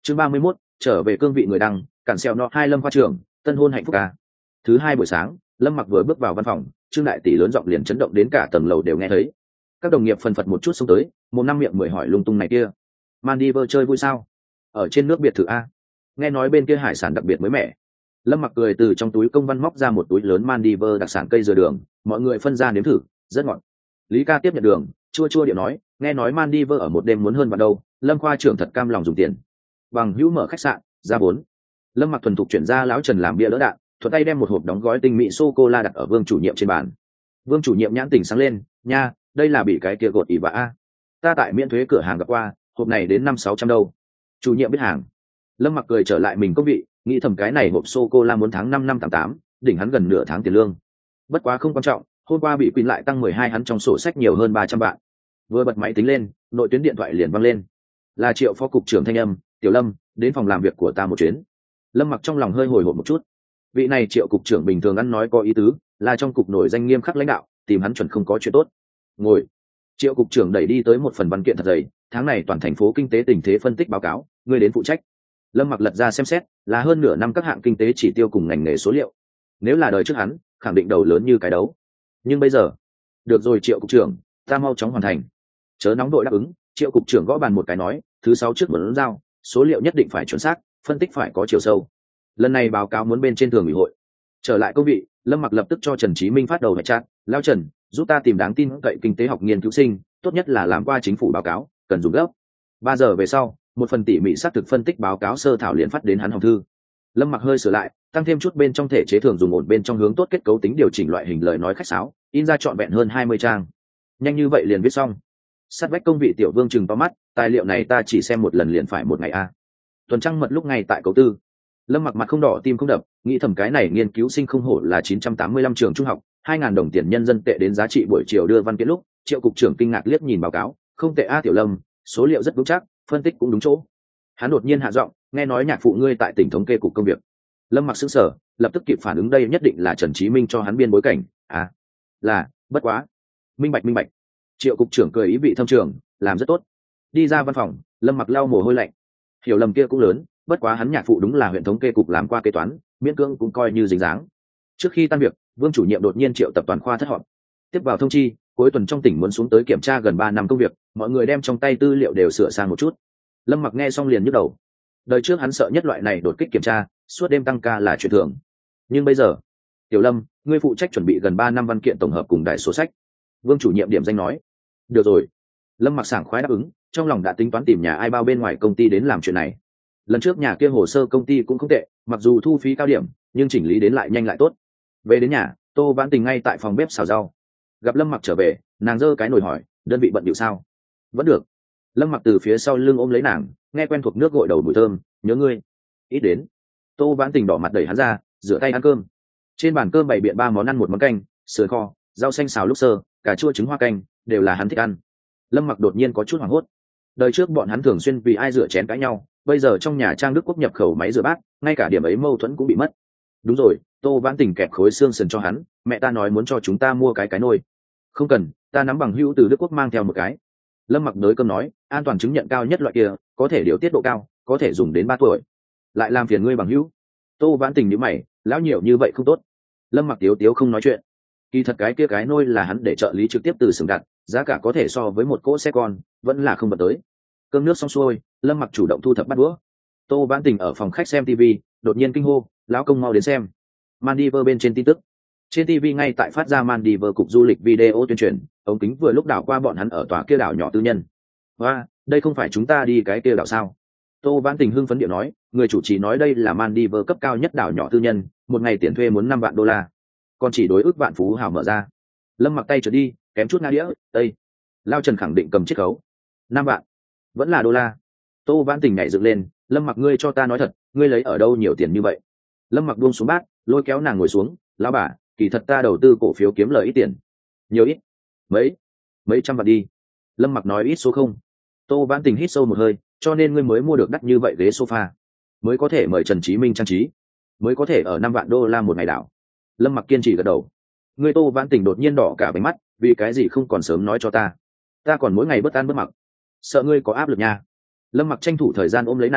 Chương 31, trở về cương vị người đăng, cản xèo nọ hai Lâm khoa trưởng, tân hôn hạnh phúc ca. Thứ hai buổi sáng, Lâm Mặc vừa bước vào văn phòng, Trương đại tỷ lớn giọng liền chấn động đến cả tầng lầu đều nghe thấy. Các đồng nghiệp phần phật một chút xông tới, một năm miệng mười hỏi lung tung này kia. Maldives chơi vui sao? Ở trên nước biệt thự a? Nghe nói bên kia hải sản đặc biệt mới mẻ. Lâm Mặc cười từ trong túi công văn móc ra một túi lớn Maldives đặc sản cây dừa đường, mọi người phân ra nếm thử, rất ngọt. Lý Ca tiếp nhận đường, chua chua điệu nói, nghe nói Maldives ở một đêm muốn hơn vào đâu, Lâm khoa trưởng thật cam lòng dùng tiền. Bằng hữu mở khách sạn, ra vốn. Lâm Mặc thuần thục chuyển ra lão Trần làm bia đỡ đạn, thuận tay đem một hộp đóng gói tinh mỹ sô cô la đặt ở Vương chủ nhiệm trên bàn. Vương chủ nhiệm nhãn tỉnh sáng lên, nha, đây là bị cái kia gột ỉ vạ a. Ta tại miễn thuế cửa hàng gặp qua, hộp này đến 500-600 đâu. Chủ nhiệm biết hàng. Lâm Mặc cười trở lại mình công vị, nghĩ thầm cái này hộp sô cô la muốn tháng 5 năm 88, đỉnh hắn gần nửa tháng tiền lương. Bất quá không quan trọng, hôm qua bị Quỳnh lại tăng 12 hắn trong sổ sách nhiều hơn 300 vạn. Vừa bật máy tính lên, nội tuyến điện thoại liền vang lên. Là Triệu phó cục trưởng thanh âm, Tiểu Lâm, đến phòng làm việc của ta một chuyến. Lâm Mặc trong lòng hơi hồi hộp một chút. Vị này Triệu cục trưởng bình thường ăn nói có ý tứ, là trong cục nổi danh nghiêm khắc lãnh đạo, tìm hắn chuẩn không có chuyện tốt. Ngồi. Triệu cục trưởng đẩy đi tới một phần văn kiện thật dày, tháng này toàn thành phố kinh tế tình thế phân tích báo cáo, ngươi đến phụ trách. Lâm Mặc lật ra xem xét, là hơn nửa năm các hạng kinh tế chỉ tiêu cùng ngành nghề số liệu. Nếu là đời trước hắn, khẳng định đầu lớn như cái đấu. Nhưng bây giờ, được rồi Triệu cục trưởng, ta mau chóng hoàn thành. Chớ nóng đội đáp ứng, Triệu cục trưởng gõ bàn một cái nói, thứ 6 trước muốn giao, số liệu nhất định phải chuẩn xác, phân tích phải có chiều sâu. Lần này báo cáo muốn bên trên thường ủy hội. Trở lại công vị, Lâm Mặc lập tức cho Trần Chí Minh phát đầu hệ chat, lao Trần, giúp ta tìm đáng tin cậy kinh tế học nghiên cứu sinh, tốt nhất là làm qua chính phủ báo cáo, cần dùng gấp. 3 giờ về sau, một phần tỉ mỉ xác thực phân tích báo cáo sơ thảo liền phát đến hắn hồng thư. Lâm Mặc hơi sửa lại, tăng thêm chút bên trong thể chế thường dùng ổn bên trong hướng tốt kết cấu tính điều chỉnh loại hình lời nói khách sáo, in ra trọn vẹn hơn 20 trang. Nhanh như vậy liền viết xong. Sát vách công vị Tiểu Vương chừng to mắt, tài liệu này ta chỉ xem một lần liền phải một ngày a. Tuần trăng mật lúc ngay tại cấu tư. Lâm Mặc mặt không đỏ tim không đập, nghĩ thầm cái này nghiên cứu sinh không hổ là 985 trường trung học, 2.000 đồng tiền nhân dân tệ đến giá trị buổi chiều đưa văn kiện lúc, Triệu cục trưởng kinh ngạc liếc nhìn báo cáo, không tệ a Tiểu Lâm, số liệu rất vững chắc, phân tích cũng đúng chỗ. Hắn đột nhiên hạ giọng, nghe nói nhạc phụ ngươi tại tỉnh thống kê cục công việc. Lâm Mặc sững sờ, lập tức kịp phản ứng đây nhất định là Trần Chí Minh cho hắn biên bối cảnh, à, là, bất quá. Minh bạch. Triệu cục trưởng cười ý vị thâm trường, làm rất tốt. Đi ra văn phòng, Lâm Mặc lau mồ hôi lạnh. Hiểu lầm kia cũng lớn, bất quá hắn nhạc phụ đúng là huyện thống kê cục làm qua kế toán, miễn cưỡng cũng coi như dính dáng. Trước khi tan việc, Vương chủ nhiệm đột nhiên triệu tập toàn khoa thất họp. Tiếp vào thông chi, cuối tuần trong tỉnh muốn xuống tới kiểm tra gần 3 năm công việc, mọi người đem trong tay tư liệu đều sửa sang một chút. Lâm Mặc nghe xong liền nhức đầu. Đời trước hắn sợ nhất loại này đột kích kiểm tra, suốt đêm tăng ca là chuyện thường. Nhưng bây giờ, Tiểu Lâm, ngươi phụ trách chuẩn bị gần 3 năm văn kiện tổng hợp cùng đại số sách. Vương chủ nhiệm điểm danh nói. Được rồi. Lâm Mặc sảng khoái đáp ứng, trong lòng đã tính toán tìm nhà ai bao bên ngoài công ty đến làm chuyện này. Lần trước nhà kia hồ sơ công ty cũng không tệ, mặc dù thu phí cao điểm, nhưng chỉnh lý đến lại nhanh lại tốt. Về đến nhà, Tô Vãn Tình ngay tại phòng bếp xào rau. Gặp Lâm Mặc trở về, nàng giơ cái nồi hỏi, đơn vị bận điệu sao? Vẫn được. Lâm Mặc từ phía sau lưng ôm lấy nàng, nghe quen thuộc nước gội đầu mùi thơm, nhớ ngươi. Ít đến. Tô Vãn Tình đỏ mặt đẩy hắn ra, rửa tay ăn cơm. Trên bàn cơm bày biện 3 món ăn, một món canh, sườn kho, rau xanh xào lúc sơ, cà chua trứng hoa canh, đều là hắn thích ăn. Lâm Mặc đột nhiên có chút hoảng hốt. Đời trước bọn hắn thường xuyên vì ai rửa chén cãi nhau, bây giờ trong nhà Trang Đức Quốc nhập khẩu máy rửa bát, ngay cả điểm ấy mâu thuẫn cũng bị mất. Đúng rồi, Tô Vãn Tình kẹp khối xương sườn cho hắn, mẹ ta nói muốn cho chúng ta mua cái nồi. Không cần, ta nắm bằng hữu từ Đức Quốc mang theo một cái. Lâm Mặc đới cơm nói, an toàn chứng nhận cao nhất loại kia, có thể điều tiết độ cao, có thể dùng đến 3 tuổi. Lại làm phiền ngươi bằng hữu. Tô Vãn Tình nhíu mày, lão nhiều như vậy không tốt. Lâm Mặc tiếu không nói chuyện. Kỳ thật cái nôi là hắn để trợ lý trực tiếp từ xưởng đặt, giá cả có thể so với một cỗ xe con, vẫn là không bật tới. Cơm nước xong xuôi, Lâm Mặc chủ động thu thập bát đũa. Tô Vãn Tình ở phòng khách xem TV, đột nhiên kinh hô, lão công mau đến xem. Maldives bên trên tin tức. Trên TV ngay tại phát ra Maldives cục du lịch video tuyên truyền, ống kính vừa lúc đảo qua bọn hắn ở tòa kia đảo nhỏ tư nhân. Và, đây không phải chúng ta đi cái kia đảo sao? Tô Vãn Tình hưng phấn điệu nói, người chủ trì nói đây là Maldives cấp cao nhất đảo nhỏ tư nhân, một ngày tiền thuê muốn 5 vạn đô la. Còn chỉ đối ước vạn phú hào mở ra. Lâm Mặc tay trở đi, kém chút ngã đĩa, tây. Lao Trần khẳng định cầm chiết khấu. 5 vạn, vẫn là đô la. Tô Vãn Tình nhảy dựng lên, Lâm Mặc ngươi cho ta nói thật, ngươi lấy ở đâu nhiều tiền như vậy? Lâm Mặc buông xuống bát, lôi kéo nàng ngồi xuống, lão bà, kỳ thật ta đầu tư cổ phiếu kiếm lời ít tiền. Nhiều ít? Mấy trăm vạn đi. Lâm Mặc nói ít số không. Tô Vãn Tình hít sâu một hơi, cho nên ngươi mới mua được đắt như vậy ghế sofa, mới có thể mời Trần Chí Minh trang trí, mới có thể ở 5 vạn đô la một ngày đảo. Lâm Mặc kiên trì gật đầu. Ngươi Tô Vãn Tình đột nhiên đỏ cả bánh mắt, vì cái gì không còn sớm nói cho ta? Ta còn mỗi ngày bất an bất mặc, sợ ngươi có áp lực nha. Lâm Mặc tranh thủ thời gian ôm lấy nàng,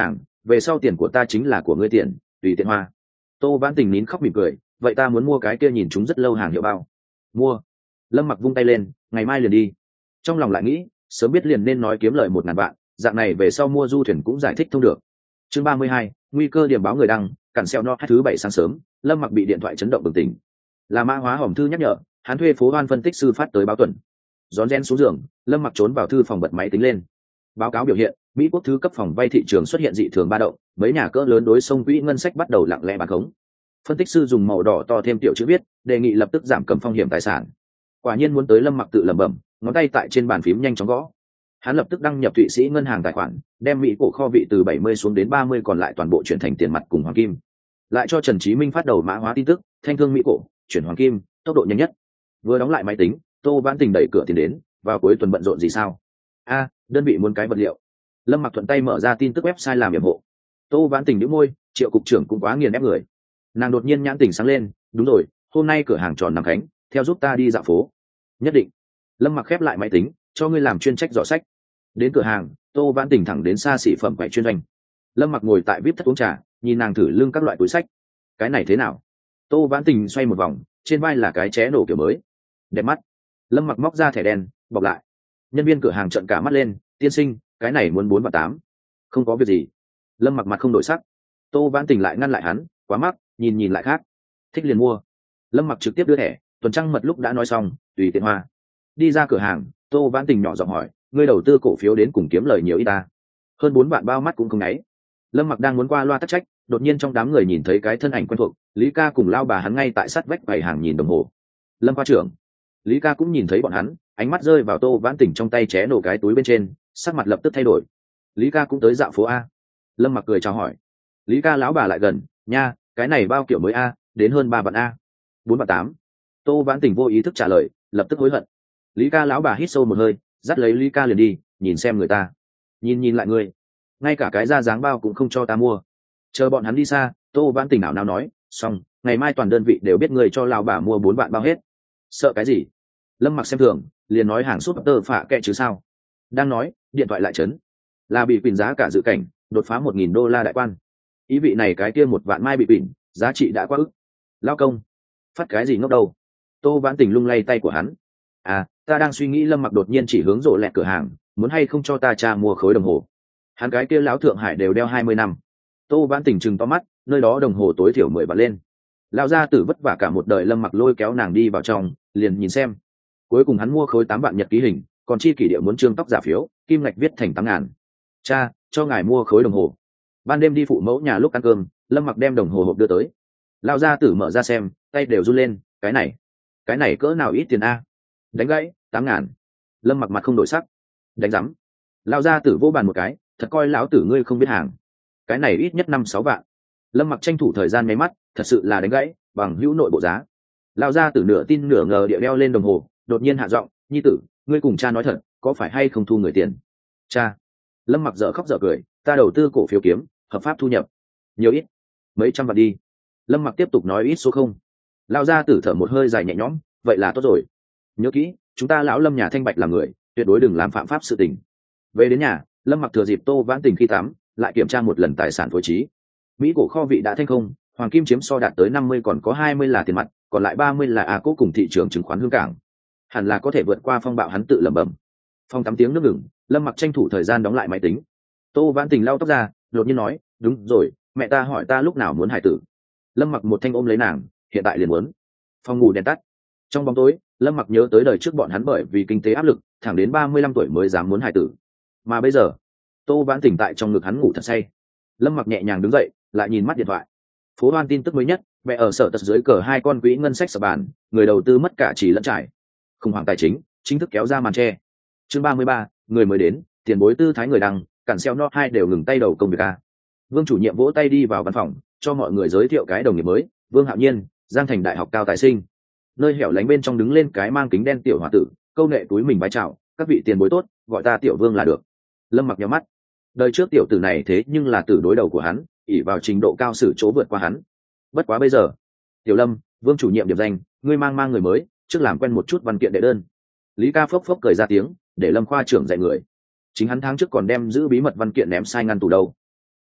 về sau tiền của ta chính là của ngươi tiền, tùy tiện hoa. Tô Vãn Tình nín khóc mỉm cười, vậy ta muốn mua cái kia nhìn chúng rất lâu hàng hiệu bao. Mua. Lâm Mặc vung tay lên, ngày mai liền đi. Trong lòng lại nghĩ, sớm biết liền nên nói kiếm lời 1.000 vạn, dạng này về sau mua du thuyền cũng giải thích thông được. Chương 32, nguy cơ điểm báo người đăng, cản xeo no thứ 7 sáng sớm, Lâm Mặc bị điện thoại chấn động bừng tỉnh. Là Mã Hóa Hòm thư nhắc nhở, hắn thuê phố Hoan phân tích sư phát tới báo tuần. Rón rén xuống giường, Lâm Mặc trốn vào thư phòng bật máy tính lên. Báo cáo biểu hiện, Mỹ quốc thứ cấp phòng vay thị trường xuất hiện dị thường ba động, mấy nhà cỡ lớn đối xông quỹ ngân sách bắt đầu lặng lẽ bán khống. Phân tích sư dùng màu đỏ to thêm tiểu chữ viết, đề nghị lập tức giảm cầm phong hiểm tài sản. Quả nhiên muốn tới, Lâm Mặc tự lẩm bẩm, ngón tay tại trên bàn phím nhanh chóng gõ. Hắn lập tức đăng nhập Thụy Sĩ ngân hàng tài khoản, đem Mỹ cổ kho vị từ 70 xuống đến 30 còn lại toàn bộ chuyển thành tiền mặt cùng hoàng kim. Lại cho Trần Chí Minh phát đầu mã hóa tin tức, thanh thương Mỹ cổ, chuyển hoàng kim, tốc độ nhanh nhất. Vừa đóng lại máy tính, Tô Vãn Tình đẩy cửa tiến đến, vào cuối tuần bận rộn gì sao? A, đơn vị muốn cái vật liệu. Lâm Mặc thuận tay mở ra tin tức website làm nhiệm vụ. Tô Vãn Tình nhíu môi, Triệu cục trưởng cũng quá nghiền ép người. Nàng đột nhiên nhãn tỉnh sáng lên, đúng rồi, hôm nay cửa hàng tròn năm khánh, theo giúp ta đi dạo phố. Nhất định. Lâm Mặc khép lại máy tính, cho ngươi làm chuyên trách dò sách. Đến cửa hàng, Tô Vãn Tình thẳng đến xa xỉ phẩm quậy chuyên doanh. Lâm Mặc ngồi tại vip thất uống trà, nhìn nàng thử lưng các loại túi sách. Cái này thế nào? Tô Vãn Tình xoay một vòng, trên vai là cái ché nổ kiểu mới, đẹp mắt. Lâm Mặc móc ra thẻ đen, bọc lại. Nhân viên cửa hàng trợn cả mắt lên, tiên sinh, cái này muốn 4 và 8. Không có việc gì. Lâm Mặc mặt không đổi sắc. Tô Vãn Tình lại ngăn lại hắn, quá mắc, nhìn lại khác. Thích liền mua. Lâm Mặc trực tiếp đưa thẻ, tuần trăng mật lúc đã nói xong, tùy tiện hoa. Đi ra cửa hàng, Tô Vãn Tình nhỏ giọng hỏi, ngươi đầu tư cổ phiếu đến cùng kiếm lời nhiều ít ta? Hơn 4 vạn bao mắt cũng không nháy. Lâm Mặc đang muốn qua loa tắc trách, đột nhiên trong đám người nhìn thấy cái thân ảnh quen thuộc, Lý Ca cùng lao bà hắn ngay tại sát vách quầy hàng nhìn đồng hồ. Lâm khoa trưởng. Lý Ca cũng nhìn thấy bọn hắn, ánh mắt rơi vào Tô Vãn Tình trong tay ché nổ cái túi bên trên, sắc mặt lập tức thay đổi. Lý Ca cũng tới dạo phố a? Lâm Mặc cười chào hỏi. Lý Ca lão bà lại gần, nha, cái này bao kiểu mới a, đến hơn 3 vạn a. 4 vạn 8. Tô Vãn Tình vô ý thức trả lời, lập tức hối hận. Lý Ca lão bà hít sâu một hơi, dắt lấy Lý Ca liền đi, nhìn xem người ta. Nhìn lại ngươi, ngay cả cái da dáng bao cũng không cho ta mua. Chờ bọn hắn đi xa, Tô Vãn Tình ảo nào nói, xong, ngày mai toàn đơn vị đều biết người cho lão bà mua 4 vạn bao hết. Sợ cái gì? Lâm Mặc xem thường, liền nói hàng súp tơ phạ kệ chứ sao. Đang nói, điện thoại lại chấn. Là bị quỳnh giá cả dự cảnh, đột phá $1.000 đại quan. Ý vị này cái kia 1 vạn mai bị quỳnh, giá trị đã quá ức. Lao công, phát cái gì ngốc đâu? Tô Vãn Tình lung lay tay của hắn. À, ta đang suy nghĩ. Lâm Mặc đột nhiên chỉ hướng rộ lẹt cửa hàng, muốn hay không cho ta cha mua khối đồng hồ. Hắn cái kia lão Thượng Hải đều đeo 20 năm. Tô Vãn Tình trừng to mắt, nơi đó đồng hồ tối thiểu 10 vạn lên. Lão gia tử vất vả cả một đời, Lâm Mặc lôi kéo nàng đi vào trong, liền nhìn xem. Cuối cùng hắn mua khối 8 vạn nhật ký hình, còn chi kỷ địa muốn trương tóc giả phiếu, kim ngạch viết thành 8.000. Cha, cho ngài mua khối đồng hồ. Ban đêm đi phụ mẫu nhà lúc ăn cơm, Lâm Mặc đem đồng hồ hộp đưa tới. Lão gia tử mở ra xem, tay đều run lên, cái này cỡ nào ít tiền a? Đánh gãy, 8.000. Lâm Mặc mặt không đổi sắc. Đánh rắm. Lão gia tử vỗ bàn một cái, thật coi lão tử ngươi không biết hàng. Cái này ít nhất 5-6 vạn. Lâm Mặc tranh thủ thời gian mấy mắt, thật sự là đánh gãy, bằng hữu nội bộ giá. Lão gia tử nửa tin nửa ngờ địa đeo lên đồng hồ, đột nhiên hạ giọng, nhi tử, ngươi cùng cha nói thật, có phải hay không thu người tiền? Cha. Lâm Mặc dở khóc dở cười, ta đầu tư cổ phiếu kiếm, hợp pháp thu nhập. Nhiều ít? Mấy trăm vạn đi. Lâm Mặc tiếp tục nói ít số không. Lão gia tử thở một hơi dài nhẹ nhõm, vậy là tốt rồi. Nhớ kỹ, chúng ta lão Lâm nhà thanh bạch làm người, tuyệt đối đừng làm phạm pháp sự tình. Về đến nhà, Lâm Mặc thừa dịp Tô Vãn Tình khi tắm, lại kiểm tra một lần tài sản phối trí. Mỹ cổ kho vị đã thanh không, hoàng kim chiếm so đạt tới 50, còn có 20 là tiền mặt, còn lại 30 là A cố cùng thị trường chứng khoán Hương Cảng. Hẳn là có thể vượt qua phong bạo, hắn tự lẩm bẩm. Phòng tắm tiếng nước ngừng, Lâm Mặc tranh thủ thời gian đóng lại máy tính. Tô Vãn Tình lau tóc ra, đột nhiên nói, đúng rồi, mẹ ta hỏi ta lúc nào muốn hài tử. Lâm Mặc một thanh ôm lấy nàng, hiện tại liền muốn. Phòng ngủ đèn tắt. Trong bóng tối, Lâm Mặc nhớ tới đời trước bọn hắn bởi vì kinh tế áp lực, thẳng đến 35 tuổi mới dám muốn hài tử. Mà bây giờ, Tô Vãn Tình tại trong ngực hắn ngủ thật say. Lâm Mặc nhẹ nhàng đứng dậy, lại nhìn mắt điện thoại. Phố Hoan tin tức mới nhất, mẹ ở sở tật dưới cờ 2 con quỹ ngân sách sập bàn, người đầu tư mất cả chỉ lẫn trải. Khủng hoảng tài chính chính thức kéo ra màn che. Chương 33, người mới đến, tiền bối tư thái người đăng, cản xeo no 2 đều ngừng tay đầu công việc a. Vương chủ nhiệm vỗ tay đi vào văn phòng, cho mọi người giới thiệu cái đồng nghiệp mới, Vương Hạo Nhiên, Giang Thành đại học cao tài sinh. Nơi hẻo lánh bên trong đứng lên cái mang kính đen tiểu hòa tử, câu nệ túi mình bái chào, các vị tiền bối tốt, gọi ta tiểu Vương là được. Lâm Mặc nhắm mắt. Đời trước tiểu tử này thế nhưng là tử đối đầu của hắn, ỷ vào trình độ cao sử chỗ vượt qua hắn. Bất quá bây giờ, tiểu Lâm, Vương chủ nhiệm điểm danh, ngươi mang người mới, trước làm quen một chút văn kiện đệ đơn. Lý Ca phốc phốc cười ra tiếng, để Lâm khoa trưởng dạy người. Chính hắn tháng trước còn đem giữ bí mật văn kiện ném sai ngăn tủ đâu.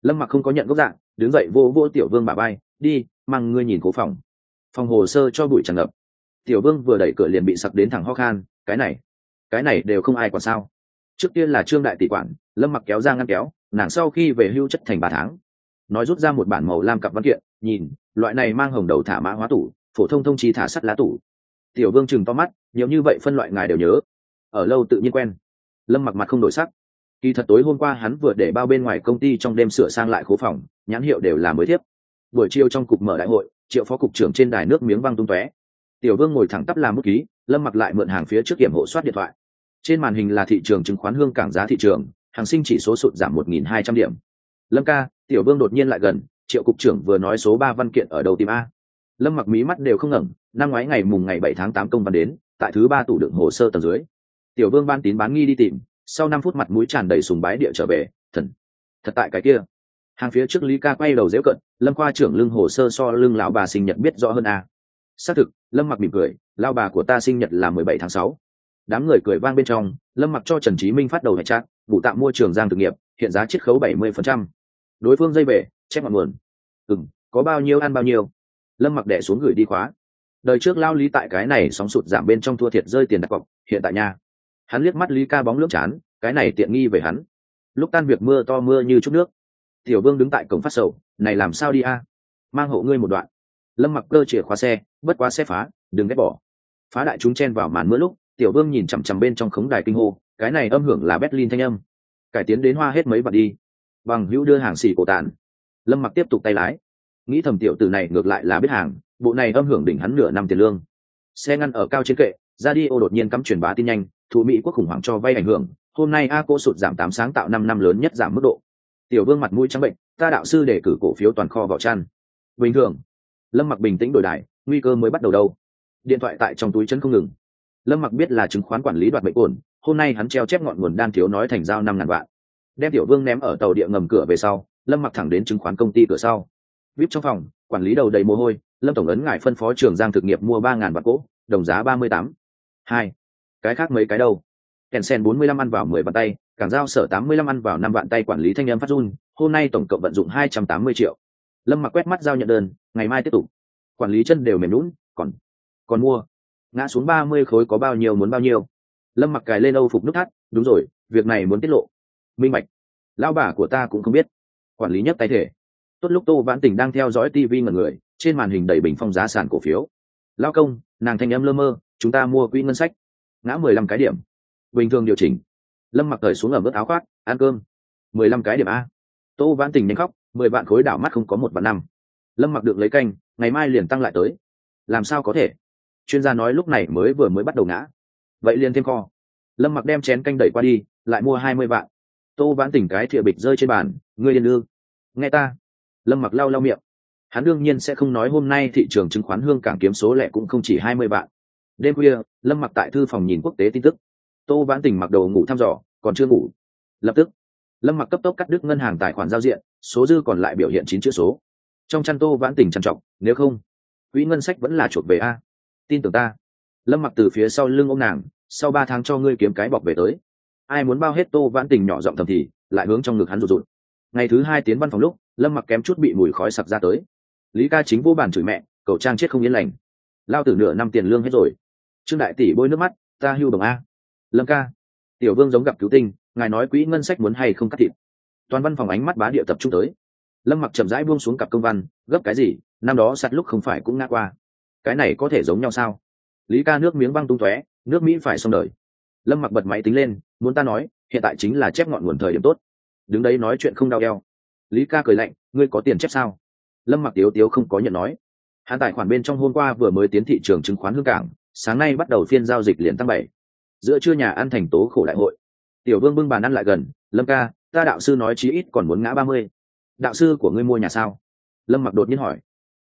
Lâm Mặc không có nhận gốc dạng, đứng dậy vô vô Tiểu Vương bả vai, đi mang ngươi nhìn cố phòng. Phòng hồ sơ cho bụi tràn ngập. Tiểu Vương vừa đẩy cửa liền bị sặc đến thẳng ho khan, cái này đều không ai quản sao? Trước tiên là Trương đại tỷ quản, Lâm Mặc kéo ra ngăn kéo, nàng sau khi về hưu chất thành 3 tháng. Nói rút ra một bản màu lam cặp văn kiện, nhìn, loại này mang hồng đầu thả mã hóa tủ, phổ thông thông chi thả sắt lá tủ. Tiểu Vương chừng to mắt, nhiều như vậy phân loại ngài đều nhớ. Ở lâu tự nhiên quen. Lâm Mặc mặt không đổi sắc. Kỳ thật tối hôm qua hắn vừa để bao bên ngoài công ty trong đêm sửa sang lại khố phòng, nhãn hiệu đều là mới thiếp. Buổi chiều trong cục mở đại hội, Triệu phó cục trưởng trên đài nước miếng văng tung tóe. Tiểu Vương ngồi thẳng tắp làm bút ký, Lâm Mặc lại mượn hàng phía trước kiểm hộ soát điện thoại. Trên màn hình là thị trường chứng khoán Hương Cảng giá thị trường, hàng sinh chỉ số sụt giảm 1.200 điểm. Lâm ca, Tiểu Vương đột nhiên lại gần, Triệu cục trưởng vừa nói số 3 văn kiện ở đầu tìm a. Lâm Mặc mí mắt đều không ngẩng, năm ngoái ngày mùng ngày 7 tháng 8 công văn đến, tại thứ 3 tủ đựng hồ sơ tầng dưới. Tiểu Vương ban tín bán nghi đi tìm, sau 5 phút mặt mũi tràn đầy sùng bái địa trở về, thật tại cái kia. Hàng phía trước Lý ca quay đầu giễu cận, Lâm khoa trưởng lưng hồ sơ so lưng lão bà sinh nhật biết rõ hơn a. Xác thực, Lâm Mặc mỉm cười, lão bà của ta sinh nhật là 17 tháng 6. Đám người cười vang bên trong, Lâm Mặc cho Trần Chí Minh phát đầu hệ chat, vụ tạm mua Trường Giang thực nghiệp, hiện giá chiết khấu 70%. Đối phương dây về, chép ngọn nguồn. Có bao nhiêu ăn bao nhiêu. Lâm Mặc đè xuống gửi đi khóa. Đời trước lao Lý tại cái này sóng sụt giảm bên trong thua thiệt rơi tiền đặt cọc, hiện tại nha. Hắn liếc mắt Lý ca bóng lưỡng chán, cái này tiện nghi về hắn. Lúc tan việc mưa to mưa như chút nước. Tiểu Vương đứng tại cổng phát sầu, này làm sao đi a? Mang hộ ngươi một đoạn. Lâm Mặc cơ chìa khóa xe, bất quá xe phá, đừng ghét bỏ. Phá đại chúng chen vào màn mưa lúc, Tiểu Vương nhìn chằm chằm bên trong khống đài kinh hô, cái này âm hưởng là Berlin thanh âm. Cải tiến đến hoa hết mấy vạn đi. Bằng hữu đưa hàng xỉ cổ tàn. Lâm Mặc tiếp tục tay lái. Nghĩ thầm tiểu tử này ngược lại là biết hàng, bộ này âm hưởng đỉnh hắn nửa năm tiền lương. Xe ngăn ở cao trên kệ, radio đột nhiên cắm truyền bá tin nhanh, thủ Mỹ quốc khủng hoảng cho vay ảnh hưởng, hôm nay ACO sụt giảm 8 sáng tạo 5 năm lớn nhất giảm mức độ. Tiểu Vương mặt mũi trắng bệnh, ta đạo sư đề cử cổ phiếu toàn kho vào chăn. Bình thường. Lâm Mặc bình tĩnh đổi đài, nguy cơ mới bắt đầu đâu. Điện thoại tại trong túi chân không ngừng. Lâm Mặc biết là chứng khoán quản lý đoạt mệnh ổn, hôm nay hắn treo chép ngọn nguồn đan thiếu nói thành giao 5.000 vạn. Đem Tiểu Vương ném ở tàu địa ngầm cửa về sau, Lâm Mặc thẳng đến chứng khoán công ty cửa sau. VIP trong phòng, quản lý đầu đầy mồ hôi, Lâm tổng ấn ngài phân phó Trường Giang thực nghiệp mua 3.000 vạn cổ, đồng giá 38. 2. Cái khác mấy cái đâu? Tencent 45 ăn vào 10 vạn tay, Cảng Giao Sở 85 ăn vào 5 vạn tay, quản lý thanh âm phát run, hôm nay tổng cộng vận dụng 280 triệu. Lâm Mặc quét mắt giao nhận đơn, ngày mai tiếp tục. Quản lý chân đều mềm nhũn, còn mua. Ngã xuống 30 khối có bao nhiêu muốn bao nhiêu. Lâm Mặc cài lên Âu phục nút thắt, đúng rồi, việc này muốn tiết lộ. Minh bạch. Lão bà của ta cũng không biết. Quản lý nhấc tay thể. Tốt lúc Tô Vãn Tình đang theo dõi TV ngẩn người, trên màn hình đầy bình phong giá sàn cổ phiếu. Lão công, nàng thanh âm lơ mơ, chúng ta mua quỹ ngân sách. Ngã 15 cái điểm. Bình thường điều chỉnh. Lâm Mặc cởi xuống ở mức áo khoác, ăn cơm. 15 cái điểm a. Tô Vãn Tình nhanh khóc, 10 vạn khối đảo mắt không có 1 vạn 5. Lâm Mặc được lấy canh, ngày mai liền tăng lại tới. Làm sao có thể? Chuyên gia nói lúc này mới bắt đầu ngã. Vậy liền thêm kho. Lâm Mặc đem chén canh đẩy qua đi, lại mua 20 vạn. Tô Vãn Tình cái thìa bịch rơi trên bàn, ngươi điên ư? Nghe ta. Lâm Mặc lau miệng. Hắn đương nhiên sẽ không nói hôm nay thị trường chứng khoán Hương Cảng kiếm số lẻ cũng không chỉ 20 vạn. Đêm khuya, Lâm Mặc tại thư phòng nhìn quốc tế tin tức. Tô Vãn Tình mặc đồ ngủ thăm dò, còn chưa ngủ. Lập tức, Lâm Mặc cấp tốc cắt đứt ngân hàng tài khoản giao diện, số dư còn lại biểu hiện 9 chữ số. Trong chăn Tô Vãn Tình trằn trọc, nếu không, quỹ ngân sách vẫn là chuột về a. Tin tưởng ta. Lâm Mặc từ phía sau lưng ôm nàng, sau 3 tháng cho ngươi kiếm cái bọc về tới. Ai muốn bao hết? Tô Vãn Tình nhỏ giọng thầm thì, lại hướng trong ngực hắn rụt rụt. Ngày thứ 2 tiến văn phòng lúc, Lâm Mặc kém chút bị mùi khói sặc ra tới. Lý ca chính vô bàn chửi mẹ, cậu trang chết không yên lành. Lao tử nửa năm tiền lương hết rồi. Trương đại tỷ bôi nước mắt, ta hưu đồng a. Lâm ca. Tiểu Vương giống gặp cứu tinh, ngài nói quỹ ngân sách muốn hay không cắt thịt. Toàn văn phòng ánh mắt bá địa tập trung tới. Lâm Mặc chậm rãi buông xuống cặp công văn, gấp cái gì, năm đó sạt lúc không phải cũng ngã qua. Cái này có thể giống nhau sao? Lý ca nước miếng văng tung tóe, nước Mỹ phải xong đời. Lâm Mặc bật máy tính lên, muốn ta nói, hiện tại chính là chép ngọn nguồn thời điểm tốt. Đứng đấy nói chuyện không đau eo. Lý ca cười lạnh, ngươi có tiền chép sao? Lâm Mặc tiếu tiếu không có nhận nói. Hắn tài khoản bên trong hôm qua vừa mới tiến thị trường chứng khoán Hương Cảng, sáng nay bắt đầu phiên giao dịch liền tăng 7. Giữa trưa nhà ăn thành tố khổ đại hội. Tiểu Vương bưng bàn ăn lại gần, Lâm ca, ta đạo sư nói chí ít còn muốn ngã 30. Đạo sư của ngươi mua nhà sao? Lâm Mặc đột nhiên hỏi.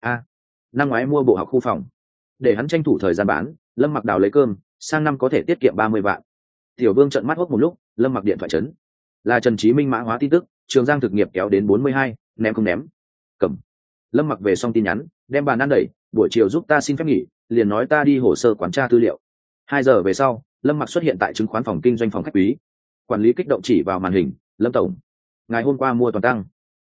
Năm ngoái mua bộ học khu phòng. Để hắn tranh thủ thời gian bán, Lâm Mặc đào lấy cơm, sang năm có thể tiết kiệm 30 vạn. Tiểu Vương trợn mắt hốc một lúc, Lâm Mặc điện thoại chấn. Là Trần Chí Minh mã hóa tin tức, Trường Giang thực nghiệp kéo đến 42, ném không ném. Cầm. Lâm Mặc về xong tin nhắn, đem bàn ăn đẩy, buổi chiều giúp ta xin phép nghỉ, liền nói ta đi hồ sơ quản tra tư liệu. 2 giờ về sau, Lâm Mặc xuất hiện tại chứng khoán phòng kinh doanh phòng khách quý. Quản lý kích động chỉ vào màn hình, Lâm tổng, ngày hôm qua mua toàn tăng.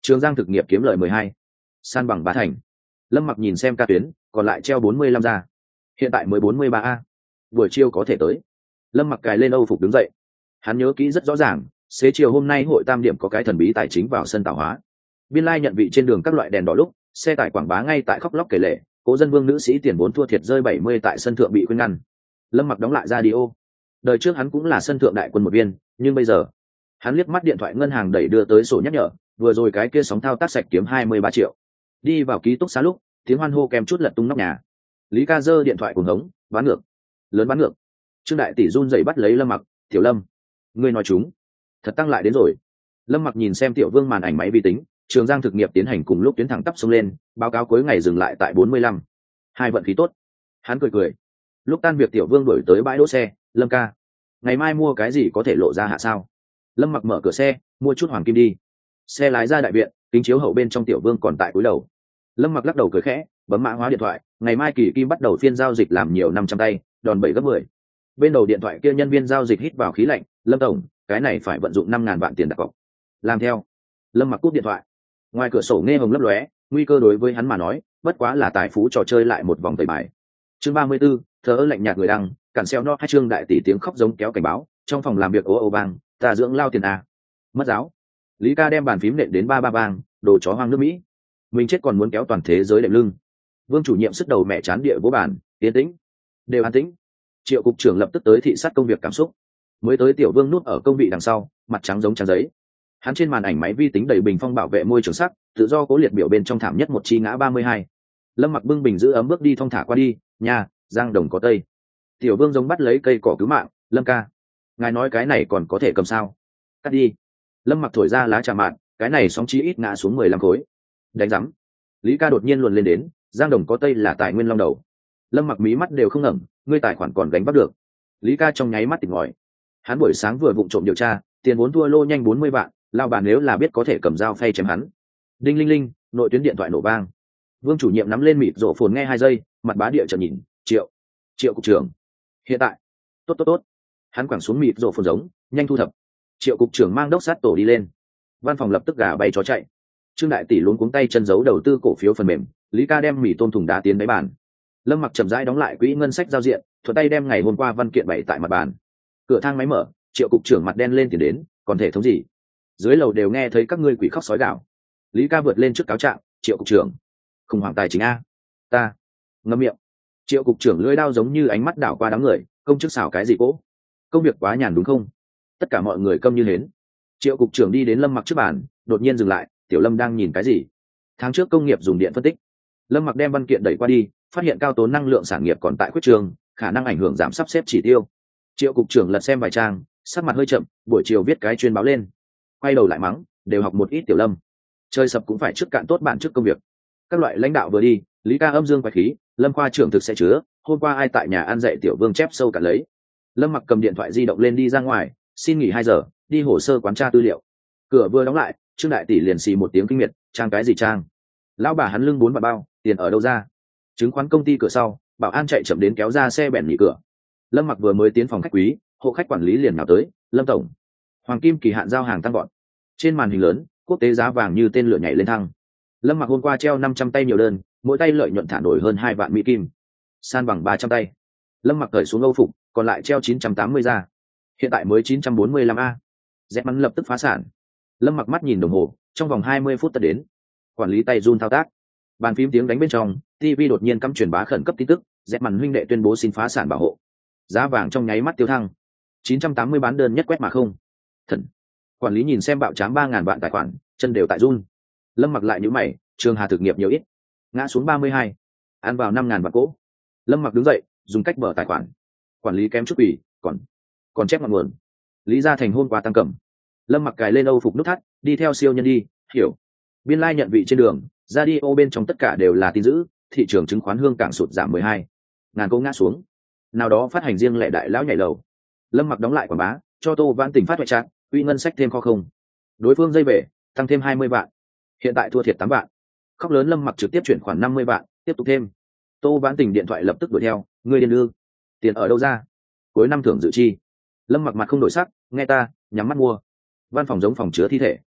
Trường Giang thực nghiệp kiếm lời 12, san bằng 3 thành. Lâm Mặc nhìn xem ca tuyến, còn lại treo 45 ra, hiện tại mới 43 a. Buổi chiều có thể tới. Lâm Mặc cài lên âu phục đứng dậy, hắn nhớ kỹ rất rõ ràng, xế chiều hôm nay hội Tam Điểm có cái thần bí tài chính vào sân tạo hóa. Biên lai nhận vị trên đường các loại đèn đỏ lúc, xe tải quảng bá ngay tại khóc lóc kể lể, cố dân vương nữ sĩ tiền vốn thua thiệt rơi 70 tại sân thượng bị khuyên ngăn. Lâm Mặc đóng lại radio. Đời trước hắn cũng là sân thượng đại quân một viên, nhưng bây giờ hắn liếc mắt điện thoại ngân hàng đẩy đưa tới sổ nhắc nhở, vừa rồi cái kia sóng thao tác sạch kiếm 23 triệu. Đi vào ký túc xá lúc, tiếng hoan hô kèm chút lật tung nóc nhà. Lý Ca giơ điện thoại cùng hống, bán ngược, lớn bán ngược. Trương đại tỷ run rẩy bắt lấy Lâm Mặc, "Tiểu Lâm, ngươi nói chúng, thật tăng lại đến rồi." Lâm Mặc nhìn xem Tiểu Vương màn ảnh máy vi tính, Trường Giang thực nghiệp tiến hành cùng lúc tuyến thẳng tắp xông lên, báo cáo cuối ngày dừng lại tại 45. Hai vận khí tốt. Hắn cười cười. Lúc tan việc Tiểu Vương đuổi tới bãi đỗ xe, "Lâm ca, ngày mai mua cái gì có thể lộ ra hạ sao?" Lâm Mặc mở cửa xe, "Mua chút hoàng kim đi." Xe lái ra đại viện, kính chiếu hậu bên trong Tiểu Vương còn tại cúi đầu. Lâm Mặc lắc đầu cười khẽ, bấm mã hóa điện thoại, "Ngày mai Kỳ Kim bắt đầu phiên giao dịch làm nhiều 500 tay, đòn bẩy gấp 10." Bên đầu điện thoại kia nhân viên giao dịch hít vào khí lạnh, "Lâm tổng, cái này phải vận dụng 5.000 vạn tiền đặt cọc." "Làm theo." Lâm Mặc cúp điện thoại. Ngoài cửa sổ nghe hồng lấp lóe, nguy cơ đối với hắn mà nói bất quá là tài phú trò chơi lại một vòng tẩy bài. Chương 34, thờ ơ lạnh nhạt người đăng, cản xeo no hai chương đại tỷ tiếng khóc giống kéo cảnh báo, trong phòng làm việc ố ồ vang, "Ta dưỡng lao tiền à? Mất giáo." Lý Ca đem bàn phím nện đến ba ba vang, "Đồ chó hoang nước Mỹ, mình chết còn muốn kéo toàn thế giới đệm lưng." Vương chủ nhiệm sức đầu mẹ chán địa vỗ bàn, "Yên tĩnh, đều an tĩnh." Triệu cục trưởng lập tức tới thị sát công việc cảm xúc. Mới tới Tiểu Vương núp ở công vị đằng sau, mặt trắng giống trang giấy. Hắn trên màn ảnh máy vi tính đầy bình phong bảo vệ môi trường sắc, tự do cố liệt biểu bên trong thảm nhất một chi ngã 32. Lâm Mặc bưng bình giữ ấm bước đi thong thả qua đi, "Nhà, Giang Đồng có tây." Tiểu Vương giống bắt lấy cây cỏ cứu mạng, "Lâm ca, ngài nói cái này còn có thể cầm sao? Cắt đi." Lâm Mặc thổi ra lá trà mạn, "Cái này sóng chí ít ngã xuống 15 khối." "Đánh rắm." Lý Ca đột nhiên luồn lên đến, "Giang Đồng có tây là tài nguyên long đầu." Lâm Mặc mí mắt đều không ngẩng, "Ngươi tài khoản còn gánh vác được." Lý Ca trong nháy mắt tỉnh ngòi. Hắn buổi sáng vừa vụng trộm điều tra, tiền vốn thua lô nhanh 40 vạn, lao bà nếu là biết có thể cầm dao phay chém hắn. Đinh linh linh, nội tuyến điện thoại nổ vang. Vương chủ nhiệm nắm lên mịt rổ phồn nghe 2 giây, mặt bá địa trợn nhìn, Triệu cục trưởng. "Hiện tại." "Tốt tốt tốt." Hắn quẳng xuống mịt rổ phồn giống, "Nhanh thu thập." Triệu cục trưởng mang đốc sát tổ đi lên. Văn phòng lập tức gà bay chó chạy. Trương đại tỷ luống cuống tay chân giấu đầu tư cổ phiếu phần mềm, Lý Ca đem mì tôm thùng đá tiến đáy bàn. Lâm Mặc chậm rãi đóng lại quỹ ngân sách giao diện, thuận tay đem ngày hôm qua văn kiện bày tại mặt bàn. Cửa thang máy mở, Triệu cục trưởng mặt đen lên tiền đến, "Còn thể thống gì? Dưới lầu đều nghe thấy các ngươi quỷ khóc sói gạo." Lý Ca vượt lên trước cáo trạng, "Triệu cục trưởng, khủng hoảng tài chính a." "Ta." Ngậm miệng. Triệu cục trưởng lưỡi đao giống như ánh mắt đảo qua đám người, "Công chức xảo cái gì cỗ? Công việc quá nhàn đúng không?" Tất cả mọi người câm như hến. Triệu cục trưởng đi đến Lâm Mặc trước bàn, đột nhiên dừng lại, "Tiểu Lâm đang nhìn cái gì?" "Tháng trước công nghiệp dùng điện phân tích." Lâm Mặc đem văn kiện đẩy qua đi, phát hiện cao tố năng lượng sản nghiệp còn tại khuyết trường, khả năng ảnh hưởng giảm sắp xếp chỉ tiêu. Triệu cục trưởng lật xem vài trang, sắc mặt hơi chậm, buổi chiều viết cái chuyên báo lên. Quay đầu lại mắng, "Đều học một ít Tiểu Lâm, chơi sập cũng phải trước cạn tốt bản trước công việc." Các loại lãnh đạo vừa đi, Lý Ca âm dương quái khí, "Lâm khoa trưởng thực sẽ chứa, hôm qua ai tại nhà ăn dạy Tiểu Vương chép sâu cả lấy." Lâm Mặc cầm điện thoại di động lên đi ra ngoài, "Xin nghỉ 2 giờ, đi hồ sơ quán tra tư liệu." Cửa vừa đóng lại, Trương đại tỷ liền xì một tiếng kinh miệt, "Trang cái gì trang? Lão bà hắn lưng 4 bạc bao, tiền ở đâu ra?" Chứng khoán công ty cửa sau, bảo an chạy chậm đến kéo ra xe bèn nghỉ cửa. Lâm Mặc vừa mới tiến phòng khách quý, hộ khách quản lý liền nào tới, "Lâm tổng, hoàng kim kỳ hạn giao hàng tăng gọn." Trên màn hình lớn, quốc tế giá vàng như tên lửa nhảy lên thăng. Lâm Mặc hôm qua treo 500 tay nhiều đơn, mỗi tay lợi nhuận thả nổi hơn 2 vạn mỹ kim, san bằng 300 tay. Lâm Mặc cởi xuống âu phục, còn lại treo 980 ra, hiện tại mới 945 a. Dẹp mắn lập tức phá sản. Lâm Mặc mắt nhìn đồng hồ, trong vòng 20 phút tất đến. Quản lý tay run thao tác, bàn phím tiếng đánh bên trong, TV đột nhiên cắm truyền bá khẩn cấp tin tức, Dẹp mắn huynh đệ tuyên bố xin phá sản bảo hộ. Giá vàng trong nháy mắt tiêu thăng, 980 bán đơn nhất quét mà không. Thần. Quản lý nhìn xem bạo trám 3.000 vạn tài khoản, chân đều tại run. Lâm Mặc lại nhíu mày, Trường Hà thực nghiệp nhiều ít, ngã xuống 32, ăn vào 5.000 vạn cỗ. Lâm Mặc đứng dậy, dùng cách mở tài khoản. Quản lý kém chút quỷ, còn chép ngọn nguồn. Lý Gia Thành hôm qua tăng cẩm. Lâm Mặc cài lên âu phục nút thắt, đi theo siêu nhân đi, hiểu. Biên lai nhận vị trên đường, radio bên trong tất cả đều là tin dữ, thị trường chứng khoán Hương Cảng sụt giảm 12, ngàn cỗ ngã xuống. Nào đó phát hành riêng lẻ đại lão nhảy lầu. Lâm Mặc đóng lại quảng bá, cho Tô Vãn Tình phát ngoại trạng, uy ngân sách thêm kho không. Đối phương dây về, tăng thêm 20 vạn. Hiện tại thua thiệt 8 vạn. Khóc lớn Lâm Mặc trực tiếp chuyển khoản 50 vạn, tiếp tục thêm. Tô Vãn Tình điện thoại lập tức đuổi theo, "Ngươi điên ư? Tiền ở đâu ra? Cuối năm thưởng dự chi." Lâm Mặc mặt không đổi sắc, "Nghe ta, nhắm mắt mua." Văn phòng giống phòng chứa thi thể.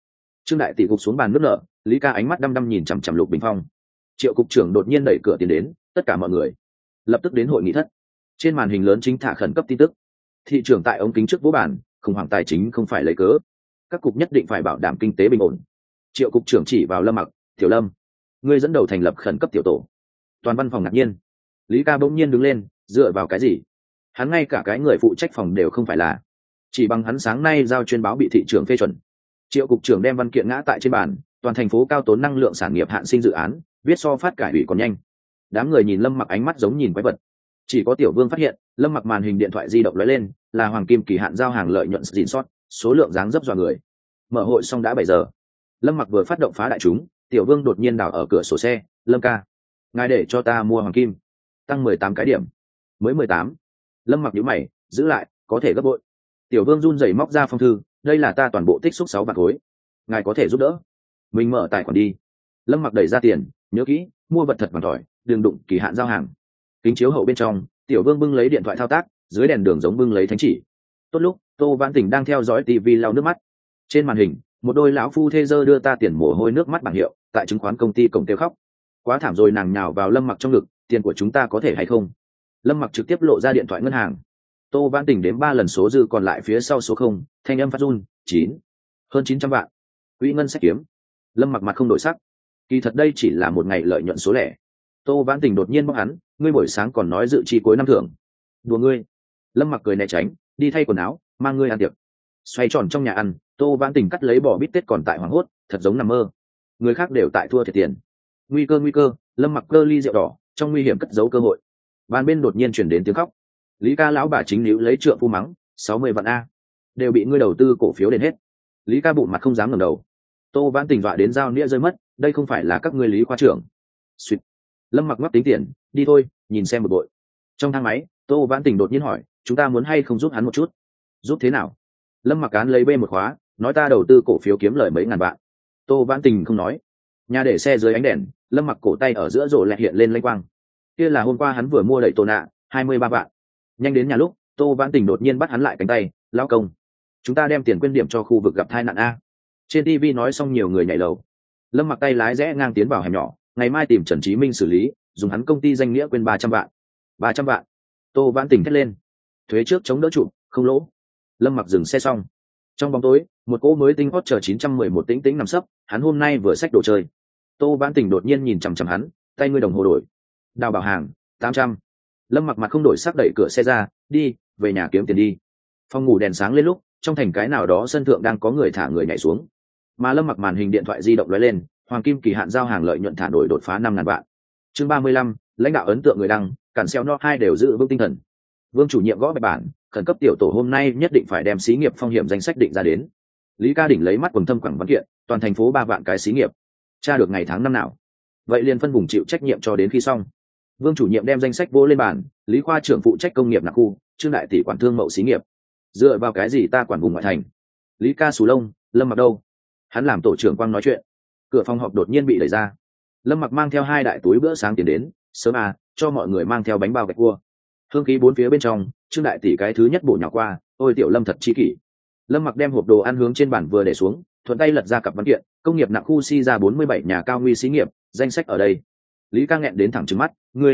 Trương đại tỷ gục xuống bàn nước nở, Lý Ca ánh mắt đăm đăm nhìn chằm chằm Lục Bình Phong. Triệu cục trưởng đột nhiên đẩy cửa tiến đến, tất cả mọi người lập tức đến hội nghị thất. Trên màn hình lớn chính thả khẩn cấp tin tức. Thị trưởng tại ống kính trước vỗ bàn, khủng hoảng tài chính không phải lấy cớ. Các cục nhất định phải bảo đảm kinh tế bình ổn. Triệu cục trưởng chỉ vào Lâm Mặc, "Tiểu Lâm, ngươi dẫn đầu thành lập khẩn cấp tiểu tổ." Toàn văn phòng ngạc nhiên. Lý Ca bỗng nhiên đứng lên, dựa vào cái gì? Hắn ngay cả cái người phụ trách phòng đều không phải là. Chỉ bằng hắn sáng nay giao chuyên báo bị thị trưởng phê chuẩn. Triệu cục trưởng đem văn kiện ngã tại trên bàn, toàn thành phố cao tốn năng lượng sản nghiệp hạn sinh dự án, viết so phát cải ủy còn nhanh. Đám người nhìn Lâm Mặc ánh mắt giống nhìn quái vật. Chỉ có Tiểu Vương phát hiện, Lâm Mặc màn hình điện thoại di động lóe lên, là hoàng kim kỳ hạn giao hàng lợi nhuận gìn sót, số lượng dáng dấp dọa người. Mở hội xong đã 7 giờ. Lâm Mặc vừa phát động phá đại chúng, Tiểu Vương đột nhiên đảo ở cửa sổ xe, "Lâm ca, ngài để cho ta mua hoàng kim, tăng 18 cái điểm." Mới 18. Lâm Mặc nhíu mày, "Giữ lại, có thể gấp bội." Tiểu Vương run rẩy móc ra phong thư, "Đây là ta toàn bộ tích xúc 6 bạc khối, ngài có thể giúp đỡ." "Mình mở tài khoản đi." Lâm Mặc đẩy ra tiền, "Nhớ kỹ, mua vật thật bằng tỏi, đừng đụng kỳ hạn giao hàng." Kính chiếu hậu bên trong, Tiểu Vương bưng lấy điện thoại thao tác, dưới đèn đường giống bưng lấy thánh chỉ. Tốt lúc, Tô Vãn Tình đang theo dõi tivi lau nước mắt. Trên màn hình, một đôi lão phu thê dơ đưa ta tiền mồ hôi nước mắt bảng hiệu, tại chứng khoán công ty cổng kêu khóc. Quá thảm rồi, nàng nhào vào Lâm Mặc trong ngực, "Tiền của chúng ta có thể hay không?" Lâm Mặc trực tiếp lộ ra điện thoại ngân hàng. Tô Vãn Tình đếm 3 lần số dư còn lại phía sau số 0, thanh âm phát run, "9, hơn 900 vạn." Quỹ ngân sách kiếm. Lâm Mặc mặt không đổi sắc. Kỳ thật đây chỉ là một ngày lợi nhuận số lẻ. Tô Vãn Tình đột nhiên bóc hắn, "Ngươi buổi sáng còn nói dự chi cuối năm thưởng." "Đùa ngươi." Lâm Mặc cười né tránh, "Đi thay quần áo, mang ngươi ăn tiệc." Xoay tròn trong nhà ăn, Tô Vãn Tình cắt lấy bò bít tết còn tại hoảng hốt, thật giống nằm mơ. Người khác đều tại thua thiệt tiền. Nguy cơ, Lâm Mặc cơ ly rượu đỏ, trong nguy hiểm cất giấu cơ hội. Bàn bên đột nhiên chuyển đến tiếng khóc. Lý Ca lão bà chính níu lấy trượng phu mắng, 60 vạn a, đều bị ngươi đầu tư cổ phiếu đền hết. Lý Ca bụng mặt không dám ngẩng đầu. Tô Vãn Tình dọa đến dao nĩa rơi mất, "Đây không phải là các ngươi Lý khoa trưởng." Xuyệt. Lâm Mặc ngắt tính tiền, "Đi thôi, nhìn xem một bội." Trong thang máy, Tô Vãn Tình đột nhiên hỏi, "Chúng ta muốn hay không giúp hắn một chút?" "Giúp thế nào?" Lâm Mặc cán lấy bê một khóa, nói, "Ta đầu tư cổ phiếu kiếm lời mấy ngàn vạn." Tô Vãn Tình không nói. Nhà để xe dưới ánh đèn, Lâm Mặc cổ tay ở giữa rổ lẹt hiện lên lênh quang. Kia là hôm qua hắn vừa mua đẩy Tô nạ, 23 vạn. Nhanh đến nhà lúc, Tô Vãn Tình đột nhiên bắt hắn lại cánh tay, "Lão công, chúng ta đem tiền quyên điểm cho khu vực gặp tai nạn a." Trên TV nói xong nhiều người nhảy lầu. Lâm Mặc tay lái rẽ ngang tiến vào hẻm nhỏ, "Ngày mai tìm Trần Chí Minh xử lý, dùng hắn công ty danh nghĩa quyên 300 vạn." 300 vạn. Tô Vãn Tình thét lên. Thuế trước chống đỡ trụ, không lỗ. Lâm Mặc dừng xe xong. Trong bóng tối, một cỗ mới tinh hot chờ 911 tĩnh tĩnh nằm sấp, hắn hôm nay vừa xách đồ chơi. Tô Vãn Tình đột nhiên nhìn chằm chằm hắn, "Tay ngươi đồng hồ đổi." "Đào bảo hàng, 800." Lâm Mặc mặt không đổi sắc đẩy cửa xe ra, "Đi, về nhà kiếm tiền đi." Phòng ngủ đèn sáng lên lúc, trong thành cái nào đó sân thượng đang có người thả người nhảy xuống. Mà Lâm Mặc màn hình điện thoại di động lóe lên, hoàng kim kỳ hạn giao hàng lợi nhuận thả nổi đột phá 5.000 vạn. Chương 35, lãnh đạo ấn tượng người đăng, cản xeo no 2 đều giữ vững tinh thần. Vương chủ nhiệm gõ bài bản, khẩn cấp tiểu tổ hôm nay nhất định phải đem xí nghiệp phong hiểm danh sách định ra đến. Lý Ca đỉnh lấy mắt quầng thâm quẳng văn kiện, toàn thành phố 3 vạn cái xí nghiệp. Tra được ngày tháng năm nào, vậy liền phân vùng chịu trách nhiệm cho đến khi xong. Vương chủ nhiệm đem danh sách vỗ lên bàn, Lý khoa trưởng phụ trách công nghiệp nạc khu, Trương đại tỷ quản thương mậu xí nghiệp. Dựa vào cái gì ta quản vùng ngoại thành? Lý Ca xù lông, Lâm Mặc đâu? Hắn làm tổ trưởng quang nói chuyện. Cửa phòng họp đột nhiên bị đẩy ra. Lâm Mặc mang theo 2 đại túi bữa sáng tiền đến, "Sớm à, cho mọi người mang theo bánh bao gạch cua." Hương khí bốn phía bên trong, Trương đại tỷ cái thứ nhất bổ nhỏ qua, "Ôi tiểu Lâm thật chi kỷ." Lâm Mặc đem hộp đồ ăn hướng trên bàn vừa để xuống, thuận tay lật ra cặp văn kiện, "Công nghiệp nặng khu si ra 47 nhà cao nguy xí nghiệp, danh sách ở đây." Lý Ca nghẹn đến thẳng trừng mắt,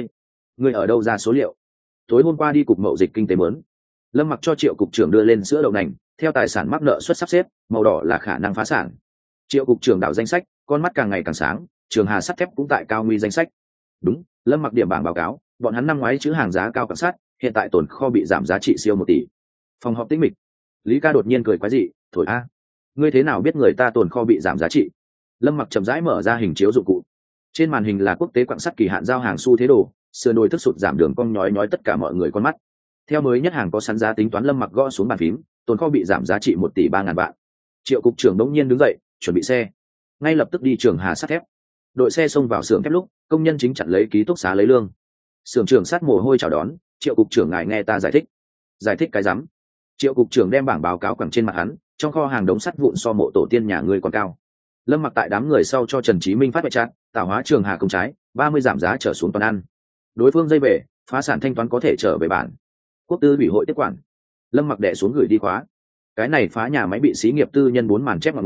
ngươi ở đâu ra số liệu?" "Tối hôm qua đi cục mậu dịch kinh tế mớn." Lâm Mặc cho Triệu cục trưởng đưa lên sữa đậu nành, theo tài sản mắc nợ suất sắp xếp, màu đỏ là khả năng phá sản. Triệu cục trưởng đảo danh sách, con mắt càng ngày càng sáng, Trường Hà sắt thép cũng tại cao nguy danh sách. Đúng, Lâm Mặc điểm bảng báo cáo, bọn hắn năm ngoái chữ hàng giá cao cảnh sát, hiện tại tồn kho bị giảm giá trị siêu 1 tỷ. Phòng họp tĩnh mịch. Lý Ca đột nhiên cười quái dị, "Thổi a, ngươi thế nào biết người ta tồn kho bị giảm giá trị?" Lâm Mặc chậm rãi mở ra hình chiếu dụng cụ. Trên màn hình là quốc tế quặng sắt kỳ hạn giao hàng xu thế đồ, sườn đồi thức sụt giảm đường cong nhói tất cả mọi người con mắt. Theo mới nhất hàng có sẵn giá tính toán, Lâm Mặc gõ xuống bàn phím, "Tồn kho bị giảm giá trị 1 tỷ 3 ngàn vạn." Triệu cục trưởng đống nhiên đứng dậy, chuẩn bị xe, ngay lập tức đi Trường Hà sắt thép. Đội xe xông vào xưởng thép lúc, công nhân chính chặn lấy ký túc xá lấy lương. Xưởng trưởng sát mồ hôi chào đón, "Triệu cục trưởng ngài nghe ta giải thích." "Giải thích cái rắm?" Triệu cục trưởng đem bảng báo cáo quẳng trên mặt hắn, "Trong kho hàng đống sắt vụn so mộ tổ tiên nhà ngươi còn cao." Lâm Mặc tại đám người sau cho Trần Chí Minh phát vệ trạng, "Tảo hóa Trường Hà công trái, 30 giảm giá trở xuống toàn ăn." Đối phương dây về, phá sản thanh toán có thể trở về bản. Quốc tư ủy hội tiếp quản. Lâm Mặc đè xuống gửi đi khóa. Cái này phá nhà máy bị xí nghiệp tư nhân 4 màn chép ngọn nguồn,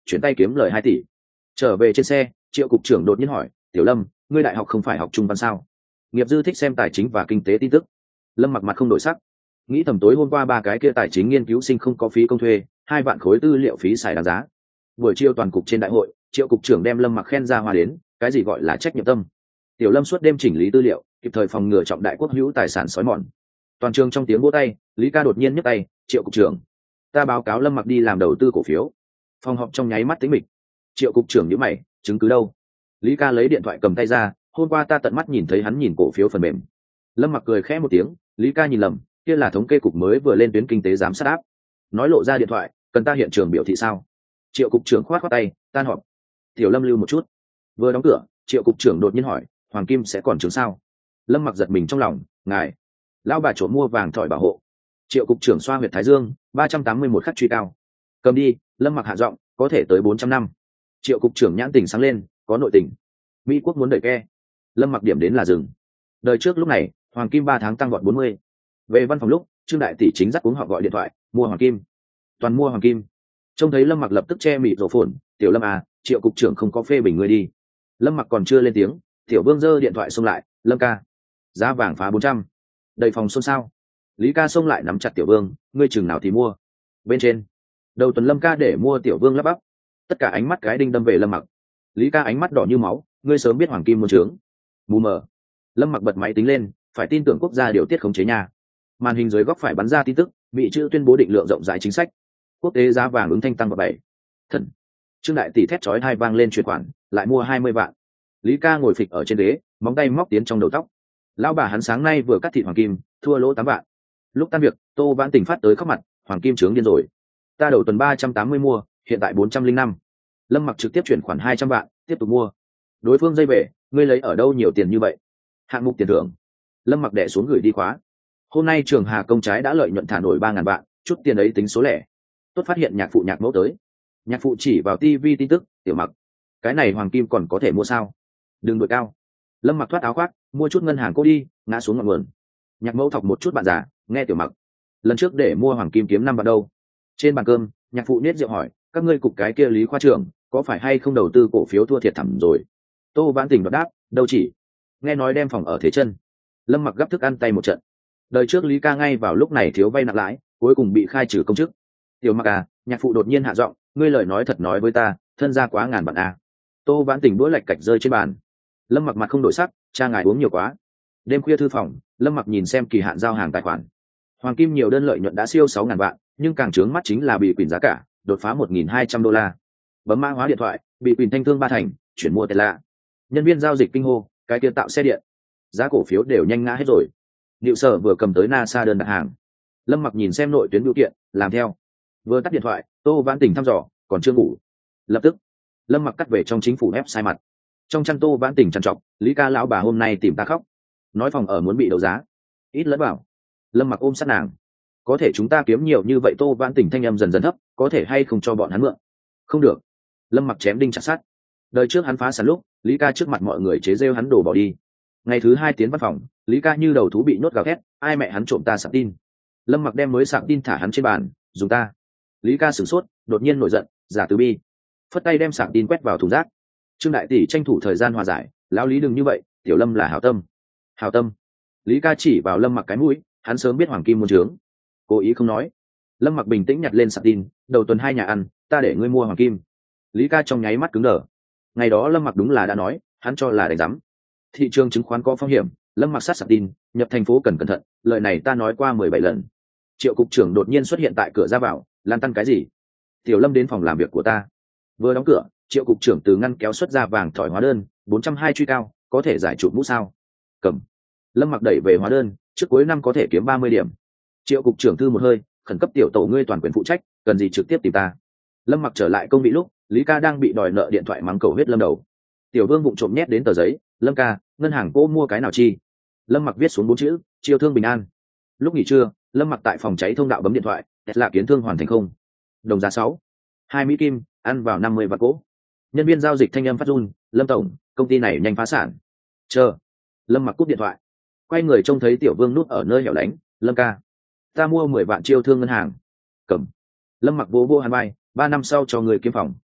chuyển tay kiếm lời 2 tỷ. Trở về trên xe, Triệu cục trưởng đột nhiên hỏi, tiểu Lâm, ngươi đại học không phải học trung văn sao? Nghiệp dư thích xem tài chính và kinh tế tin tức. Lâm mặc mặt không đổi sắc, nghĩ thầm tối hôm qua 3 cái kia tài chính nghiên cứu sinh không có phí công thuê, 2 vạn khối tư liệu phí xài đáng giá. Buổi chiều toàn cục trên đại hội, Triệu cục trưởng đem Lâm mặc khen ra hoa đến, cái gì gọi là trách nhiệm tâm. Tiểu Lâm suốt đêm chỉnh lý tư liệu, kịp thời phòng ngừa trọng đại quốc hữu tài sản xói mòn. Toàn trường trong tiếng vỗ tay, Lý Ca đột nhiên nhấc tay, Triệu cục trưởng, ta báo cáo Lâm mặc đi làm đầu tư cổ phiếu. Phòng họp trong nháy mắt tĩnh mịch. Triệu cục trưởng nhíu mày, chứng cứ đâu? Lý Ca lấy điện thoại cầm tay ra, hôm qua ta tận mắt nhìn thấy hắn nhìn cổ phiếu phần mềm. Lâm mặc cười khẽ một tiếng, Lý Ca nhìn lầm, kia là thống kê cục mới vừa lên tuyến kinh tế giám sát áp. Nói lộ ra điện thoại, cần ta hiện trường biểu thị sao? Triệu cục trưởng khoát khoát tay, tan họp. Tiểu Lâm lưu một chút. Vừa đóng cửa, Triệu cục trưởng đột nhiên hỏi, Hoàng Kim sẽ còn chứng sao? Lâm mặc giật mình trong lòng, ngài, lão bà trộm mua vàng thỏi bảo hộ. Triệu cục trưởng xoa huyệt thái dương, 381 khắc truy cao. Cầm đi. Lâm mặc hạ giọng, có thể tới 400 năm. Triệu cục trưởng nhãn tình sáng lên, có nội tình. Mỹ quốc muốn đẩy ke. Lâm mặc điểm đến là dừng. Đời trước lúc này, Hoàng Kim 3 tháng tăng vọt 40. Về văn phòng lúc, Trương đại tỷ chính dắt uống họ gọi điện thoại, mua Hoàng Kim. Toàn mua Hoàng Kim. Trông thấy Lâm mặc lập tức che mịt rổ phồn, tiểu Lâm à, Triệu cục trưởng không có phê bình ngươi đi. Lâm mặc còn chưa lên tiếng, tiểu Vương giơ điện thoại xông lại, Lâm ca, giá vàng phá 400. Đầy phòng xôn xao. Lý Ca xông lại nắm chặt tiểu Vương, ngươi chừng nào thì mua. Bên trên, đầu tuần Lâm ca để mua tiểu Vương lắp bắp. Tất cả ánh mắt cái đinh đâm về Lâm mặc. Lý Ca ánh mắt đỏ như máu, ngươi sớm biết Hoàng Kim muốn trướng. Mù mờ. Lâm mặc bật máy tính lên, phải tin tưởng quốc gia điều tiết khống chế nhà. Màn hình dưới góc phải bắn ra tin tức, bị chữ tuyên bố định lượng rộng rãi chính sách. Quốc tế giá vàng ứng thanh tăng vào 7. Thần. Trương đại tỷ thét chói tai vang lên chuyển khoản, lại mua 20 vạn. Lý Ca ngồi phịch ở trên ghế, móng tay móc tiến trong đầu tóc. Lão bà hắn sáng nay vừa cắt thịt Hoàng Kim, thua lỗ 8 vạn. Lúc tan việc, Tô Vãn Tình phát tới khóc mặt, Hoàng Kim trướng điên rồi. Ta đầu tuần 380 mua, hiện tại 405. Lâm mặc trực tiếp chuyển khoản 200 vạn, tiếp tục mua. Đối phương dây về, ngươi lấy ở đâu nhiều tiền như vậy? Hạng mục tiền thưởng. Lâm mặc đẻ xuống gửi đi khóa. Hôm nay Trường Hà công trái đã lợi nhuận thả nổi 3.000 vạn, chút tiền ấy tính số lẻ. Tốt phát hiện nhạc phụ nhạc mẫu tới. Nhạc phụ chỉ vào TV tin tức, tiểu mặc, cái này Hoàng Kim còn có thể mua sao? Đừng đội cao. Lâm mặc thoát áo khoác, mua chút ngân hàng cô đi, ngã xuống ngọn nguồn. Nhạc mẫu thọc một chút bạn già, nghe tiểu mặc, lần trước để mua Hoàng Kim kiếm 5 vạn đâu? Trên bàn cơm, nhạc phụ nết rượu hỏi, các ngươi cục cái kia Lý khoa trưởng có phải hay không đầu tư cổ phiếu thua thiệt thẳm rồi? Tô Vãn Tình đột đáp, đâu chỉ, nghe nói đem phòng ở Thế Chân. Lâm mặc gấp thức ăn tay một trận. Đời trước Lý Ca ngay vào lúc này thiếu vay nặng lãi, cuối cùng bị khai trừ công chức. Tiểu mặc à, nhạc phụ đột nhiên hạ giọng, ngươi lời nói thật nói với ta, thân gia quá ngàn vạn à? Tô Vãn Tình đũa lạch cạch rơi trên bàn. Lâm mặc mặt không đổi sắc, cha ngài uống nhiều quá. Đêm khuya thư phòng, Lâm mặc nhìn xem kỳ hạn giao hàng tài khoản. Hoàng Kim nhiều đơn lợi nhuận đã siêu 6.000 vạn, nhưng càng trướng mắt chính là bị quyền giá cả đột phá $1.200. Bấm mã hóa điện thoại, bị quyền thanh thương 3 thành, chuyển mua Tesla. Nhân viên giao dịch kinh hô, cái kia tạo xe điện, giá cổ phiếu đều nhanh ngã hết rồi. Diệu Sở vừa cầm tới NASA đơn đặt hàng. Lâm mặc nhìn xem nội tuyến biểu kiện, làm theo. Vừa tắt điện thoại, Tô Vãn Tình thăm dò, còn chưa ngủ. Lập tức, Lâm mặc cắt về trong chính phủ website mặt. Trong chăn Tô Vãn Tình trằn trọc, Lý Ca lão bà hôm nay tìm ta khóc, nói phòng ở muốn bị đấu giá. Ít lẫn bảo. Lâm mặc ôm sát nàng, có thể chúng ta kiếm nhiều như vậy? Tô Vãn Tình thanh âm dần dần thấp, có thể hay không cho bọn hắn mượn? Không được. Lâm mặc chém đinh chặt sắt. Đời trước hắn phá sản lúc, Lý Ca trước mặt mọi người chế rêu hắn đổ bỏ đi. Ngày thứ 2 tiến văn phòng, Lý Ca như đầu thú bị nhốt gào thét, ai mẹ hắn trộm ta sạc tin? Lâm mặc đem mới sạc tin thả hắn trên bàn, dùng ta. Lý Ca sửng sốt, đột nhiên nổi giận, giả từ bi, phất tay đem sạc tin quét vào thùng rác. Trương đại tỷ tranh thủ thời gian hòa giải, lão Lý đừng như vậy, tiểu Lâm là hảo tâm. Hảo tâm. Lý Ca chỉ vào Lâm mặc cái mũi, hắn sớm biết Hoàng Kim muốn trướng, cố ý không nói. Lâm mặc bình tĩnh nhặt lên sạc tin, đầu tuần 2 nhà ăn, ta để ngươi mua Hoàng Kim. Lý Ca trong nháy mắt cứng đờ. Ngày đó Lâm mặc đúng là đã nói, hắn cho là đánh giám. Thị trường chứng khoán có phong hiểm, Lâm mặc sát sạc tin, nhập thành phố cần cẩn thận, lời này ta nói qua 17 lần. Triệu cục trưởng đột nhiên xuất hiện tại cửa ra vào, lan tăn cái gì? Tiểu Lâm đến phòng làm việc của ta. Vừa đóng cửa, Triệu cục trưởng từ ngăn kéo xuất ra vàng thỏi hóa đơn, 420 truy cao, có thể giải chụp mũ sao? Cầm. Lâm mặc đẩy về hóa đơn, trước cuối năm có thể kiếm 30 điểm. Triệu cục trưởng thư một hơi, khẩn cấp tiểu tổ ngươi toàn quyền phụ trách, cần gì trực tiếp tìm ta. Lâm mặc trở lại công vị lúc, Lý Ca đang bị đòi nợ điện thoại mắng cầu huyết Lâm đầu. Tiểu Vương vụng trộm nhét đến tờ giấy, Lâm ca, ngân hàng cô mua cái nào chi? Lâm mặc viết xuống 4 chữ, chiêu thương bình an. Lúc nghỉ trưa, Lâm mặc tại phòng cháy thông đạo bấm điện thoại, Tesla kiến thương hoàn thành không? Đồng giá 6. 2 Mỹ Kim, ăn vào 50 vạn cỗ. Nhân viên giao dịch thanh âm phát run, Lâm tổng, công ty này nhanh phá sản. Chờ. Lâm mặc cúp điện thoại, quay người trông thấy Tiểu Vương núp ở nơi hẻo lánh, Lâm ca, ta mua 10 vạn chiêu thương ngân hàng. Cầm. Lâm mặc vô vô hàn bay, 3 năm sau cho người kiếm phòng.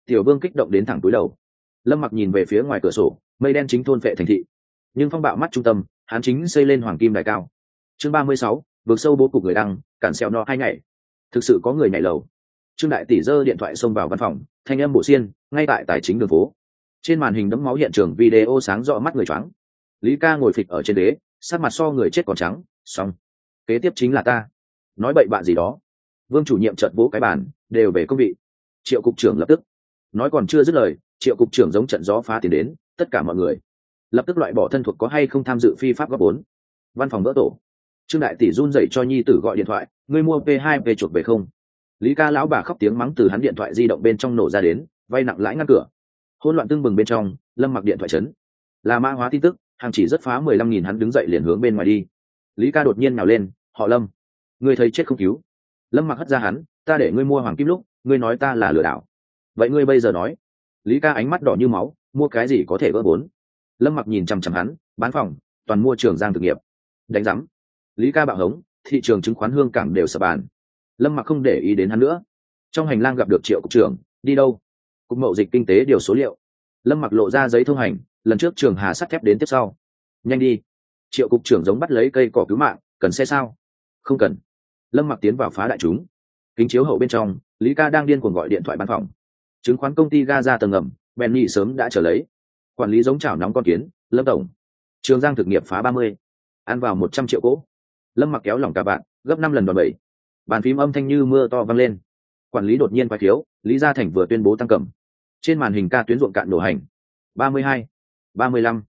Tiểu Vương kích động đến thẳng túi đầu. Lâm Mặc nhìn về phía ngoài cửa sổ, mây đen chính thôn phệ thành thị, nhưng phong bạo mắt trung tâm, hắn chính xây lên hoàng kim đài cao. Chương 36, vượt sâu bố cục người đăng, cản xeo no 2 ngày. Thực sự có người nhảy lầu. Trương đại tỷ giơ điện thoại xông vào văn phòng, thanh âm bộ xiên, ngay tại tài chính đường phố. Trên màn hình đẫm máu hiện trường video sáng rõ mắt người choáng. Lý Ca ngồi phịch ở trên ghế, sắc mặt so người chết còn trắng. Xong, kế tiếp chính là ta. Nói bậy bạn gì đó. Vương chủ nhiệm chợt vỗ cái bàn, đều về công vị. Triệu cục trưởng lập tức nói còn chưa dứt lời, Triệu cục trưởng giống trận gió phá tiền đến, tất cả mọi người lập tức loại bỏ thân thuộc có hay không tham dự phi pháp góp vốn. Văn phòng vỡ tổ. Trương đại tỷ run rẩy cho nhi tử gọi điện thoại, ngươi mua P2 về chuộc về không? Lý Ca lão bà khóc tiếng mắng từ hắn điện thoại di động bên trong nổ ra đến, vay nặng lãi ngăn cửa. Hỗn loạn tương bừng bên trong, Lâm Mặc điện thoại chấn. Là mã hóa tin tức, hàng chỉ rất phá 15.000, hắn đứng dậy liền hướng bên ngoài đi. Lý Ca đột nhiên nhào lên, họ Lâm, ngươi thấy chết không cứu. Lâm Mặc hất ra hắn, ta để ngươi mua hoàng kim lúc, ngươi nói ta là lừa đảo. Vậy ngươi bây giờ nói? Lý Ca ánh mắt đỏ như máu, mua cái gì có thể vỡ vốn? Lâm Mặc nhìn chằm chằm hắn, bán phòng, toàn mua Trường Giang thực nghiệp. Đánh rắm. Lý Ca bạo hống, thị trường chứng khoán Hương Cảng đều sập bàn. Lâm Mặc không để ý đến hắn nữa. Trong hành lang gặp được Triệu cục trưởng, đi đâu? Cục mậu dịch kinh tế điều số liệu. Lâm Mặc lộ ra giấy thông hành, lần trước Trường Hà sắt thép đến tiếp sau. Nhanh đi. Triệu cục trưởng giống bắt lấy cây cỏ cứu mạng, cần xe sao? Không cần. Lâm Mặc tiến vào phá đại chúng. Kính chiếu hậu bên trong, Lý Ca đang điên cuồng gọi điện thoại bán phòng. Chứng khoán công ty ga ra tầng ngầm, Benny sớm đã trở lấy. Quản lý giống chảo nóng con kiến, Lâm tổng. Trường Giang thực nghiệp phá 30, ăn vào 100 triệu cỗ. Lâm Mặc kéo lỏng cả bạn, gấp 5 lần đòn bẩy. Bàn phím âm thanh như mưa to vang lên. Quản lý đột nhiên quay khiếu, Lý Gia Thành vừa tuyên bố tăng cầm. Trên màn hình ca tuyến ruộng cạn đổ hành. 32, 35,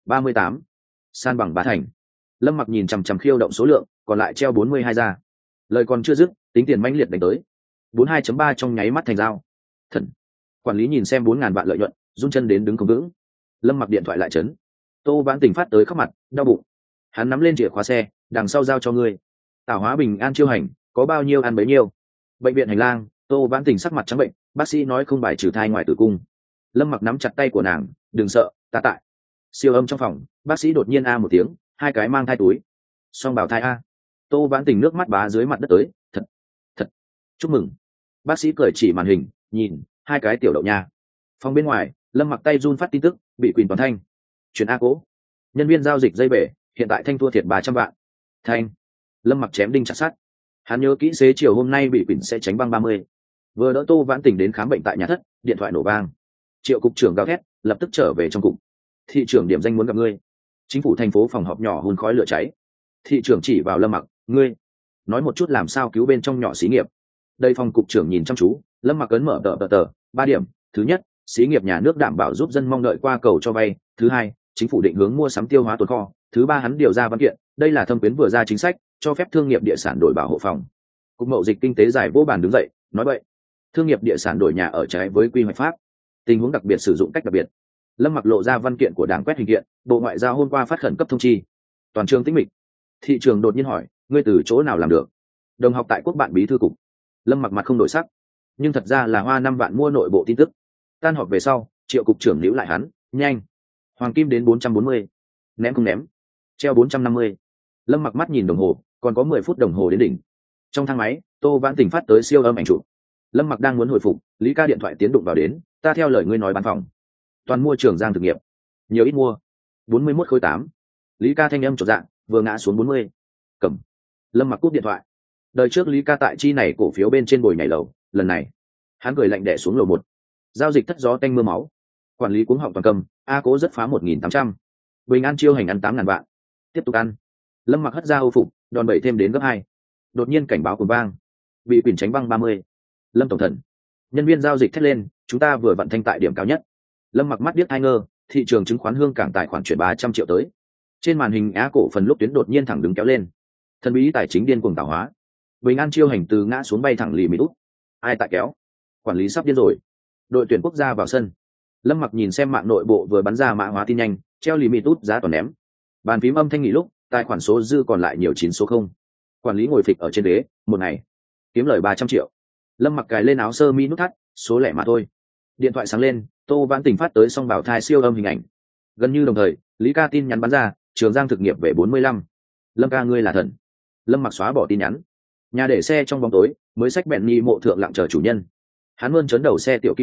38. San bằng bá thành. Lâm Mặc nhìn chằm chằm khiêu động số lượng, còn lại treo 42 ra. Lời còn chưa dứt, tính tiền mãnh liệt đánh tới. 42.3 trong nháy mắt thành dao. Thần. Quản lý nhìn xem 4.000 vạn lợi nhuận, run chân đến đứng không vững. Lâm Mặc điện thoại lại chấn. Tô Vãn Tình phát tới khóc mặt, đau bụng. Hắn nắm lên chìa khóa xe, đằng sau giao cho ngươi. Tảo Hóa Bình An chiêu hành, có bao nhiêu ăn bấy nhiêu. Bệnh viện hành lang, Tô Vãn Tình sắc mặt trắng bệnh, bác sĩ nói không bài trừ thai ngoài tử cung. Lâm Mặc nắm chặt tay của nàng, đừng sợ, ta tại. Siêu âm trong phòng, bác sĩ đột nhiên a một tiếng, hai cái mang thai túi. Song bảo thai a. Tô Vãn Tình nước mắt bá dưới mặt đất tới, thật, chúc mừng. Bác sĩ cười chỉ màn hình, nhìn, hai cái tiểu đậu nha. Phòng bên ngoài, Lâm Mặc tay run phát tin tức, bị Quỳnh toàn thanh. Chuyển A cố. Nhân viên giao dịch dây bể, hiện tại thanh thua thiệt 300 vạn. Thanh. Lâm Mặc chém đinh chặt sắt. Hắn nhớ kỹ xế chiều hôm nay bị Quỳnh sẽ tránh băng 30. Vừa đỡ Tô Vãn Tình đến khám bệnh tại nhà thất, điện thoại nổ vang. Triệu cục trưởng gào thét, lập tức trở về trong cục. Thị trưởng điểm danh muốn gặp ngươi. Chính phủ thành phố phòng họp nhỏ hun khói lửa cháy. Thị trưởng chỉ vào Lâm Mặc, ngươi nói một chút làm sao cứu bên trong nhỏ xí nghiệp. Đây phòng cục trưởng nhìn chăm chú, Lâm Mặc ấn mở tờ 3 điểm. Thứ nhất, xí nghiệp nhà nước đảm bảo giúp dân mong đợi qua cầu cho vay. Thứ hai, chính phủ định hướng mua sắm tiêu hóa tồn kho. Thứ ba, hắn điều ra văn kiện, đây là thâm quyến vừa ra chính sách, cho phép thương nghiệp địa sản đổi bảo hộ phòng. Cục mậu dịch kinh tế giải vô bàn đứng dậy, nói vậy, thương nghiệp địa sản đổi nhà ở trái với quy hoạch pháp, tình huống đặc biệt sử dụng cách đặc biệt. Lâm Mặc lộ ra văn kiện của đảng quét hình kiện, bộ ngoại giao hôm qua phát khẩn cấp thông chi, toàn trường tĩnh mịch. Thị trường đột nhiên hỏi, ngươi từ chỗ nào làm được? Đồng học tại Quốc bạn bí thư cục. Lâm Mặc mặt không đổi sắc, nhưng thật ra là hoa 5 vạn mua nội bộ tin tức. Tan họp về sau, Triệu cục trưởng níu lại hắn, nhanh, hoàng kim đến 440, ném không ném, treo 450. Lâm Mặc mắt nhìn đồng hồ, còn có 10 phút đồng hồ đến đỉnh. Trong thang máy, Tô Vãn Tình phát tới siêu âm ảnh chụp. Lâm Mặc đang muốn hồi phục, Lý Ca điện thoại tiến đụng vào đến, ta theo lời ngươi nói bán phòng, toàn mua Trường Giang thực nghiệp. Nhiều ít mua? 41 khối 8. Lý Ca thanh âm chột dạng, vừa ngã xuống 40. Cầm. Lâm Mặc cúp điện thoại. Đời trước Lý Ca tại chi này cổ phiếu bên trên bồi nhảy lầu, lần này hắn cười lạnh đè xuống lầu 1. Giao dịch thất gió tanh mưa máu. Quản lý cuống họng toàn cầm, A Cố rất phá 1.800. Bình An chiêu hành ăn 8.000 vạn. Tiếp tục ăn. Lâm Mặc hất ra ô phục, đòn bẩy thêm đến gấp 2. Đột nhiên cảnh báo cuồng vang, bị Quỳnh tránh băng 30. Lâm tổng thần. Nhân viên giao dịch thét lên, chúng ta vừa vận thanh tại điểm cao nhất. Lâm Mặc mắt biết hai ngơ, thị trường chứng khoán Hương Cảng tài khoản chuyển 300 triệu tới. Trên màn hình Á cổ phần lúc tuyến đột nhiên thẳng đứng kéo lên. Thần bí tài chính điên cuồng tạo hóa. Bình An chiêu hành từ ngã xuống bay thẳng lì mịt út. Ai tại kéo? Quản lý sắp điên rồi. Đội tuyển quốc gia vào sân. Lâm Mặc nhìn xem mạng nội bộ vừa bắn ra mã hóa tin nhanh, treo lì mịt út giá toàn ném. Bàn phím âm thanh nghỉ lúc, tài khoản số dư còn lại nhiều 9 số 0. Quản lý ngồi phịch ở trên ghế, một ngày kiếm lời 300 triệu. Lâm Mặc cài lên áo sơ mi nút thắt, số lẻ mà thôi. Điện thoại sáng lên, Tô Vãn Tình phát tới song bảo thai siêu âm hình ảnh. Gần như đồng thời, Lý Ca tin nhắn bắn ra, Trường Giang thực nghiệp về 45. Lâm ca ngươi là thần. Lâm Mặc xóa bỏ tin nhắn. Nhà để xe trong bóng tối, mới xách Bentley mộ thượng lặng chờ chủ nhân. Hắn mơn trớn đầu xe tiểu kim nhân,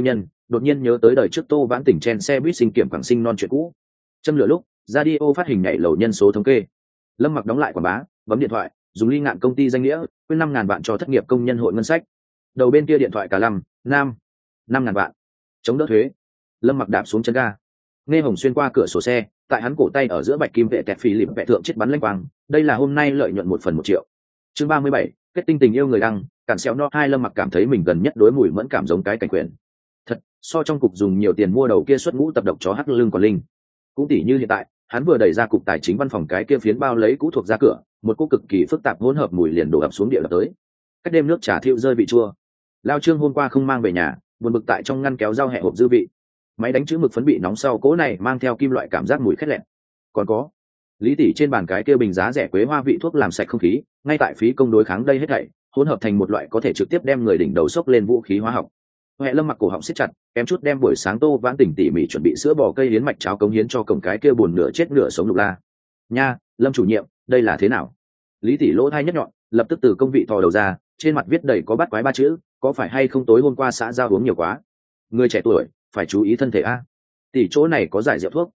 đột nhiên nhớ tới đời trước Tô Vãn Tình chen xe buýt sinh kiểm quảng sinh non chuyện cũ. Châm lửa lúc radio phát hình nhảy lầu nhân số thống kê. Lâm Mặc đóng lại quảng bá, bấm điện thoại, dùng Ly Ngạn công ty danh nghĩa quyên 5.000 vạn cho thất nghiệp công nhân hội ngân sách. Đầu bên kia điện thoại cả lăm nam 5.000 vạn chống đỡ thuế. Lâm Mặc đạp xuống chân ga, nghe hồng xuyên qua cửa sổ xe, tại hắn cổ tay ở giữa bạch kim vệ tẹt phì lịp vệ thượng chết bắn lanh quang. Đây là hôm nay lợi nhuận 1/1 triệu. Chương 37, kết tinh tình yêu người đăng, cản xéo no 2. Lâm Mặc cảm thấy mình gần nhất đối mùi mẫn cảm giống cái cảnh quyền. Thật, so trong cục dùng nhiều tiền mua đầu kia xuất ngũ tập độc chó hắc lưng còn linh. Cũng tỉ như hiện tại, hắn vừa đẩy ra cục tài chính văn phòng cái kia phiến bao lấy cũ thuộc ra cửa, một cô cực kỳ phức tạp hỗn hợp mùi liền đổ ập xuống địa lập tới. Cách đêm nước trà thiêu rơi vị chua. Lao Trương hôm qua không mang về nhà, buồn bực tại trong ngăn kéo rau hẹ hộp dư vị. Máy đánh chữ mực phấn bị nóng sau cố này mang theo kim loại cảm giác mùi khét lẹn. Còn có Lý tỷ trên bàn cái kia bình giá rẻ quế hoa vị thuốc làm sạch không khí, ngay tại phí công đối kháng đây hết thảy hỗn hợp thành một loại có thể trực tiếp đem người đỉnh đầu sốc lên vũ khí hóa học. Huệ Lâm mặc cổ họng siết chặt, kém chút đem buổi sáng Tô Vãn Tình tỉ mỉ chuẩn bị sữa bò cây hiến mạch cháo cống hiến cho cổng cái kia buồn nửa chết nửa sống Lục La. Nha, Lâm chủ nhiệm, đây là thế nào? Lý tỷ lỗ thai nhất nhọn, lập tức từ công vị thò đầu ra, trên mặt viết đầy có bắt quái 3 chữ, có phải hay không tối hôm qua xã giao uống nhiều quá? Người trẻ tuổi, phải chú ý thân thể a. Tỷ chỗ này có giải rượu thuốc?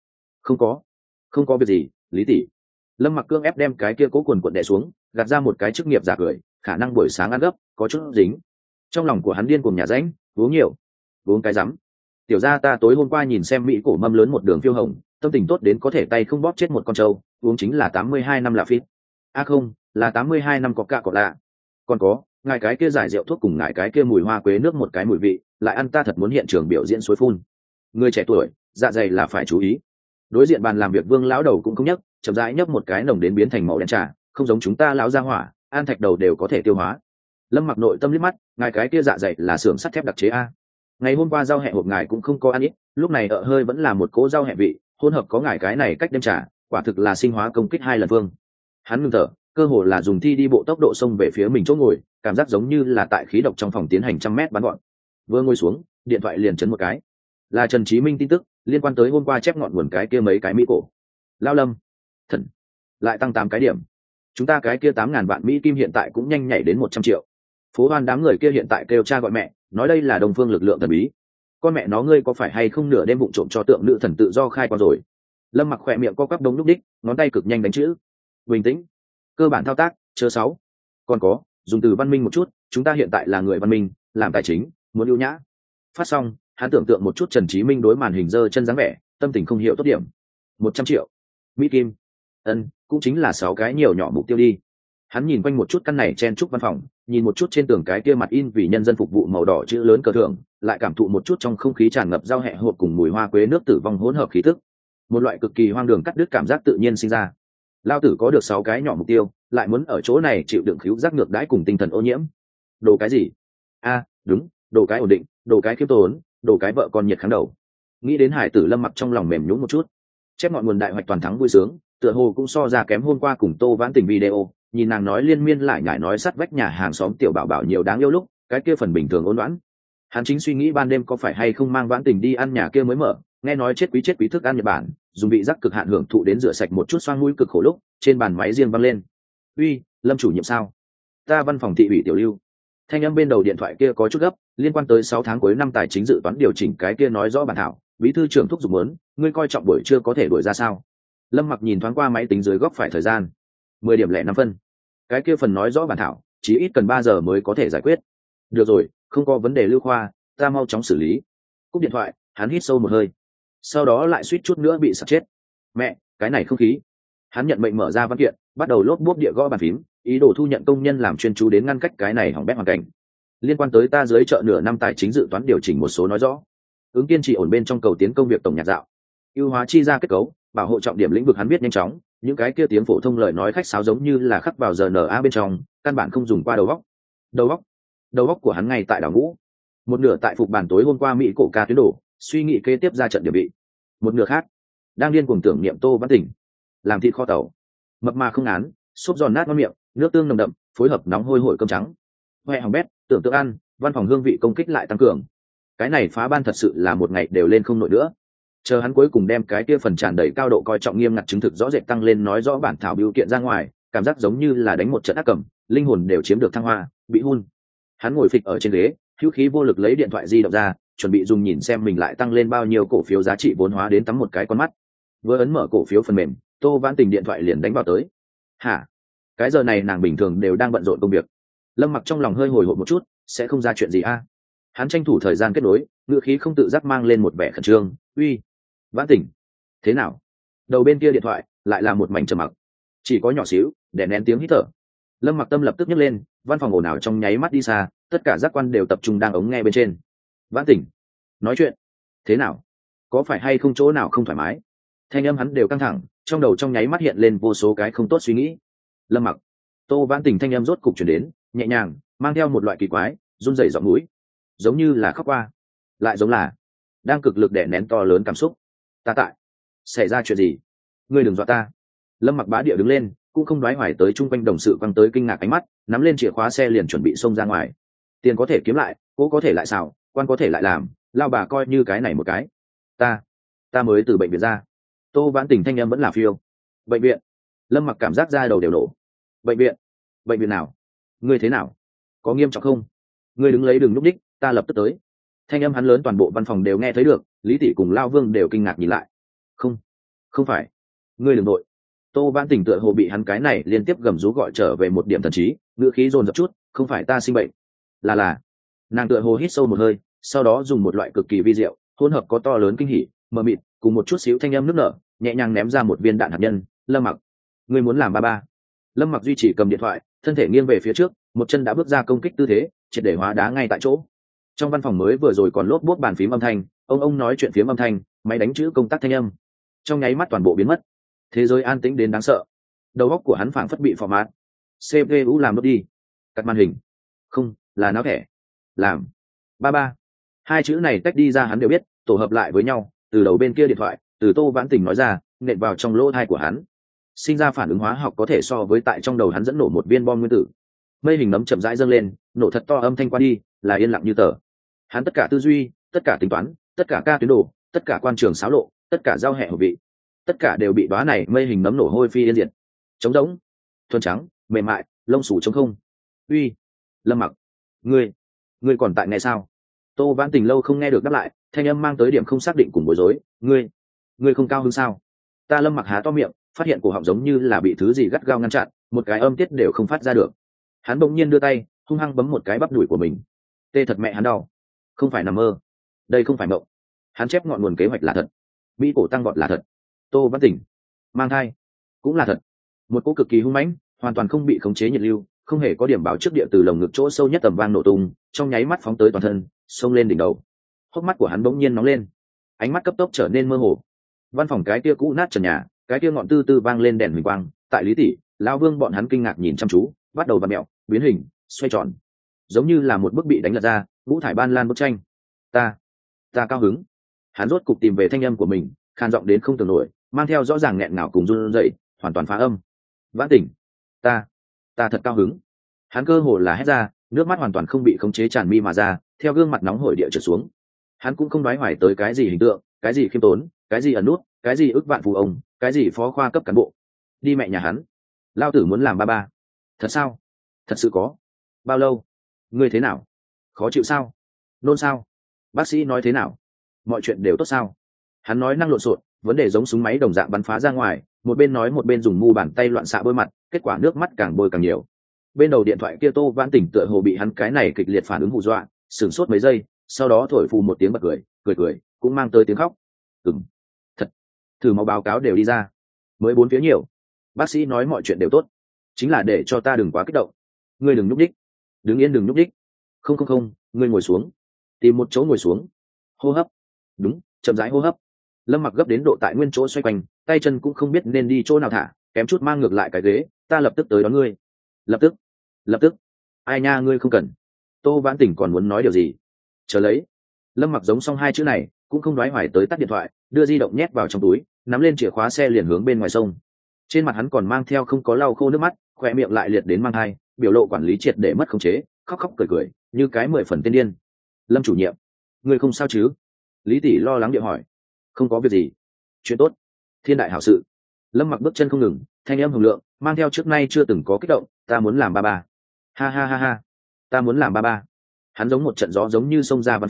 Không có việc gì, Lý tỷ. Lâm Mặc cương ép đem cái kia cố quần quần đè xuống, gạt ra một cái chức nghiệp giả cười, khả năng buổi sáng ăn gấp, có chút dính. Trong lòng của hắn điên cuồng nhà rãnh, uống nhiều, uống cái rắm. Tiểu gia ta tối hôm qua nhìn xem mỹ cổ mâm lớn một đường phiêu hồng, tâm tình tốt đến có thể tay không bóp chết một con trâu, uống chính là 82 năm lạ phít. Không, là 82 năm có cạ cọ lạ. Còn có, ngài cái kia giải rượu thuốc cùng ngài cái kia mùi hoa quế nước một cái mùi vị, lại ăn ta thật muốn hiện trường biểu diễn suối phun. Người trẻ tuổi, dạ dày là phải chú ý. Đối diện bàn làm việc Vương lão đầu cũng không nhấc, chậm rãi nhấp một cái nồng đến biến thành màu đen trà, không giống chúng ta lão gia hỏa, ăn thạch đầu đều có thể tiêu hóa. Lâm Mặc nội tâm liếc mắt, ngài cái kia dạ dày là xưởng sắt thép đặc chế a. Ngày hôm qua rau hẹ hộp ngài cũng không có ăn ít, lúc này ở hơi vẫn là một cỗ rau hẹ vị, hỗn hợp có ngài cái này cách đêm trà, quả thực là sinh hóa công kích 2 lần vương. Hắn ngừng thở, cơ hồ là dùng thi đi bộ tốc độ xông về phía mình chỗ ngồi, cảm giác giống như là tại khí độc trong phòng tiến hành trăm mét bắn gọn. Vừa ngồi xuống, điện thoại liền chấn một cái, là Trần Chí Minh tin tức liên quan tới hôm qua chép ngọn nguồn cái kia mấy cái mỹ cổ. Lao Lâm, thần, lại tăng 8 cái điểm. Chúng ta cái kia 8.000 vạn mỹ kim hiện tại cũng nhanh nhảy đến 100 triệu. Phố Hoan đám người kia hiện tại kêu cha gọi mẹ, nói đây là Đông Phương lực lượng thần bí. Con mẹ nó ngươi có phải hay không nửa đêm vụng trộm cho tượng nữ thần tự do khai qua rồi? Lâm Mặc khỏe miệng co quắp đống lúc đích, ngón tay cực nhanh đánh chữ. Bình tĩnh, cơ bản thao tác, chớ 6. Còn có, dùng từ văn minh một chút, chúng ta hiện tại là người văn minh, làm tài chính, muốn ưu nhã. Phát xong, hắn tưởng tượng một chút Trần Chí Minh đối màn hình giơ chân dáng vẻ, tâm tình không hiểu tốt điểm. 100 triệu mỹ kim, cũng chính là 6 cái nhiều nhỏ mục tiêu đi. Hắn nhìn quanh một chút căn này chen chúc văn phòng, nhìn một chút trên tường cái kia mặt in vì nhân dân phục vụ màu đỏ chữ lớn cờ thưởng, lại cảm thụ một chút trong không khí tràn ngập rau hẹ hộp cùng mùi hoa quế nước tử vong hỗn hợp khí tức. Một loại cực kỳ hoang đường cắt đứt cảm giác tự nhiên sinh ra. Lao tử có được 6 cái nhỏ mục tiêu, lại muốn ở chỗ này chịu đựng khíu giác ngược đãi cùng tinh thần ô nhiễm. Đồ cái gì? Đúng, đồ cái ổn định, đồ cái khiêm tốn, đồ cái vợ con nhiệt kháng đầu. Nghĩ đến Hải Tử Lâm Mặc trong lòng mềm nhũn một chút. Chép ngọn nguồn đại hoạch toàn thắng vui sướng, tựa hồ cũng so ra kém hôm qua cùng Tô Vãn Tình video, nhìn nàng nói liên miên lại nhải nói sắt vách nhà hàng xóm tiểu bảo bảo nhiều đáng yêu lúc, cái kia phần bình thường ôn loãn. Hắn chính suy nghĩ ban đêm có phải hay không mang Vãn Tình đi ăn nhà kia mới mở, nghe nói chết quý thức ăn Nhật Bản, dùng vị giác cực hạn hưởng thụ đến rửa sạch một chút xoang mũi cực khổ lúc, trên bàn máy riêng vang lên. "Uy, Lâm chủ nhiệm sao? Ta văn phòng thị ủy tiểu Lưu." Thanh âm bên đầu điện thoại kia có chút gấp, liên quan tới 6 tháng cuối năm tài chính dự toán điều chỉnh cái kia nói rõ bản thảo, bí thư trưởng thúc giục muốn, ngươi coi trọng buổi trưa có thể đuổi ra sao? Lâm Mặc nhìn thoáng qua máy tính dưới góc phải thời gian, 10 điểm lẻ 5 phân. Cái kia phần nói rõ bản thảo, chỉ ít cần 3 giờ mới có thể giải quyết. Được rồi, không có vấn đề Lưu Khoa, ta mau chóng xử lý. Cúp điện thoại, hắn hít sâu một hơi, sau đó lại suýt chút nữa bị sặc chết. Mẹ, cái này không khí. Hắn nhận mệnh mở ra văn kiện, bắt đầu lốp bốp địa gõ bàn phím, ý đồ thu nhận công nhân làm chuyên chú đến ngăn cách cái này hỏng bét hoàn cảnh. Liên quan tới ta dưới chợ nửa năm tài chính dự toán điều chỉnh một số nói rõ. Ứng kiên trì ổn bên trong cầu tiến công việc tổng nhạc dạo. Ưu hóa chi ra kết cấu, bảo hộ trọng điểm lĩnh vực hắn biết nhanh chóng, những cái kia tiếng phổ thông lời nói khách sáo giống như là khắc vào giờ NA bên trong, căn bản không dùng qua đầu óc của hắn ngay tại đảo ngũ. Một nửa tại phục bản tối hôm qua Mỹ cổ ca tuyến đổ, suy nghĩ kế tiếp ra trận điểm bị. Một nửa khác đang điên cuồng tưởng niệm Tô Vãn Tình, làm thịt kho tàu, mập mà không án, xốp giòn nát ngon miệng, nước tương nồng đậm, phối hợp nóng hôi hổi cơm trắng. Hoè hỏng bét, tưởng tượng ăn, văn phòng hương vị công kích lại tăng cường. Cái này phá ban thật sự là một ngày đều lên không nổi nữa. Chờ hắn cuối cùng đem cái kia phần tràn đầy cao độ coi trọng nghiêm ngặt chứng thực rõ rệt tăng lên nói rõ bản thảo biểu kiện ra ngoài, cảm giác giống như là đánh một trận ác cầm, linh hồn đều chiếm được thăng hoa, bị hun. Hắn ngồi phịch ở trên ghế, hữu khí vô lực lấy điện thoại di động ra, chuẩn bị dùng nhìn xem mình lại tăng lên bao nhiêu cổ phiếu giá trị vốn hóa đến tắm một cái con mắt. Vừa ấn mở cổ phiếu phần mềm, Tô Vãn Tình điện thoại liền đánh vào tới. Hả? Cái giờ này nàng bình thường đều đang bận rộn công việc. Lâm Mặc trong lòng hơi hồi hộp một chút, sẽ không ra chuyện gì a? Hắn tranh thủ thời gian kết nối, ngữ khí không tự giác mang lên một vẻ khẩn trương. Uy, Vãn Tình, thế nào? Đầu bên kia điện thoại lại là một mảnh trầm mặc, chỉ có nhỏ xíu để nén tiếng hít thở. Lâm Mặc tâm lập tức nhấc lên, văn phòng ồn ào trong nháy mắt đi xa, tất cả giác quan đều tập trung đang ống nghe bên trên. Vãn Tình, nói chuyện, thế nào? Có phải hay không chỗ nào không thoải mái? Thanh âm hắn đều căng thẳng, trong đầu trong nháy mắt hiện lên vô số cái không tốt suy nghĩ. Lâm Mặc, Tô Vãn Tình thanh âm rốt cục chuyển đến, nhẹ nhàng, mang theo một loại kỳ quái, run rẩy giọng mũi, giống như là khóc qua, lại giống là đang cực lực đè nén to lớn cảm xúc. Ta tại, xảy ra chuyện gì? Ngươi đừng dọa ta. Lâm Mặc bá địa đứng lên, cũng không đoái hoài tới chung quanh đồng sự quăng tới kinh ngạc ánh mắt, nắm lên chìa khóa xe liền chuẩn bị xông ra ngoài. Tiền có thể kiếm lại, cố có thể lại xào, quan có thể lại làm, lao bà coi như cái này một cái. Ta mới từ bệnh viện ra. Tô Vãn Tình thanh em vẫn là phiêu. Bệnh viện? Lâm Mặc cảm giác da đầu đều nổ. Bệnh viện? Bệnh viện nào? Ngươi thế nào? Có nghiêm trọng không? Ngươi đứng lấy đừng núp đích, ta lập tức tới. Thanh âm hắn lớn toàn bộ văn phòng đều nghe thấy được, Lý Tỷ cùng Lao Vương đều kinh ngạc nhìn lại. Không phải. Ngươi đừng nội. Tô Vãn Tình tựa hồ bị hắn cái này liên tiếp gầm rú gọi trở về một điểm thần trí, ngữ khí dồn dập chút, không phải ta sinh bệnh, là nàng tựa hồ hít sâu một hơi, sau đó dùng một loại cực kỳ vi diệu, hỗn hợp có to lớn kinh hỉ, mờ mịt, cùng một chút xíu thanh âm nước nở, nhẹ nhàng ném ra một viên đạn hạt nhân. Lâm Mặc, ngươi muốn làm ba ba? Lâm Mặc duy trì cầm điện thoại, thân thể nghiêng về phía trước, một chân đã bước ra công kích tư thế, triệt để hóa đá ngay tại chỗ. Trong văn phòng mới vừa rồi còn lốp bốt bàn phím âm thanh, ông nói chuyện phím âm thanh, máy đánh chữ công tác thanh âm, trong nháy mắt toàn bộ biến mất. Thế giới an tĩnh đến đáng sợ. Đầu óc của hắn phảng phất bị phò mát. CPU làm nốt đi. Cắt màn hình. Không, là não thẻ. Làm. Ba ba. Hai chữ này tách đi ra hắn đều biết, tổ hợp lại với nhau, từ đầu bên kia điện thoại, từ Tô Vãn Tình nói ra, nện vào trong lỗ tai của hắn. Sinh ra phản ứng hóa học có thể so với tại trong đầu hắn dẫn nổ một viên bom nguyên tử. Mây hình nấm chậm rãi dâng lên, nổ thật to, âm thanh qua đi, là yên lặng như tờ. Hắn tất cả tư duy, tất cả tính toán, tất cả ca tuyến đồ, tất cả quan trường xáo lộ, tất cả giao hẹ hữu vị, tất cả đều bị đóa này mây hình nấm nổ hôi phi yên diệt. Trống rỗng, thuần trắng, mềm mại, lông xù trống không. Uy, Lâm Mặc, ngươi còn tại nghe sao? Tô Vãn Tình lâu không nghe được đáp lại, thanh âm mang tới điểm không xác định cùng bối rối. Ngươi không cao hơn sao? Ta Lâm Mặc há to miệng, phát hiện cổ họng giống như là bị thứ gì gắt gao ngăn chặn, một cái âm tiết đều không phát ra được. Hắn bỗng nhiên đưa tay, hung hăng bấm một cái bắp đùi của mình. Tê thật mẹ hắn đau. Không phải nằm mơ, đây không phải mộng. Hắn chép ngọn nguồn kế hoạch là thật, mỹ cổ tăng vọt là thật, Tô Vãn Tình mang thai cũng là thật. Một cỗ cực kỳ hung mãnh, hoàn toàn không bị khống chế nhiệt lưu, không hề có điểm báo trước địa từ lồng ngực chỗ sâu nhất tầm vang nổ tung, trong nháy mắt phóng tới toàn thân, xông lên đỉnh đầu. Hốc mắt của hắn bỗng nhiên nóng lên, ánh mắt cấp tốc trở nên mơ hồ. Văn phòng cái kia cũ nát trần nhà, cái kia ngọn tư tư vang lên đèn huỳnh quang, tại Lý Tỷ, Lão Vương bọn hắn kinh ngạc nhìn chăm chú, bắt đầu vặn mẹo, biến hình, xoay tròn, giống như là một bức bị đánh lật ra ngũ thải ban lan bức tranh. Ta cao hứng. Hắn rốt cục tìm về thanh âm của mình, khan giọng đến không tưởng nổi, mang theo rõ ràng nghẹn ngào cùng run rẩy, hoàn toàn phá âm. Vãn Tình, ta thật cao hứng. Hắn cơ hồ là hét ra, nước mắt hoàn toàn không bị khống chế tràn mi mà ra, theo gương mặt nóng hổi địa trượt xuống. Hắn cũng không đoái hoài tới cái gì hình tượng, cái gì khiêm tốn, cái gì ẩn nút, cái gì ức vạn phú ông, cái gì phó khoa cấp cán bộ. Đi mẹ nhà hắn. Lao tử muốn làm ba ba. Thật sao? Thật sự có. Bao lâu? Ngươi thế nào? Khó chịu sao? Nôn sao? Bác sĩ nói thế nào? Mọi chuyện đều tốt sao? Hắn nói năng lộn xộn, vấn đề giống súng máy đồng dạng bắn phá ra ngoài, một bên nói một bên dùng mu bàn tay loạn xạ bôi mặt, kết quả nước mắt càng bôi càng nhiều. Bên đầu điện thoại kia Tô Vãn Tình tựa hồ bị hắn cái này kịch liệt phản ứng hù dọa, sửng sốt mấy giây, sau đó thổi phù một tiếng bật cười, cũng mang tới tiếng khóc. Thật. Thử máu báo cáo đều đi ra, mới 4 phía nhiều. Bác sĩ nói mọi chuyện đều tốt, chính là để cho ta đừng quá kích động. Ngươi đừng nhúc đích, đứng yên đừng nhúc đích. Không, ngươi ngồi xuống, tìm một chỗ ngồi xuống. Hô hấp, đúng, chậm rãi hô hấp. Lâm Mặc gấp đến độ tại nguyên chỗ xoay quanh, tay chân cũng không biết nên đi chỗ nào thả, kém chút mang ngược lại cái ghế. Ta lập tức tới đón ngươi. Lập tức. Ai nha, ngươi không cần. Tô Vãn Tình còn muốn nói điều gì? Chờ lấy. Lâm Mặc giống xong hai chữ này, cũng không đoái hoài tới tắt điện thoại, đưa di động nhét vào trong túi, nắm lên chìa khóa xe liền hướng bên ngoài sông. Trên mặt hắn còn mang theo không có lau khô nước mắt, khóe miệng lại liệt đến mang hai, biểu lộ quản lý triệt để mất khống chế, khóc cười, như cái 10 phần tiên điên. Lâm chủ nhiệm, ngươi không sao chứ? Lý Tỷ lo lắng điệu hỏi. Không có việc gì. Chuyện tốt. Thiên đại hảo sự. Lâm Mặc bước chân không ngừng, thanh âm hùng lượng, mang theo trước nay chưa từng có kích động. Ta muốn làm ba ba. Ha. Ta muốn làm ba ba. Hắn giống một trận gió giống như xông ra văn phòng,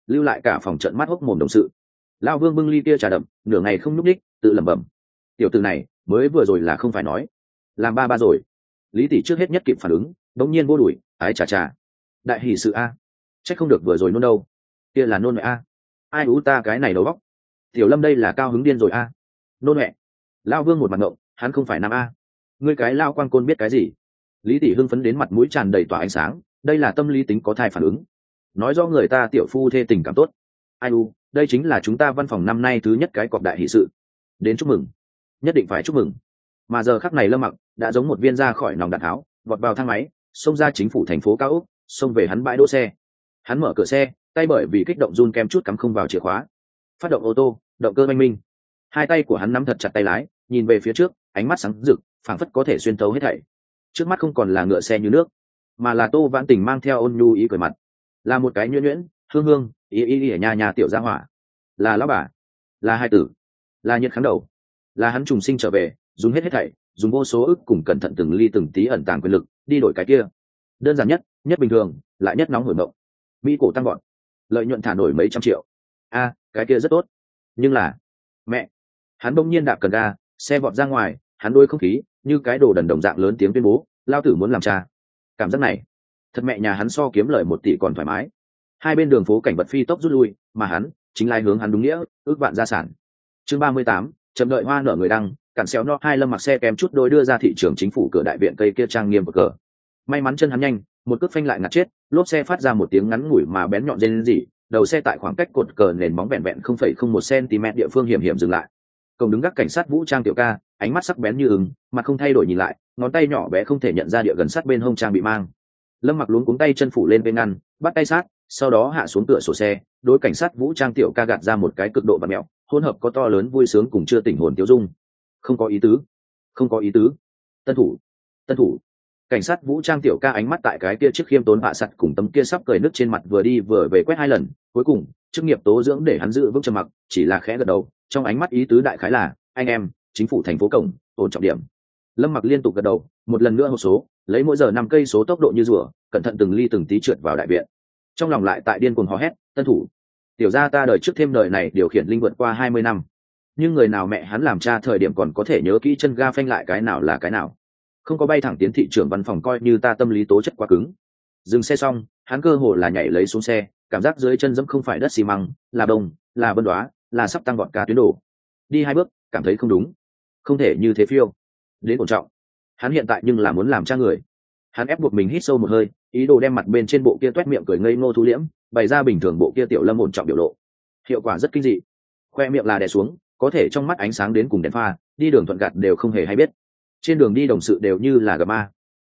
lưu lại cả phòng trận mắt hốc mồm đồng sự. Lao Vương bưng ly kia trà đậm, nửa ngày không nhúc nhích, tự lẩm bẩm. Tiểu tử này, mới vừa rồi là không phải nói, làm ba rồi. Lý tỷ trước hết nhất kịp phản ứng, đống nhiên vô đuổi, ái chà chà. Đại hỷ sự a, chắc không được vừa rồi nôn đâu, kia là nôn mẹ a. Ai ú ta cái này đầu óc. Tiểu Lâm đây là cao hứng điên rồi a. Nôn mẹ. Lao Vương một mặt ngộng, hắn không phải nam a. Ngươi cái lao quang côn biết cái gì? Lý tỷ hưng phấn đến mặt mũi tràn đầy tỏa ánh sáng, đây là tâm lý tính có thai phản ứng. Nói rõ người ta tiểu phu thê tình cảm tốt. Ai u, đây chính là chúng ta văn phòng năm nay thứ nhất cái cọp đại hỷ sự. Đến chúc mừng, nhất định phải chúc mừng. Mà giờ khắc này Lâm Mặc đã giống một viên ra khỏi nòng đạn tháo, vọt vào thang máy, xông ra chính phủ thành phố cao ốc, xông về hắn bãi đỗ xe. Hắn mở cửa xe, tay bởi vì kích động run kem chút cắm không vào chìa khóa. Phát động ô tô, động cơ oanh minh. Hai tay của hắn nắm thật chặt tay lái, nhìn về phía trước, ánh mắt sáng rực, phảng phất có thể xuyên thấu hết thảy. Trước mắt không còn là ngựa xe như nước, mà là Tô Vãn Tình mang theo ôn nhu ý cười mặt, là một cái nhuyễn nhuyễn, hương hương, ý ở nhà tiểu gia hỏa, là lão bà, là hai tử, là nhiệt kháng đầu, là hắn trùng sinh trở về, dùng hết thảy, dùng vô số ức cùng cẩn thận từng ly từng tí ẩn tàng quyền lực, đi đổi cái kia. Đơn giản nhất, nhất bình thường, lại nhất nóng hổi mộng. Mỹ cổ tăng gọn, lợi nhuận thả nổi mấy trăm triệu. A, cái kia rất tốt. Nhưng là, mẹ, hắn bỗng nhiên đạp cần ga, xe vọt ra ngoài, hắn đôi không khí, như cái đồ đần đồng dạng lớn tiếng tuyên bố, lao tử muốn làm cha. Cảm giác này, thật mẹ nhà hắn so kiếm lời 1 tỷ còn thoải mái. Hai bên đường phố cảnh vật phi tốc rút lui, mà hắn chính lai hướng hắn đúng nghĩa, ước vạn gia sản. Chương 38, chậm đợi hoa nở người đăng, cản xéo nó hai Lâm Mặc xe kém chút đôi đưa ra thị trường chính phủ cửa đại viện cây kia trang nghiêm bờ cờ. May mắn chân hắn nhanh, một cước phanh lại ngặt chết, lốp xe phát ra một tiếng ngắn ngủi mà bén nhọn rên rỉ, đầu xe tại khoảng cách cột cờ nền bóng vẹn vẹn 0,01 cm địa phương hiểm hiểm dừng lại. Cổng đứng gác cảnh sát vũ trang tiểu ca, ánh mắt sắc bén như ứng, mặt không thay đổi nhìn lại, ngón tay nhỏ bé không thể nhận ra địa gần sát bên hông trang bị mang. Lâm Mặc luống cuống tay chân phủ lên bên ngăn, bắt tay sát, sau đó hạ xuống cửa sổ xe, đối cảnh sát vũ trang tiểu ca gạt ra một cái cực độ vặn mẹo, hỗn hợp có to lớn vui sướng cùng chưa tỉnh hồn tiêu dung. Không có ý tứ, không có ý tứ. Tân thủ, tân thủ. Cảnh sát vũ trang tiểu ca ánh mắt tại cái kia chiếc khiêm tốn bạ sặt cùng tấm kia sắp cười nước trên mặt vừa đi vừa về quét 2 lần, cuối cùng chức nghiệp tố dưỡng để hắn giữ vững trầm mặc, chỉ là khẽ gật đầu, trong ánh mắt ý tứ đại khái là anh em, chính phủ thành phố cổng, ổn trọng điểm. Lâm Mặc liên tục gật đầu, một lần nữa hộp số, lấy mỗi giờ 5 cây số tốc độ như rùa, cẩn thận từng ly từng tí trượt vào đại viện. Trong lòng lại tại điên cuồng hò hét, tân thủ. Tiểu gia ta đời trước thêm đời này điều khiển linh vượt qua 20 năm, nhưng người nào mẹ hắn làm cha thời điểm còn có thể nhớ kỹ chân ga phanh lại cái nào là cái nào. Không có bay thẳng tiến thị trưởng văn phòng coi như ta tâm lý tố chất quá cứng. Dừng xe xong, hắn cơ hồ là nhảy lấy xuống xe, cảm giác dưới chân dẫm không phải đất xi măng, là đồng, là vân đoá, là sắp tăng gọn cả tuyến đổ. Đi 2 bước, cảm thấy không đúng, không thể như thế phiêu. Đến ổn trọng. Hắn hiện tại nhưng là muốn làm cha người. Hắn ép buộc mình hít sâu một hơi, ý đồ đem mặt bên trên bộ kia toét miệng cười ngây ngô thu liễm, bày ra bình thường bộ kia tiểu Lâm ổn trọng biểu lộ. Hiệu quả rất kinh dị. Khoe miệng là đè xuống, có thể trong mắt ánh sáng đến cùng đèn pha, đi đường thuận gạt đều không hề hay biết. Trên đường đi đồng sự đều như là gặp ma.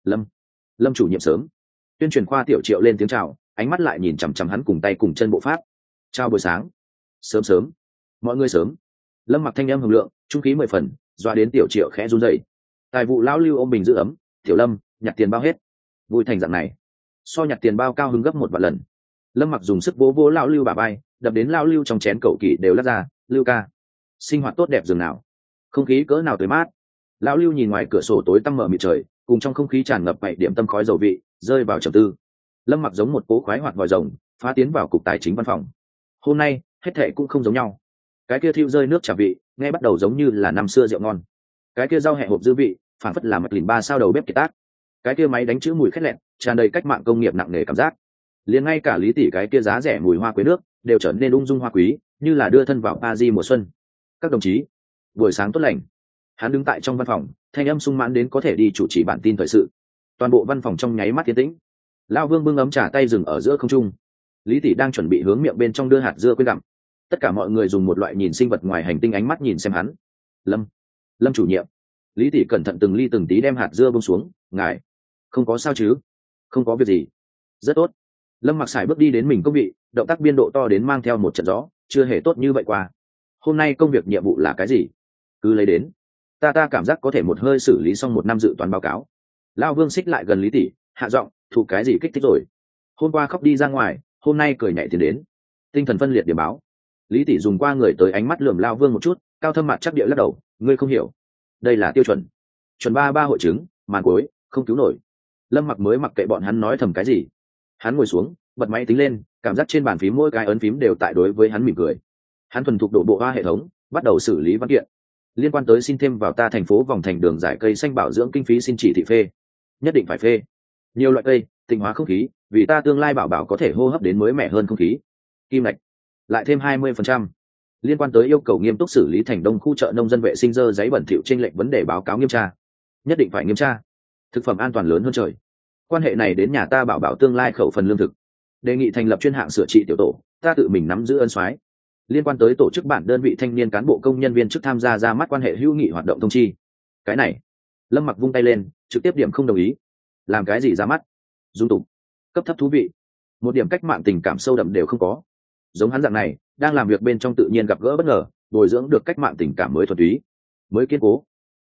Lâm chủ nhiệm sớm. Tuyên truyền khoa tiểu Triệu lên tiếng chào, ánh mắt lại nhìn chằm chằm hắn cùng tay cùng chân bộ pháp. Chào buổi sáng. Sớm. Mọi người sớm. Lâm Mặc thanh âm hùng lượng, trung khí 10 phần, dọa đến tiểu Triệu khẽ run rẩy. Tài vụ lão Lưu ôm bình giữ ấm, tiểu Lâm, nhặt tiền bao hết. Vui thành dạng này, so nhặt tiền bao cao hứng gấp 1 vạn lần. Lâm Mặc dùng sức vỗ vỗ lão Lưu bả vai, đập đến lão Lưu trong chén cậu kỳ đều lắc ra. Lưu ca, sinh hoạt tốt đẹp dường nào, không khí cỡ nào tươi mát. Lão Lưu nhìn ngoài cửa sổ tối tăm mờ mịt trời, cùng trong không khí tràn ngập bảy điểm tâm khói dầu vị, rơi vào trầm tư. Lâm Mặc giống một cố khoái hoạt vòi rồng, phá tiến vào cục tài chính văn phòng. Hôm nay hết thệ cũng không giống nhau. Cái kia thiêu rơi nước trà vị, nghe bắt đầu giống như là năm xưa rượu ngon. Cái kia rau hẹ hộp dư vị, phản phất là mật lìn 3 sao đầu bếp kiệt tác. Cái kia máy đánh chữ mùi khét lẹn, tràn đầy cách mạng công nghiệp nặng nề cảm giác. Liền ngay cả Lý tỷ cái kia giá rẻ mùi hoa quế nước, đều trở nên ung dung hoa quý, như là đưa thân vào Paris mùa xuân. Các đồng chí, buổi sáng tốt lành. Hắn đứng tại trong văn phòng, thanh âm sung mãn đến có thể đi chủ trì bản tin thời sự. Toàn bộ văn phòng trong nháy mắt tiến tĩnh. Lão Vương bưng ấm trà tay dừng ở giữa không trung. Lý tỷ đang chuẩn bị hướng miệng bên trong đưa hạt dưa quên gặm. Tất cả mọi người dùng một loại nhìn sinh vật ngoài hành tinh ánh mắt nhìn xem hắn. Lâm chủ nhiệm. Lý tỷ cẩn thận từng ly từng tí đem hạt dưa buông xuống. Ngài không có sao chứ? Không có việc gì. Rất tốt. Lâm Mặc xài bước đi đến mình công vị, động tác biên độ to đến mang theo một trận gió, chưa hề tốt như vậy qua. Hôm nay công việc nhiệm vụ là cái gì? Cứ lấy đến. Ta cảm giác có thể một hơi xử lý xong 1 năm dự toán báo cáo. Lão Vương xích lại gần Lý tỷ, hạ giọng, thụ cái gì kích thích rồi? Hôm qua khóc đi ra ngoài, hôm nay cười nhảy tiến đến. Tinh thần phân liệt điểm báo. Lý tỷ dùng qua người tới ánh mắt lườm Lão Vương một chút, cao thâm mặt chắc địa lắc đầu, ngươi không hiểu. Đây là tiêu chuẩn. Chuẩn 3 hội chứng, màn cuối, không cứu nổi. Lâm Mặc mới mặc kệ bọn hắn nói thầm cái gì. Hắn ngồi xuống, bật máy tính lên, cảm giác trên bàn phím mỗi cái ấn phím đều tại đối với hắn mỉm cười. Hắn thuần thục độ bộ hoa hệ thống, bắt đầu xử lý văn kiện liên quan tới xin thêm vào ta thành phố vòng thành đường giải cây xanh bảo dưỡng kinh phí xin chỉ thị phê, nhất định phải phê nhiều loại cây tịnh hóa không khí, vì ta tương lai bảo bảo có thể hô hấp đến mới mẻ hơn không khí. Kim lạch lại thêm 20%. Liên quan tới yêu cầu nghiêm túc xử lý thành đông khu chợ nông dân vệ sinh dơ giấy bẩn thỉu trên lệnh vấn đề báo cáo nghiêm tra, nhất định phải nghiêm tra. Thực phẩm an toàn lớn hơn trời, quan hệ này đến nhà ta bảo bảo tương lai khẩu phần lương thực. Đề nghị thành lập chuyên hạng sửa trị tiểu tổ, ta tự mình nắm giữ ân soái. Liên quan tới tổ chức bản đơn vị thanh niên cán bộ công nhân viên chức tham gia ra mắt quan hệ hữu nghị hoạt động thông chi. Cái này Lâm Mặc vung tay lên, trực tiếp điểm không đồng ý. Làm cái gì ra mắt? Dung tục, cấp thấp thú vị, một điểm cách mạng tình cảm sâu đậm đều không có. Giống hắn dạng này đang làm việc bên trong tự nhiên gặp gỡ bất ngờ, bồi dưỡng được cách mạng tình cảm mới thuần túy, mới kiên cố,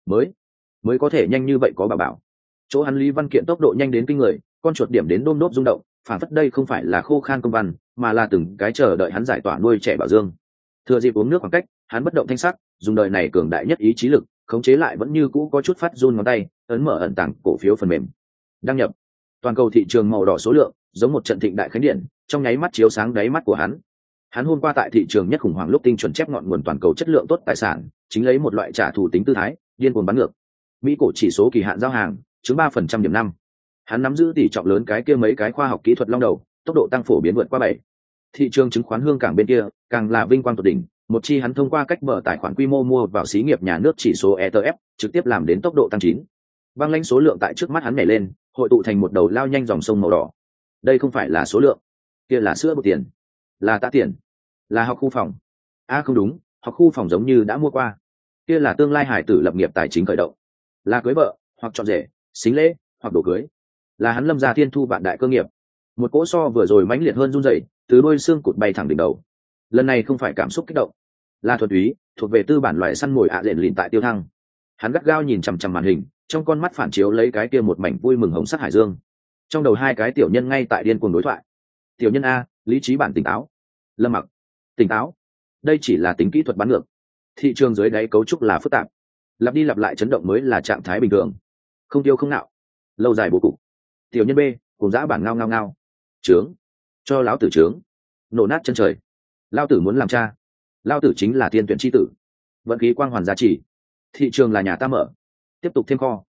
mới có thể nhanh như vậy có bảo bảo. Chỗ hắn lý văn kiện tốc độ nhanh đến kinh người, con chuột điểm đến đôm đốp rung động, phản phất đây không phải là khô khan công văn, mà là từng cái chờ đợi hắn giải tỏa nuôi trẻ bảo dương. Thừa dịp uống nước khoảng cách, hắn bất động thanh sắc, dùng đời này cường đại nhất ý chí lực, khống chế lại vẫn như cũ có chút phát run ngón tay, ấn mở ẩn tàng cổ phiếu phần mềm. Đăng nhập. Toàn cầu thị trường màu đỏ số lượng, giống một trận thịnh đại khánh điện, trong nháy mắt chiếu sáng đáy mắt của hắn. Hắn hôm qua tại thị trường nhất khủng hoảng lúc tinh chuẩn chép ngọn nguồn toàn cầu chất lượng tốt tài sản, chính lấy một loại trả thù tính tư thái, điên cuồng bắn ngược. Mỹ cổ chỉ số kỳ hạn giao hàng, chứng 3% điểm 5. Hắn nắm giữ tỷ trọng lớn cái kia mấy cái khoa học kỹ thuật long đầu, tốc độ tăng phổ biến vượt qua 7. Thị trường chứng khoán hương cảng bên kia, càng là vinh quang tột đỉnh, một chi hắn thông qua cách mở tài khoản quy mô mua vào xí nghiệp nhà nước chỉ số ETF, trực tiếp làm đến tốc độ tăng 9. Băng lãnh số lượng tại trước mắt hắn nhảy lên, hội tụ thành một đầu lao nhanh dòng sông màu đỏ. Đây không phải là số lượng, kia là sữa bột tiền, là tạ tiền, là học khu phòng. Không đúng, học khu phòng giống như đã mua qua. Kia là tương lai hải tử lập nghiệp tài chính khởi động, là cưới vợ hoặc chọn rể, xính lễ hoặc đồ cưới, là hắn Lâm gia thiên thu vạn đại cơ nghiệp. Một cỗ so vừa rồi mãnh liệt hơn run rẩy, từ đôi xương cụt bay thẳng đỉnh đầu. Lần này không phải cảm xúc kích động, là thuần túy, thuộc về tư bản loại săn mồi rền lìn tại tiêu thăng. Hắn gắt gao nhìn chằm chằm màn hình, trong con mắt phản chiếu lấy cái kia một mảnh vui mừng hồng sắc hải dương. Trong đầu hai cái tiểu nhân ngay tại điên cuồng đối thoại. Tiểu nhân A, lý trí bản tỉnh táo. Lâm Mặc, tỉnh táo. Đây chỉ là tính kỹ thuật bán ngược. Thị trường dưới đáy cấu trúc là phức tạp, lặp đi lặp lại chấn động mới là trạng thái bình thường. Không tiêu không nạo, lâu dài bố cục. Tiểu nhân B, cùng dã bản ngao ngao ngao. Trướng, cho lão tử trướng, nổ nát chân trời. Lão tử muốn làm cha, lão tử chính là tiên tuyển chi tử. Vận khí quang hoàn giá trị. Thị trường là nhà ta mở, tiếp tục thêm kho.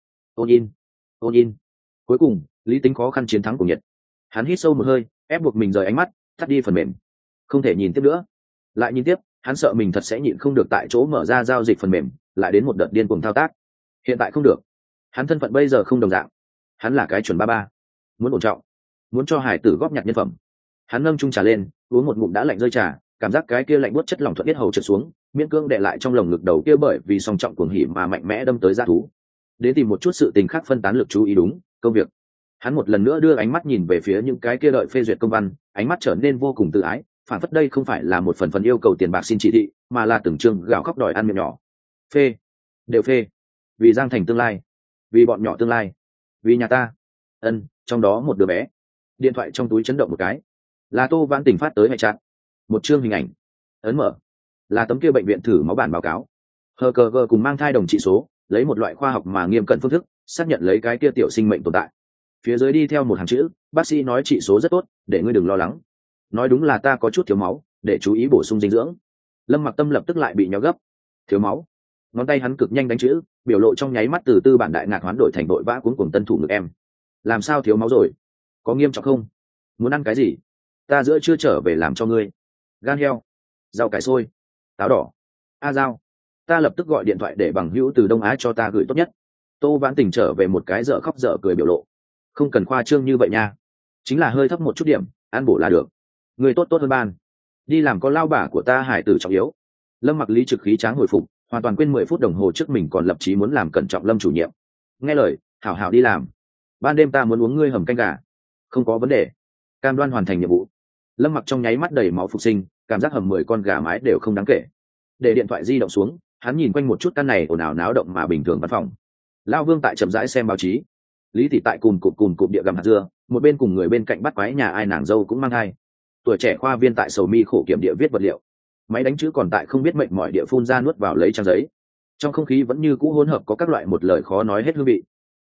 Ôn in. Cuối cùng lý tính khó khăn chiến thắng của nhiệt. Hắn hít sâu một hơi, ép buộc mình rời ánh mắt, tắt đi phần mềm. Không thể nhìn tiếp nữa. Lại nhìn tiếp, hắn sợ mình thật sẽ nhịn không được tại chỗ mở ra giao dịch phần mềm, lại đến một đợt điên cuồng thao tác. Hiện tại không được, hắn thân phận bây giờ không đồng dạng. Hắn là cái chuẩn ba ba, muốn ổn trọng, muốn cho hải tử góp nhặt nhân phẩm. Hắn nâng chung trà lên, uống một ngụm đã lạnh rơi trà, cảm giác cái kia lạnh buốt chất lỏng thuận biết hầu trượt xuống, miễn cương đè lại trong lồng ngực đầu kia bởi vì song trọng cuồng hỉ mà mạnh mẽ đâm tới dã thú. Đến tìm một chút sự tình khác phân tán lực chú ý, đúng công việc. Hắn một lần nữa đưa ánh mắt nhìn về phía những cái kia đợi phê duyệt công văn, ánh mắt trở nên vô cùng tự ái, phản phất đây không phải là một phần yêu cầu tiền bạc xin chỉ thị, mà là từng chương gào khóc đòi ăn miệng nhỏ. Phê, đều phê, vì Giang Thành tương lai, vì bọn nhỏ tương lai, vì nhà ta. Trong đó một đứa bé. Điện thoại trong túi chấn động một cái, là Tô Vãn Tình phát tới hệ chat. Một chương hình ảnh, ấn mở, là tấm kia bệnh viện thử máu bản báo cáo. HKG cùng mang thai đồng trị số, lấy một loại khoa học mà nghiêm cẩn phương thức xác nhận lấy cái kia tiểu sinh mệnh tồn tại. Phía dưới đi theo một hàng chữ, bác sĩ nói trị số rất tốt, để ngươi đừng lo lắng. Nói đúng là ta có chút thiếu máu, để chú ý bổ sung dinh dưỡng. Lâm Mặc tâm lập tức lại bị nhéo gấp. Thiếu máu. Ngón tay hắn cực nhanh đánh chữ, biểu lộ trong nháy mắt từ tư bản đại ngạc hoán đổi thành đội vã cuống cuồng tân thủ ngực em. Làm sao thiếu máu rồi? Có nghiêm trọng không? Muốn ăn cái gì? Ta giữa chưa trở về làm cho ngươi. Gan heo, rau cải xôi, táo đỏ. Giao. Ta lập tức gọi điện thoại để bằng hữu từ Đông Á cho ta gửi tốt nhất. Tô Vãn Tình trở về một cái dở khóc dở cười biểu lộ. Không cần khoa trương như vậy nha, chính là hơi thấp một chút điểm, ăn bổ là được. Người tốt hơn ban. Đi làm con lao bả của ta hải tử trọng yếu. Lâm Mặc lý trực khí tráng hồi phục, hoàn toàn quên 10 phút đồng hồ trước mình còn lập chí muốn làm cẩn trọng Lâm chủ nhiệm. Nghe lời, hảo hảo đi làm. Ban đêm ta muốn uống ngươi hầm canh gà. Không có vấn đề, cam đoan hoàn thành nhiệm vụ. Lâm Mặc trong nháy mắt đầy máu phục sinh, cảm giác hầm 10 con gà mái đều không đáng kể. Để điện thoại di động xuống, hắn nhìn quanh một chút căn này ồn ào náo động mà bình thường văn phòng. Lao Vương tại chậm rãi xem báo chí, Lý Thị tại cùm cụm địa gặm hạt dưa, một bên cùng người bên cạnh bắt quái nhà ai nàng dâu cũng mang thai. Tuổi trẻ khoa viên tại sầu mi khổ kiểm địa viết vật liệu, máy đánh chữ còn tại không biết mệnh mọi địa phun ra nuốt vào lấy trang giấy. Trong không khí vẫn như cũ hỗn hợp có các loại một lời khó nói hết hương vị.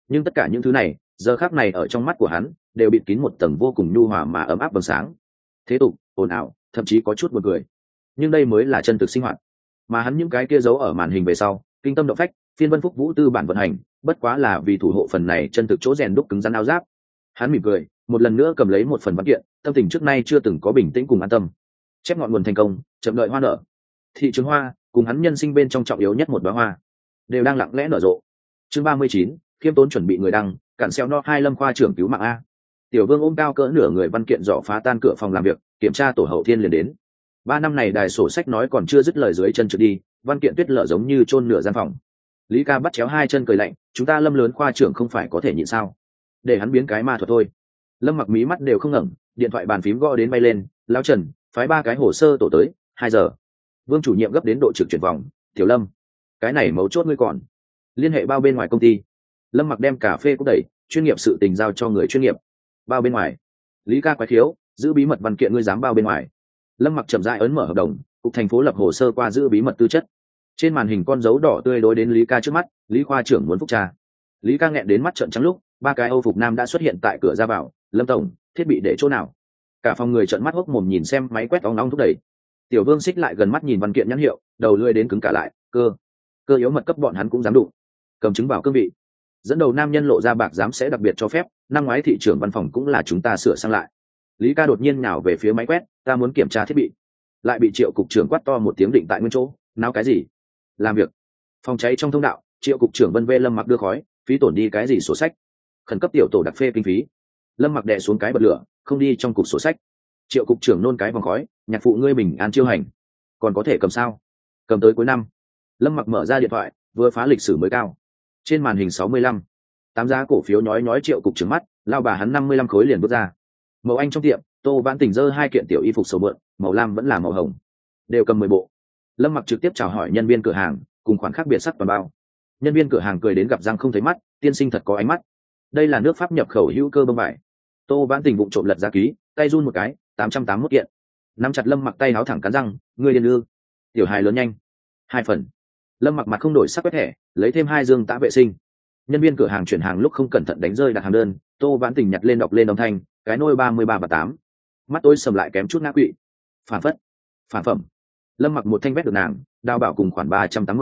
nhưng tất cả những thứ này giờ khác này ở trong mắt của hắn đều bịt kín một tầng vô cùng nhu hòa mà ấm áp vầng sáng. Thế tục, ồn ào, thậm chí có chút buồn cười, nhưng đây mới là chân thực sinh hoạt. Mà hắn những cái kia giấu ở màn hình về sau, kinh tâm động phách, phiên vân phúc vũ tư bản vận hành, bất quá là vì thủ hộ phần này chân thực chỗ rèn đúc cứng rắn áo giáp. Hắn mỉm cười, một lần nữa cầm lấy một phần văn kiện, tâm tình trước nay chưa từng có bình tĩnh cùng an tâm. Chép ngọn nguồn thành công, chậm đợi hoa nở. Thị trường hoa, cùng hắn nhân sinh bên trong trọng yếu nhất một đóa hoa, đều đang lặng lẽ nở rộ. Chương 39, khiêm tốn chuẩn bị người đăng, cản xeo no 2 Lâm khoa trưởng cứu mạng a. Tiểu Vương ôm cao cỡ nửa người văn kiện dọ phá tan cửa phòng làm việc, kiểm tra tổ hậu thiên liền đến. 3 năm này đài sổ sách nói còn chưa dứt lời dưới chân trượt đi, văn kiện tuyết lở giống như chôn nửa gian phòng. Lý Ca bắt chéo hai chân cười lạnh, chúng ta Lâm lớn khoa trưởng không phải có thể nhịn sao? Để hắn biến cái ma thuật thôi. Lâm Mặc mí mắt đều không ngẩng, điện thoại bàn phím gõ đến bay lên, lão Trần, phái 3 cái hồ sơ tổ tới, 2 giờ. Vương chủ nhiệm gấp đến độ trực chuyển vòng, Tiểu Lâm, cái này mấu chốt ngươi còn liên hệ bao bên ngoài công ty. Lâm Mặc đem cà phê cũng đẩy, chuyên nghiệp sự tình giao cho người chuyên nghiệp. Bao bên ngoài? Lý Ca quái khiếu, giữ bí mật văn kiện ngươi dám bao bên ngoài? Lâm Mặc chậm rãi ấn mở hợp đồng, cục thành phố lập hồ sơ qua giữ bí mật tư chất. Trên màn hình con dấu đỏ tươi đối đến Lý Ca trước mắt, Lý khoa trưởng muốn phúc tra. Lý Ca nghẹn đến mắt trợn trắng lúc, 3 cái Âu phục nam đã xuất hiện tại cửa ra vào. Lâm tổng, thiết bị để chỗ nào? Cả phòng người trợn mắt hốc mồm nhìn xem máy quét óng óng thúc đẩy. Tiểu Vương xích lại gần mắt nhìn văn kiện nhãn hiệu, đầu lưỡi đến cứng cả lại, cơ yếu mật cấp bọn hắn cũng dám đụng. Cầm chứng bảo cương vị. Dẫn đầu nam nhân lộ ra bạc dám sẽ đặc biệt cho phép, năm ngoái thị trưởng văn phòng cũng là chúng ta sửa sang lại. Lý Ca đột nhiên nhào về phía máy quét, ta muốn kiểm tra thiết bị. Lại bị Triệu cục trưởng quát to một tiếng định tại nguyên chỗ, náo cái gì? Làm việc. Phòng cháy trong thông đạo, Triệu cục trưởng Vân Vê Lâm Mặc đưa khói, phí tổn đi cái gì sổ sách? Khẩn cấp tiểu tổ đặc phê kinh phí. Lâm Mặc đè xuống cái bật lửa, không đi trong cục sổ sách. Triệu cục trưởng nôn cái vòng khói, nhạc phụ ngươi bình an chiêu hành. Còn có thể cầm sao? Cầm tới cuối năm. Lâm Mặc mở ra điện thoại, vừa phá lịch sử mới cao. Trên màn hình 65, 8 giá cổ phiếu nhói Triệu cục trưởng mắt, lao bà hắn 55 khối liền bước ra. Màu Anh trong tiệm, Tô Vãn Tình giơ 2 kiện tiểu y phục sầu mượn, màu lam vẫn là màu hồng, đều cầm 10 bộ. Lâm Mặc trực tiếp chào hỏi nhân viên cửa hàng, cùng khoản khác biệt sắc toàn bao. Nhân viên cửa hàng cười đến gặp răng không thấy mắt, tiên sinh thật có ánh mắt. Đây là nước Pháp nhập khẩu hữu cơ bông vải. Tô Vãn Tình vụng trộm lật ra ký, tay run một cái, 881 kiện. Nắm chặt Lâm Mặc tay háo thẳng cắn răng, ngươi điên ư? Tiểu hài lớn nhanh. 2 phần. Lâm Mặc mặt không đổi sắc quét thẻ, lấy thêm 2 dương tã vệ sinh. Nhân viên cửa hàng chuyển hàng lúc không cẩn thận đánh rơi đặt hàng đơn, Tô Vãn Tình nhặt lên đọc lên âm thanh, cái nôi 33 và 8. Mắt tôi sầm lại kém chút ngã quỵ. Phản phất, phản phẩm. Lâm Mặc một thanh vét được nàng, đào bảo cùng khoản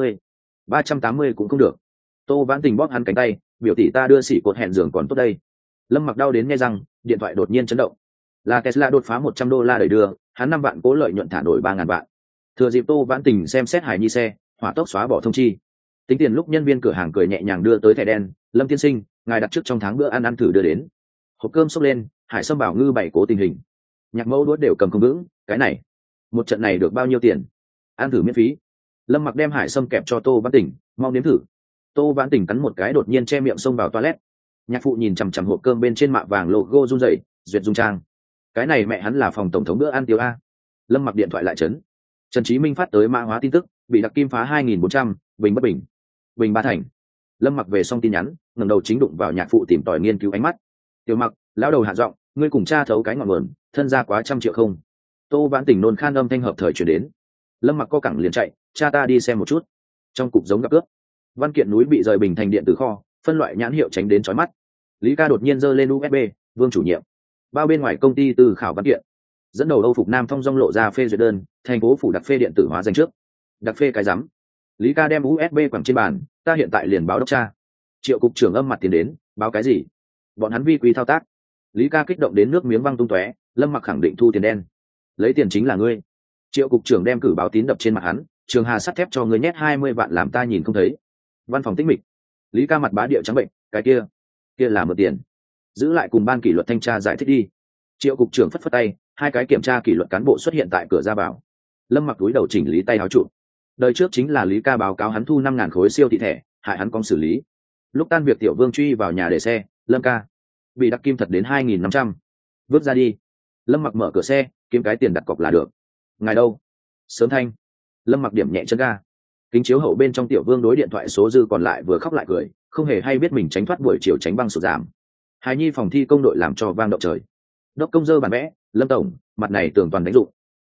380 cũng không được. Tô Vãn Tình bóp hắn cánh tay, biểu tỷ ta đưa xỉ cột hẹn giường còn tốt đây. Lâm Mặc đau đến nghe răng, điện thoại đột nhiên chấn động. Là Tesla đột phá $100 đẩy đưa, hắn 5 vạn cố lợi nhuận thả nổi 3.000 vạn. Thừa dịp Tô Vãn Tình xem xét Hải Nhi xe, hỏa tốc xóa bỏ thông chi. Tính tiền lúc nhân viên cửa hàng cười nhẹ nhàng đưa tới thẻ đen, Lâm tiên sinh, ngài đặt trước trong tháng bữa ăn thử đưa đến. Hộp cơm xốc lên, Hải Sâm bảo ngư bày cố tình hình. Nhạc mẫu đuốt đều cầm không vững, cái này, một trận này được bao nhiêu tiền? Ăn thử miễn phí. Lâm Mặc đem Hải Sâm kẹp cho Tô Vãn Tình, mau nếm thử. Tô Vãn Tình cắn một cái đột nhiên che miệng xông vào toilet. Nhạc phụ nhìn chằm chằm hộp cơm bên trên mạ vàng logo run rẩy, duyệt dung trang. Cái này mẹ hắn là phòng tổng thống bữa ăn tiêu a. Lâm Mặc điện thoại lại chấn. Trần Chí Minh phát tới mã hóa tin tức, bị đặc kim phá 2.400, bình bất bình. Bình ba thành. Lâm Mặc về xong tin nhắn, ngẩng đầu chính đụng vào nhạc phụ tìm tòi nghiên cứu ánh mắt. Tiểu Mặc, lão đầu hạ giọng, ngươi cùng cha thấu cái ngọn nguồn, thân gia quá 100 triệu không? Tô Vãn Tình nôn khan âm thanh hợp thời truyền đến. Lâm Mặc co cẳng liền chạy, cha ta đi xem một chút. Trong cục giống gặp cướp. Văn kiện núi bị rời bình thành điện tử kho, phân loại nhãn hiệu tránh đến chói mắt. Lý Ca đột nhiên giơ lên USB, Vương chủ nhiệm. Bao bên ngoài công ty từ khảo văn kiện. Dẫn đầu Âu phục Nam Phong dong lộ ra phê duyệt đơn, thành phố phủ đặc phê điện tử hóa danh trước. Đặc phê cái rắm. Lý Ca đem USB quẳng trên bàn, ta hiện tại liền báo đốc cha. Triệu cục trưởng âm mặt tiến đến, báo cái gì? Bọn hắn vi quy thao tác. Lý Ca kích động đến nước miếng văng tung tóe, Lâm Mặc khẳng định thu tiền đen. Lấy tiền chính là ngươi. Triệu cục trưởng đem cử báo tín đập trên mặt hắn, Trường Hà sắt thép cho ngươi nhét 20 vạn làm ta nhìn không thấy. Văn phòng tĩnh mịch. Lý Ca mặt bá địa trắng bệnh, cái kia là mượn tiền. Giữ lại cùng ban kỷ luật thanh tra giải thích đi. Triệu cục trưởng phất phất tay, 2 cái kiểm tra kỷ luật cán bộ xuất hiện tại cửa ra vào. Lâm Mặc túi đầu chỉnh lý tay áo trụ. Đời trước chính là Lý Ca báo cáo hắn thu 5.000 khối siêu thị thẻ, hại hắn con xử lý. Lúc tan việc Tiểu Vương truy vào nhà để xe, Lâm ca bị đặc kim thật đến 2.500. Vứt ra đi. Lâm Mặc mở cửa xe, kiếm cái tiền đặt cọc là được. Ngài đâu? Sớm thanh. Lâm Mặc điểm nhẹ chân ga. Kính chiếu hậu bên trong Tiểu Vương đối điện thoại số dư còn lại vừa khóc lại cười, không hề hay biết mình tránh thoát buổi chiều tránh băng sụt giảm. Hài Nhi phòng thi công đội làm cho vang động trời. Đốc công dơ bản vẽ, Lâm tổng, mặt này tường toàn đánh dụng.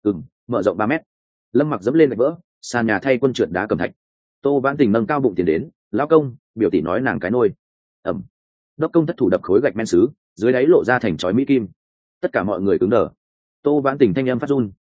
Mở rộng 3 mét. Lâm Mặc dẫm lên gạch vỡ, sàn nhà thay quân trượt đá cầm thạch. Tô Vãn Tình nâng cao bụng tiền đến, lão công, biểu tỷ nói nàng cái nôi. Đốc công thất thủ đập khối gạch men sứ, dưới đáy lộ ra thành chói mỹ kim. Tất cả mọi người cứng đờ. Tô Vãn Tình thanh âm phát run,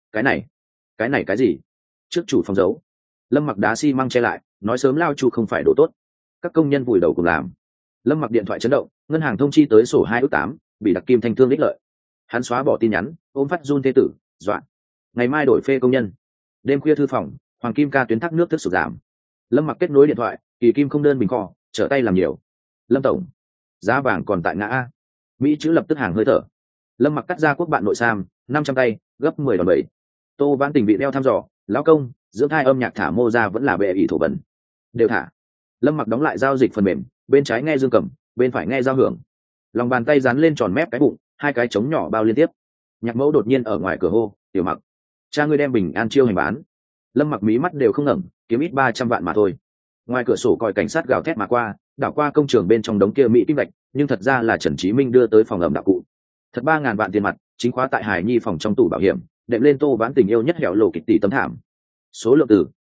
cái này cái gì? Trước chủ phòng giấu. Lâm Mặc đá xi măng che lại, nói sớm lao chu không phải đồ tốt. Các công nhân vùi đầu cùng làm. Lâm Mặc điện thoại chấn động, ngân hàng thông chi tới sổ 2/8, bị đặc kim thanh thương ích lợi. Hắn xóa bỏ tin nhắn, ôm phát run thê tử, dọa. Ngày mai đổi phê công nhân. Đêm khuya thư phòng, Hoàng Kim ca tuyến thác nước thức sụt giảm. Lâm Mặc kết nối điện thoại, Kỳ Kim không đơn bình kho, trở tay làm nhiều. Lâm tổng, giá vàng còn tại ngã a. Mỹ chữ lập tức hàng hơi thở. Lâm Mặc cắt ra quốc bạn nội sam, 500 tay, gấp 10 đòn bẩy. Tô Vãn Tình bị đeo thăm dò, lão công, dưỡng thai âm nhạc thả mô ra vẫn là bệ ỷ thổ bẩn. Đều thả. Lâm Mặc đóng lại giao dịch phần mềm, bên trái nghe dương cầm, bên phải nghe giao hưởng. Lòng bàn tay dán lên tròn mép cái bụng, hai cái trống nhỏ bao liên tiếp. Nhạc mẫu đột nhiên ở ngoài cửa hô, Tiểu Mặc, cha ngươi đem bình an chiêu hành bán. Lâm Mặc mí mắt đều không ngẩng, kiếm ít 300 vạn mà thôi. Ngoài cửa sổ coi cảnh sát gào thét mà qua, đảo qua công trường bên trong đống kia mỹ kim gạch, nhưng thật ra là Trần Chí Minh đưa tới phòng ẩm đạo cụ. Thật 3.000 vạn tiền mặt, chính khóa tại Hải Nhi phòng trong tủ bảo hiểm, đệm lên Tô Vãn Tình yêu nhất hẻo lộ kịch tỷ tấm thảm. Số lượng từ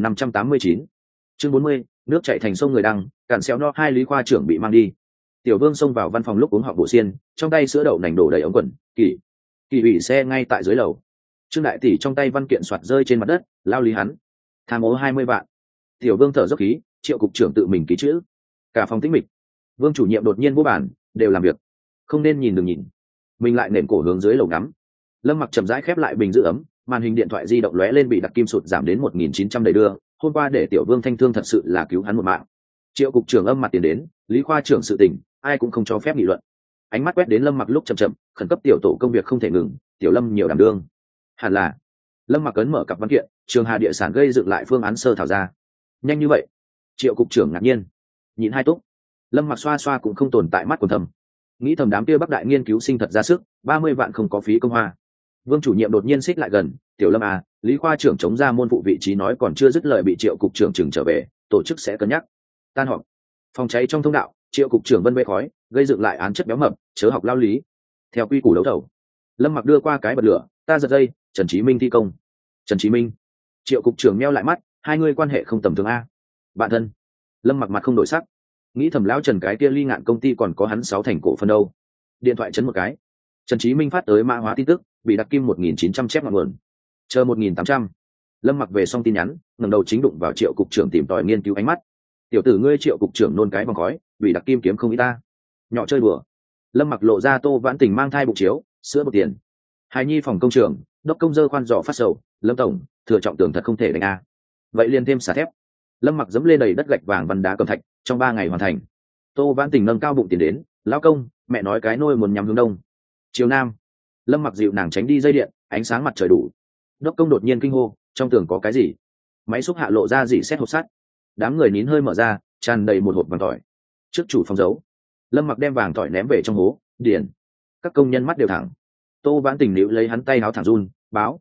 2589. Chương 40, nước chảy thành sông người đăng, cản xéo no 2 Lý khoa trưởng bị mang đi. Tiểu Vương xông vào văn phòng lúc uống họng bộ xiên, trong tay sữa đậu nành đổ đầy ống quần, kỳ ủy xe ngay tại dưới lầu. Trương đại tỷ trong tay văn kiện soạt rơi trên mặt đất, lao lý hắn. Tham ô 20 vạn. Tiểu Vương thở dốc khí, Triệu cục trưởng tự mình ký chữ. Cả phòng tĩnh mịch. Vương chủ nhiệm đột nhiên vô bản, đều làm việc. Không nên nhìn đừng nhìn. Mình lại nền cổ hướng dưới lầu ngắm. Lâm Mặc chậm rãi khép lại bình giữ ấm, màn hình điện thoại di động lóe lên bị đặc kim sụt giảm đến 1900 đầy đưa. Hôm qua để Tiểu Vương thanh thương thật sự là cứu hắn một mạng. Triệu cục trưởng âm mặt tiền đến, Lý khoa trưởng sự tình, ai cũng không cho phép nghị luận. Ánh mắt quét đến Lâm Mặc lúc chậm, khẩn cấp tiểu tổ công việc không thể ngừng, Tiểu Lâm nhiều đảm đương. Hẳn là. Lâm Mặc ấn mở cặp văn kiện, Trường Hà địa sản gây dựng lại phương án sơ thảo ra. Nhanh như vậy? Triệu cục trưởng ngạc nhiên. Nhịn hai túc. Lâm Mặc xoa xoa cũng không tồn tại mắt quần thầm. Nghĩ thầm đám kia Bắc đại nghiên cứu sinh thật ra sức, 30 vạn không có phí công hoa. Vương chủ nhiệm đột nhiên xích lại gần, Tiểu Lâm à, Lý khoa trưởng chống ra môn phụ vị trí nói còn chưa dứt lời bị Triệu cục trưởng chừng trở về, tổ chức sẽ cân nhắc. Tan họp. Phòng cháy trong thông đạo, Triệu cục trưởng vân bê khói, gây dựng lại án chất béo mập, chớ học lao lý. Theo quy củ đấu thầu. Lâm Mặc đưa qua cái bật lửa, ta giật dây, Trần Chí Minh thi công. Trần Chí Minh. Triệu cục trưởng meo lại mắt, hai người quan hệ không tầm thường a. Bạn thân. Lâm Mặc mặt không đổi sắc, nghĩ thầm lão Trần cái kia ly ngạn công ty còn có hắn 6 thành cổ phần đâu. Điện thoại chấn một cái, Trần Chí Minh phát tới mã hóa tin tức, bị đặc kim 1900 chép ngọn nguồn, chờ 1800. Lâm Mặc về xong tin nhắn, ngẩng đầu chính đụng vào Triệu cục trưởng tìm tòi nghiên cứu ánh mắt. Tiểu tử ngươi Triệu cục trưởng nôn cái vòng khói, bị đặc kim kiếm không ít ta. Nhỏ chơi đùa. Lâm Mặc lộ ra Tô Vãn Tình mang thai bụng chiếu, sữa bột tiền. Hài Nhi phòng công trường, đốc công dơ khoan dò phát sầu, Lâm tổng, thừa trọng tưởng thật không thể đánh a. Vậy liền thêm xả thép. Lâm Mặc dẫm lên đầy đất gạch vàng văn đá cầm thạch, trong 3 ngày hoàn thành. Tô Vãn Tình nâng cao bụng tiền đến, lão công, mẹ nói cái nôi muốn nhắm hướng đông. Chiều nam. Lâm Mặc dịu nàng tránh đi dây điện, ánh sáng mặt trời đủ. Đốc công đột nhiên kinh hô, trong tường có cái gì? Máy xúc hạ lộ ra dỉ xét hộp sắt. Đám người nín hơi mở ra, tràn đầy một hộp vàng tỏi. Trước chủ phòng giấu. Lâm Mặc đem vàng tỏi ném về trong hố, điền. Các công nhân mắt đều thẳng. Tô Vãn Tình níu lấy hắn tay áo thẳng run,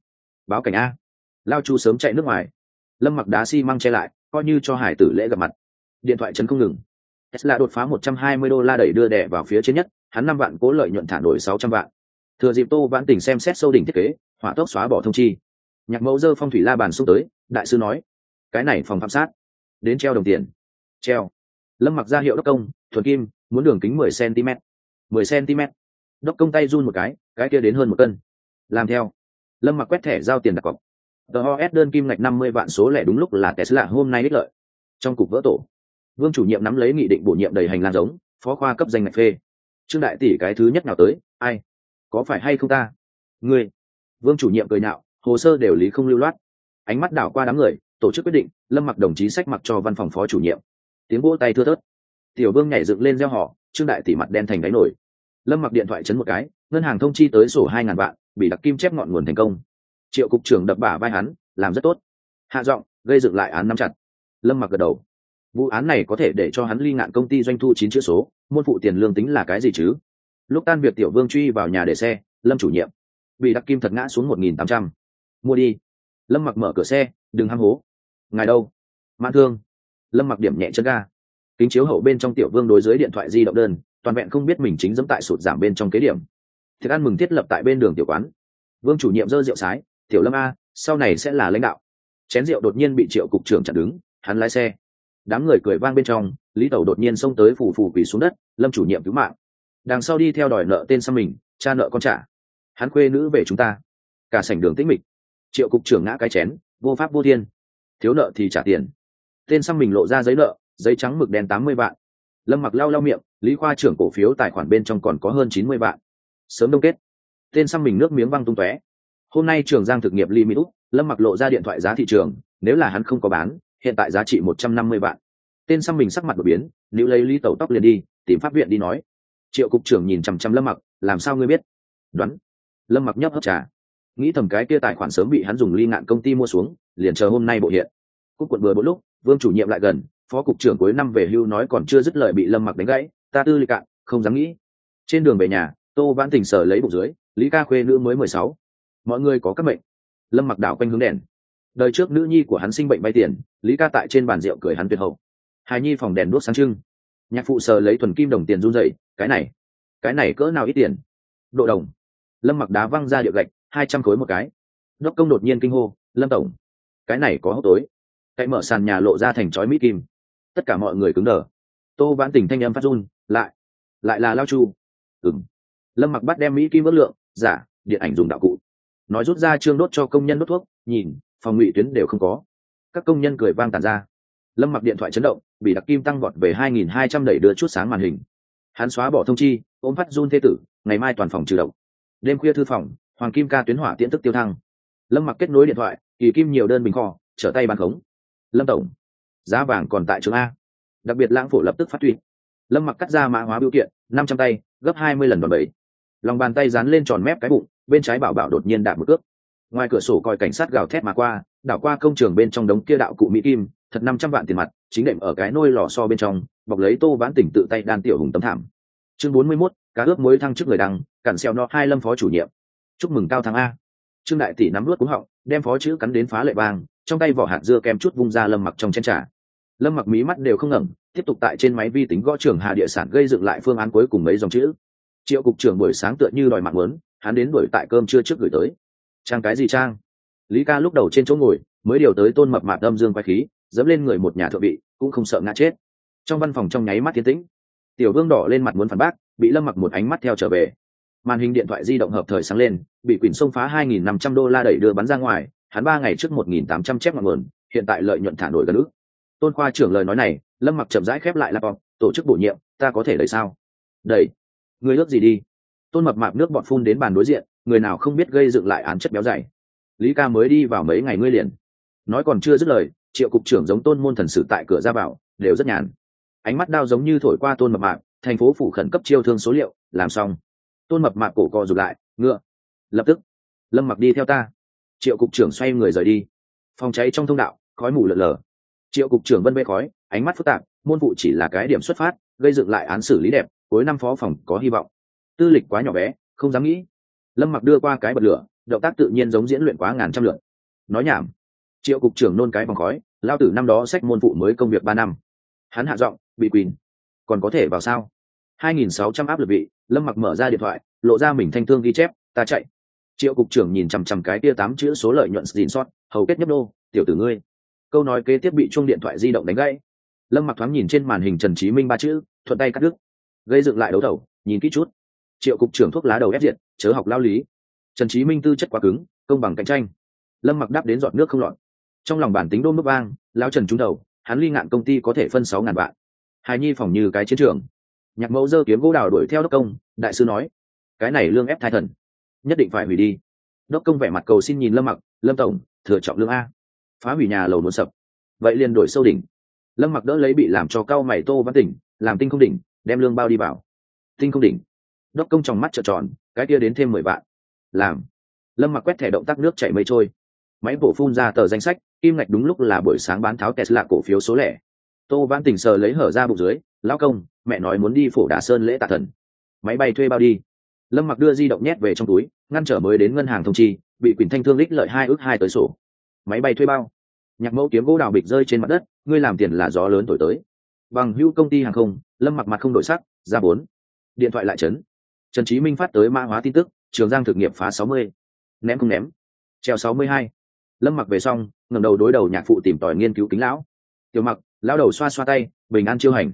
báo cảnh a. Lao Chu sớm chạy nước ngoài. Lâm Mặc đá xi măng che lại, coi như cho hải tử lễ gặp mặt. Điện thoại chấn không ngừng. Tesla đột phá 120 đô la đẩy đưa đẻ vào phía trên nhất, hắn 5 vạn cố lợi nhuận thả nổi 600 vạn. Thừa dịp Tô Vãn Tình xem xét sâu đỉnh thiết kế, hỏa tốc xóa bỏ thông chi. Nhạc mẫu dơ phong thủy la bàn xúc tới, đại sư nói, cái này phòng phạm sát, đến treo đồng tiền. Treo. Lâm Mặc ra hiệu đốc công, thuần kim, muốn đường kính 10 cm. 10 cm. Đốc công tay run một cái kia đến hơn 1 cân. Làm theo. Lâm Mặc quét thẻ giao tiền đặt cọc. TOS đơn kim ngạch 50 vạn số lẻ đúng lúc là Tesla hôm nay đích lợi. Trong cục vỡ tổ, Vương chủ nhiệm nắm lấy nghị định bổ nhiệm đầy hành lang giống, phó khoa cấp danh ngạch phê. Trương đại tỷ cái thứ nhất nào tới, ai? Có phải hay không ta? Ngươi. Vương chủ nhiệm cười nhạo, hồ sơ đều lý không lưu loát. Ánh mắt đảo qua đám người, tổ chức quyết định, Lâm Mặc đồng chí sách mặc cho văn phòng phó chủ nhiệm. Tiếng vỗ tay thưa thớt. Tiểu Vương nhảy dựng lên reo hò, Trương đại tỷ mặt đen thành đáy nổi. Lâm Mặc điện thoại chấn một cái, ngân hàng thông chi tới sổ 2.000 vạn, bị đặc kim chép ngọn nguồn thành công. Triệu cục trưởng đập bả vai hắn, làm rất tốt. Hạ giọng, gây dựng lại án nắm chặt. Lâm Mặc gật đầu. Vụ án này có thể để cho hắn ly ngạn công ty doanh thu 9 chữ số, môn phụ tiền lương tính là cái gì chứ? Lúc tan việc Tiểu Vương truy vào nhà để xe, Lâm chủ nhiệm. Bị đặc kim thật ngã xuống 1800. Mua đi. Lâm Mặc mở cửa xe, đừng ham hố. Ngài đâu? Mãn thương. Lâm Mặc điểm nhẹ chân ga. Kính chiếu hậu bên trong Tiểu Vương đối dưới điện thoại di động đơn, toàn vẹn không biết mình chính dẫm tại sụt giảm bên trong kế điểm. Thiệt ăn mừng thiết lập tại bên đường tiểu quán. Vương chủ nhiệm dơ rượu sái, Tiểu Lâm a, sau này sẽ là lãnh đạo. Chén rượu đột nhiên bị Triệu cục trưởng chặn đứng, hắn lái xe. Đám người cười vang bên trong, lý tẩu đột nhiên xông tới phù phù quỳ xuống đất, lâm chủ nhiệm cứu mạng. Đằng sau đi theo đòi nợ tên xăm mình, cha nợ con trả, hắn khuê nữ về chúng ta. Cả sảnh đường tĩnh mịch. Triệu cục trưởng ngã cái chén, vô pháp vô thiên. Thiếu nợ thì trả tiền. Tên xăm mình lộ ra giấy nợ, giấy trắng mực đen 80 vạn. Lâm Mặc lau miệng, lý khoa trưởng cổ phiếu tài khoản bên trong còn có hơn 90 vạn. Sớm đông kết. Tên xăm mình nước miếng văng tung tóe. Hôm nay Trường Giang thực nghiệp Limited, Lâm Mặc lộ ra điện thoại giá thị trường, nếu là hắn không có bán, hiện tại giá trị 150 vạn. Tên xăm mình sắc mặt đổi biến, níu lấy Lý Tẩu tóc liền đi, tìm pháp viện đi nói. Triệu cục trưởng nhìn chằm chằm Lâm Mặc, làm sao ngươi biết? Đoán. Lâm Mặc nhấp hấp trà, nghĩ thầm cái kia tài khoản sớm bị hắn dùng ly ngạn công ty mua xuống, liền chờ hôm nay bộ hiện. Cúc quận bừa một lúc, Vương chủ nhiệm lại gần, phó cục trưởng cuối năm về hưu nói còn chưa dứt lời bị Lâm Mặc đánh gãy, ta tư lịch cạn, không dám nghĩ. Trên đường về nhà, Tô Vãn Tình sờ lấy bụng dưới, Lý ca khuê nữ mới 16. Mọi người có các bệnh. Lâm Mặc đảo quanh hướng đèn. Đời trước nữ nhi của hắn sinh bệnh vay tiền, Lý ca tại trên bàn rượu cười hắn tuyệt hậu. Hài nhi phòng đèn đuốc sáng trưng. Nhạc phụ sờ lấy thuần kim đồng tiền run rẩy, cái này cỡ nào ít tiền? Độ đồng. Lâm Mặc đá văng ra địa gạch, 200 khối một cái. Đốc công đột nhiên kinh hô, Lâm tổng, cái này có hốc tối. Cái mở sàn nhà lộ ra thành chói mỹ kim. Tất cả mọi người cứng đờ. Tô Vãn Tình thanh âm phát run, lại là lao chu. Lâm Mặc bắt đem mỹ kim ước lượng, giả, điện ảnh dùng đạo cụ. Nói rút ra trương đốt cho công nhân đốt thuốc, nhìn, phòng ngụy tuyến đều không có. Các công nhân cười vang tàn ra. Lâm Mặc điện thoại chấn động, bị đặc kim tăng vọt về 2.200 đẩy đưa chút sáng màn hình. Hắn xóa bỏ thông chi, ôm phát run thê tử, ngày mai toàn phòng trừ độc. Đêm khuya thư phòng, hoàng kim ca tuyến hỏa tiễn tức tiêu thăng. Lâm Mặc kết nối điện thoại, kỳ kim nhiều đơn bình kho, trở tay bán khống. Lâm tổng, giá vàng còn tại trường A. Đặc biệt lãng phổ lập tức phát tuyệt. Lâm Mặc cắt ra mã hóa biểu kiện, 500 tay, gấp 20 lần đòn bẩy. Lòng bàn tay dán lên tròn mép cái bụng, bên trái bảo đột nhiên đạp một cước. Ngoài cửa sổ coi cảnh sát gào thét mà qua, đảo qua công trường bên trong đống kia đạo cụ mỹ kim, thật 500 vạn tiền mặt, chính đệm ở cái nôi lò xo bên trong, bọc lấy Tô Vãn Tình tự tay đan tiểu hùng tấm thảm. Chương 41, cá ướp muối thăng chức người đăng, cản xeo no 2 Lâm phó chủ nhiệm. Chúc mừng cao thắng A. Trương đại tỷ nắm nuốt cúng họng, đem phó chữ cắn đến phá lệ vang, trong tay vỏ hạt dưa kem chút vung ra Lâm Mặc trong chén trà. Lâm Mặc mí mắt đều không ngẩng, tiếp tục tại trên máy vi tính gõ trưởng Hà địa sản gây dựng lại phương án cuối cùng mấy dòng chữ. Triệu cục trưởng buổi sáng tựa như đòi mạng muốn, hắn đến đuổi tại cơm trưa trước gửi tới. Trang cái gì trang? Lý ca lúc đầu trên chỗ ngồi, mới điều tới Tôn Mập Mạp âm dương quái khí, dẫm lên người một nhà thượng vị, cũng không sợ ngã chết. Trong văn phòng trong nháy mắt tiến tĩnh. Tiểu Vương đỏ lên mặt muốn phản bác, bị Lâm Mặc một ánh mắt theo trở về. Màn hình điện thoại di động hợp thời sáng lên, bị Quỳnh xông phá $2.500 đẩy đưa bắn ra ngoài, hắn 3 ngày trước 1.800 chép ngọn nguồn, hiện tại lợi nhuận thả nổi gần ức. Tôn khoa trưởng lời nói này, Lâm Mặc chậm rãi khép lại laptop, tổ chức bổ nhiệm, ta có thể đẩy sao? Đẩy. Người ước gì đi? Tôn Mập Mạp nước bọt phun đến bàn đối diện, người nào không biết gây dựng lại án chất béo dày. Lý ca mới đi vào mấy ngày ngươi liền. Nói còn chưa dứt lời, Triệu cục trưởng giống Tôn môn thần sử tại cửa ra vào, đều rất nhàn. Ánh mắt đao giống như thổi qua Tôn Mập Mạp, thành phố phủ khẩn cấp chiêu thương số liệu, làm xong. Tôn Mập Mạp cổ co rụt lại, ngựa. Lập tức, Lâm Mặc đi theo ta. Triệu cục trưởng xoay người rời đi. Phòng cháy trong thông đạo, khói mù lờ lờ. Triệu cục trưởng vân vê khói, ánh mắt phức tạp, môn phụ chỉ là cái điểm xuất phát, gây dựng lại án xử lý đẹp, cuối năm phó phòng có hy vọng. Tư lịch quá nhỏ bé, không dám nghĩ. Lâm Mặc đưa qua cái bật lửa, động tác tự nhiên giống diễn luyện quá ngàn trăm lượt. Nói nhảm. Triệu cục trưởng nôn cái vòng khói, lao tử năm đó sách môn phụ mới công việc 3 năm. Hắn hạ giọng, bị quỳnh. Còn có thể vào sao? 2.600 áp lực vị, Lâm Mặc mở ra điện thoại, lộ ra mình thanh thương ghi chép, ta chạy. Triệu cục trưởng nhìn chằm chằm cái kia 8 chữ số lợi nhuận gìn sót, hầu kết nhấp đô, tiểu tử ngươi. Câu nói kế tiếp bị chuông điện thoại di động đánh gãy. Lâm Mặc thoáng nhìn trên màn hình Trần Chí Minh 3 chữ, thuận tay cắt đứt. Gây dựng lại đấu đầu, nhìn kỹ chút. Triệu cục trưởng thuốc lá đầu ép diệt, chớ học lao lý. Trần Chí Minh tư chất quá cứng, công bằng cạnh tranh. Lâm Mặc đáp đến giọt nước không lọt. Trong lòng bản tính đôn mức vang, lao Trần trúng đầu, hắn ly ngạn công ty có thể phân 6.000 vạn. Hài nhi phòng như cái chiến trường. Nhạc Mẫu giơ kiếm gỗ đào đuổi theo đốc công, đại sư nói, cái này lương ép thai thần, nhất định phải hủy đi. Đốc công vẻ mặt cầu xin nhìn Lâm Mặc, Lâm tổng, thừa trọng lương a, phá hủy nhà lầu muốn sập, vậy liền đổi sâu đỉnh. Lâm Mặc đỡ lấy bị làm cho cau mày Tô Văn Tỉnh, làm tinh không đỉnh, đem lương bao đi vào. Tinh không đỉnh. Đốc công trong mắt trợn tròn, cái kia đến thêm 10 vạn. Làm. Lâm Mặc quét thẻ động tác nước chảy mây trôi. Máy bổ phun ra tờ danh sách, kim ngạch đúng lúc là buổi sáng bán tháo Tesla cổ phiếu số lẻ. Tô Văn Tỉnh sờ lấy hở ra bụng dưới, lão công, mẹ nói muốn đi Phổ Đà Sơn lễ tạ thần. Máy bay thuê bao đi. Lâm Mặc đưa di động nhét về trong túi, ngăn trở mới đến ngân hàng thông chi, bị Quỳnh Thanh thương lích lợi 2 ước 2 tới sổ. Máy bay thuê bao. Nhạc Mẫu kiếm gỗ đào bịch rơi trên mặt đất, ngươi làm tiền là gió lớn thổi tới. Bằng hữu công ty hàng không, Lâm Mặc mặt không đổi sắc, ra 4. Điện thoại lại chấn. Trần Chí Minh phát tới mã hóa tin tức, Trường Giang thực nghiệp phá 60. Ném không ném. Treo 62. Lâm Mặc về xong, ngẩng đầu đối đầu nhạc phụ tìm tòi nghiên cứu kính lão. Tiểu Mặc, lão đầu xoa xoa tay, bình an chiêu hành.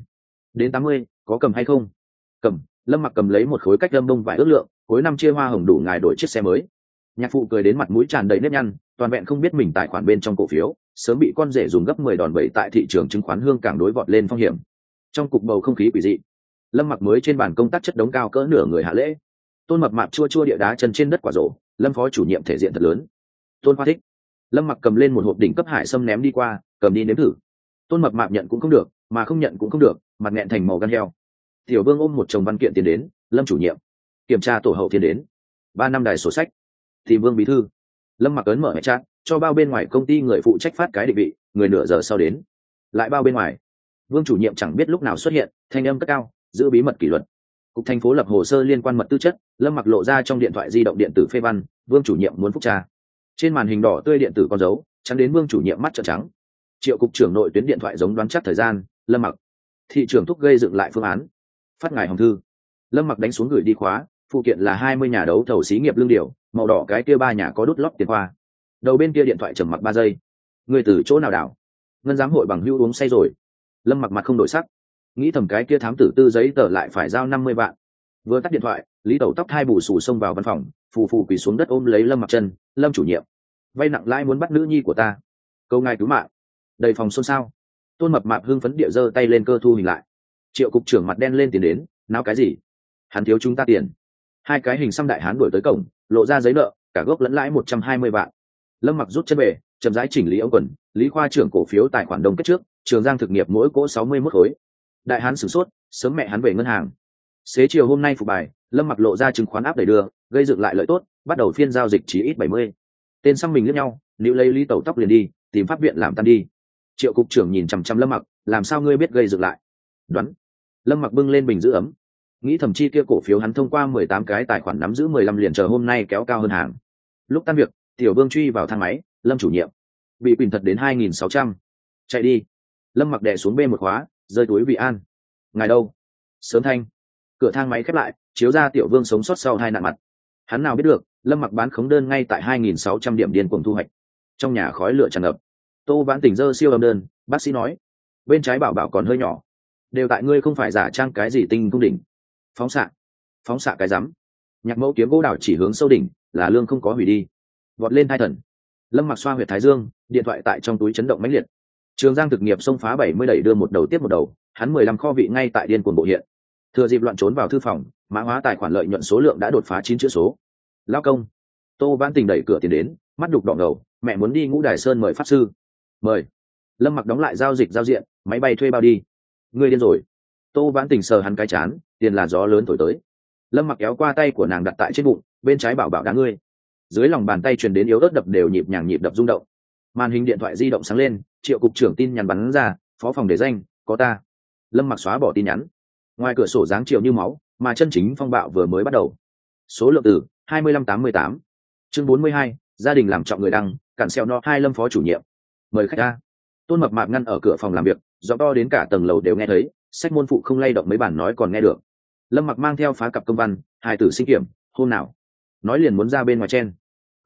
Đến 80, có cầm hay không? Cầm. Lâm Mặc cầm lấy một khối cách lâm bông vải ước lượng, cuối năm chia hoa hồng đủ ngài đổi chiếc xe mới. Nhạc phụ cười đến mặt mũi tràn đầy nếp nhăn, toàn vẹn không biết mình tài khoản bên trong cổ phiếu sớm bị con rể dùng gấp 10 đòn bẩy tại thị trường chứng khoán hương cảng đối vọt lên phong hiểm. Trong cục bầu không khí quỷ dị, Lâm Mặc mới trên bàn công tác chất đống cao cỡ nửa người hạ lễ. Tôn Mập Mạp chua chua địa đá chân trên đất quả rổ, Lâm phó chủ nhiệm thể diện thật lớn. Tôn Khoa thích. Lâm Mặc cầm lên một hộp đỉnh cấp hải sâm ném đi qua, cầm đi nếm thử. Tôn Mập Mạp nhận cũng không được, mà không nhận cũng không được, mặt nghẹn thành màu gan heo. Tiểu Vương ôm một chồng văn kiện tiến đến, Lâm chủ nhiệm, kiểm tra tổ hậu tiến đến, 3 năm đài sổ sách, thì Vương bí thư. Lâm Mặc ấn mở hệ chat, cho bao bên ngoài công ty người phụ trách phát cái định vị, người nửa giờ sau đến. Lại bao bên ngoài. Vương chủ nhiệm chẳng biết lúc nào xuất hiện, thanh âm cất cao, giữ bí mật kỷ luật. Cục thành phố lập hồ sơ liên quan mật tư chất. Lâm Mặc lộ ra trong điện thoại di động điện tử phê văn, Vương chủ nhiệm muốn phúc tra. Trên màn hình đỏ tươi điện tử con dấu, chắn đến Vương chủ nhiệm mắt trợn trắng. Triệu cục trưởng nội tuyến điện thoại giống đoán chắc thời gian. Lâm Mặc, thị trưởng thúc gây dựng lại phương án, phát ngài hồng thư. Lâm Mặc đánh xuống gửi đi khóa, phụ kiện là 20 nhà đấu thầu xí nghiệp lương điều, màu đỏ cái kia 3 nhà có đút lót tiền khoa. Đầu bên kia điện thoại trầm mặc 3 giây. Người từ chỗ nào đảo? Ngân giám hội bằng hữu uống say rồi. Lâm Mặc mặt không đổi sắc, nghĩ thầm cái kia thám tử tư giấy tờ lại phải giao 50 vạn. Vừa tắt điện thoại, Lý Tẩu tóc hai bù xù xông vào văn phòng, phù phù quỳ xuống đất ôm lấy Lâm Mặc chân. Lâm chủ nhiệm, vay nặng lãi muốn bắt nữ nhi của ta, câu ngài cứu mạng. Đầy phòng xôn xao. Tôn Mập Mạp hưng phấn địa giơ tay lên cơ thu hình lại. Triệu cục trưởng mặt đen lên tiền đến, náo cái gì? Hắn thiếu chúng ta tiền. 2 cái hình xăm đại hán đuổi tới cổng, lộ ra giấy nợ, cả gốc lẫn lãi 120 vạn. Lâm Mặc rút chân về, chậm rãi chỉnh lý ống quần, Lý khoa trưởng cổ phiếu tài khoản đông kết trước, Trường Giang thực nghiệp mỗi cỗ 61 khối. Đại hán sửng sốt, sớm mẹ hắn về ngân hàng. Xế chiều hôm nay phục bài, Lâm Mặc lộ ra chứng khoán áp đẩy đưa, gây dựng lại lợi tốt, bắt đầu phiên giao dịch chỉ ít 70. Tên xăm mình liếc nhau, níu lấy Lý Tẩu tóc liền đi, tìm pháp viện làm tan đi. Triệu cục trưởng nhìn chằm chằm Lâm Mặc, làm sao ngươi biết gây dựng lại? Đoán. Lâm Mặc bưng lên bình giữ ấm, nghĩ thẩm chi kia cổ phiếu hắn thông qua 18 cái tài khoản nắm giữ 15 liền chờ hôm nay kéo cao hơn hàng. Lúc tan việc, Tiểu Vương truy vào thang máy, Lâm chủ nhiệm, bị quỳnh thật đến 2.600. Chạy đi. Lâm Mặc đè xuống bê một khóa, rơi túi vị an. Ngài đâu? Sớm thanh. Cửa thang máy khép lại, chiếu ra Tiểu Vương sống sót sau 2 nạn mặt. Hắn nào biết được, Lâm Mặc bán khống đơn ngay tại 2.600 điểm điên cuồng thu hoạch. Trong nhà khói lửa tràn ngập. Tô Vãn Tỉnh giơ siêu âm đơn, bác sĩ nói, bên trái bảo bảo còn hơi nhỏ, đều tại ngươi không phải giả trang cái gì tinh cung đỉnh. Phóng xạ cái rắm. Nhạc Mẫu kiếm gỗ đào chỉ hướng sâu đỉnh, là lương không có hủy đi. Vọt lên thai thần. Lâm Mặc xoa huyệt thái dương, điện thoại tại trong túi chấn động mãnh liệt. Trường Giang thực nghiệp xông phá 70 đẩy đưa một đầu tiếp một đầu, hắn 15 kho vị ngay tại điên cuồng bộ hiện. Thừa dịp loạn trốn vào thư phòng, mã hóa tài khoản lợi nhuận số lượng đã đột phá 9 chữ số. Lao công. Tô Vãn Tình đẩy cửa tiến đến, mắt đục đỏ ngầu, mẹ muốn đi Ngũ Đài Sơn mời pháp sư. Mời. Lâm Mặc đóng lại giao dịch giao diện, máy bay thuê bao đi. Ngươi điên rồi. Tô Vãn Tình sờ hắn cái chán, tiền là gió lớn thổi tới. Lâm Mặc kéo qua tay của nàng đặt tại trên bụng, bên trái bảo bảo đá ngươi. Dưới lòng bàn tay truyền đến yếu ớt đập đều nhịp nhàng nhịp đập rung động. Màn hình điện thoại di động sáng lên, Triệu cục trưởng tin nhắn bắn ra, phó phòng để danh, có ta. Lâm Mặc xóa bỏ tin nhắn. Ngoài cửa sổ dáng chiều như máu, mà chân chính phong bạo vừa mới bắt đầu. Số lượng từ 2588. Chương 42, gia đình làm trọng người đăng, cản xeo no 2 Lâm phó chủ nhiệm. Mời khách ra. Tôn Mập Mạp ngăn ở cửa phòng làm việc, giọng to đến cả tầng lầu đều nghe thấy, sách môn phụ không lay động mấy bản nói còn nghe được. Lâm Mặc mang theo phá cặp công văn, hài tử sinh kiểm, hôm nào nói liền muốn ra bên ngoài chen.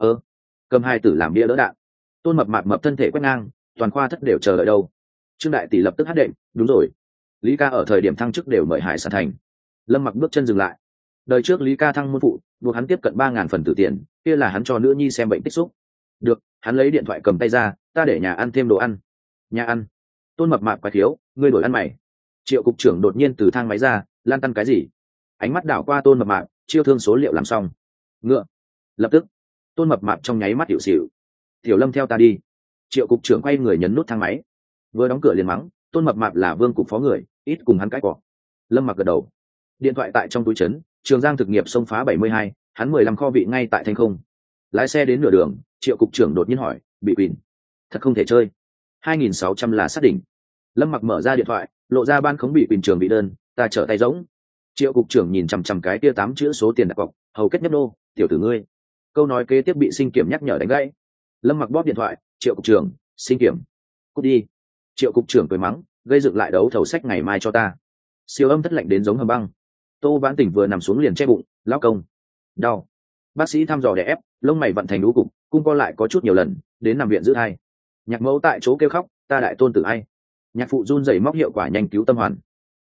Cầm hài tử làm bia đỡ đạn. Tôn Mập Mạp mập thân thể quét ngang, toàn khoa thất đều chờ đợi đâu. Trương đại tỷ lập tức hát đệm, đúng rồi, Lý ca ở thời điểm thăng chức đều mời hải sản thành. Lâm Mặc bước chân dừng lại. Đời trước Lý ca thăng môn phụ, buộc hắn tiếp cận 3.000 phần tử tiền, kia là hắn cho nữ nhi xem bệnh tích xúc. Được, hắn lấy điện thoại cầm tay ra, ta để nhà ăn thêm đồ ăn. Nhà ăn. Tôn Mập Mạp quái thiếu, ngươi đổi ăn mày. Triệu cục trưởng đột nhiên từ thang máy ra, lan tăn cái gì? Ánh mắt đảo qua Tôn Mập Mạp, chiêu thương số liệu làm xong. Ngựa. Lập tức. Tôn Mập Mạp trong nháy mắt hiệu xỉu. Tiểu Lâm theo ta đi. Triệu cục trưởng quay người nhấn nút thang máy. Vừa đóng cửa liền mắng, Tôn Mập Mạp là Vương cục phó người, ít cùng hắn cãi cọ. Lâm Mặc gật đầu. Điện thoại tại trong túi trấn, Trường Giang thực nghiệp xông phá 72, hắn 15 kho vị ngay tại Thanh Không. Lái xe đến nửa đường, Triệu cục trưởng đột nhiên hỏi, bị quỳnh. Thật không thể chơi. 2.600 là xác định. Lâm Mặc mở ra điện thoại, lộ ra ban khống bị quỳnh trường bị đơn, ta trở tay giống. Triệu cục trưởng nhìn chằm chằm cái kia 8 chữ số tiền đặt cọc, hầu kết nhấp đô, tiểu tử ngươi. Câu nói kế tiếp bị sinh kiểm nhắc nhở đánh gãy. Lâm Mặc bóp điện thoại, Triệu cục trưởng, sinh kiểm. Cút đi. Triệu cục trưởng cười mắng, gây dựng lại đấu thầu sách ngày mai cho ta. Siêu âm thất lạnh đến giống hầm băng. Tô Vãn Tỉnh vừa nằm xuống liền che bụng, lão công. Đau. Bác sĩ thăm dò đè ép, lông mày vận thành đú cục, cung co lại có chút nhiều lần, đến nằm viện giữ thai. Nhạc Mẫu tại chỗ kêu khóc, ta đại tôn tử ai. Nhạc phụ run rẩy móc hiệu quả nhanh cứu tâm hoàn.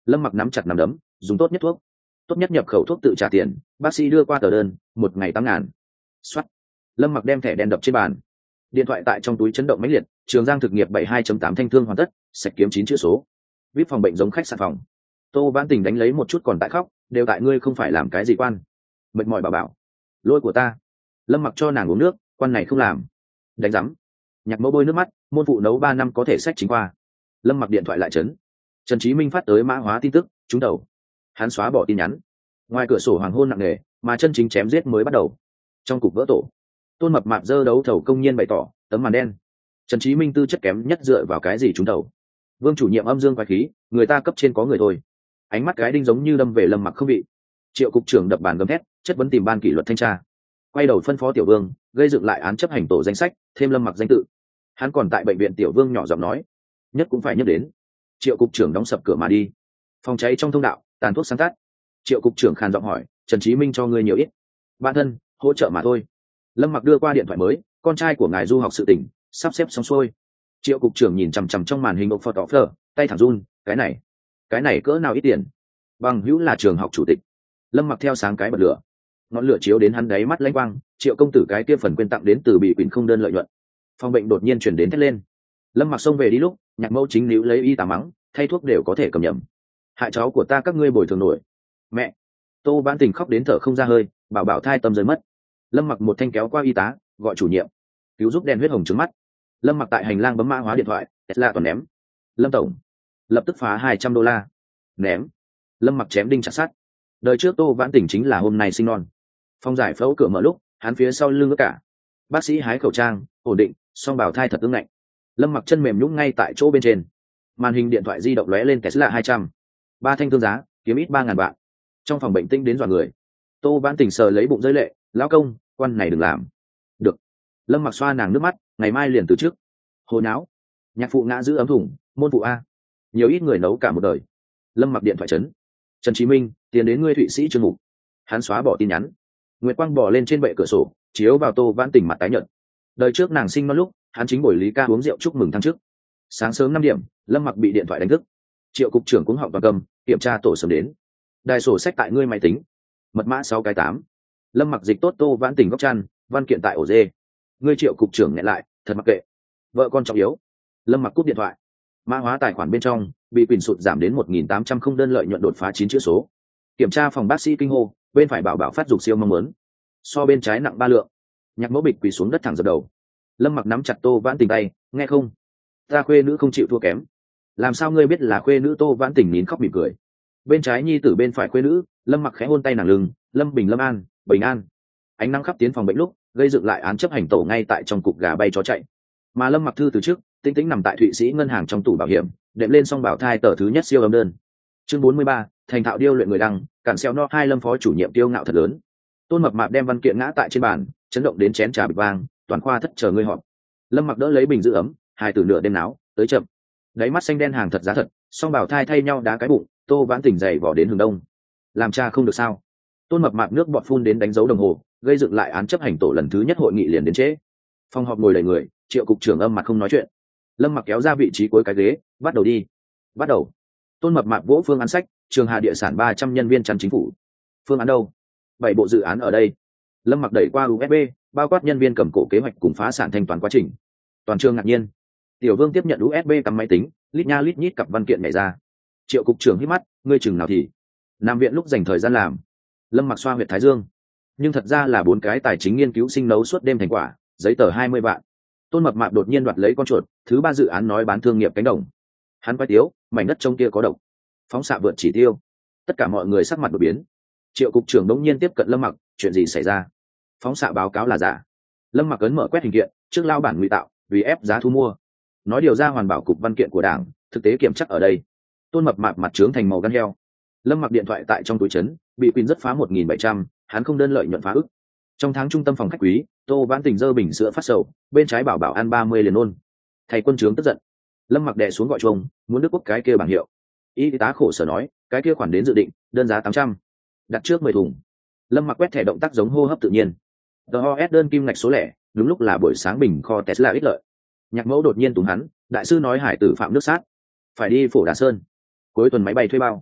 Lâm Mặc nắm chặt nắm đấm, dùng tốt nhất thuốc, tốt nhất nhập khẩu thuốc tự trả tiền, bác sĩ đưa qua tờ đơn, một ngày 8.000. Soát. Lâm Mặc đem thẻ đen đập trên bàn, điện thoại tại trong túi chấn động mãnh liệt. Trường Giang thực nghiệp 72.8 thanh thương hoàn tất, sạch kiếm 9 chữ số. VIP phòng bệnh giống khách sạn phòng. Tô Vãn Tình đánh lấy một chút còn tại khóc, đều tại ngươi không phải làm cái gì quan. Mệt mỏi bảo, lỗi của ta. Lâm Mặc cho nàng uống nước, quan này không làm. Đánh rắm. Nhạc Mẫu bôi nước mắt, môn phụ nấu 3 năm có thể sách chính qua. Lâm Mặc điện thoại lại chấn. Trần Chí Minh phát tới mã hóa tin tức, trúng đầu. Hắn xóa bỏ tin nhắn. Ngoài cửa sổ hoàng hôn nặng nề, mà chân chính chém giết mới bắt đầu. Trong cục vỡ tổ, Tôn Mập Mạp giơ đấu thầu công nhiên bày tỏ, tấm màn đen. Trần Chí Minh tư chất kém nhất dựa vào cái gì trúng đầu? Vương chủ nhiệm âm dương quái khí, người ta cấp trên có người thôi. Ánh mắt cái đinh giống như đâm về Lâm Mặc không vị. Triệu cục trưởng đập bàn gầm thét, chất vấn tìm ban kỷ luật thanh tra. Quay đầu phân phó Tiểu Vương, gây dựng lại án chấp hành tổ danh sách, thêm Lâm Mặc danh tự. Hắn còn tại bệnh viện. Tiểu Vương nhỏ giọng nói, nhất cũng phải nhắc đến. Triệu cục trưởng đóng sập cửa mà đi. Phòng cháy trong thông đạo, tàn thuốc sáng tắt. Triệu cục trưởng khàn giọng hỏi, Trần Chí Minh cho ngươi nhiều ít? Bạn thân, hỗ trợ mà thôi. Lâm Mặc đưa qua điện thoại mới, con trai của ngài du học sự tỉnh, sắp xếp xong xuôi. Triệu cục trưởng nhìn chằm chằm trong màn hình phật tỏ phờ, tay thẳng run, cái này cỡ nào ít tiền? Bằng hữu là trường học chủ tịch. Lâm Mặc theo sáng cái bật lửa, ngọn lửa chiếu đến hắn đáy mắt lãnh quang. Triệu công tử cái kia phần quyên tặng đến từ bị quỳnh không đơn lợi nhuận. Phòng bệnh đột nhiên chuyển đến thét lên. Lâm Mặc xông về đi lúc, Nhạc Mẫu chính níu lấy y tá mắng, thay thuốc đều có thể cầm nhầm, hại cháu của ta các ngươi bồi thường nổi. Mẹ. Tô Vãn Tình khóc đến thở không ra hơi, bảo thai tâm rơi mất. Lâm Mặc một thanh kéo qua y tá, gọi chủ nhiệm, cứu giúp đèn huyết hồng trứng mắt. Lâm Mặc tại hành lang bấm mã hóa điện thoại, Tesla toàn ném. Lâm tổng, lập tức phá $200. Ném. Lâm Mặc chém đinh chặt sắt. Đời trước Tô Vãn Tình chính là hôm nay sinh non. Phòng giải phẫu cửa mở lúc, hắn phía sau lưng ướt cả. Bác sĩ hái khẩu trang, ổn định, song bảo thai thật ưng ngạnh. Lâm Mặc chân mềm nhũn ngay tại chỗ bên trên. Màn hình điện thoại di động lóe lên Tesla 200. 3 thanh thương giá, kiếm ít 3.000 vạn. Trong phòng bệnh tinh đến dọa người. Tô Vãn Tình sờ lấy bụng rơi lệ, lão công, quan này đừng làm. Được. Lâm Mặc xoa nàng nước mắt, ngày mai liền từ trước. Hồ nháo. Nhạc phụ ngã giữ ấm thủng, môn phụ a. Nhiều ít người nấu cả một đời. Lâm Mặc điện thoại chấn. Trần Chí Minh, tiền đến ngươi Thụy Sĩ chương mục. Hắn xóa bỏ tin nhắn. Nguyệt quang bỏ lên trên bệ cửa sổ, chiếu vào Tô Vãn Tình mặt tái nhợt. Đời trước nàng sinh non lúc, hắn chính buổi lý ca uống rượu chúc mừng thăng chức. Sáng sớm 5 điểm, Lâm Mặc bị điện thoại đánh thức. Triệu cục trưởng cũng họng toàn cầm, kiểm tra tổ sớm đến. Đài sổ sách tại ngươi máy tính. Mật mã 6 cái 8. Lâm Mặc dịch tốt Tô Vãn Tình góc chăn, văn kiện tại ổ dê. Ngươi Triệu cục trưởng nghẹn lại, thật mặc kệ. Vợ con trọng yếu. Lâm Mặc cúp điện thoại. Mã hóa tài khoản bên trong bị quyền sụt giảm đến 1.800 không đơn lợi nhuận đột phá 9 chữ số. Kiểm tra phòng bác sĩ kinh hô, bên phải bảo phát dục siêu mong muốn. So bên trái nặng 3 lượng. Nhạc Mẫu bịch quỳ xuống đất thẳng dập đầu. Lâm Mặc nắm chặt Tô Vãn Tình tay, nghe không? Ta khuê nữ không chịu thua kém. Làm sao ngươi biết là khuê nữ? Tô Vãn Tình nín khóc mỉm cười. Bên trái nhi tử bên phải khuê nữ. Lâm Mặc khẽ hôn tay nàng lưng, Lâm Bình Lâm An, bình an. Ánh nắng khắp tiến phòng bệnh lúc, gây dựng lại án chấp hành tổ ngay tại trong cục gà bay chó chạy. Mà Lâm Mặc thư từ trước, tĩnh tĩnh nằm tại Thụy Sĩ ngân hàng trong tủ bảo hiểm, đệm lên xong bảo thai tờ thứ nhất siêu âm đơn. Chương 43, thành thạo điêu luyện người đăng, cản xeo no 2 Lâm phó chủ nhiệm tiêu ngạo thật lớn. Tôn Mập Mạp đem văn kiện ngã tại trên bàn, chấn động đến chén trà bịch vang, toàn khoa thất chờ ngươi họp. Lâm Mặc đỡ lấy bình giữ ấm, hai từ nửa đêm náo, tới chậm. Đáy mắt xanh đen hàng thật giá thật, song bảo thai thay nhau đá cái bụng, Tô Vãn Tình dày vỏ đến hướng đông. Làm cha không được sao? Tôn Mập Mạp nước bọt phun đến đánh dấu đồng hồ, gây dựng lại án chấp hành tổ lần thứ nhất hội nghị liền đến trễ. Phòng họp ngồi đầy người, Triệu cục trưởng âm mặt không nói chuyện. Lâm Mặc kéo ra vị trí cuối cái ghế, bắt đầu đi. Bắt đầu. Tôn Mập Mạp vỗ phương án sách, Trường Hà địa sản 300 nhân viên chắn chính phủ. Phương án đâu? 7 bộ dự án ở đây. Lâm Mặc đẩy qua USB, bao quát nhân viên cầm cổ kế hoạch cùng phá sản thanh toán quá trình. Toàn trường ngạc nhiên. Tiểu Vương tiếp nhận USB cắm máy tính, lít nha lít nhít cặp văn kiện nhảy ra. Triệu cục trưởng hít mắt, ngươi chừng nào thì? Nam viện lúc dành thời gian làm. Lâm Mặc xoa huyệt thái dương. Nhưng thật ra là 4 cái tài chính nghiên cứu sinh nấu suốt đêm thành quả, giấy tờ 20 vạn. Tôn Mập Mạp đột nhiên đoạt lấy con chuột, thứ 3 dự án nói bán thương nghiệp cánh đồng. Hắn quay tiếu, mảnh đất trông kia có độc. Phóng xạ vượt chỉ tiêu. Tất cả mọi người sắc mặt đột biến. Triệu cục trưởng đống nhiên tiếp cận Lâm Mặc, chuyện gì xảy ra? Phóng xạ báo cáo là giả. Lâm Mặc ấn mở quét hình kiện, trước lao bản ngụy tạo, vì ép giá thu mua. Nói điều ra hoàn bảo cục văn kiện của đảng, thực tế kiểm chắc ở đây. Tôn Mập Mạp mặt trướng thành màu gan heo. Lâm Mặc điện thoại tại trong túi trấn, bị pin rất phá 1.700, hắn không đơn lợi nhuận phá ức. Trong tháng trung tâm phòng khách quý, Tô Vãn Tình dơ bình sữa phát sầu, bên trái bảo ăn 30 liền ôn. Thầy quân trướng tức giận. Lâm Mặc đè xuống gọi chuông, muốn Đức Quốc cái kia bảng hiệu. Y tá khổ sở nói, cái kia khoản đến dự định, đơn giá 800. Đặt trước 10 thùng. Lâm Mặc quét thẻ động tác giống hô hấp tự nhiên. TOS đơn kim ngạch số lẻ, đúng lúc là buổi sáng bình kho Tesla ít lợi. Nhạc Mẫu đột nhiên túng hắn, đại sư nói hải tử phạm nước sát, phải đi Phổ Đà Sơn. Cuối tuần máy bay thuê bao.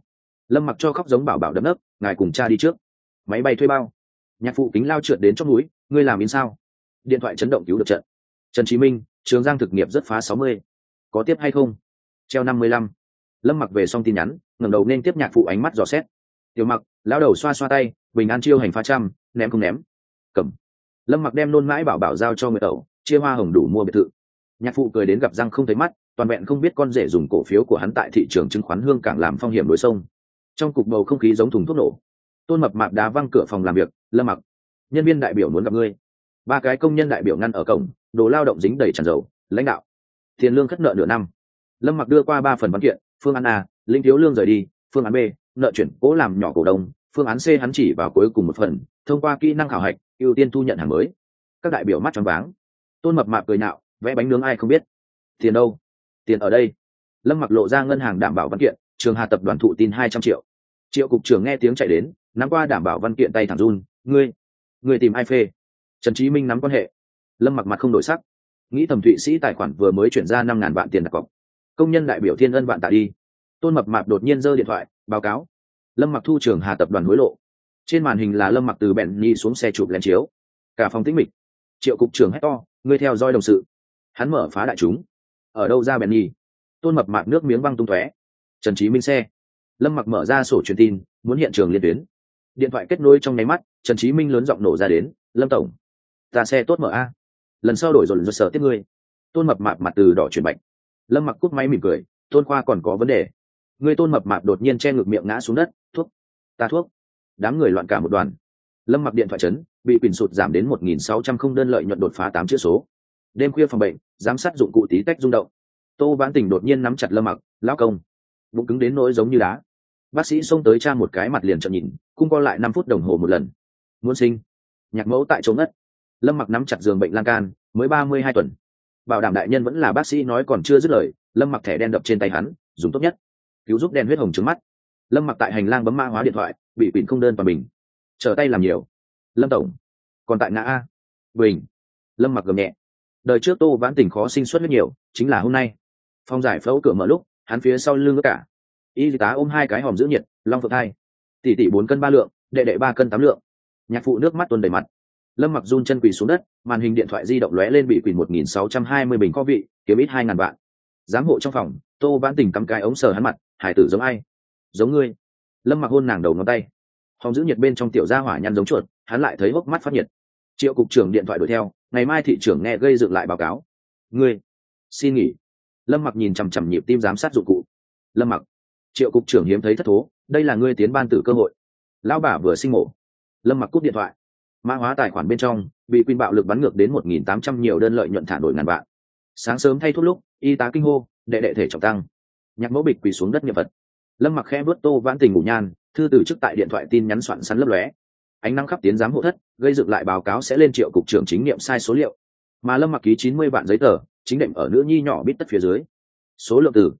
Lâm Mặc cho khóc giống bảo bảo đấm nấc, ngài cùng cha đi trước. Máy bay thuê bao. Nhạc phụ kính lao trượt đến trong núi, ngươi làm in sao? Điện thoại chấn động cứu được trận. Trần Chí Minh, Trường Giang thực nghiệp rất phá 60. Có tiếp hay không? Treo 55. Lâm Mặc về xong tin nhắn, ngẩng đầu nên tiếp nhạc phụ ánh mắt dò xét. Tiểu Mặc, lão đầu xoa xoa tay, bình an chiêu hành phá trăm, ném không ném. Cầm. Lâm Mặc đem nôn mãi bảo bảo giao cho người tẩu, chia hoa hồng đủ mua biệt thự. Nhạc phụ cười đến gặp răng không thấy mắt, toàn vẹn không biết con rể dùng cổ phiếu của hắn tại thị trường chứng khoán Hương Cảng làm phong hiểm đối sông. Trong cục bầu không khí giống thùng thuốc nổ. Tôn Mập Mạp đá văng cửa phòng làm việc. Lâm Mặc, nhân viên đại biểu muốn gặp ngươi. Ba cái công nhân đại biểu ngăn ở cổng, đồ lao động dính đầy tràn dầu. Lãnh đạo, tiền lương khất nợ nửa năm. Lâm Mặc đưa qua 3 phần văn kiện. Phương án A, linh thiếu lương rời đi. Phương án B, nợ chuyển cố làm nhỏ cổ đông. Phương án C hắn chỉ vào cuối cùng một phần, thông qua kỹ năng khảo hạch ưu tiên thu nhận hàng mới. Các đại biểu mắt tròn váng. Tôn Mập Mạp cười nhạo, vẽ bánh nướng ai không biết. Tiền đâu? Tiền ở đây. Lâm Mặc lộ ra ngân hàng đảm bảo văn kiện. Trường Hà tập đoàn thụ tin 200 triệu. Triệu cục trưởng nghe tiếng chạy đến, nắm qua đảm bảo văn kiện tay thẳng run. Ngươi tìm ai phê? Trần Chí Minh nắm quan hệ. Lâm Mặc mặt không đổi sắc, nghĩ thẩm Thụy Sĩ tài khoản vừa mới chuyển ra 5.000 vạn tiền đặt cọc. Công nhân đại biểu thiên ân vạn tạ đi. Tôn Mập Mạp đột nhiên giơ điện thoại báo cáo. Lâm Mặc thu Trường Hà tập đoàn hối lộ. Trên màn hình là Lâm Mặc từ Bentley xuống xe chụp lén chiếu. Cả phòng tĩnh mịch. Triệu cục trưởng hét to, ngươi theo dõi đồng sự. Hắn mở phá đại chúng. Ở đâu ra Bentley? Tôn Mập Mạp nước miếng văng tung tóe. Trần Chí Minh xe. Lâm Mặc mở ra sổ truyền tin, muốn hiện trường liên tuyến. Điện thoại kết nối trong nháy mắt, Trần Chí Minh lớn giọng nổ ra đến, Lâm tổng, ta xe tốt mở a, lần sau đổi rồi sở tiếp ngươi. Tôn Mập Mạp mặt từ đỏ chuyển bạch. Lâm Mặc cúp máy mỉm cười, Tôn Khoa còn có vấn đề. Ngươi Tôn Mập Mạp đột nhiên che ngực miệng ngã xuống đất, thuốc, ta thuốc. Đám người loạn cả một đoàn. Lâm Mặc điện thoại chấn, bị quyền sụt giảm đến 1.600 không đơn lợi nhuận đột phá 8 chữ số. Đêm khuya phòng bệnh, giám sát dụng cụ tí tách rung động. Tô Vãn Tình đột nhiên nắm chặt Lâm Mặc, lão công, bụng cứng đến nỗi giống như đá. Bác sĩ xông tới tra một cái mặt liền trợn nhìn, cung co lại 5 phút đồng hồ một lần. Muốn sinh. Nhạc mẫu tại chỗ ngất. Lâm Mặc nắm chặt giường bệnh lan can, mới 32 tuần. Bảo đảm đại nhân vẫn là bác sĩ nói còn chưa dứt lời, Lâm Mặc thẻ đen đập trên tay hắn, dùng tốt nhất. Cứu giúp đen huyết hồng trứng mắt. Lâm Mặc tại hành lang bấm mã hóa điện thoại, bị quỷ không đơn và bình. Trở tay làm nhiều. Lâm tổng, còn tại ngã a. Bình. Lâm Mặc gầm nhẹ. Đời trước Tô Vãn Tình khó sinh xuất rất nhiều, chính là hôm nay. Phòng giải phẫu cửa mở lúc, hắn phía sau lưng cả. Y tá ôm 2 cái hòm giữ nhiệt, long phượng thai. Tỷ tỷ 4 cân 3 lượng, đệ đệ 3 cân 8 lượng. Nhạc phụ nước mắt tuôn đầy mặt. Lâm Mặc run chân quỳ xuống đất, màn hình điện thoại di động lóe lên bị quỷ 1.620 bình kho vị, kiếm ít 2.000 vạn. Giám hộ trong phòng, Tô Vãn Tình cắm cái ống sờ hắn mặt, hải tử giống ai? Giống ngươi. Lâm Mặc hôn nàng đầu ngón tay. Hòm giữ nhiệt bên trong tiểu gia hỏa nhăn giống chuột, hắn lại thấy hốc mắt phát nhiệt. Triệu cục trưởng điện thoại đuổi theo, ngày mai thị trưởng nghe gây dựng lại báo cáo. Ngươi, xin nghỉ. Lâm Mặc nhìn chằm chằm nhịp tim giám sát dụng cụ. Lâm Mặc. Triệu cục trưởng hiếm thấy thất thố, đây là ngươi tiến ban tử cơ hội. Lão bà vừa sinh mổ. Lâm Mặc cúp điện thoại. Mã hóa tài khoản bên trong bị Quyên bạo lực bắn ngược đến 1.800 nhiều đơn lợi nhuận thả đổi ngàn vạn. Sáng sớm thay thuốc lúc, y tá kinh hô, đệ đệ thể trọng tăng. Nhạc mẫu bịch quỳ xuống đất niệm vật. Lâm Mặc khẽ vớt Tô Vãn Tình ngủ nhan, thư từ trước tại điện thoại tin nhắn soạn sẵn lấp lóe. Ánh nắng khắp tiến giám hộ thất, gây dựng lại báo cáo sẽ lên Triệu cục trưởng chính nghiệm sai số liệu. Mà Lâm Mặc ký 90 vạn giấy tờ, chính đệm ở nữ nhi nhỏ bít tất phía dưới. Số lượng từ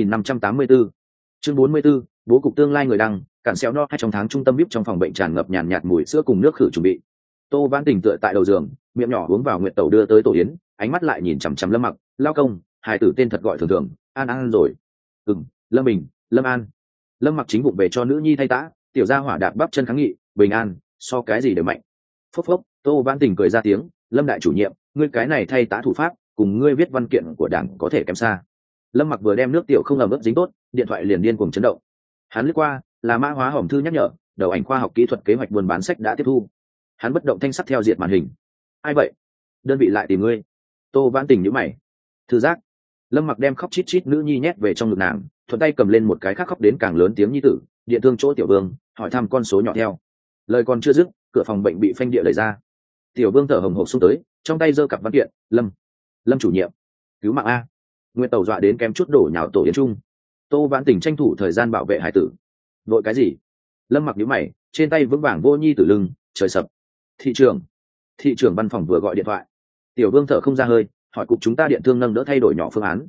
2.584. Chương 44, bố cục tương lai người đăng, cản xéo no. Hay trong tháng trung tâm bíp trong phòng bệnh tràn ngập nhàn nhạt mùi sữa cùng nước khử chuẩn bị. Tô Vãn Tình tựa tại đầu giường, miệng nhỏ uống vào nguyệt tẩu đưa tới tổ yến, ánh mắt lại nhìn chằm chằm Lâm Mặc, lao công, hài tử tên thật gọi thường thường, An rồi. Lâm Bình, Lâm An. Lâm Mặc chính bụng về cho nữ nhi thay tã, tiểu gia hỏa đạp bắp chân kháng nghị, bình an, so cái gì đều mạnh. Phốc phốc, Tô Vãn Tình cười ra tiếng, Lâm đại chủ nhiệm, ngươi cái này thay tã thủ pháp, cùng ngươi viết văn kiện của đảng có thể kém xa. Lâm Mặc vừa đem nước tiểu không ẩm ướt dính tốt, điện thoại liền điên cuồng chấn động. Hắn lướt qua, là mã hóa hòm thư nhắc nhở, đầu ảnh khoa học kỹ thuật kế hoạch buôn bán sách đã tiếp thu. Hắn bất động thanh sắc theo diệt màn hình. Ai vậy? Đơn vị lại tìm ngươi. Tô Vãn Tình nhíu mày. Thư giác. Lâm Mặc đem khóc chít chít nữ nhi nhét về trong ngực nàng, thuận tay cầm lên một cái khác khóc đến càng lớn tiếng nhi tử, điện thương chỗ Tiểu Vương, hỏi thăm con số nhỏ theo. Lời còn chưa dứt, cửa phòng bệnh bị phanh địa đẩy ra. Tiểu Vương thở hồng hộc xông tới, trong tay giơ cặp văn kiện, Lâm chủ nhiệm, cứu mạng a. Nguyệt tàu dọa đến kém chút đổ nhào tổ yến trung. Tô Vãn Tình tranh thủ thời gian bảo vệ hải tử. Vội cái gì? Lâm Mặc nhíu mày, trên tay vững vàng vô nhi tử lưng, trời sập. Thị trưởng văn phòng vừa gọi điện thoại. Tiểu Vương thở không ra hơi, hỏi cục chúng ta điện thương nâng đỡ thay đổi nhỏ phương án.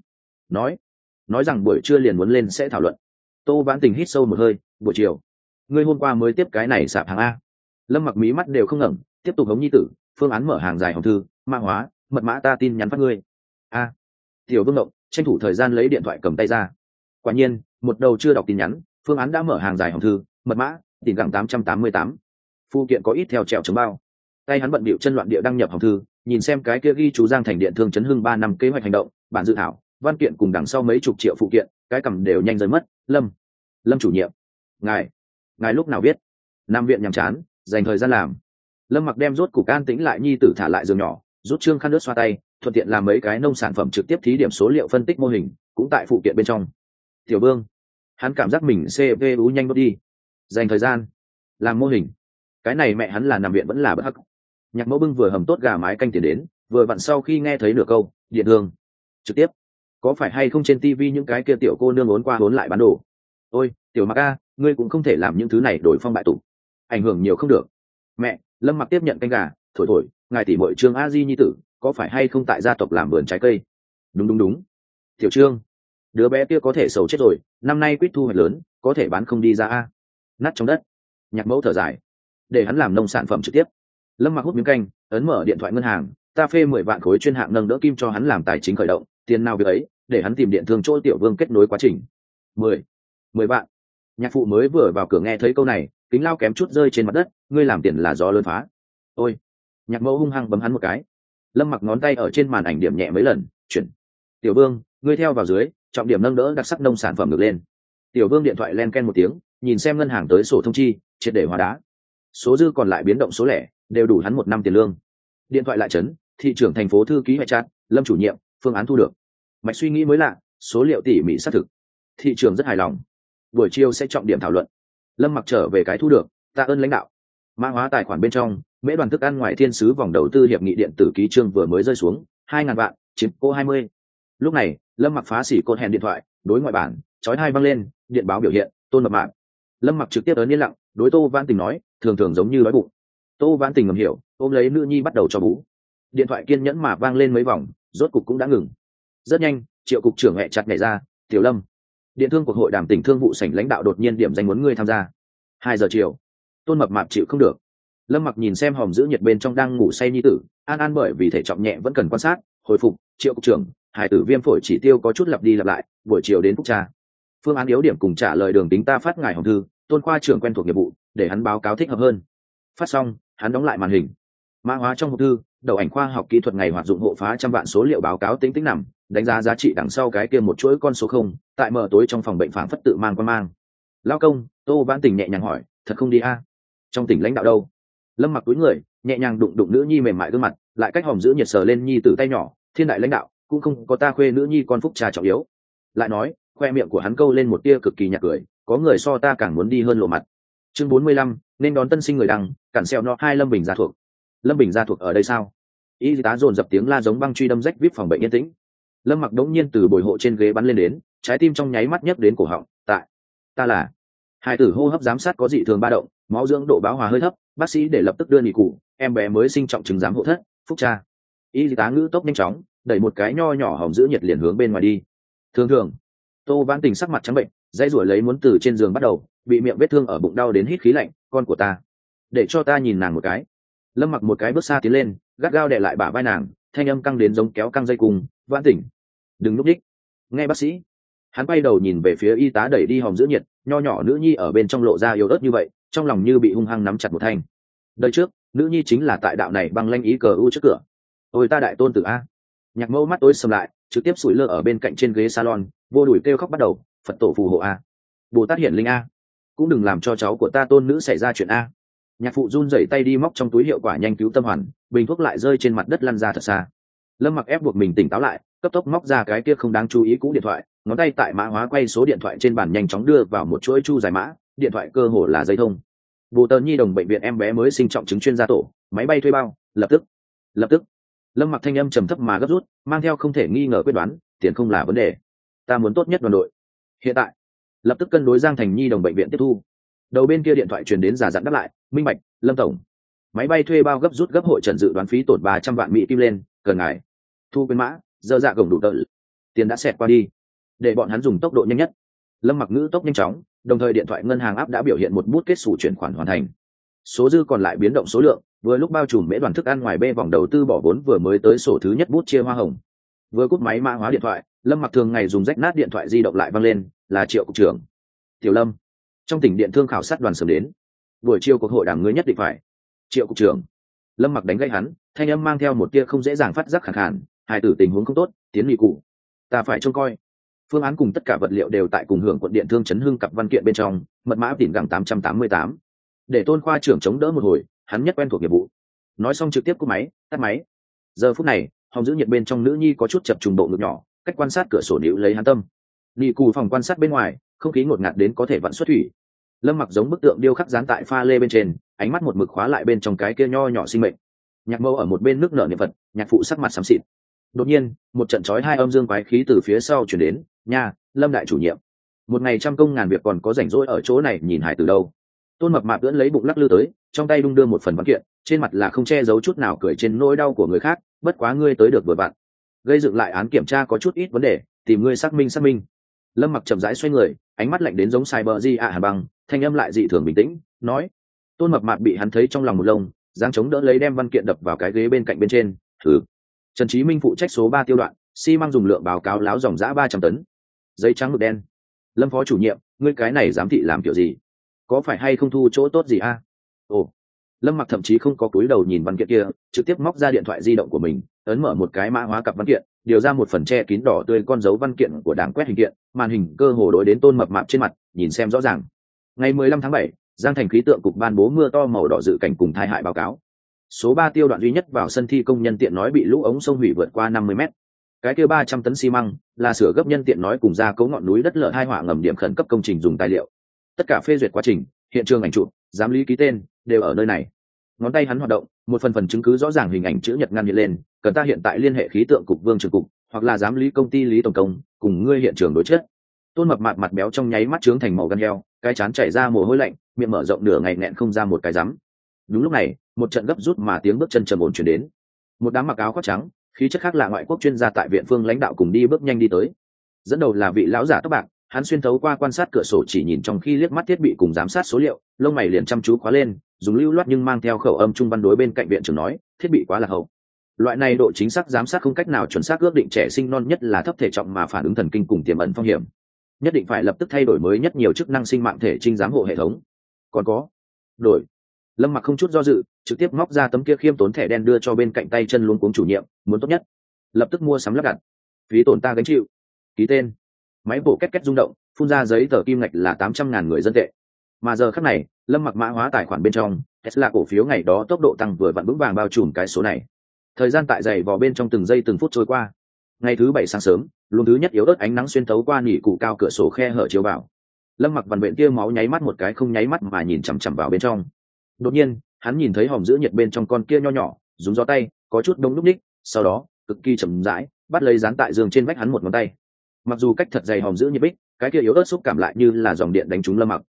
Nói rằng buổi trưa liền muốn lên sẽ thảo luận. Tô Vãn Tình hít sâu một hơi, buổi chiều. Ngươi hôm qua mới tiếp cái này sạp hàng a. Lâm Mặc mí mắt đều không ngẩng, tiếp tục hống nhi tử, phương án mở hàng dài hòm thư, mã hóa, mật mã ta tin nhắn phát ngươi. A. Tiểu Vương động, tranh thủ thời gian lấy điện thoại cầm tay ra. Quả nhiên, một đầu chưa đọc tin nhắn, Phương án đã mở hàng dài hòm thư, mật mã tìm gặng 888. Phụ kiện có ít theo trèo chống bao. Tay hắn bận bịu chân loạn địa đăng nhập hòm thư, nhìn xem cái kia ghi chú Giang Thành Điện Thương chấn hưng 3 năm kế hoạch hành động, bản dự thảo, văn kiện cùng đằng sau mấy chục triệu phụ kiện, cái cầm đều nhanh rơi mất. Lâm chủ nhiệm, ngài lúc nào biết? Nam viện nhàm chán, dành thời gian làm. Lâm Mặc đem rốt cục an tĩnh lại nhi tử thả lại giường nhỏ, rút trương khăn nước xoa tay, thuận tiện làm mấy cái nông sản phẩm trực tiếp thí điểm số liệu phân tích mô hình, cũng tại phụ kiện bên trong. Tiểu Vương, hắn cảm giác mình CPU nhanh bớt đi, dành thời gian làm mô hình. Cái này mẹ hắn là nằm viện vẫn là bất hắc. Nhạc Mẫu bưng vừa hầm tốt gà mái canh tiền đến, vừa vặn sau khi nghe thấy nửa câu, điện thương trực tiếp, có phải hay không trên tivi những cái kia tiểu cô nương ốn qua ốn lại bán đồ? Ôi, Tiểu Mặc a, ngươi cũng không thể làm những thứ này đổi phong bại tục, ảnh hưởng nhiều không được. Mẹ, Lâm Mặc tiếp nhận canh gà, thổi, ngài tỷ muội Trương A Di nhi tử, có phải hay không tại gia tộc làm vườn trái cây? Đúng. Tiểu Trương, đứa bé kia có thể sầu chết rồi, năm nay quýt thu hoạch lớn, có thể bán không đi ra a. Nát trong đất. Nhạc Mẫu thở dài, để hắn làm nông sản phẩm trực tiếp. Lâm Mặc hút miếng canh, ấn mở điện thoại ngân hàng, ta phê 10 vạn khối chuyên hạng nâng đỡ kim cho hắn làm tài chính khởi động, tiền nào việc ấy, để hắn tìm điện thương chỗ Tiểu Vương kết nối quá trình. 10 vạn. Nhạc phụ mới vừa vào cửa nghe thấy câu này, kính lao kém chút rơi trên mặt đất, ngươi làm tiền là gió lớn phá. Ôi. Nhạc Mẫu hung hăng bấm hắn một cái. Lâm Mặc ngón tay ở trên màn ảnh điểm nhẹ mấy lần, chuyển. Tiểu Vương, ngươi theo vào dưới, trọng điểm nâng đỡ đặc sắc nông sản phẩm được lên. Tiểu Vương điện thoại len ken một tiếng, nhìn xem ngân hàng tới sổ thông chi, triệt để hóa đá. Số dư còn lại biến động số lẻ, đều đủ hắn 1 năm tiền lương. Điện thoại lại chấn, thị trưởng thành phố thư ký hệ chat, Lâm chủ nhiệm, phương án thu được. Mạch suy nghĩ mới lạ, số liệu tỉ mỉ xác thực. Thị trưởng rất hài lòng. Buổi chiều sẽ trọng điểm thảo luận. Lâm Mặc trở về cái thu được, tạ ơn lãnh đạo. Mã hóa tài khoản bên trong, mễ đoàn thức ăn ngoài thiên sứ vòng đầu tư hiệp nghị điện tử ký chương vừa mới rơi xuống, 2.000 vạn, chiếm cô 20. Lúc này, Lâm Mặc phá xỉ cột hẹn điện thoại, đối ngoại bản, chói hai văng lên, điện báo biểu hiện, Tôn Mập Mạp. Lâm Mặc trực tiếp ấn yên lặng, đối Tô Vãn Tình nói, thường giống như đói bụng. Tô Vãn Tình ngầm hiểu, ôm lấy nữ nhi bắt đầu cho bú. Điện thoại kiên nhẫn mà vang lên mấy vòng, rốt cục cũng đã ngừng. Rất nhanh, Triệu cục trưởng hẹ chặt nhảy ra, Tiểu Lâm, điện thương cuộc hội đàm tỉnh thương vụ sảnh lãnh đạo đột nhiên điểm danh muốn ngươi tham gia. 2 giờ chiều. Tôn Mập Mạp chịu không được. Lâm Mặc nhìn xem hòm giữ nhiệt bên trong đang ngủ say nhi tử, an bởi vì thể trọng nhẹ vẫn cần quan sát, hồi phục. Triệu cục trưởng, hải tử viêm phổi chỉ tiêu có chút lặp đi lặp lại, buổi chiều đến phúc trà. Phương án yếu điểm cùng trả lời đường tính ta phát ngài hòm thư, Tôn khoa trưởng quen thuộc nghiệp vụ, để hắn báo cáo thích hợp hơn. Phát xong, hắn đóng lại màn hình. Mã hóa trong hộp thư, đầu ảnh khoa học kỹ thuật ngày hoạt dụng hộ phá 100 vạn số liệu báo cáo tính nằm, đánh giá giá trị đằng sau cái kia một chuỗi con số 0, tại mờ tối trong phòng bệnh phảng phất tự mang quan mang. Lao công, Tô Vãn Tình nhẹ nhàng hỏi, thật không đi a? Trong tỉnh lãnh đạo đâu? Lâm Mặc túi người, nhẹ nhàng đụng nữ nhi mềm mại gương mặt, lại cách hòm giữ nhiệt sờ lên nhi tử tay nhỏ, thiên đại lãnh đạo, cũng không có ta khuê nữ nhi con phúc trà trọng yếu. Lại nói, khoe miệng của hắn câu lên một tia cực kỳ nhạt cười, có người so ta càng muốn đi hơn lộ mặt. Chương 45, nên đón tân sinh người đăng, cản xeo nó 2 Lâm Bình gia thuộc. Lâm Bình gia thuộc ở đây sao? Y tá dồn dập tiếng la giống băng truy đâm rách vip phòng bệnh yên tĩnh. Lâm Mặc đống nhiên từ bồi hộ trên ghế bắn lên đến, trái tim trong nháy mắt nhấc đến cổ họng, ta là. Hai tử hô hấp giám sát có dị thường ba động, máu dưỡng độ báo hòa hơi thấp, bác sĩ để lập tức đưa nghỉ cụ, em bé mới sinh trọng chứng giám hộ thất, phúc cha. Y tá ngữ tốc nhanh chóng, đẩy một cái nho nhỏ hòm giữ nhiệt liền hướng bên ngoài đi. Thường Tô Vãn Tình sắc mặt trắng bệnh, dãy ruổi lấy muốn từ trên giường bắt đầu, bị miệng vết thương ở bụng đau đến hít khí lạnh, con của ta, để cho ta nhìn nàng một cái. Lâm Mặc một cái bước xa tiến lên, gắt gao đè lại bả vai nàng, thanh âm căng đến giống kéo căng dây cùng, Vãn Tình, đừng núp đích. Nghe bác sĩ. Hắn quay đầu nhìn về phía y tá đẩy đi hòm giữ nhiệt, nho nhỏ nữ nhi ở bên trong lộ ra yếu ớt như vậy, trong lòng như bị hung hăng nắm chặt một thanh. Đời trước, nữ nhi chính là tại đạo này băng lanh ý cờ u trước cửa. Ôi ta đại tôn tử a. Nhạc Mẫu mắt tối sầm lại, trực tiếp sủi lơ ở bên cạnh trên ghế salon, vô đùi kêu khóc bắt đầu, Phật tổ phù hộ a, Bồ Tát hiển linh a, cũng đừng làm cho cháu của ta tôn nữ xảy ra chuyện a. Nhạc phụ run rẩy tay đi móc trong túi hiệu quả nhanh cứu tâm hoàn, bình thuốc lại rơi trên mặt đất lăn ra thật xa. Lâm Mặc ép buộc mình tỉnh táo lại, cấp tốc móc ra cái kia không đáng chú ý cũ điện thoại, ngón tay tại mã hóa quay số điện thoại trên bàn nhanh chóng đưa vào một chuỗi chu dài mã, điện thoại cơ hồ là dây thông. Bồ Tơn Nhi đồng bệnh viện em bé mới sinh trọng chứng chuyên gia tổ, máy bay thuê bao, lập tức. Lâm Mặc thanh âm trầm thấp mà gấp rút, mang theo không thể nghi ngờ quyết đoán, tiền không là vấn đề, ta muốn tốt nhất đoàn đội. Hiện tại, lập tức cân đối Giang Thành Nhi đồng bệnh viện tiếp thu. Đầu bên kia điện thoại truyền đến giả dặn đáp lại, minh bạch, Lâm tổng, máy bay thuê bao gấp rút gấp hội trần dự đoán phí tổn 300 vạn mỹ kim lên, cần ngài thu quyến mã, dơ dạ gồng đủ tợ, tiền đã xẹt qua đi, để bọn hắn dùng tốc độ nhanh nhất. Lâm Mặc ngữ tốc nhanh chóng, đồng thời điện thoại ngân hàng áp đã biểu hiện một bút kết sổ chuyển khoản hoàn thành. Số dư còn lại biến động số lượng, vừa lúc bao trùm mễ đoàn thức ăn ngoài B vòng đầu tư bỏ vốn vừa mới tới sổ thứ nhất bút chia hoa hồng. Vừa cúp máy mã hóa điện thoại, Lâm Mặc thường ngày dùng rách nát điện thoại di động lại văng lên, là Triệu cục trưởng. Tiểu Lâm, Trong tỉnh điện thương khảo sát đoàn sớm đến. Buổi chiều cuộc hội đảng ngươi nhất định phải. Triệu cục trưởng. Lâm Mặc đánh gãy hắn, thanh âm mang theo một tia không dễ dàng phát giác khàn khàn, hài tử tình huống không tốt, tiến nghị cụ. Ta phải trông coi. Phương án cùng tất cả vật liệu đều tại cùng hưởng quận điện thương chấn hưng cặp văn kiện bên trong, mật mã tỉnh gẳng 888. Để Tôn khoa trưởng chống đỡ một hồi, hắn nhất quen thuộc nghiệp vụ. Nói xong trực tiếp cúp máy, tắt máy. Giờ phút này, Hồng giữ nhiệt bên trong nữ nhi có chút chập trùng bộ ngực nhỏ, cách quan sát cửa sổ níu lấy hắn tâm. Nghị cụ phòng quan sát bên ngoài, không khí ngột ngạt đến có thể vặn xuất thủy. Lâm Mặc giống bức tượng điêu khắc dán tại pha lê bên trên, ánh mắt một mực khóa lại bên trong cái kia nho nhỏ sinh mệnh. Nhạc Mâu ở một bên nước nở niệm Phật, nhạc phụ sắc mặt xám xịt. Đột nhiên, một trận chói hai âm dương quái khí từ phía sau truyền đến, "Nha, Lâm đại chủ nhiệm, một ngày trăm công ngàn việc còn có rảnh rỗi ở chỗ này nhìn hải từ đâu?" Tôn Mập Mạp ưỡn lấy bụng lắc lư tới, trong tay đung đưa một phần văn kiện, trên mặt là không che giấu chút nào cười trên nỗi đau của người khác, "Bất quá ngươi tới được vừa vặn. Gây dựng lại án kiểm tra có chút ít vấn đề, tìm ngươi xác minh xác minh." Lâm Mặc chậm rãi xoay người, ánh mắt lạnh đến giống Cyber Di Hàn băng, thanh âm lại dị thường bình tĩnh, nói. Tôn Mập Mạp bị hắn thấy trong lòng một lông, giang chống đỡ lấy đem văn kiện đập vào cái ghế bên cạnh bên trên. "Thử." Trần Chí Minh phụ trách số 3 tiêu đoạn, xi măng dùng lượng báo cáo láo dòng dã 300 tấn. Giấy trắng mực đen. Lâm phó chủ nhiệm, ngươi cái này giám thị làm kiểu gì? Có phải hay không thu chỗ tốt gì a? Ồ. Lâm Mặc thậm chí không có cúi đầu nhìn văn kiện kia, trực tiếp móc ra điện thoại di động của mình, ấn mở một cái mã hóa cặp văn kiện, điều ra một phần che kín đỏ tươi con dấu văn kiện của đảng quét hình kiện, màn hình cơ hồ đối đến Tôn Mập Mạp trên mặt, nhìn xem rõ ràng. Ngày 15 tháng 7, Giang Thành khí tượng cục ban bố mưa to màu đỏ dự cảnh cùng tai hại báo cáo. Số 3 tiêu đoạn duy nhất vào sân thi công nhân tiện nói bị lũ ống sông hủy vượt qua 50 mét. Cái kia 300 tấn xi măng là sửa gấp nhân tiện nói cùng gia cố ngọn núi đất lở hai hỏa ngầm điểm khẩn cấp công trình dùng tài liệu. Tất cả phê duyệt quá trình, hiện trường ảnh chụp, giám lý ký tên đều ở nơi này. Ngón tay hắn hoạt động, một phần chứng cứ rõ ràng hình ảnh chữ nhật ngăn hiện lên, cần ta hiện tại liên hệ khí tượng cục Vương Trường cục, hoặc là giám lý công ty Lý tổng công, cùng ngươi hiện trường đối chất. Tôn Mập Mạp mặt béo trong nháy mắt trướng thành màu gan heo, cái trán chảy ra mồ hôi lạnh, miệng mở rộng nửa ngày nghẹn không ra một cái rắm. Đúng lúc này, một trận gấp rút mà tiếng bước chân trầm ổn truyền đến. Một đám mặc áo khoác trắng, khí chất khác lạ ngoại quốc chuyên gia tại viện phương lãnh đạo cùng đi bước nhanh đi tới. Dẫn đầu là vị lão giả tóc bạc, hắn xuyên thấu qua quan sát cửa sổ chỉ nhìn trong khi liếc mắt thiết bị cùng giám sát số liệu, lông mày liền chăm chú khóa lên, dùng lưu loát nhưng mang theo khẩu âm trung văn đối bên cạnh viện trưởng nói, thiết bị quá là hậu. Loại này độ chính xác giám sát không cách nào chuẩn xác ước định trẻ sinh non nhất là thấp thể trọng mà phản ứng thần kinh cùng tiềm ẩn phong hiểm. Nhất định phải lập tức thay đổi mới nhất nhiều chức năng sinh mạng thể trinh giám hộ hệ thống. Còn có, đổi. Lâm Mặc không chút do dự, trực tiếp móc ra tấm kia khiêm tốn thẻ đen đưa cho bên cạnh tay chân luống cuống chủ nhiệm, muốn tốt nhất, lập tức mua sắm lắp đặt. Phí tổn ta gánh chịu. Ký tên. Máy bộ két két rung động, phun ra giấy tờ kim ngạch là 800.000 người dân tệ. Mà giờ khắc này, Lâm Mặc mã hóa tài khoản bên trong, Tesla cổ phiếu ngày đó tốc độ tăng vừa vặn vững vàng bao trùm cái số này. Thời gian tại dày vò bên trong từng giây từng phút trôi qua. Ngày thứ 7 sáng sớm, luồng thứ nhất yếu ớt ánh nắng xuyên thấu qua nỉ cụ cao cửa sổ khe hở chiếu vào. Lâm Mặc vằn vện kia máu nháy mắt một cái không nháy mắt mà nhìn chằm chằm vào bên trong. Đột nhiên, hắn nhìn thấy Hồng giữ nhiệt bên trong con kia nho nhỏ, dùng gió tay, có chút đông lúc ních, sau đó, cực kỳ chậm rãi, bắt lấy dán tại giường trên vách hắn một ngón tay. Mặc dù cách thật dày Hồng giữ nhiệt bích, cái kia yếu ớt xúc cảm lại như là dòng điện đánh trúng Lâm Mặc.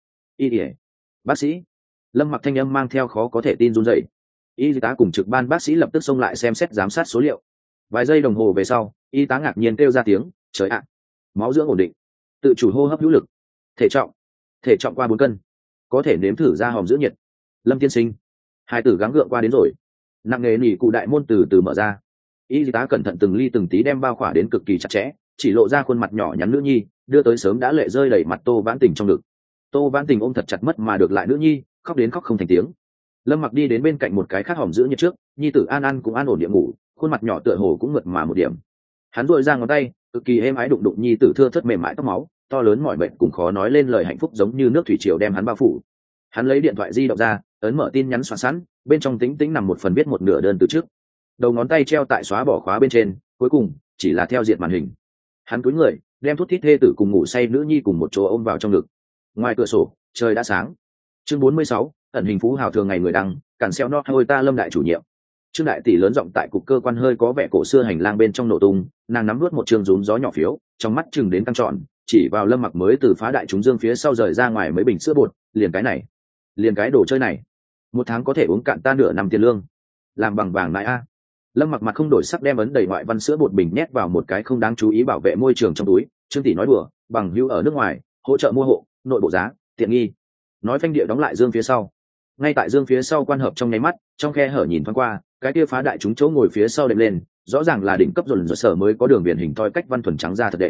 Bác sĩ. Lâm Mặc thanh âm mang theo khó có thể tin run rẩy. Y tá cùng trực ban bác sĩ lập tức xông lại xem xét giám sát số liệu. Vài giây đồng hồ về sau, y tá ngạc nhiên kêu ra tiếng, trời ạ, máu dưỡng ổn định, tự chủ hô hấp hữu lực, thể trọng qua 4 cân, có thể nếm thử ra Hồng giữ nhiệt. Lâm tiên sinh, hai tử gắng gượng qua đến rồi. Nặng nề nỉ cụ đại môn từ từ mở ra. Y tá cẩn thận từng ly từng tí đem bao khỏa đến cực kỳ chặt chẽ, chỉ lộ ra khuôn mặt nhỏ nhắn nữ nhi, đưa tới sớm đã lệ rơi đầy mặt Tô Vãn Tình trong ngực. Tô Vãn Tình ôm thật chặt mất mà được lại nữ nhi, khóc đến khóc không thành tiếng. Lâm Mặc đi đến bên cạnh một cái khác Hồng giữ nhiệt trước, nhi tử an an cũng an ổn địa ngủ, khuôn mặt nhỏ tựa hồ cũng mượt mà một điểm. Hắn duỗi ra ngón tay, cực kỳ êm ái đụng đụng nhi tử thưa thớt mềm mại tóc máu, to lớn mỏi mệt cùng khó nói lên lời hạnh phúc giống như nước thủy triều đem hắn bao phủ. Hắn lấy điện thoại di động ra, ấn mở tin nhắn soạn sẵn, bên trong tính tính nằm một phần viết một nửa đơn từ trước. Đầu ngón tay treo tại xóa bỏ khóa bên trên, cuối cùng chỉ là theo diện màn hình. Hắn cúi người, đem thút thít thê tử cùng ngủ say nữ nhi cùng một chỗ ôm vào trong ngực. Ngoài cửa sổ, trời đã sáng. Chương 46, ẩn hình phú hào thường ngày người đăng, cản xeo no hôi ta Lâm đại chủ nhiệm. Trương đại tỷ lớn giọng tại cục cơ quan hơi có vẻ cổ xưa hành lang bên trong nổ tung, nàng nắm nuốt một trường rúm gió nhỏ phiếu, trong mắt chừng đến căng tròn, chỉ vào Lâm Mặc mới từ phá đại chúng dương phía sau rời ra ngoài mấy bình sữa bột, liền cái đồ chơi này, 1 tháng có thể uống cạn ta nửa năm tiền lương, làm bằng vàng nại a. Lâm Mặc mặt không đổi sắc đem ấn đầy ngoại văn sữa bột bình nhét vào một cái không đáng chú ý bảo vệ môi trường trong túi. Trương tỷ nói đùa, bằng hữu ở nước ngoài, hỗ trợ mua hộ, nội bộ giá, tiện nghi. Nói phanh địa đóng lại dương phía sau. Ngay tại dương phía sau quan hợp trong nháy mắt, trong khe hở nhìn thoáng qua, cái kia phá đại chúng chỗ ngồi phía sau đệm lên, rõ ràng là đỉnh cấp dồn dồn sở mới có đường viền hình thoi cách văn thuần trắng ra thật đệm.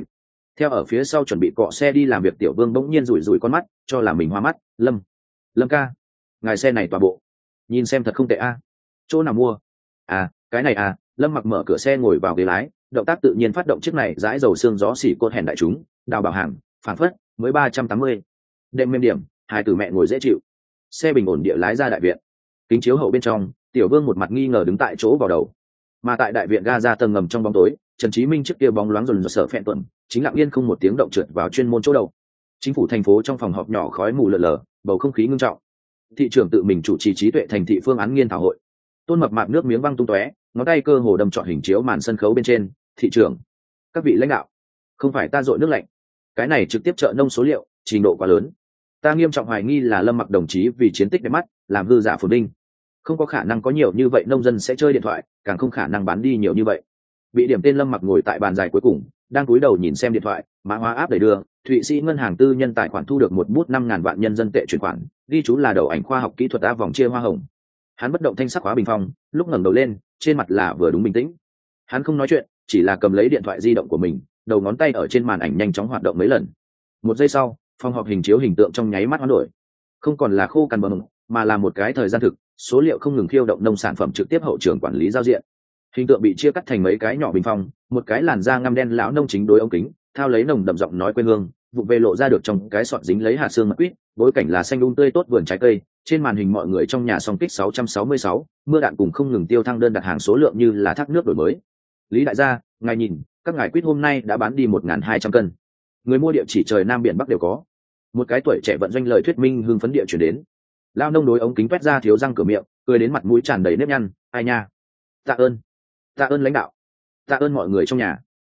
Theo ở phía sau chuẩn bị cọ xe đi làm việc tiểu vương bỗng nhiên rủi rủi con mắt cho là mình hoa mắt. Lâm ca, ngài xe này tòa bộ nhìn xem thật không tệ a. Chỗ nào mua? Cái này Lâm Mặc mở cửa xe ngồi vào ghế lái, động tác tự nhiên phát động chiếc này dãi dầu xương gió xỉ cốt hèn đại chúng đào bảo hàng phản phất mới 380. Đệm mềm điểm, hai từ mẹ ngồi dễ chịu. Xe bình ổn địa lái ra đại viện. Kính chiếu hậu bên trong, tiểu vương một mặt nghi ngờ đứng tại chỗ vào đầu. Mà tại đại viện ga ra tầng ngầm trong bóng tối, Trần Chí Minh trước kia bóng loáng dồn dập sở phẹn tuần chính lặng yên không một tiếng động trượt vào chuyên môn chỗ đầu. Chính phủ thành phố trong phòng họp nhỏ khói mù lờ lờ, bầu không khí ngưng trọng. Thị trưởng tự mình chủ trì trí tuệ thành thị phương án nghiên thảo hội. Tôn Mập Mạp nước miếng văng tung tóe, ngón tay cơ hồ đâm trọn hình chiếu màn sân khấu bên trên. Thị trưởng, các vị lãnh đạo, không phải ta dội nước lạnh, cái này trực tiếp trợ nông số liệu trình độ quá lớn, ta nghiêm trọng hoài nghi là Lâm Mặc đồng chí vì chiến tích đẹp mắt làm hư giả phồn vinh, không có khả năng có nhiều như vậy nông dân sẽ chơi điện thoại, càng không khả năng bán đi nhiều như vậy. Bị điểm tên Lâm Mặc ngồi tại bàn dài cuối cùng, đang cúi đầu nhìn xem điện thoại, mã hóa áp đẩy đưa, Thụy Sĩ ngân hàng tư nhân tài khoản thu được một bút 5.000 vạn nhân dân tệ chuyển khoản, ghi chú là đầu ảnh khoa học kỹ thuật A vòng chia hoa hồng. Hắn bất động thanh sắc hóa bình phong, lúc ngẩng đầu lên, trên mặt là vừa đúng bình tĩnh. Hắn không nói chuyện, chỉ là cầm lấy điện thoại di động của mình, đầu ngón tay ở trên màn ảnh nhanh chóng hoạt động mấy lần. Một giây sau, phòng họp hình chiếu hình tượng trong nháy mắt hoán đổi, không còn là khô cằn bờ, mà là một cái thời gian thực, số liệu không ngừng khiêu động nông sản phẩm trực tiếp hậu trường quản lý giao diện. Hình tượng bị chia cắt thành mấy cái nhỏ bình phong, một cái làn da ngăm đen lão nông chính đối ống kính, thao lấy nồng đậm giọng nói quê hương, vụ về lộ ra được trong cái sọt dính lấy hạt xương mật quýt, bối cảnh là xanh tươi tốt vườn trái cây, trên màn hình mọi người trong nhà song kích 666, mưa đạn cùng không ngừng tiêu thăng đơn đặt hàng số lượng như là thác nước đổi mới. Lý đại gia, ngài nhìn, các ngài quýt hôm nay đã bán đi 1.200 cân. Người mua địa chỉ trời nam biển bắc đều có. Một cái tuổi trẻ vận doanh lời thuyết minh hưng phấn địa chuyển đến. Lao nông đối ống kính quét ra thiếu răng cửa miệng, cười đến mặt mũi tràn đầy nếp nhăn, ai nha, tạ ơn lãnh đạo, tạ ơn mọi người trong nhà.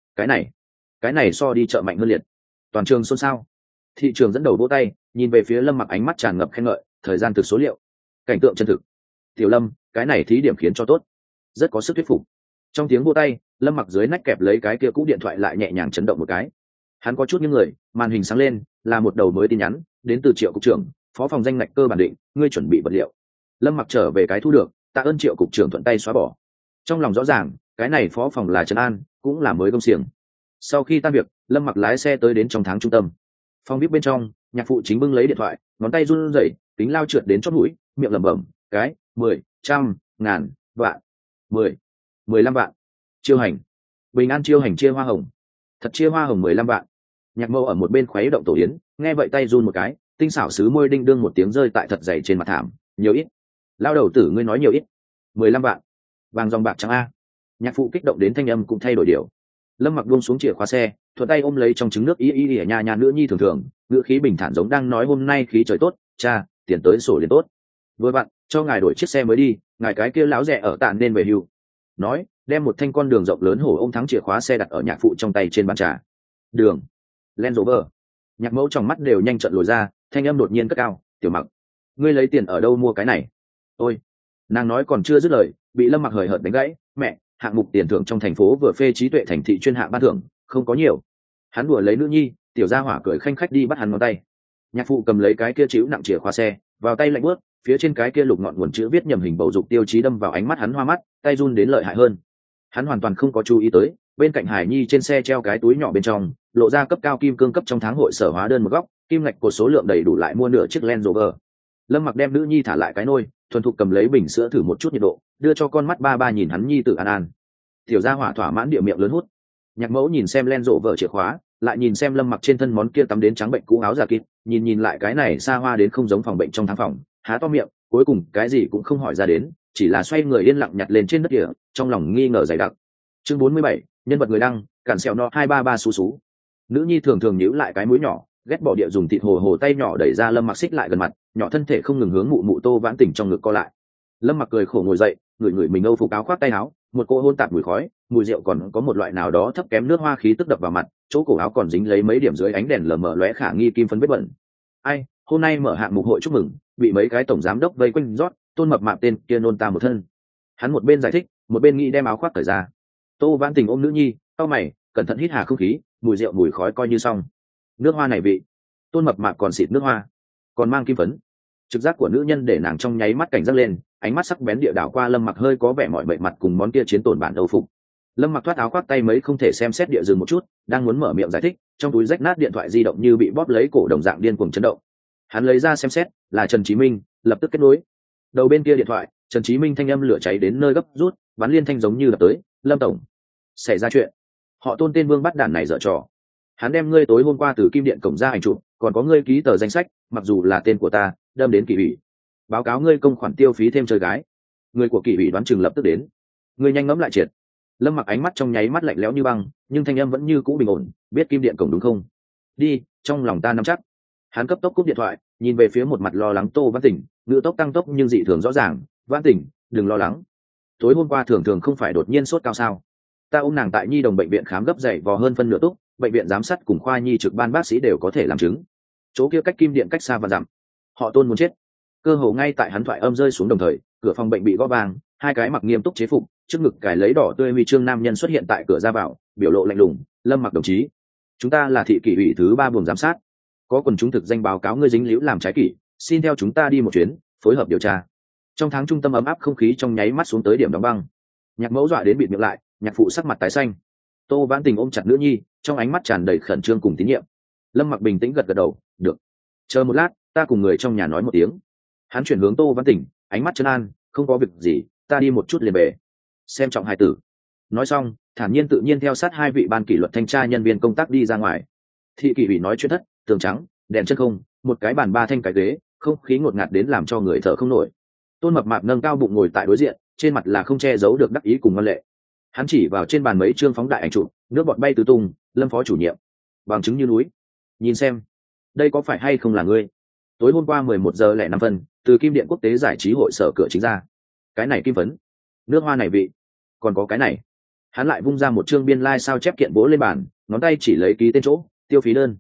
Cái này so đi chợ mạnh hơn liệt. Toàn trường xôn xao. Thị trường dẫn đầu vỗ tay, nhìn về phía Lâm Mặc ánh mắt tràn ngập khen ngợi, thời gian thực số liệu, cảnh tượng chân thực. Tiểu Lâm, cái này thí điểm khiến cho tốt, rất có sức thuyết phục. Trong tiếng vỗ tay, Lâm Mặc dưới nách kẹp lấy cái kia cũ điện thoại lại nhẹ nhàng chấn động một cái. Hắn có chút những người, màn hình sáng lên, là một đầu mới tin nhắn, đến từ Triệu cục trưởng, phó phòng danh ngạch cơ bản định, ngươi chuẩn bị vật liệu. Lâm Mặc trở về cái thu được, tạ ơn Triệu cục trưởng thuận tay xóa bỏ. Trong lòng rõ ràng, cái này phó phòng là Trần An, cũng là mới công xiềng. Sau khi tan việc, Lâm Mặc lái xe tới đến trong tháng trung tâm. Phòng VIP bên trong, nhạc phụ chính bưng lấy điện thoại, ngón tay run rẩy, kính lao trượt đến chót mũi, miệng lẩm bẩm, cái 10, trăm, ngàn, vạn, 10, 15 vạn. Chiêu hành. Bình an chiêu hành chia hoa hồng. Thật chia hoa hồng 15 vạn. Nhạc Mâu ở một bên khuấy động tổ yến, nghe vậy tay run một cái, tinh xảo sứ môi đinh đương một tiếng rơi tại thật dày trên mặt thảm, nhiều ít. Lao đầu tử ngươi nói nhiều ít. 15 vạn. Vàng dòng bạc trắng a. Nhạc phụ kích động đến thanh âm cũng thay đổi điều. Lâm Mặc buông xuống chìa khóa xe, thuận tay ôm lấy trong trứng nước y ở nhà nữ nhi thường thường, ngữ khí bình thản giống đang nói hôm nay khí trời tốt, cha, tiền tới sổ liền tốt. Vừa vặn, cho ngài đổi chiếc xe mới đi, ngài cái kia láo rẻ ở tạm nên về hưu. Nói, đem một thanh con đường rộng lớn hổ ông thắng chìa khóa xe đặt ở nhạc phụ trong tay trên bàn trà. Đường, Land Rover. Nhạc Mẫu trong mắt đều nhanh trận lồi ra, thanh âm đột nhiên cất cao, Tiểu Mặc, ngươi lấy tiền ở đâu mua cái này? Ôi, nàng nói còn chưa dứt lời, bị Lâm Mặc hời hợt đánh gãy, mẹ, hạng mục tiền thưởng trong thành phố vừa phê trí tuệ thành thị chuyên hạng ban thưởng, không có nhiều. Hắn đùa lấy nữ nhi, tiểu gia hỏa cười khanh khách đi bắt hắn ngón tay. Nhạc phụ cầm lấy cái kia chịu nặng chìa khóa xe, vào tay lạnh bước, phía trên cái kia lục ngọn nguồn chữ viết nhầm hình bầu dục tiêu chí đâm vào ánh mắt hắn hoa mắt, tay run đến lợi hại hơn. Hắn hoàn toàn không có chú ý tới, bên cạnh Hải Nhi trên xe treo cái túi nhỏ bên trong, lộ ra cấp cao kim cương cấp trong tháng hội sở hóa đơn một góc, kim ngạch của số lượng đầy đủ lại mua nửa chiếc Land Rover. Lâm Mặc đem nữ nhi thả lại cái nôi, thuần thục cầm lấy bình sữa thử một chút nhiệt độ, đưa cho con mắt ba ba nhìn hắn nhi tự an an. Tiểu gia hỏa thỏa mãn địa miệng lớn hút. Nhạc Mẫu nhìn xem Land Rover chìa khóa, lại nhìn xem Lâm Mặc trên thân món kia tắm đến trắng bệnh cũ áo giả kịt, nhìn lại cái này xa hoa đến không giống phòng bệnh trong tháng phòng, há to miệng, cuối cùng cái gì cũng không hỏi ra đến, chỉ là xoay người yên lặng nhặt lên trên đất địa, trong lòng nghi ngờ dày đặc. Chương 47, nhân vật người đăng, cản sẹo no 233 xú xú. Nữ nhi thường thường nhíu lại cái mũi nhỏ, ghét bỏ địa dùng thịt hồ hồ tay nhỏ đẩy ra Lâm Mặc xích lại gần mặt, nhỏ thân thể không ngừng hướng mụ mụ Tô Vãn Tình trong ngực co lại. Lâm Mặc cười khổ ngồi dậy, ngửi mình âu phục áo khoác tay áo, một cô hôn tạp mùi khói, mùi rượu còn có một loại nào đó thấp kém nước hoa khí tức đập vào mặt, chỗ cổ áo còn dính lấy mấy điểm dưới ánh đèn lờ mờ lóe khả nghi kim phấn vết bẩn. Ai, hôm nay mở hạng mục hội chúc mừng, bị mấy cái tổng giám đốc vây quanh rót, Tôn Mập Mạp tên kia nôn ta một thân. Hắn một bên giải thích, một bên nghĩ đem áo khoác cởi ra. Tô Vãn Tình ôm nữ nhi, cau mày, cẩn thận hít hà không khí, mùi rượu mùi khói coi như xong. Nước hoa này vị. Tôn Mập Mạp còn xịt nước hoa, còn mang kim phấn. Trực giác của nữ nhân để nàng trong nháy mắt cảnh giác lên, ánh mắt sắc bén địa đảo qua Lâm Mặc hơi có vẻ mỏi mệt mặt cùng món kia chiến tổn bản âu phục. Lâm Mặc thoát áo khoác tay mấy không thể xem xét địa dừng một chút, đang muốn mở miệng giải thích, trong túi rách nát điện thoại di động như bị bóp lấy cổ đồng dạng điên cuồng chấn động. Hắn lấy ra xem xét, là Trần Chí Minh, lập tức kết nối. Đầu bên kia điện thoại, Trần Chí Minh thanh âm lửa cháy đến nơi gấp rút, bắn liên thanh giống như là tới. Lâm tổng, xảy ra chuyện. Họ Tôn tên Vương bắt đản này dở trò. Hắn đem ngươi tối hôm qua từ Kim Điện cổng ra ảnh chụp, còn có ngươi ký tờ danh sách, mặc dù là tên của ta, đâm đến Kỷ ủy. Báo cáo ngươi công khoản tiêu phí thêm chơi gái. Người của Kỷ ủy đoán chừng lập tức đến. Ngươi nhanh ngẫm lại triệt. Lâm Mặc ánh mắt trong nháy mắt lạnh lẽo như băng, nhưng thanh âm vẫn như cũ bình ổn, biết Kim Điện cổng đúng không? Đi, trong lòng ta nắm chắc. Hắn cấp tốc cúp điện thoại, nhìn về phía một mặt lo lắng Tô Văn Tỉnh, ngữ tốc tăng tốc nhưng dị thường rõ ràng. Văn Tỉnh, đừng lo lắng. Tối hôm qua thường thường không phải đột nhiên sốt cao sao? Ta ôm nàng tại Nhi đồng bệnh viện khám gấp dậy vò hơn phân nửa túc, bệnh viện giám sát cùng khoa nhi trực ban bác sĩ đều có thể làm chứng. Chỗ kia cách Kim Điện cách xa và dặm. Họ Tôn muốn chết. Cơ hồ ngay tại hắn thoại âm rơi xuống đồng thời, cửa phòng bệnh bị gõ vang, hai cái mặc nghiêm túc chế phục, trước ngực cài lấy đỏ tươi huy chương nam nhân xuất hiện tại cửa ra vào, biểu lộ lạnh lùng. Lâm Mặc đồng chí, chúng ta là thị kỷ ủy thứ 3 buồng giám sát, có quần chúng thực danh báo cáo ngươi dính líu làm trái kỷ, xin theo chúng ta đi một chuyến, phối hợp điều tra. Trong tháng trung tâm ấm áp không khí trong nháy mắt xuống tới điểm đóng băng. Nhạc Mẫu dọa đến bịt miệng lại, nhạc phụ sắc mặt tái xanh. Tô Vãn Tình ôm chặt nữ nhi, trong ánh mắt tràn đầy khẩn trương cùng tín nhiệm. Lâm Mặc bình tĩnh gật gật đầu, được. Chờ một lát, ta cùng người trong nhà nói một tiếng. Hắn chuyển hướng Tô Vãn Tình, ánh mắt trấn an, không có việc gì, ta đi một chút liền về. Xem trọng hài tử. Nói xong, thản nhiên tự nhiên theo sát hai vị ban kỷ luật thanh tra nhân viên công tác đi ra ngoài. Thị kỷ ủy nói chuyện thất, tường trắng, đèn chân không, một cái bàn ba thanh cái ghế, không khí ngột ngạt đến làm cho người thở không nổi. Tôn Mập Mạp nâng cao bụng ngồi tại đối diện, trên mặt là không che giấu được đắc ý cùng ngoan lệ. Hắn chỉ vào trên bàn mấy chương phóng đại ảnh chụp, nước bọt bay tứ tung. Lâm phó chủ nhiệm, bằng chứng như núi. Nhìn xem, đây có phải hay không là ngươi? Tối hôm qua 11:05 từ Kim Điện quốc tế giải trí hội sở cửa chính ra. Cái này kim phấn, nước hoa này vị, còn có cái này. Hắn lại vung ra một chương biên lai、like、sao chép kiện bố lên bàn, ngón tay chỉ lấy ký tên chỗ, tiêu phí đơn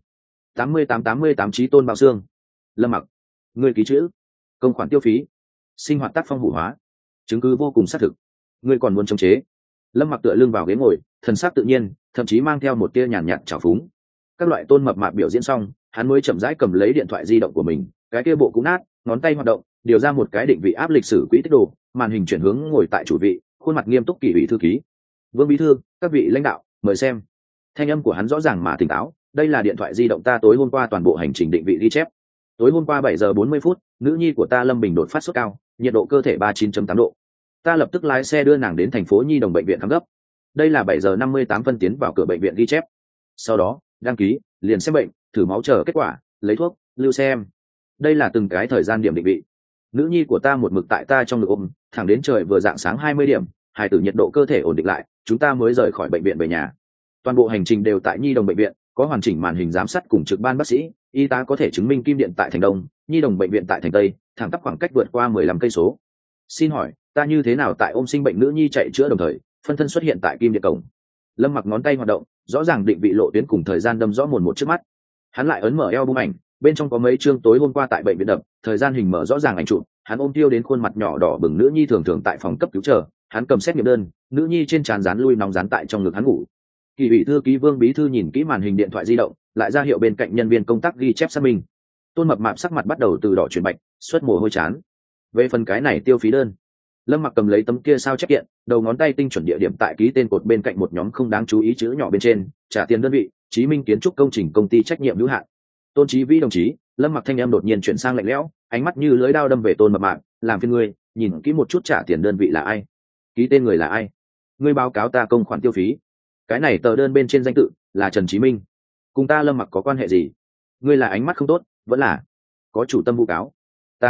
88 Chí Tôn Bao Xương. Lâm Mặc, ngươi ký chữ, công khoản tiêu phí, sinh hoạt tác phong hủ hóa, chứng cứ vô cùng xác thực. Ngươi còn muốn chống chế? Lâm Mặc tựa lưng vào ghế ngồi, thần sắc tự nhiên, thậm chí mang theo một tia nhàn nhạt trào phúng. Các loại Tôn Mập Mạp biểu diễn xong, hắn mới chậm rãi cầm lấy điện thoại di động của mình, cái kia bộ cũ nát, ngón tay hoạt động, điều ra một cái định vị áp lịch sử quỹ tích đồ, màn hình chuyển hướng ngồi tại chủ vị, khuôn mặt nghiêm túc kỷ ủy thư ký. Vương bí thư, các vị lãnh đạo, mời xem. Thanh âm của hắn rõ ràng mà tỉnh táo, đây là điện thoại di động ta tối hôm qua toàn bộ hành trình định vị ghi chép. Tối hôm qua 7:40, nữ nhi của ta Lâm Bình đột phát sốt cao, nhiệt độ cơ thể 39.8 độ. Ta lập tức lái xe đưa nàng đến thành phố Nhi đồng bệnh viện khám gấp. Đây là 7:58 tiến vào cửa bệnh viện ghi chép. Sau đó, đăng ký, liền xem bệnh, thử máu chờ kết quả, lấy thuốc, lưu xem. Đây là từng cái thời gian điểm định vị. Nữ nhi của ta một mực tại ta trong ngực ôm, thẳng đến trời vừa rạng sáng 20 điểm, hài tử nhiệt độ cơ thể ổn định lại, chúng ta mới rời khỏi bệnh viện về nhà. Toàn bộ hành trình đều tại Nhi đồng bệnh viện, có hoàn chỉnh màn hình giám sát cùng trực ban bác sĩ, y tá có thể chứng minh Kim Điện tại thành Đông, Nhi đồng bệnh viện tại thành Tây, thẳng tắp khoảng cách vượt qua 15 cây số. Xin hỏi, ta như thế nào tại ôm sinh bệnh nữ nhi chạy chữa đồng thời, phân thân xuất hiện tại Kim Điện cổng? Lâm Mặc ngón tay hoạt động, rõ ràng định vị lộ tuyến cùng thời gian đâm rõ mồn một trước mắt. Hắn lại ấn mở album ảnh, bên trong có mấy chương tối hôm qua tại bệnh viện đập, thời gian hình mở rõ ràng ảnh chụp. Hắn ôm tiêu đến khuôn mặt nhỏ đỏ bừng nữ nhi thường thường tại phòng cấp cứu chờ, hắn cầm xét nghiệm đơn, nữ nhi trên trán dán lui nóng dán tại trong ngực hắn ngủ. Kỷ ủy thư ký Vương bí thư nhìn kỹ màn hình điện thoại di động, lại ra hiệu bên cạnh nhân viên công tác ghi chép xác minh. Tôn Mập Mạp sắc mặt bắt đầu từ đỏ chuyển bạch, xuất mồ hôi chán. Về phần cái này tiêu phí đơn, Lâm Mặc cầm lấy tấm kia sao chép kiện, đầu ngón tay tinh chuẩn địa điểm tại ký tên cột bên cạnh một nhóm không đáng chú ý chữ nhỏ bên trên, trả tiền đơn vị, Chí Minh Kiến trúc công trình công ty trách nhiệm hữu hạn. Tôn Chí Vĩ đồng chí. Lâm Mặc thanh em đột nhiên chuyển sang lạnh lẽo, ánh mắt như lưỡi dao đâm về Tôn Mập Mạp, làm phiền ngươi, nhìn kỹ một chút trả tiền đơn vị là ai, ký tên người là ai, ngươi báo cáo ta công khoản tiêu phí. Cái này tờ đơn bên trên danh tự là Trần Chí Minh, cùng ta Lâm Mặc có quan hệ gì? Ngươi là ánh mắt không tốt, vẫn là có chủ tâm vụ cáo?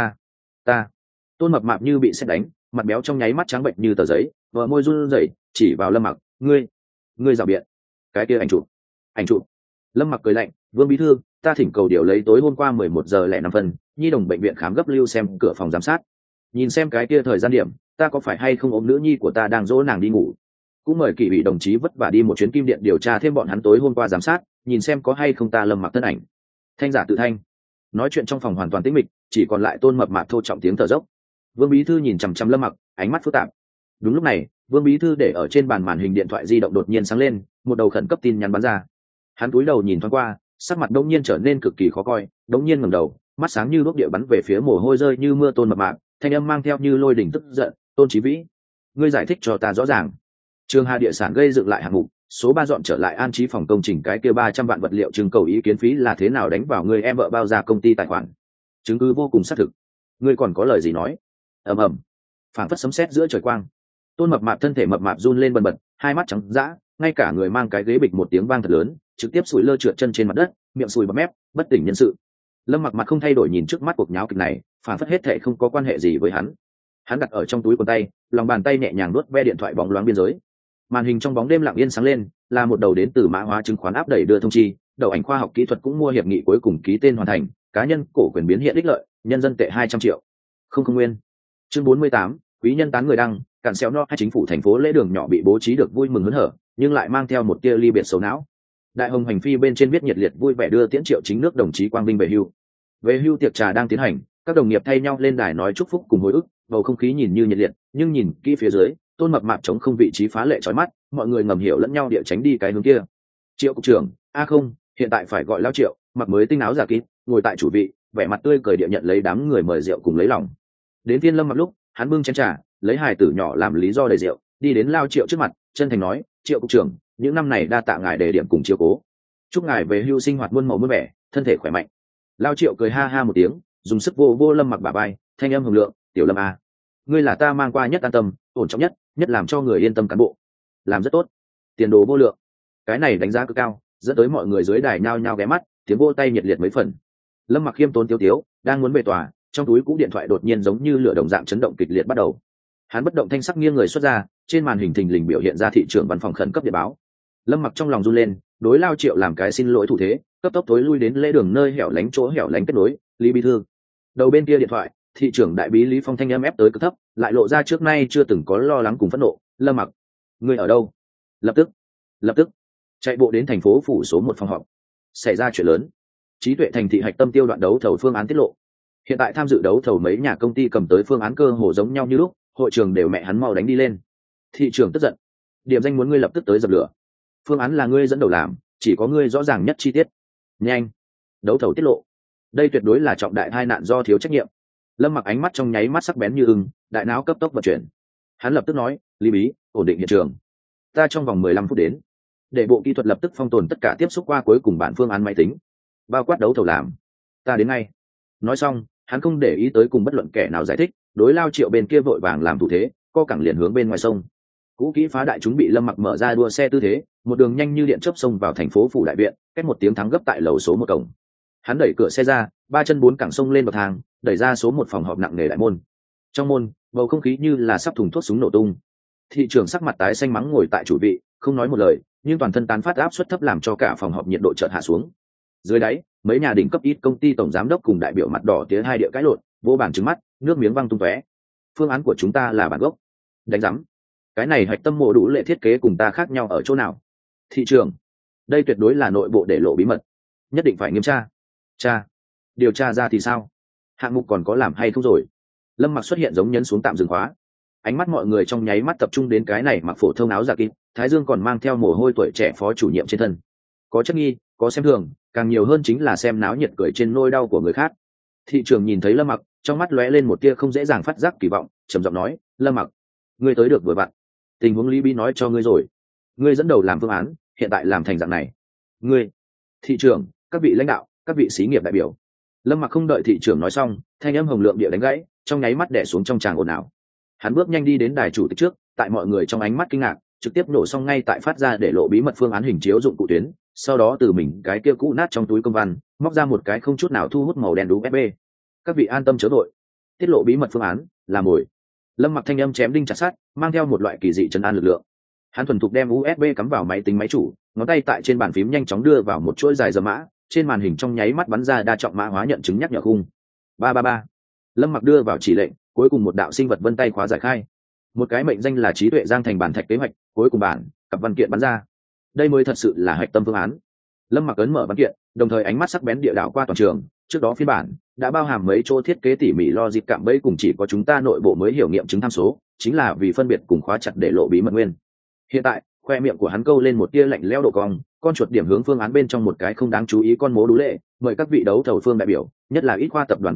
Ta. Tôn Mập Mạp như bị sét đánh, mặt béo trong nháy mắt trắng bệnh như tờ giấy, vợ môi run rẩy, chỉ vào Lâm Mặc, ngươi rào biện. Cái kia ảnh chụp. Lâm Mặc cười lạnh, Vương bí thư, ta thỉnh cầu điều lấy tối hôm qua 11:05 Nhi đồng bệnh viện khám gấp lưu xem cửa phòng giám sát, nhìn xem cái kia thời gian điểm, ta có phải hay không ôm nữ nhi của ta đang dỗ nàng đi ngủ. Cũng mời kỷ ủy đồng chí vất vả đi một chuyến Kim Điện điều tra thêm bọn hắn tối hôm qua giám sát, nhìn xem có hay không ta Lâm Mặc thân ảnh. Thanh giả tự thanh. Nói chuyện trong phòng hoàn toàn tĩnh mịch, chỉ còn lại Tôn Mập Mạp thô trọng tiếng thở dốc. Vương bí thư nhìn chằm chằm Lâm Mặc, ánh mắt phức tạp. Đúng lúc này, Vương bí thư để ở trên bàn màn hình điện thoại di động đột nhiên sáng lên, một đầu khẩn cấp tin nhắn bắn ra. Hắn cúi đầu nhìn thoáng qua, sắc mặt đống nhiên trở nên cực kỳ khó coi, đống nhiên ngẩng đầu, mắt sáng như đuốc địa bắn về phía mồ hôi rơi như mưa Tôn Mập Mạp, thanh âm mang theo như lôi đỉnh tức giận, Tôn Chí Vĩ, ngươi giải thích cho ta rõ ràng. Trường Hà địa sản gây dựng lại hạng mục, số 3 dọn trở lại an trí phòng công trình cái kia 300 vạn vật liệu trưng cầu ý kiến phí là thế nào đánh vào người em vợ bao ra công ty tài khoản. Chứng cứ vô cùng xác thực. Ngươi còn có lời gì nói? Ầm ầm. Phảng phất sấm sét giữa trời quang. Tôn Mập Mạp thân thể mập mạp run lên bần bật, hai mắt trắng dã, ngay cả người mang cái ghế bịch một tiếng vang thật lớn, trực tiếp sủi lơ trượt chân trên mặt đất, miệng sùi bọt mép, bất tỉnh nhân sự. Lâm Mặc mặt không thay đổi nhìn trước mắt cuộc nháo kịch này, phảng phất hết thệ không có quan hệ gì với hắn. Hắn đặt ở trong túi quần tay, lòng bàn tay nhẹ nhàng nuốt ve điện thoại bóng loáng biên giới. Màn hình trong bóng đêm lặng yên sáng lên, là một đầu đến từ mã hóa chứng khoán áp đẩy đưa thông chi, đầu ảnh khoa học kỹ thuật cũng mua hiệp nghị cuối cùng ký tên hoàn thành, cá nhân cổ quyền biến hiện ích lợi, nhân dân tệ 200 triệu. Không nguyên. Chương 48, quý nhân tán người đăng, cản xéo no hai chính phủ thành phố lễ đường nhỏ bị bố trí được vui mừng hớn hở, nhưng lại mang theo một tia ly biệt xấu não. Đại hồng hành phi bên trên viết nhiệt liệt vui vẻ đưa tiễn Triệu Chính nước đồng chí Quang Vinh về hưu. Về hưu tiệc trà đang tiến hành, các đồng nghiệp thay nhau lên đài nói chúc phúc cùng hồi ức, bầu không khí nhìn như nhiệt liệt, nhưng nhìn kỹ phía dưới, Tôn Mập Mạp chống không vị trí phá lệ chói mắt, mọi người ngầm hiểu lẫn nhau địa tránh đi cái hướng kia. Triệu cục trưởng, a không, hiện tại phải gọi lao Triệu, mặc mới tinh áo giả kín, ngồi tại chủ vị, vẻ mặt tươi cười địa nhận lấy đám người mời rượu cùng lấy lòng. Đến phiên Lâm Mặc lúc, hắn bưng chén trà, lấy hài tử nhỏ làm lý do đầy rượu, đi đến lao Triệu trước mặt, chân thành nói, Triệu cục trưởng, những năm này đa tạ ngài đề điểm cùng chiếu cố, chúc ngài về hưu sinh hoạt muôn màu muôn vẻ, thân thể khỏe mạnh. Lao Triệu cười ha ha một tiếng, dùng sức vô vô Lâm Mặc bả vai, thanh âm hùng lượng, tiểu Lâm a, ngươi là ta mang qua nhất an tâm, ổn trọng nhất, nhất làm cho người yên tâm cán bộ, làm rất tốt, tiền đồ vô lượng. Cái này đánh giá cực cao, dẫn tới mọi người dưới đài nhao nhao ghé mắt, tiếng vỗ tay nhiệt liệt mấy phần. Lâm Mặc khiêm tốn tiêu tiếu, đang muốn về tòa, trong túi cũ điện thoại đột nhiên giống như lửa đồng dạng chấn động kịch liệt bắt đầu. Hắn bất động thanh sắc nghiêng người xuất ra, trên màn hình thình lình biểu hiện ra thị trưởng văn phòng khẩn cấp điện báo. Lâm Mặc trong lòng run lên, đối Lao Triệu làm cái xin lỗi thủ thế, cấp tốc tối lui đến lễ đường nơi hẻo lánh chỗ hẻo lánh kết nối, Lý Bí Thư. Đầu bên kia điện thoại, thị trưởng đại bí Lý Phong thanh âm ép tới cực thấp, lại lộ ra trước nay chưa từng có lo lắng cùng phẫn nộ. Lâm Mặc, ngươi ở đâu? Lập tức chạy bộ đến thành phố phủ số 1 phòng họp. Xảy ra chuyện lớn. Trí tuệ thành thị hạch tâm tiêu đoạn đấu thầu phương án tiết lộ. Hiện tại tham dự đấu thầu mấy nhà công ty cầm tới phương án cơ hồ giống nhau như lúc, hội trường đều mẹ hắn mau đánh đi lên. Thị trưởng tức giận. Điểm danh muốn ngươi lập tức tới dập lửa. Phương án là ngươi dẫn đầu làm, chỉ có ngươi rõ ràng nhất chi tiết. Nhanh. Đấu thầu tiết lộ. Đây tuyệt đối là trọng đại tai nạn do thiếu trách nhiệm. Lâm Mặc ánh mắt trong nháy mắt sắc bén như ưng, đại não cấp tốc vận chuyển. Hắn lập tức nói, Lý Bí, ổn định hiện trường. Ta trong vòng 15 phút đến. Để bộ kỹ thuật lập tức phong tồn tất cả tiếp xúc qua cuối cùng bản phương án máy tính, bao quát đấu thầu làm. Ta đến ngay. Nói xong, hắn không để ý tới cùng bất luận kẻ nào giải thích, đối Lao Triệu bên kia vội vàng làm thủ thế, co cẳng liền hướng bên ngoài sông. Cũ kỹ phá đại chúng bị Lâm Mặc mở ra đua xe tư thế, một đường nhanh như điện chớp xông vào thành phố phủ đại viện, cách một tiếng thắng gấp tại lầu số 1 cổng. Hắn đẩy cửa xe ra, ba chân bốn cẳng xông lên bậc thang, đẩy ra số 1 phòng họp nặng nề đại môn. Trong môn, bầu không khí như là sắp thùng thuốc súng nổ tung. Thị trưởng sắc mặt tái xanh mắng ngồi tại chủ vị, không nói một lời, nhưng toàn thân tán phát áp suất thấp làm cho cả phòng họp nhiệt độ chợt hạ xuống. Dưới đáy, mấy nhà đỉnh cấp ít công ty tổng giám đốc cùng đại biểu mặt đỏ tía hai địa cãi lộn, vô bàn trừng mắt, nước miếng văng tung tóe. Phương án của chúng ta là bản gốc. Đánh rắm. Cái này hạch tâm mộ đủ lệ thiết kế cùng ta khác nhau ở chỗ nào? Thị trường, đây tuyệt đối là nội bộ để lộ bí mật, nhất định phải nghiêm tra. Điều tra ra thì sao? Hạng mục còn có làm hay không rồi? Lâm Mặc xuất hiện giống nhấn xuống tạm dừng khóa. Ánh mắt mọi người trong nháy mắt tập trung đến cái này mặc phổ thông áo giả kín, thái dương còn mang theo mồ hôi tuổi trẻ phó chủ nhiệm trên thân. Có chất nghi, có xem thường, càng nhiều hơn chính là xem náo nhiệt cười trên nỗi đau của người khác. Thị trường nhìn thấy Lâm Mặc, trong mắt lóe lên một tia không dễ dàng phát giác kỳ vọng, trầm giọng nói, Lâm Mặc, ngươi tới được vừa vặn. Tình huống Lý Bí nói cho ngươi rồi, ngươi dẫn đầu làm phương án, hiện tại làm thành dạng này. Ngươi, thị trường, các vị lãnh đạo, các vị xí nghiệp đại biểu. Lâm Mặc không đợi thị trưởng nói xong, thanh âm hồng lượng địa đánh gãy, trong nháy mắt đè xuống trong tràng ồn ào. Hắn bước nhanh đi đến đài chủ tịch trước, tại mọi người trong ánh mắt kinh ngạc, trực tiếp nổ xong ngay tại phát ra để lộ bí mật phương án hình chiếu dụng cụ tuyến, sau đó từ mình cái kia cũ nát trong túi công văn, móc ra một cái không chút nào thu hút màu đen USB. Các vị an tâm chớ vội, tiết lộ bí mật phương án là mồi. Lâm Mặc thanh âm chém đinh chặt sắt, mang theo một loại kỳ dị trấn an lực lượng. Hắn thuần thục đem USB cắm vào máy tính máy chủ, ngón tay tại trên bàn phím nhanh chóng đưa vào một chuỗi dài dầm mã, trên màn hình trong nháy mắt bắn ra đa trọng mã hóa nhận chứng nhắc nhở khung 333. Lâm Mặc đưa vào chỉ lệnh, cuối cùng một đạo sinh vật vân tay khóa giải khai. Một cái mệnh danh là trí tuệ giang thành bản thạch kế hoạch, cuối cùng bản cặp văn kiện bắn ra. Đây mới thật sự là hạch tâm phương án. Lâm Mặc ấn mở văn kiện, đồng thời ánh mắt sắc bén địa đạo qua toàn trường. Trước đó phiên bản đã bao hàm mấy chỗ thiết kế tỉ mỉ logic cạm bẫy cùng chỉ có chúng ta nội bộ mới hiểu nghiệm chứng tham số, chính là vì phân biệt cùng khóa chặt để lộ bí mật nguyên. Hiện tại, khoe miệng của hắn câu lên một tia lạnh lẽo độ cong, con chuột điểm hướng phương án bên trong một cái không đáng chú ý con mố đú lệ, mời các vị đấu thầu phương đại biểu, nhất là ít khoa tập đoàn Vương tổng,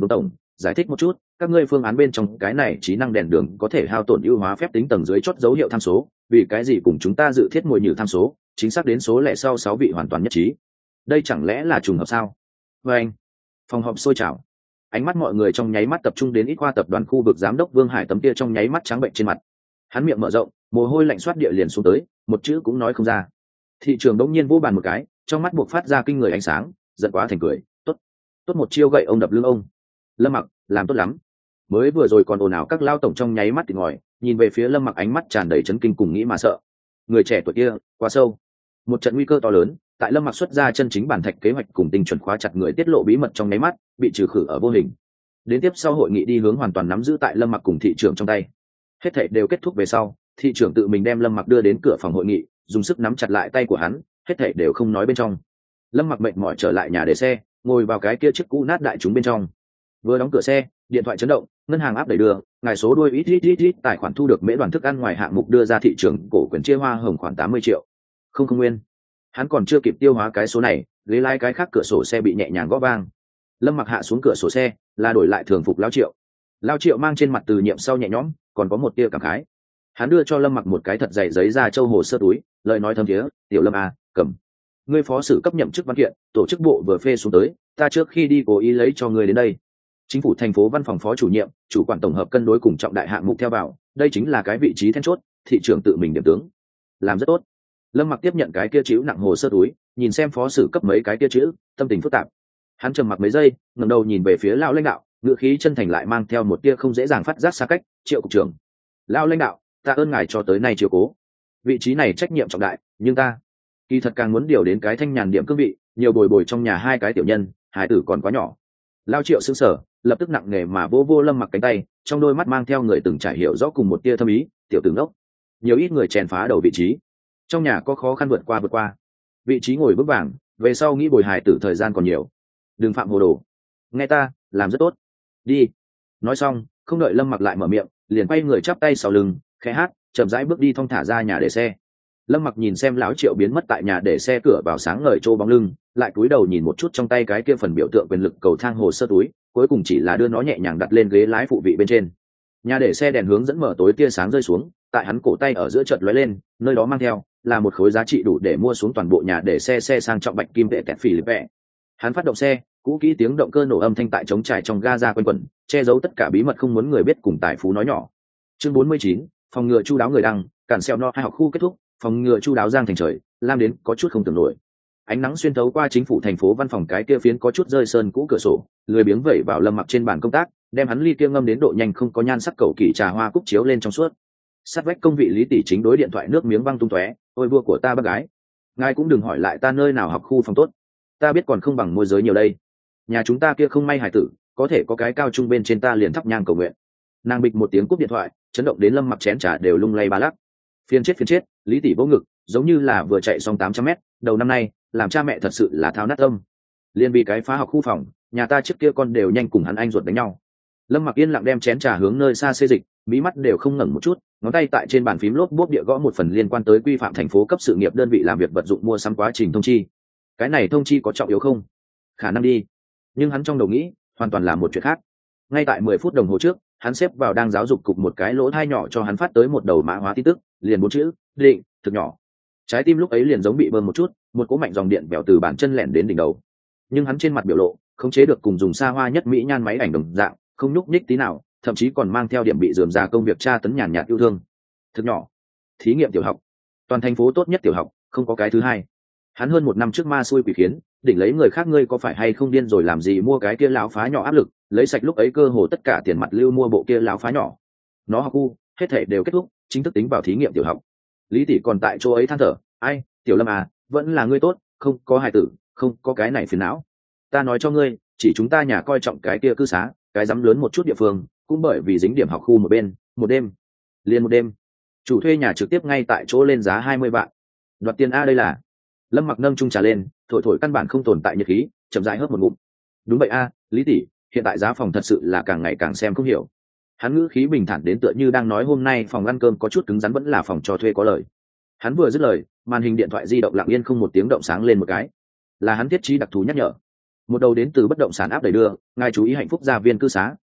giải thích một chút, các ngươi phương án bên trong cái này trí năng đèn đường có thể hao tổn ưu hóa phép tính tầng dưới chốt dấu hiệu tham số, vì cái gì cùng chúng ta dự thiết mồi nhử tham số chính xác đến số lẻ sau 6 vị hoàn toàn nhất trí. Đây chẳng lẽ là trùng hợp sao? Và anh, phòng họp sôi trào, ánh mắt mọi người trong nháy mắt tập trung đến ít khoa tập đoàn khu vực giám đốc Vương Hải tấm kia trong nháy mắt trắng bệnh trên mặt. Hắn miệng mở rộng, mồ hôi lạnh xoát địa liền xuống tới, một chữ cũng nói không ra. Thị trường đống nhiên vô bàn một cái, trong mắt buộc phát ra kinh người ánh sáng, giận quá thành cười. Tốt, tốt một chiêu gậy ông đập lưng ông. Lâm Mặc làm tốt lắm. Mới vừa rồi còn ồn ào các lao tổng trong nháy mắt thì ngòi, nhìn về phía Lâm Mặc ánh mắt tràn đầy chấn kinh cùng nghĩ mà sợ. Người trẻ tuổi kia quá sâu. Một trận nguy cơ to lớn tại Lâm Mặc xuất ra chân chính bản thạch kế hoạch cùng tinh chuẩn khóa chặt người tiết lộ bí mật trong nháy mắt bị trừ khử ở vô hình. Đến tiếp sau hội nghị đi hướng hoàn toàn nắm giữ tại Lâm Mặc cùng thị trưởng trong tay. Hết thảy đều kết thúc về sau, thị trưởng tự mình đem Lâm Mặc đưa đến cửa phòng hội nghị, dùng sức nắm chặt lại tay của hắn, hết thảy đều không nói bên trong. Lâm Mặc mệt mỏi trở lại nhà để xe, ngồi vào cái kia chiếc cũ nát đại chúng bên trong. Vừa đóng cửa xe, điện thoại chấn động, ngân hàng áp đẩy đưa, ngài số đuôi ít tài khoản thu được mễ đoàn thức ăn ngoài hạng mục đưa ra thị trường cổ quyền chia hoa hồng khoản 80 triệu. Không nguyên. Hắn còn chưa kịp tiêu hóa cái số này, ghế lái cái khác cửa sổ xe bị nhẹ nhàng gõ vang. Lâm Mặc hạ xuống cửa sổ xe, là đổi lại thường phục Lao Triệu mang trên mặt từ nhiệm sau nhẹ nhõm, còn có một tia cảm khái. Hắn đưa cho Lâm Mặc một cái thật dày giấy da châu hồ sơ túi, lời nói thâm thiế, "Tiểu Lâm à, cầm. Ngươi phó sử cấp nhậm chức văn kiện, tổ chức bộ vừa phê xuống tới, ta trước khi đi cố ý lấy cho ngươi đến đây. Chính phủ thành phố văn phòng phó chủ nhiệm, chủ quản tổng hợp cân đối cùng trọng đại hạng mục theo vào, đây chính là cái vị trí then chốt, thị trưởng tự mình điểm tướng. Làm rất tốt." Lâm Mặc tiếp nhận cái kia chữ nặng hồ sơ túi, nhìn xem phó sử cấp mấy cái kia chữ, tâm tình phức tạp. Hắn trầm mặc mấy giây, ngẩng đầu nhìn về phía lão lãnh đạo, ngữ khí chân thành lại mang theo một tia không dễ dàng phát giác xa cách. "Triệu cục trưởng, lão lãnh đạo, ta ơn ngài cho tới nay chiếu cố. Vị trí này trách nhiệm trọng đại, nhưng ta kỳ thật càng muốn điều đến cái thanh nhàn điểm cương vị, nhiều bồi bồi trong nhà hai cái tiểu nhân, hải tử còn quá nhỏ." Lao Triệu sững sờ, lập tức nặng nề mà vô Lâm Mặc cánh tay, trong đôi mắt mang theo người từng trải hiểu rõ cùng một tia thâm ý. "Tiểu tử ngốc, nhiều ít người chèn phá đầu vị trí, trong nhà có khó khăn vượt qua, vị trí ngồi vững vàng, về sau nghĩ bồi hài tử thời gian còn nhiều, đừng phạm hồ đồ. Nghe ta, làm rất tốt. Đi." Nói xong, không đợi Lâm Mặc lại mở miệng, liền quay người chắp tay sau lưng, khẽ hát, chậm rãi bước đi thong thả ra nhà để xe. Lâm Mặc nhìn xem lão Triệu biến mất tại nhà để xe cửa vào sáng ngời trô bóng lưng, lại cúi đầu nhìn một chút trong tay cái kia phần biểu tượng quyền lực cầu thang hồ sơ túi, cuối cùng chỉ là đưa nó nhẹ nhàng đặt lên ghế lái phụ vị bên trên. Nhà để xe đèn hướng dẫn mở tối tia sáng rơi xuống, tại hắn cổ tay ở giữa chợt lóe lên, nơi đó mang theo là một khối giá trị đủ để mua xuống toàn bộ nhà để xe sang trọng bạch kim vệ tẹt phỉ lip vẹ. Hắn phát động xe, cũ kỹ tiếng động cơ nổ âm thanh tại trống trải trong ga quanh quẩn, che giấu tất cả bí mật không muốn người biết cùng tài phú nói nhỏ. Chương 49, phòng ngừa chu đáo người đăng, cản xeo no hai học khu kết thúc, phòng ngừa chu đáo giang thành trời, lam đến có chút không tưởng nổi. Ánh nắng xuyên thấu qua chính phủ thành phố văn phòng cái kia phiến có chút rơi sơn cũ cửa sổ, lười biếng vẩy vào Lâm Mặc trên bàn công tác, đem hắn ly kia ngâm đến độ nhanh không có nhan sắc cầu kỳ trà hoa cúc chiếu lên trong suốt. Sát vách công vị Lý tỷ chính đối điện thoại nước miếng văng tung tóe, "Ôi vua của ta bác gái, ngài cũng đừng hỏi lại ta nơi nào học khu phòng tốt, ta biết còn không bằng môi giới nhiều đây. Nhà chúng ta kia không may hài tử, có thể có cái cao trung bên trên ta liền thắp nhang cầu nguyện." Nàng bịch một tiếng cúp điện thoại, chấn động đến Lâm Mặc chén trà đều lung lay ba lắc. Phiên chết, Lý tỷ vỗ ngực, giống như là vừa chạy xong 800 mét, đầu năm nay, làm cha mẹ thật sự là thao nát tâm. Liên vì cái phá học khu phòng, nhà ta trước kia con đều nhanh cùng hắn anh ruột đánh nhau. Lâm Mặc yên lặng đem chén trà hướng nơi xa xê dịch, mí mắt đều không ngẩng một chút, ngón tay tại trên bàn phím lốp bốp địa gõ một phần liên quan tới quy phạm thành phố cấp sự nghiệp đơn vị làm việc vật dụng mua sắm quá trình thông chi. Cái này thông chi có trọng yếu không? Khả năng đi, nhưng hắn trong đầu nghĩ hoàn toàn là một chuyện khác. Ngay tại 10 phút đồng hồ trước, hắn xếp vào đang giáo dục cục một cái lỗ thai nhỏ cho hắn phát tới một đầu mã hóa tin tức, liền 4 chữ: định, thực nhỏ. Trái tim lúc ấy liền giống bị bơm một chút, một cỗ mạnh dòng điện bèo từ bàn chân lẻn đến đỉnh đầu. Nhưng hắn trên mặt biểu lộ khống chế được cùng dùng xa hoa nhất mỹ nhan máy ảnh đồng dạng, không nhúc nhích tí nào, thậm chí còn mang theo điểm bị rườm rà công việc tra tấn nhàn nhạt yêu thương. Thực nhỏ, thí nghiệm tiểu học, toàn thành phố tốt nhất tiểu học, không có cái thứ hai. Hắn hơn 1 năm trước ma xui quỷ khiến, đỉnh lấy người khác, ngươi có phải hay không điên rồi làm gì mua cái kia lão phá nhỏ áp lực, lấy sạch lúc ấy cơ hồ tất cả tiền mặt lưu mua bộ kia lão phá nhỏ. Nó học khu, hết thể đều kết thúc, chính thức tính vào thí nghiệm tiểu học. Lý tỷ còn tại chỗ ấy than thở, "Ai, Tiểu Lâm à, vẫn là ngươi tốt, không có hài tử, không có cái này phiền não. Ta nói cho ngươi, chỉ chúng ta nhà coi trọng cái kia cư xá, cái dám lớn một chút địa phương, cũng bởi vì dính điểm học khu một bên, một đêm, liền một đêm, chủ thuê nhà trực tiếp ngay tại chỗ lên giá 20 vạn. Đoạt tiền a đây là." Lâm Mặc nâng chung trà lên, thổi căn bản không tồn tại nhiệt khí, chậm rãi hớp một ngụm. "Đúng vậy a, Lý tỷ, hiện tại giá phòng thật sự là càng ngày càng xem không hiểu." Hắn ngữ khí bình thản đến tựa như đang nói hôm nay phòng ăn cơm có chút cứng rắn vẫn là phòng cho thuê có lời. Hắn vừa dứt lời, màn hình điện thoại di động lặng yên không một tiếng động sáng lên một cái, là hắn thiết trí đặc thù nhắc nhở. Một đầu đến từ bất động sản áp đẩy đưa, ngài chú ý hạnh phúc gia viên cư xá,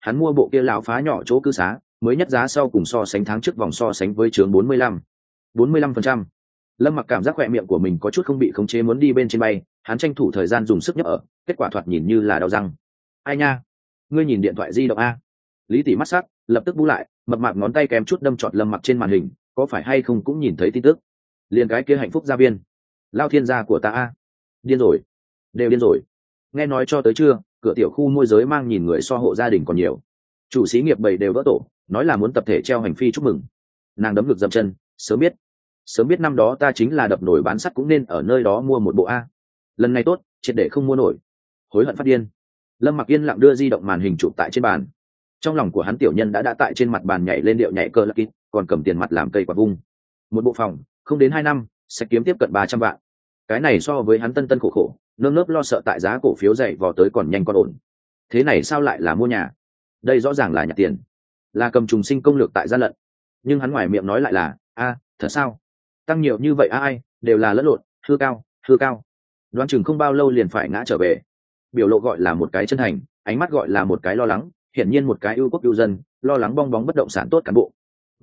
hắn mua bộ kia lão phá nhỏ chỗ cư xá mới nhất giá sau cùng so sánh tháng trước vòng so sánh với chướng 45%. Lâm Mặc cảm giác khỏe miệng của mình có chút không bị khống chế muốn đi bên trên bay, hắn tranh thủ thời gian dùng sức nhấp ở, kết quả thoạt nhìn như là đau răng. Ai nha, ngươi nhìn điện thoại di động a? Lý tỷ mắt sắc, lập tức bu lại, mập mạp ngón tay kém chút đâm trọt Lâm Mặc trên màn hình, có phải hay không cũng nhìn thấy tin tức. Liền cái kia hạnh phúc gia viên, lao thiên gia của ta a. Điên rồi, đều điên rồi. Nghe nói cho tới trưa, cửa tiểu khu môi giới mang nhìn người so hộ gia đình còn nhiều. Chủ xí nghiệp bầy đều vỡ tổ, nói là muốn tập thể treo hành phi chúc mừng. Nàng đấm ngực dậm chân, sớm biết năm đó ta chính là đập nổi bán sắt cũng nên ở nơi đó mua một bộ a. Lần này tốt, triệt để không mua nổi. Hối hận phát điên. Lâm Mặc yên lặng đưa di động màn hình chụp tại trên bàn. Trong lòng của hắn tiểu nhân đã tại trên mặt bàn nhảy lên điệu nhảy cơ lắc kít, còn cầm tiền mặt làm cây quạt vung. Một bộ phòng, không đến 2 năm, sẽ kiếm tiếp cận 300 vạn. Cái này so với hắn tân khổ khổ, nơm nớp lo sợ tại giá cổ phiếu dậy vò tới còn nhanh còn ổn. Thế này sao lại là mua nhà? Đây rõ ràng là nhặt tiền, là cầm trùng sinh công lược tại gian lận. Nhưng hắn ngoài miệng nói lại là, thật sao? Tăng nhiều như vậy ai đều là lẫn lộn, hư cao. Đoán chừng không bao lâu liền phải ngã trở về. Biểu lộ gọi là một cái chân thành, ánh mắt gọi là một cái lo lắng, hiển nhiên một cái ưu quốc ưu dân, lo lắng bong bóng bất động sản tốt cán bộ.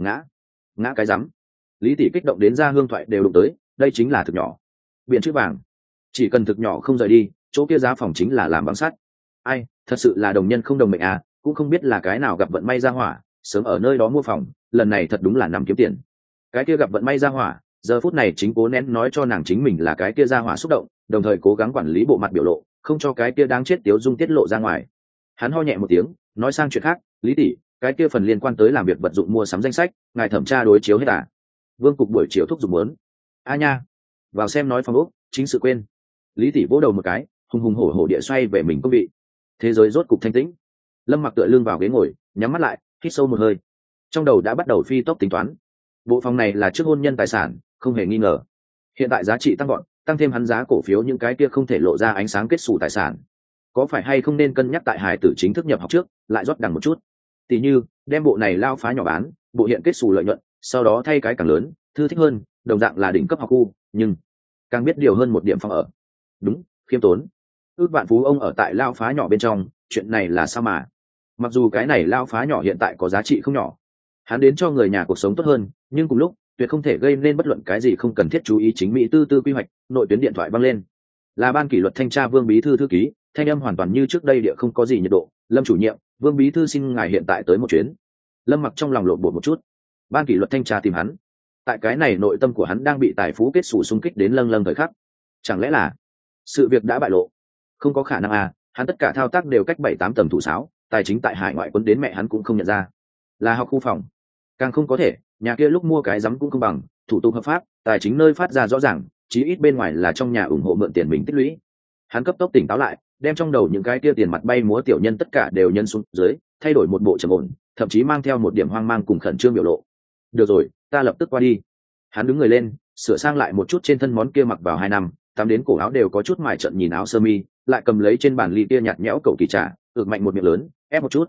Ngã cái rắm. Lý tỷ kích động đến ra hương thoại đều đụng tới, đây chính là thực nhỏ. Biển chữ vàng, chỉ cần thực nhỏ không rời đi, chỗ kia giá phòng chính là làm bằng sắt. Ai, thật sự là đồng nhân không đồng mệnh à, cũng không biết là cái nào gặp vận may ra hỏa, sớm ở nơi đó mua phòng, lần này thật đúng là nằm kiếm tiền. Cái kia gặp vận may ra hỏa, giờ phút này chính cố nén nói cho nàng chính mình là cái kia ra hỏa xúc động, đồng thời cố gắng quản lý bộ mặt biểu lộ, không cho cái kia đáng chết tiếu dung tiết lộ ra ngoài. Hắn ho nhẹ một tiếng, nói sang chuyện khác, Lý tỷ, cái kia phần liên quan tới làm việc vật dụng mua sắm danh sách, ngài thẩm tra đối chiếu hết à? Vương cục buổi chiều thúc giục muốn. A nha, vào xem nói phòng ốc, chính sự quên. Lý tỷ vỗ đầu một cái, hùng hùng hổ hổ địa xoay về mình công vị. Thế giới rốt cục thanh tĩnh. Lâm Mặc tựa lưng vào ghế ngồi, nhắm mắt lại, hít sâu một hơi. Trong đầu đã bắt đầu phi tốc tính toán. Bộ phòng này là trước hôn nhân tài sản, không hề nghi ngờ. Hiện tại giá trị tăng gọn, tăng thêm hắn giá cổ phiếu những cái kia không thể lộ ra ánh sáng kết xù tài sản. Có phải hay không nên cân nhắc tại hải tử chính thức nhập học trước, lại rót đằng một chút. Tỷ như, đem bộ này lao phá nhỏ bán, bộ hiện kết xù lợi nhuận, sau đó thay cái càng lớn, thư thích hơn, đồng dạng là đỉnh cấp học khu, nhưng càng biết điều hơn một điểm phòng ở. Đúng, khiêm tốn. Ước vạn phú ông ở tại lao phá nhỏ bên trong, chuyện này là sao mà? Mặc dù cái này lao phá nhỏ hiện tại có giá trị không nhỏ, hắn đến cho người nhà cuộc sống tốt hơn, nhưng cùng lúc tuyệt không thể gây nên bất luận cái gì không cần thiết chú ý chính mỹ tư quy hoạch. Nội tuyến điện thoại văng lên, là ban kỷ luật thanh tra Vương bí thư thư ký, thanh âm hoàn toàn như trước đây địa không có gì nhiệt độ. Lâm chủ nhiệm, Vương bí thư xin ngài hiện tại tới một chuyến. Lâm Mặc trong lòng lộn bột một chút. Ban kỷ luật thanh tra tìm hắn, tại cái này nội tâm của hắn đang bị tài phú kết xù xung kích đến lâng lâng thời khắc. Chẳng lẽ là sự việc đã bại lộ? Không có khả năng à, hắn tất cả thao tác đều cách 7-8 tầng thủ sáo, tài chính tại hải ngoại quấn đến mẹ hắn cũng không nhận ra. Là học khu phòng, càng không có thể, nhà kia lúc mua cái rắm cũng không bằng, thủ tục hợp pháp, tài chính nơi phát ra rõ ràng, chí ít bên ngoài là trong nhà ủng hộ mượn tiền mình tích lũy. Hắn cấp tốc tỉnh táo lại, đem trong đầu những cái kia tiền mặt bay múa tiểu nhân tất cả đều nhân xuống dưới, thay đổi một bộ trầm ổn, thậm chí mang theo một điểm hoang mang cùng khẩn trương biểu lộ. Được rồi, ta lập tức qua đi. Hắn đứng người lên, sửa sang lại một chút trên thân món kia mặc vào 2 năm, tắm đến cổ áo đều có chút mài trận nhìn áo sơ mi, lại cầm lấy trên bàn ly kia nhạt nhẽo cậu kỳ trà, ực mạnh một miệng lớn, ép một chút.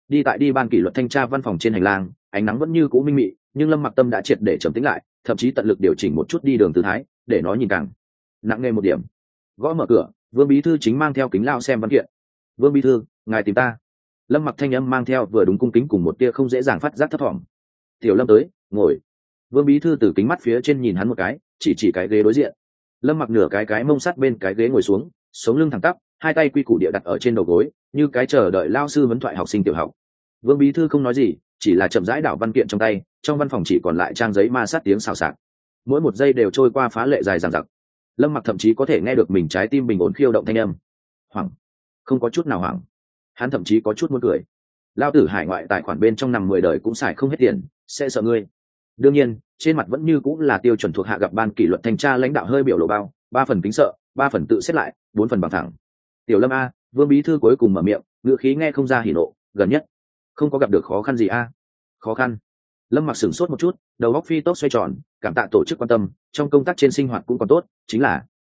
Đi ban kỷ luật thanh tra văn phòng trên hành lang, ánh nắng vẫn như cũ minh mị, nhưng Lâm Mặc Tâm đã triệt để trầm tĩnh lại, thậm chí tận lực điều chỉnh một chút đi đường tư thái, để nó nhìn càng nặng nề một điểm. Gõ mở cửa, Vương bí thư chính mang theo kính lao xem văn kiện. Vương bí thư, ngài tìm ta. Lâm Mặc thanh âm mang theo vừa đúng cung kính cùng một tia không dễ dàng phát giác thấp thỏm. Tiểu Lâm tới, ngồi. Vương bí thư từ kính mắt phía trên nhìn hắn một cái, chỉ cái ghế đối diện. Lâm Mặc nửa cái mông sắt bên cái ghế ngồi xuống, sống lưng thẳng tắp, hai tay quy củ địa đặt ở trên đầu gối, như cái chờ đợi lao sư vấn thoại học sinh tiểu học. Vương bí thư không nói gì, chỉ là chậm rãi đảo văn kiện trong tay, trong văn phòng chỉ còn lại trang giấy ma sát tiếng xào xạc. Mỗi một giây đều trôi qua phá lệ dài dằng dặc. Lâm Mặc thậm chí có thể nghe được mình trái tim bình ổn khiêu động thanh âm. Hoảng, không có chút nào hoảng. Hắn thậm chí có chút muốn cười. Lao tử hải ngoại tài khoản bên trong nằm 10 đời cũng xài không hết tiền, sẽ sợ ngươi. Đương nhiên, trên mặt vẫn như cũng là tiêu chuẩn thuộc hạ gặp ban kỷ luật thanh tra lãnh đạo hơi biểu lộ bao, 3 phần kính sợ, 3 phần tự xét lại, 4 phần bằng thẳng. Tiểu Lâm a, Vương bí thư cuối cùng mở miệng, ngữ khí nghe không ra hỉ nộ, gần nhất không có gặp được khó khăn gì a? Khó khăn? Lâm Mặc sửng sốt một chút, đầu óc phi tốc xoay tròn, cảm tạ tổ chức quan tâm, trong công tác trên sinh hoạt cũng còn tốt, chính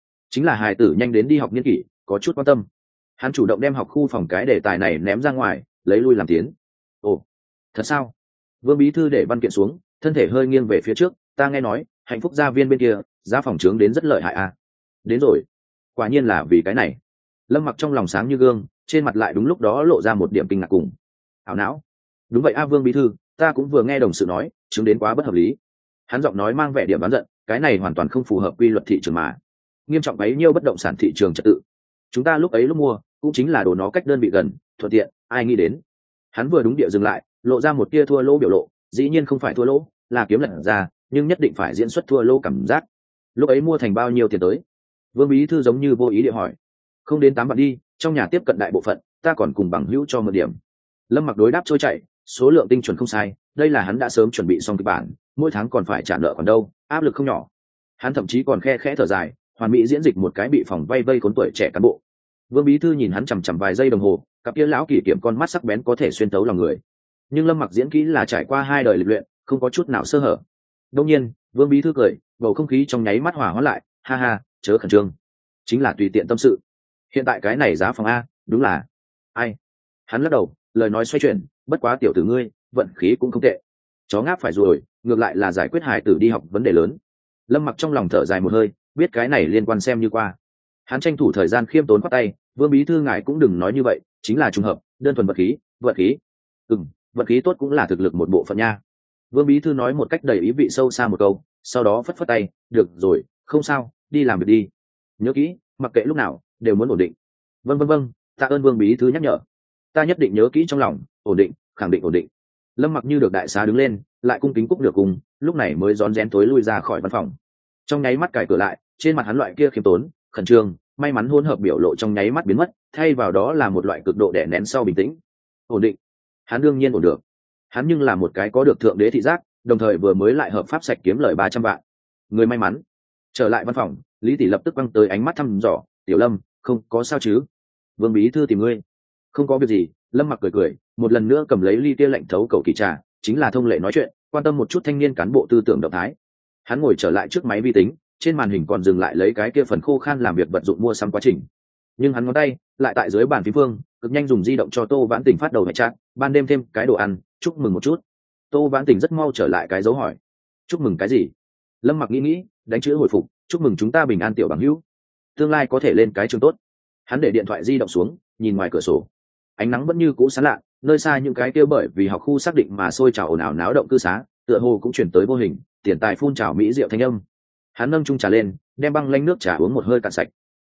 là hài tử nhanh đến đi học niên kỷ, có chút quan tâm. Hắn chủ động đem học khu phòng cái đề tài này ném ra ngoài, lấy lui làm tiến. Ồ, thật sao? Vương bí thư để văn kiện xuống, thân thể hơi nghiêng về phía trước, ta nghe nói hạnh phúc gia viên bên kia giá phòng trướng đến rất lợi hại à? Đến rồi, quả nhiên là vì cái này. Lâm Mặc trong lòng sáng như gương, trên mặt lại đúng lúc đó lộ ra một điểm kinh ngạc cùng ảo não. Đúng vậy a, Vương bí thư, ta cũng vừa nghe đồng sự nói, chứng đến quá bất hợp lý. Hắn giọng nói mang vẻ điểm đoán giận, cái này hoàn toàn không phù hợp quy luật thị trường mà. Nghiêm trọng bấy nhiêu bất động sản thị trường trật tự. Chúng ta lúc ấy lúc mua, cũng chính là đồ nó cách đơn vị gần, thuận tiện, ai nghĩ đến. Hắn vừa đúng địa dừng lại, lộ ra một tia thua lỗ biểu lộ, dĩ nhiên không phải thua lỗ, là kiếm lẫn ra, nhưng nhất định phải diễn xuất thua lỗ cảm giác. Lúc ấy mua thành bao nhiêu tiền tới? Vương bí thư giống như vô ý địa hỏi. Không đến 8 vạn đi, trong nhà tiếp cận đại bộ phận, ta còn cùng bằng hữu cho một điểm. Lâm Mặc đối đáp trôi chảy, số lượng tinh chuẩn không sai, đây là hắn đã sớm chuẩn bị xong kịch bản, mỗi tháng còn phải trả nợ còn đâu, áp lực không nhỏ. Hắn thậm chí còn khe khẽ thở dài, hoàn mỹ diễn dịch một cái bị phòng vay vây khốn tuổi trẻ cán bộ. Vương bí thư nhìn hắn chằm chằm vài giây đồng hồ, cặp kia lão kỷ kiểm con mắt sắc bén có thể xuyên tấu lòng người. Nhưng Lâm Mặc diễn kỹ là trải qua 2 đời lịch luyện, không có chút nào sơ hở. Đương nhiên, Vương bí thư cười, bầu không khí trong nháy mắt hòa hóa lại, ha ha, chớ khẩn trương, chính là tùy tiện tâm sự. Hiện tại cái này giá phòng a, đúng là ai? Hắn lắc đầu, lời nói xoay chuyển, bất quá tiểu tử ngươi, vận khí cũng không tệ. Chó ngáp phải rồi, ngược lại là giải quyết hài tử đi học vấn đề lớn. Lâm Mặc trong lòng thở dài một hơi, biết cái này liên quan xem như qua. Hắn tranh thủ thời gian khiêm tốn khoát tay, Vương bí thư ngài cũng đừng nói như vậy, chính là trùng hợp, đơn thuần vật khí, vận khí. Vận khí tốt cũng là thực lực một bộ phận nha. Vương bí thư nói một cách đầy ý vị sâu xa một câu, sau đó phất phất tay, được rồi, không sao, đi làm việc đi. Nhớ kỹ, mặc kệ lúc nào đều muốn ổn định. Vâng, tạ ơn Vương bí thư nhắc nhở, ta nhất định nhớ kỹ trong lòng, ổn định, khẳng định ổn định. Lâm Mặc như được đại xá đứng lên, lại cung kính cúc được cùng, lúc này mới rón rén tối lui ra khỏi văn phòng. Trong nháy mắt cài cửa lại, trên mặt hắn loại kia khiêm tốn, khẩn trương, may mắn hỗn hợp biểu lộ trong nháy mắt biến mất, thay vào đó là một loại cực độ đè nén sau bình tĩnh. Ổn định, hắn đương nhiên ổn được. Hắn nhưng là một cái có được thượng đế thị giác, đồng thời vừa mới lại hợp pháp sạch kiếm lời 300 vạn. Người may mắn. Trở lại văn phòng, Lý Tỷ lập tức quăng tới ánh mắt thăm dò, "Tiểu Lâm, không có sao chứ? Vương bí thư tìm ngươi." "Không có việc gì." Lâm Mặc cười, một lần nữa cầm lấy ly tia lạnh thấu cầu kỳ trà, chính là thông lệ nói chuyện, quan tâm một chút thanh niên cán bộ tư tưởng động thái. Hắn ngồi trở lại trước máy vi tính, trên màn hình còn dừng lại lấy cái kia phần khô khan làm việc vật dụng mua sắm quá trình. Nhưng hắn ngón tay lại tại dưới bàn phím phương, cực nhanh dùng di động cho Tô Vãn Tình phát đầu hệ chat, ban đêm thêm cái đồ ăn, chúc mừng một chút. Tô Vãn Tình rất mau trở lại cái dấu hỏi. Chúc mừng cái gì? Lâm Mặc nghĩ, đánh chữ hồi phục, chúc mừng chúng ta bình an tiểu bằng hữu, tương lai có thể lên cái trường tốt. Hắn để điện thoại di động xuống, nhìn ngoài cửa sổ. Ánh nắng vẫn như cũ sáng lạ, nơi xa những cái kia bởi vì học khu xác định mà sôi trào ồn ào náo động cư xá, tựa hồ cũng chuyển tới vô hình, tiền tài phun trào mỹ diệu thanh âm. Hắn nâng chung trà lên, đem băng lanh nước trà uống một hơi cạn sạch.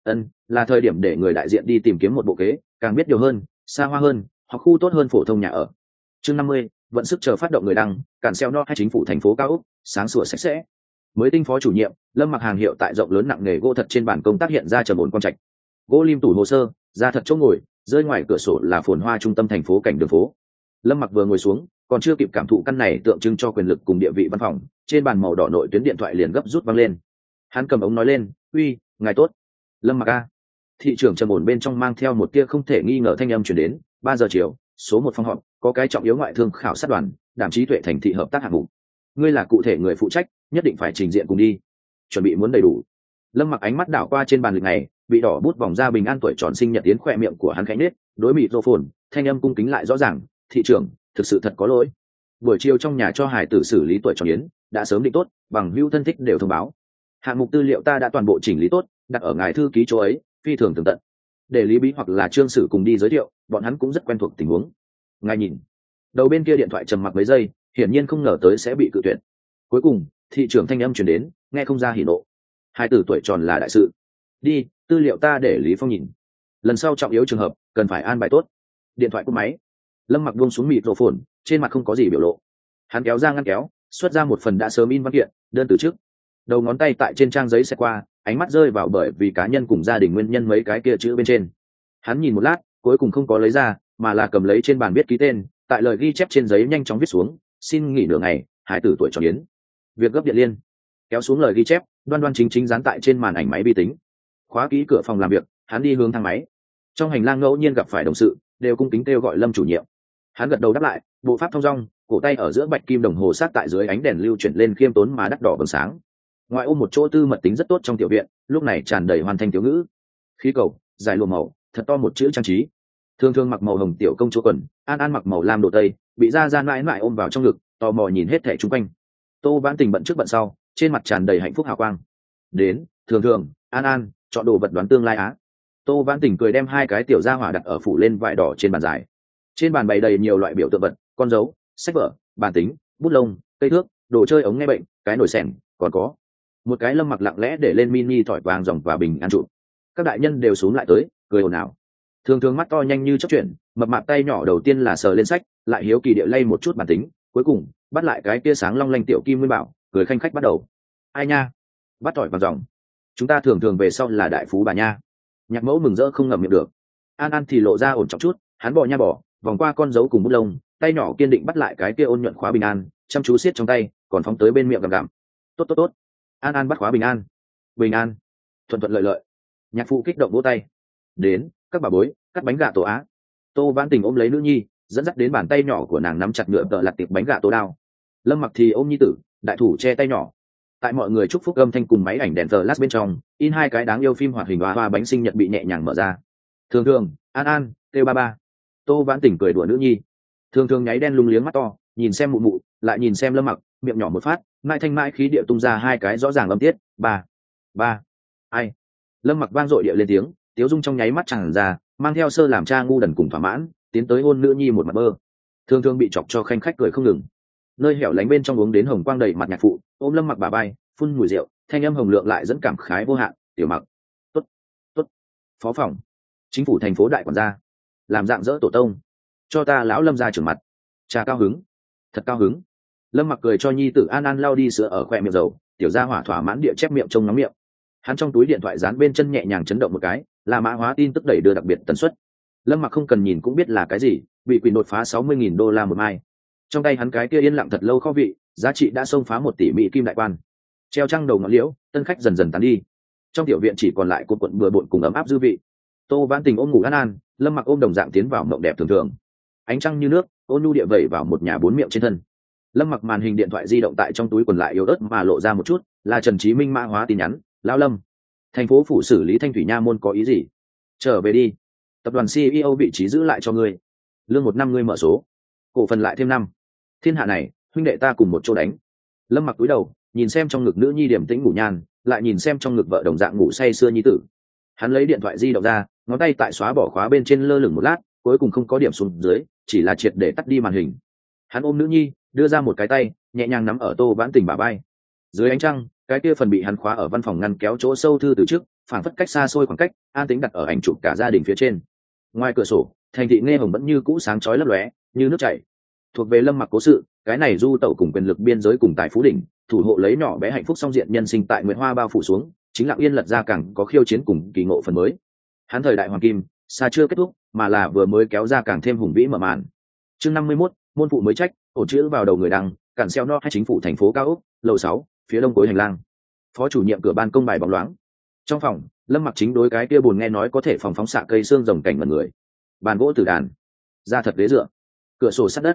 Là thời điểm để người đại diện đi tìm kiếm một bộ kế, càng biết điều hơn, xa hoa hơn, học khu tốt hơn phổ thông nhà ở. Chương 50, vận sức chờ phát động người đăng, cản xeo no hay chính phủ thành phố cao ốc, sáng sủa sạch sẽ. Mới tinh phó chủ nhiệm, Lâm Mặc hàng hiệu tại rộng lớn nặng nghề gỗ thật trên bàn công tác hiện ra trầm ổn quan trạch. Gỗ lim tủ hồ sơ, ra thật chỗ ngồi, rơi ngoài cửa sổ là phồn hoa trung tâm thành phố cảnh đường phố. Lâm Mặc vừa ngồi xuống, còn chưa kịp cảm thụ căn này tượng trưng cho quyền lực cùng địa vị văn phòng, trên bàn màu đỏ nội tuyến điện thoại liền gấp rút vang lên. Hắn cầm ống nói lên, "Uy, ngài tốt." "Lâm Mặc a." Thị trưởng trầm ổn bên trong mang theo một tia không thể nghi ngờ thanh âm truyền đến, 3 giờ chiều, số 1 phòng họp, có cái trọng yếu ngoại thương khảo sát đoàn, đảm trí tuệ thành thị hợp tác hạng mục. Ngươi là cụ thể người phụ trách, nhất định phải trình diện cùng đi. Chuẩn bị muốn đầy đủ. Lâm Mặc ánh mắt đảo qua trên bàn lịch này, bị đỏ bút vòng ra bình an tuổi tròn sinh nhật tiến khỏe miệng của hắn khẽ nết, đối microphone, thanh âm cung kính lại rõ ràng, "Thị trưởng, thực sự thật có lỗi. Buổi chiều trong nhà cho hải tử xử lý tuổi tròn yến, đã sớm định tốt, bằng hữu thân thích đều thông báo. Hạng mục tư liệu ta đã toàn bộ chỉnh lý tốt, đặt ở ngài thư ký chỗ ấy, phi thường tường tận. Để Lý Bí hoặc là Trương Sử cùng đi giới thiệu, bọn hắn cũng rất quen thuộc tình huống." Ngài nhìn. Đầu bên kia điện thoại trầm mặc mấy giây, hiển nhiên không ngờ tới sẽ bị cự tuyệt. Cuối cùng, thị trưởng thanh âm truyền đến, nghe không ra hỉ nộ. "Hai tử tuổi tròn là đại sự. Đi, tư liệu ta để Lý Phong nhìn. Lần sau trọng yếu trường hợp, cần phải an bài tốt." Điện thoại cúp máy. Lâm Mặc buông xuống microphone, trên mặt không có gì biểu lộ. Hắn kéo ra ngăn kéo, xuất ra một phần đã sớm in văn kiện, đơn từ chức. Đầu ngón tay tại trên trang giấy xẹt qua, ánh mắt rơi vào bởi vì cá nhân cùng gia đình nguyên nhân mấy cái kia chữ bên trên. Hắn nhìn một lát, cuối cùng không có lấy ra, mà là cầm lấy trên bàn viết ký tên, tại lời ghi chép trên giấy nhanh chóng viết xuống, "Xin nghỉ nửa ngày, hải tử tuổi tròn yến. Việc gấp điện liên." Kéo xuống lời ghi chép, đoan đoan chính chính dán tại trên màn ảnh máy vi tính. Khóa kỹ cửa phòng làm việc, hắn đi hướng thang máy. Trong hành lang ngẫu nhiên gặp phải đồng sự, đều cung kính kêu gọi Lâm chủ nhiệm. Hắn gật đầu đáp lại, bộ pháp thong dong, cổ tay ở giữa bạch kim đồng hồ sát tại dưới ánh đèn lưu chuyển lên khiêm tốn mà đắt đỏ vầng sáng. Ngoài ôm một chỗ tư mật tính rất tốt trong tiểu viện, lúc này tràn đầy hoàn thành tiểu ngữ. Khí cầu, dài lùa màu, thật to một chữ trang trí. Thương thương mặc màu hồng tiểu công chúa quần, An An mặc màu lam đồ tây, bị ra gian mãi mãi ôm vào trong ngực, tò mò nhìn hết thảy chung quanh. Tô Vãn Tình bận trước bận sau, trên mặt tràn đầy hạnh phúc hào quang. "Đến, thường thường, An An, chọn đồ vật đoán tương lai á." Tô Vãn Tình cười đem 2 cái tiểu gia hỏa đặt ở phủ lên vải đỏ trên bàn dài. Trên bàn bày đầy nhiều loại biểu tượng vật, con dấu, sách vở, bàn tính, bút lông, cây thước, đồ chơi ống nghe bệnh, cái nồi sẻng, còn có một cái Lâm Mặc lặng lẽ để lên mini thỏi vàng ròng và bình ăn trụ. Các đại nhân đều xuống lại tới, cười ồn ào. Thường thường mắt to nhanh như chớp chuyển, mập mạp tay nhỏ đầu tiên là sờ lên sách, lại hiếu kỳ địa lay một chút bản tính, cuối cùng bắt lại cái tia sáng long lanh tiểu kim nguyên bảo, cười khanh khách bắt đầu. Ai nha, bắt thỏi vàng ròng, chúng ta thường thường về sau là đại phú bà nha. Nhạc mẫu mừng rỡ không ngậm miệng được. An An thì lộ ra ổn trọng chút, hắn bò nha bò, vòng qua con dấu cùng bút lông, tay nhỏ kiên định bắt lại cái kia ôn nhuận khóa bình an, chăm chú siết trong tay, còn phóng tới bên miệng gặm gặm. Tốt tốt tốt. An An bắt khóa bình an. Bình an. Thuận thuận lợi lợi. Nhạc phụ kích động vỗ tay. Đến, các bà bối, cắt bánh gà tổ á. Tô Vãn Tình ôm lấy nữ nhi, dẫn dắt đến bàn tay nhỏ của nàng nắm chặt nhựa tợ lặt tiệp bánh gà tổ đao. Lâm Mặc thì ôm nhi tử, đại thủ che tay nhỏ. Tại mọi người chúc phúc âm thanh cùng máy ảnh đèn flash bên trong, in hai cái đáng yêu phim hoạt hình hoa bánh sinh nhật bị nhẹ nhàng mở ra. Thường thường, An An, kêu ba ba. Tô Vãn Tình cười đùa nữ nhi. Thường thường nháy đen lung liếng mắt to, nhìn xem mụ mụ, lại nhìn xem Lâm Mặc, miệng nhỏ một phát, mãi thanh mãi khí địa tung ra hai cái rõ ràng âm tiết, ba, ba, ai. Lâm Mặc vang dội địa lên tiếng, tiếu dung trong nháy mắt tràn ra, mang theo sơ làm cha ngu đần cùng thỏa mãn, tiến tới hôn nữ nhi một mặt mơ. Thường thường bị chọc cho khanh khách cười không ngừng. Nơi hẻo lánh bên trong uống đến hồng quang đầy mặt nhạc phụ, ôm Lâm Mặc bà bay, phun mùi rượu, thanh âm hồng lượng lại dẫn cảm khái vô hạn. Tiểu Mặc, tốt, tốt. Phó phòng, chính phủ thành phố đại quản gia, làm dạng dỡ tổ tông, cho ta lão Lâm ra trưởng mặt. Cha cao hứng, thật cao hứng. Lâm Mặc cười cho nhi tử An An lau đi sữa ở khoe miệng dầu, tiểu gia hỏa thỏa mãn địa chép miệng trông nóng miệng. Hắn trong túi điện thoại dán bên chân nhẹ nhàng chấn động một cái, là mã hóa tin tức đẩy đưa đặc biệt tần suất. Lâm Mặc không cần nhìn cũng biết là cái gì, bị quỷ đột phá 60.000 đô la một mai. Trong tay hắn cái kia yên lặng thật lâu kho vị, giá trị đã xông phá 1 tỷ mỹ kim đại quan. Treo trăng đầu ngọn liễu, tân khách dần dần tán đi. Trong tiểu viện chỉ còn lại cột quận bừa bộn cùng ấm áp dư vị. Tô Vãn Tình ôm ngủ An An, Lâm Mặc ôm đồng dạng tiến vào mộng đẹp thường thường. Ánh trăng như nước, ôn nhu địa vẩy vào một nhà bốn miệng trên thân. Lâm Mặc màn hình điện thoại di động tại trong túi quần lại yếu ớt mà lộ ra một chút, là Trần Chí Minh mã hóa tin nhắn. Lão Lâm, thành phố phủ xử lý Thanh Thủy Nha môn có ý gì? Trở về đi, tập đoàn CEO vị trí giữ lại cho ngươi, lương 1 năm ngươi mở số, cổ phần lại thêm 5. Thiên hạ này, huynh đệ ta cùng một chỗ đánh. Lâm Mặc cúi đầu, nhìn xem trong ngực nữ nhi điểm tĩnh ngủ nhan, lại nhìn xem trong ngực vợ đồng dạng ngủ say sưa nhi tử. Hắn lấy điện thoại di động ra, ngón tay tại xóa bỏ khóa bên trên lơ lửng một lát, cuối cùng không có điểm xuống dưới, chỉ là triệt để tắt đi màn hình. Hắn ôm nữ nhi, đưa ra một cái tay, nhẹ nhàng nắm ở Tô Vãn Tình bả vai. Dưới ánh trăng, cái kia phần bị hắn khóa ở văn phòng ngăn kéo chỗ sâu thư từ trước, phảng phất cách xa xôi khoảng cách, an tĩnh đặt ở ảnh chụp cả gia đình phía trên. Ngoài cửa sổ, thành thị nghe hồng vẫn như cũ sáng chói lấp lóe, như nước chảy. Thuộc về Lâm Mặc cố sự, cái này du tẩu cùng quyền lực biên giới cùng tài phú đỉnh, thủ hộ lấy nhỏ bé hạnh phúc song diện nhân sinh tại Nguyệt Hoa bao phủ xuống, chính Lặng Yên lật ra càng có khiêu chiến cùng kỳ ngộ phần mới. Hắn thời đại hoàng kim, xa chưa kết thúc, mà là vừa mới kéo ra càng thêm hùng vĩ mở màn. Chương 51, môn phụ mới trách, ổ chữ vào đầu người đăng, cản xeo no hay chính phủ thành phố cao ốc, lầu 6, phía đông cuối hành lang. Phó chủ nhiệm cửa ban công bài bóng loáng. Trong phòng, Lâm Mặc chính đối cái kia buồn nghe nói có thể phòng phóng xạ cây xương rồng cảnh mật người. Bàn gỗ tử đàn, da thật ghế dựa, cửa sổ sắt đất.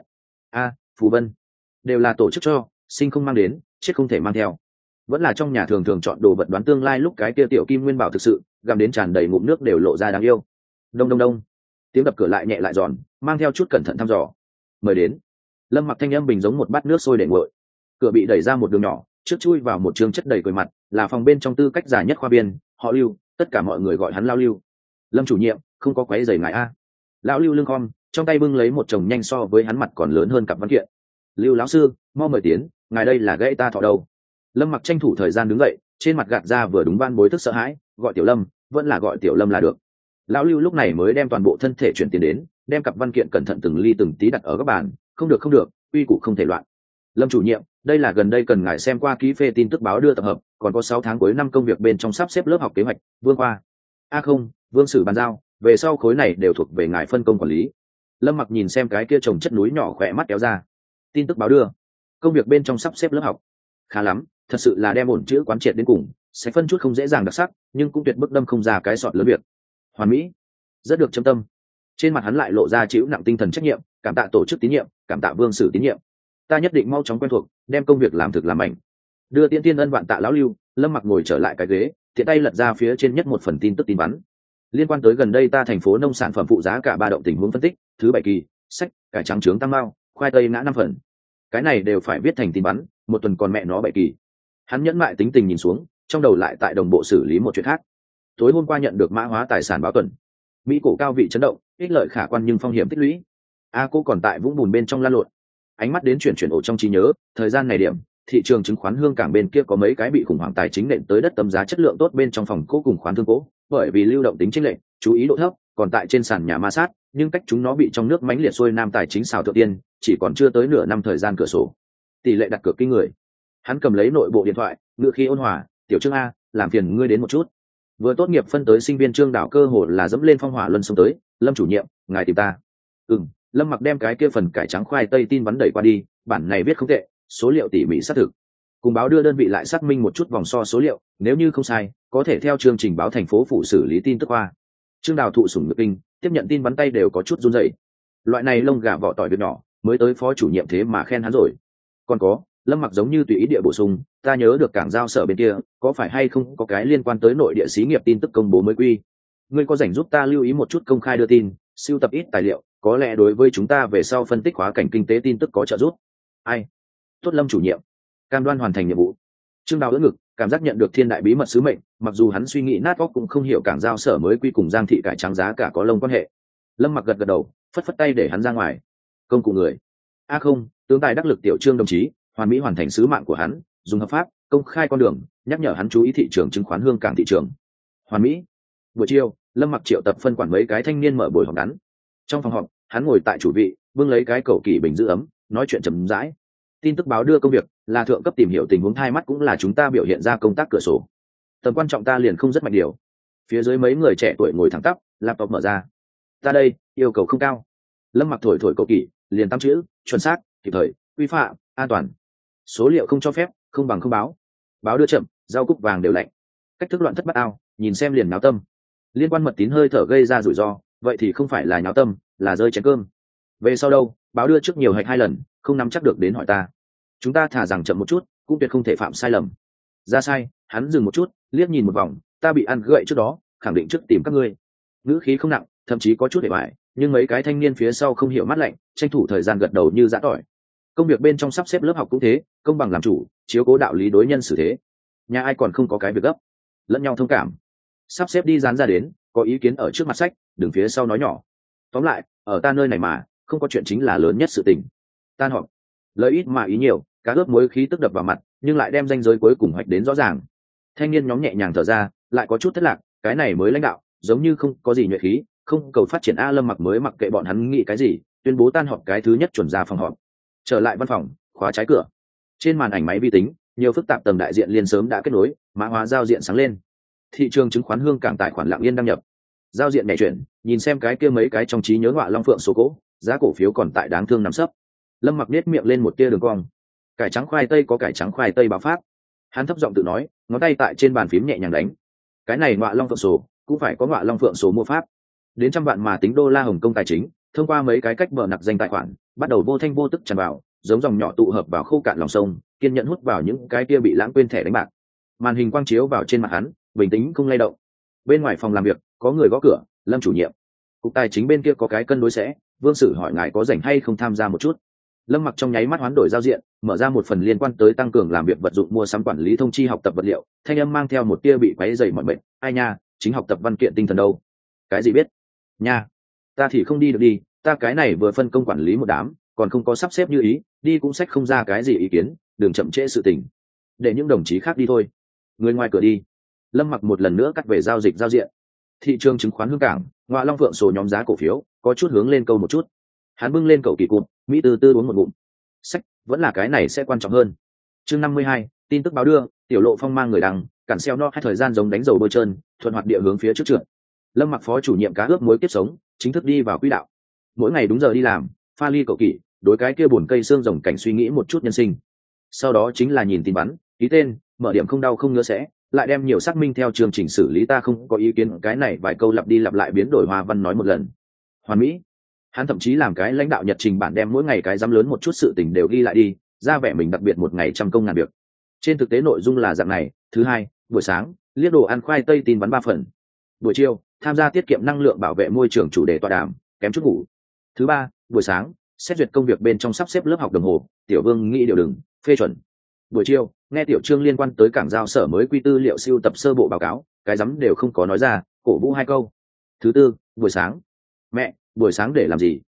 Phù vân, đều là tổ chức cho, sinh không mang đến, chết không thể mang theo. Vẫn là trong nhà thường thường chọn đồ vật đoán tương lai lúc cái kia tiểu kim nguyên bảo thực sự, gặm đến tràn đầy ngụm nước đều lộ ra đáng yêu. Đông đông đông, tiếng đập cửa lại nhẹ lại giòn, mang theo chút cẩn thận thăm dò. Mời đến. Lâm Mặc thanh âm bình giống một bát nước sôi để nguội. Cửa bị đẩy ra một đường nhỏ, trước chui vào một trường chất đầy cười mặt, là phòng bên trong tư cách giả nhất khoa biên, họ Lưu, tất cả mọi người gọi hắn Lao Lưu. Lâm chủ nhiệm, không có quấy rầy ngài a. Lão Lưu lưng khom, trong tay bưng lấy một chồng nhanh so với hắn mặt còn lớn hơn cặp văn kiện. Lưu lão sư, mau mời tiến, ngài đây là gãy ta thọ đâu. Lâm Mặc tranh thủ thời gian đứng dậy, trên mặt gạt ra vừa đúng van bối thức sợ hãi, gọi Tiểu Lâm, vẫn là gọi Tiểu Lâm là được. Lão Lưu lúc này mới đem toàn bộ thân thể chuyển tiền đến, đem cặp văn kiện cẩn thận từng ly từng tí đặt ở các bàn. Không được, uy củ không thể loạn. Lâm chủ nhiệm, đây là gần đây cần ngài xem qua ký phê tin tức báo đưa tập hợp, còn có 6 tháng cuối năm công việc bên trong sắp xếp lớp học kế hoạch, Vương Khoa. Không, Vương Sử bàn giao, về sau khối này đều thuộc về ngài phân công quản lý. Lâm Mặc nhìn xem cái kia chồng chất núi nhỏ khỏe mắt kéo ra. Tin tức báo đưa, công việc bên trong sắp xếp lớp học. Khá lắm, thật sự là đem ổn chữ quán triệt đến cùng, sẽ phân chút không dễ dàng đặc sắc, nhưng cũng tuyệt bức đâm không ra cái sọt lớn việc. Hoàn mỹ, rất được châm tâm. Trên mặt hắn lại lộ ra chịu nặng tinh thần trách nhiệm, cảm tạ tổ chức tín nhiệm, cảm tạ Vương Sử tín nhiệm. Ta nhất định mau chóng quen thuộc, đem công việc làm thực làm mạnh. Đưa tiên ân vạn tạ lão Lưu. Lâm Mặc ngồi trở lại cái ghế, tiện tay lật ra phía trên nhất một phần tin tức tin vắn. Liên quan tới gần đây ta thành phố nông sản phẩm phụ giá cả 3 động tình huống phân tích, thứ 7 kỳ, sách, cải trắng trướng tăng mao, khoai tây ngã 5 phần. Cái này đều phải viết thành tin vắn, một tuần còn mẹ nó 7 kỳ. Hắn nhẫn mại tính tình nhìn xuống, trong đầu lại tại đồng bộ xử lý một chuyện khác. Tối hôm qua nhận được mã hóa tài sản báo tuần. Mỹ cổ cao vị chấn động, ích lợi khả quan nhưng phong hiểm tích lũy. Cô còn tại vũng bùn bên trong lan lộn. Ánh mắt đến chuyển ổ trong trí nhớ, thời gian này điểm thị trường chứng khoán Hương Cảng bên kia có mấy cái bị khủng hoảng tài chính nện tới đất tấm giá chất lượng tốt bên trong phòng cố cùng khoán thương cố, bởi vì lưu động tính chênh lệch, chú ý độ thấp, còn tại trên sàn nhà ma sát, nhưng cách chúng nó bị trong nước mãnh liệt xuôi nam tài chính xào thượng tiên, chỉ còn chưa tới nửa năm thời gian cửa sổ. Tỷ lệ đặt cược kinh người. Hắn cầm lấy nội bộ điện thoại, ngựa khí ôn hòa, "Tiểu Trương a, làm phiền ngươi đến một chút." Vừa tốt nghiệp phân tới sinh viên Trương Đảo cơ hồ là dẫm lên phong hỏa luân xông tới, "Lâm chủ nhiệm, ngài tìm ta." Lâm Mặc đem cái kia phần cải trắng khoai tây tin vắn đẩy qua đi, bản này viết không tệ, số liệu tỉ mỉ xác thực. Cùng báo đưa đơn vị lại xác minh một chút vòng so số liệu, nếu như không sai, có thể theo chương trình báo thành phố phụ xử lý tin tức qua. Trương Đào thụ sủng nhược kinh, tiếp nhận tin vắn tay đều có chút run rẩy. Loại này lông gà vỏ tỏi việc nhỏ, mới tới phó chủ nhiệm thế mà khen hắn rồi. Còn có, Lâm Mặc giống như tùy ý địa bổ sung, "Ta nhớ được cảng giao sở bên kia, có phải hay không có cái liên quan tới nội địa xí nghiệp tin tức công bố mới quy. Ngươi có rảnh giúp ta lưu ý một chút công khai đưa tin, sưu tập ít tài liệu, có lẽ đối với chúng ta về sau phân tích hóa cảnh kinh tế tin tức có trợ giúp." Ai? Tốt Lâm chủ nhiệm, cam đoan hoàn thành nhiệm vụ. Trương Đào đỡ ngực, cảm giác nhận được thiên đại bí mật sứ mệnh, mặc dù hắn suy nghĩ nát óc cũng không hiểu cảng giao sở mới quy cùng Giang thị cải trắng giá cả có lông quan hệ. Lâm Mặc gật gật đầu, phất phất tay để hắn ra ngoài. Công cụ người. Không, tướng tài đắc lực tiểu Trương đồng chí, hoàn mỹ hoàn thành sứ mạng của hắn, dùng hợp pháp, công khai con đường, nhắc nhở hắn chú ý thị trường chứng khoán Hương Cảng thị trường. Hoàn mỹ. Buổi chiều, Lâm Mặc triệu tập phân quản mấy cái thanh niên mở buổi họp ngắn. Trong phòng họp, hắn ngồi tại chủ vị, bưng lấy cái cầu kỳ bình giữ ấm, nói chuyện chậm rãi. Tin tức báo đưa công việc là thượng cấp tìm hiểu tình huống thai mắt, cũng là chúng ta biểu hiện ra công tác cửa sổ. Tầm quan trọng ta liền không rất mạnh điều. Phía dưới mấy người trẻ tuổi ngồi thẳng tắp, laptop mở ra. Ta đây, yêu cầu không cao. Lâm Mặc thổi cầu kỳ, liền tám chữ, chuẩn xác, kịp thời, quy phạm, an toàn. Số liệu không cho phép, không bằng không báo. Báo đưa chậm, rau cúc vàng đều lạnh. Cách thức loạn thất bát ao, nhìn xem liền náo tâm. Liên quan mật tín hơi thở gây ra rủi ro, vậy thì không phải là nháo tâm, là rơi chén cơm. Về sau đâu, báo đưa trước nhiều hạch 2 lần, không nắm chắc được đến hỏi ta. Chúng ta thả rằng chậm một chút, cũng tuyệt không thể phạm sai lầm. Ra sai, hắn dừng một chút, liếc nhìn một vòng, ta bị ăn gậy trước đó, khẳng định trước tìm các ngươi. Ngữ khí không nặng, thậm chí có chút để bại, nhưng mấy cái thanh niên phía sau không hiểu mắt lạnh, tranh thủ thời gian gật đầu như giã tỏi. Công việc bên trong sắp xếp lớp học cũng thế, công bằng làm chủ, chiếu cố đạo lý đối nhân xử thế. Nhà ai còn không có cái việc gấp, lẫn nhau thông cảm. Sắp xếp đi dán ra đến, có ý kiến ở trước mặt sách, đừng phía sau nói nhỏ. Tóm lại, ở ta nơi này mà, không có chuyện chính là lớn nhất sự tình. Tan họp, lời ít mà ý nhiều, cá ướp muối khí tức đập vào mặt, nhưng lại đem ranh giới cuối cùng hoạch đến rõ ràng. Thanh niên nhóm nhẹ nhàng thở ra, lại có chút thất lạc, cái này mới lãnh đạo, giống như không có gì nhuệ khí, không cầu phát triển. Lâm Mặc mới mặc kệ bọn hắn nghĩ cái gì, tuyên bố tan họp cái thứ nhất chuẩn ra phòng họp. Trở lại văn phòng, khóa trái cửa. Trên màn ảnh máy vi tính, nhiều phức tạp tầng đại diện liên sớm đã kết nối, mã hóa giao diện sáng lên. Thị trường chứng khoán Hương Cảng tài khoản lặng yên đăng nhập. Giao diện nhảy chuyển, nhìn xem cái kia mấy cái trong trí nhớ ngọa long phượng số cỗ, giá cổ phiếu còn tại đáng thương nằm sấp. Lâm Mặc nết miệng lên một tia đường cong. Cải trắng khoai tây có cải trắng khoai tây báo pháp. Hắn thấp giọng tự nói, ngón tay tại trên bàn phím nhẹ nhàng đánh. Cái này ngọa long phượng số, cũng phải có ngọa long phượng số mua pháp. Đến trăm vạn mà tính đô la Hồng Kông tài chính, thông qua mấy cái cách bờ nặc danh tài khoản, bắt đầu vô thanh vô tức tràn vào, giống dòng nhỏ tụ hợp vào khô cạn lòng sông, kiên nhẫn hút vào những cái kia bị lãng quên thẻ đánh bạc. Màn hình quang chiếu vào trên mặt hắn, bình tĩnh không lay động. Bên ngoài phòng làm việc, có người gõ cửa. Lâm chủ nhiệm, cục tài chính bên kia có cái cân đối sẽ, Vương Sử hỏi ngài có rảnh hay không tham gia một chút. Lâm Mặc trong nháy mắt hoán đổi giao diện, mở ra một phần liên quan tới tăng cường làm việc vật dụng mua sắm quản lý thông chi học tập vật liệu, thanh âm mang theo một tia bị quấy rầy mọi bệnh. Ai nha, chính học tập văn kiện tinh thần đâu? Cái gì biết? Nha, ta thì không đi được đi, ta cái này vừa phân công quản lý một đám, còn không có sắp xếp như ý, đi cũng sách không ra cái gì ý kiến, đừng chậm trễ sự tình. Để những đồng chí khác đi thôi. Người ngoài cửa đi. Lâm Mặc một lần nữa cắt về giao dịch giao diện. Thị trường chứng khoán Hương Cảng, Ngoại Long Phượng số nhóm giá cổ phiếu, có chút hướng lên câu một chút. Hắn bưng lên cầu kỳ cụm, Mỹ từ từ uống một ngụm. Sách, vẫn là cái này sẽ quan trọng hơn. Chương 52, tin tức báo đưa, Tiểu Lộ Phong mang người đằng, cản xeo no hai thời gian giống đánh dầu bôi trơn, thuận hoạt địa hướng phía trước trượt. Lâm Mặc phó chủ nhiệm cá ướp muối kiếp sống, chính thức đi vào quỹ đạo. Mỗi ngày đúng giờ đi làm, pha ly cầu kỳ, đối cái kia buồn cây xương rồng cảnh suy nghĩ một chút nhân sinh. Sau đó chính là nhìn tin bắn, ký tên, mở điểm không đau không ngứa sẽ, lại đem nhiều xác minh theo chương trình xử lý. Ta không có ý kiến, cái này vài câu lặp đi lặp lại biến đổi hòa văn nói một lần. Hoàn mỹ. Hắn thậm chí làm cái lãnh đạo nhật trình bản, đem mỗi ngày cái dám lớn một chút sự tình đều ghi lại đi, ra vẻ mình đặc biệt một ngày trăm công ngàn việc. Trên thực tế nội dung là dạng này: thứ hai, buổi sáng, liếc đồ ăn khoai tây tin bắn 3 phần. Buổi chiều, tham gia tiết kiệm năng lượng bảo vệ môi trường chủ đề tọa đàm, kém chút ngủ. Thứ ba, buổi sáng, xét duyệt công việc bên trong sắp xếp lớp học đồng hồ, Tiểu Vương nghĩ điều đừng, phê chuẩn. Buổi chiều, nghe Tiểu Trương liên quan tới cảng giao sở mới quy tư liệu siêu tập sơ bộ báo cáo, cái rắm đều không có nói ra, cổ vũ 2 câu. Thứ tư, buổi sáng. Mẹ, buổi sáng để làm gì?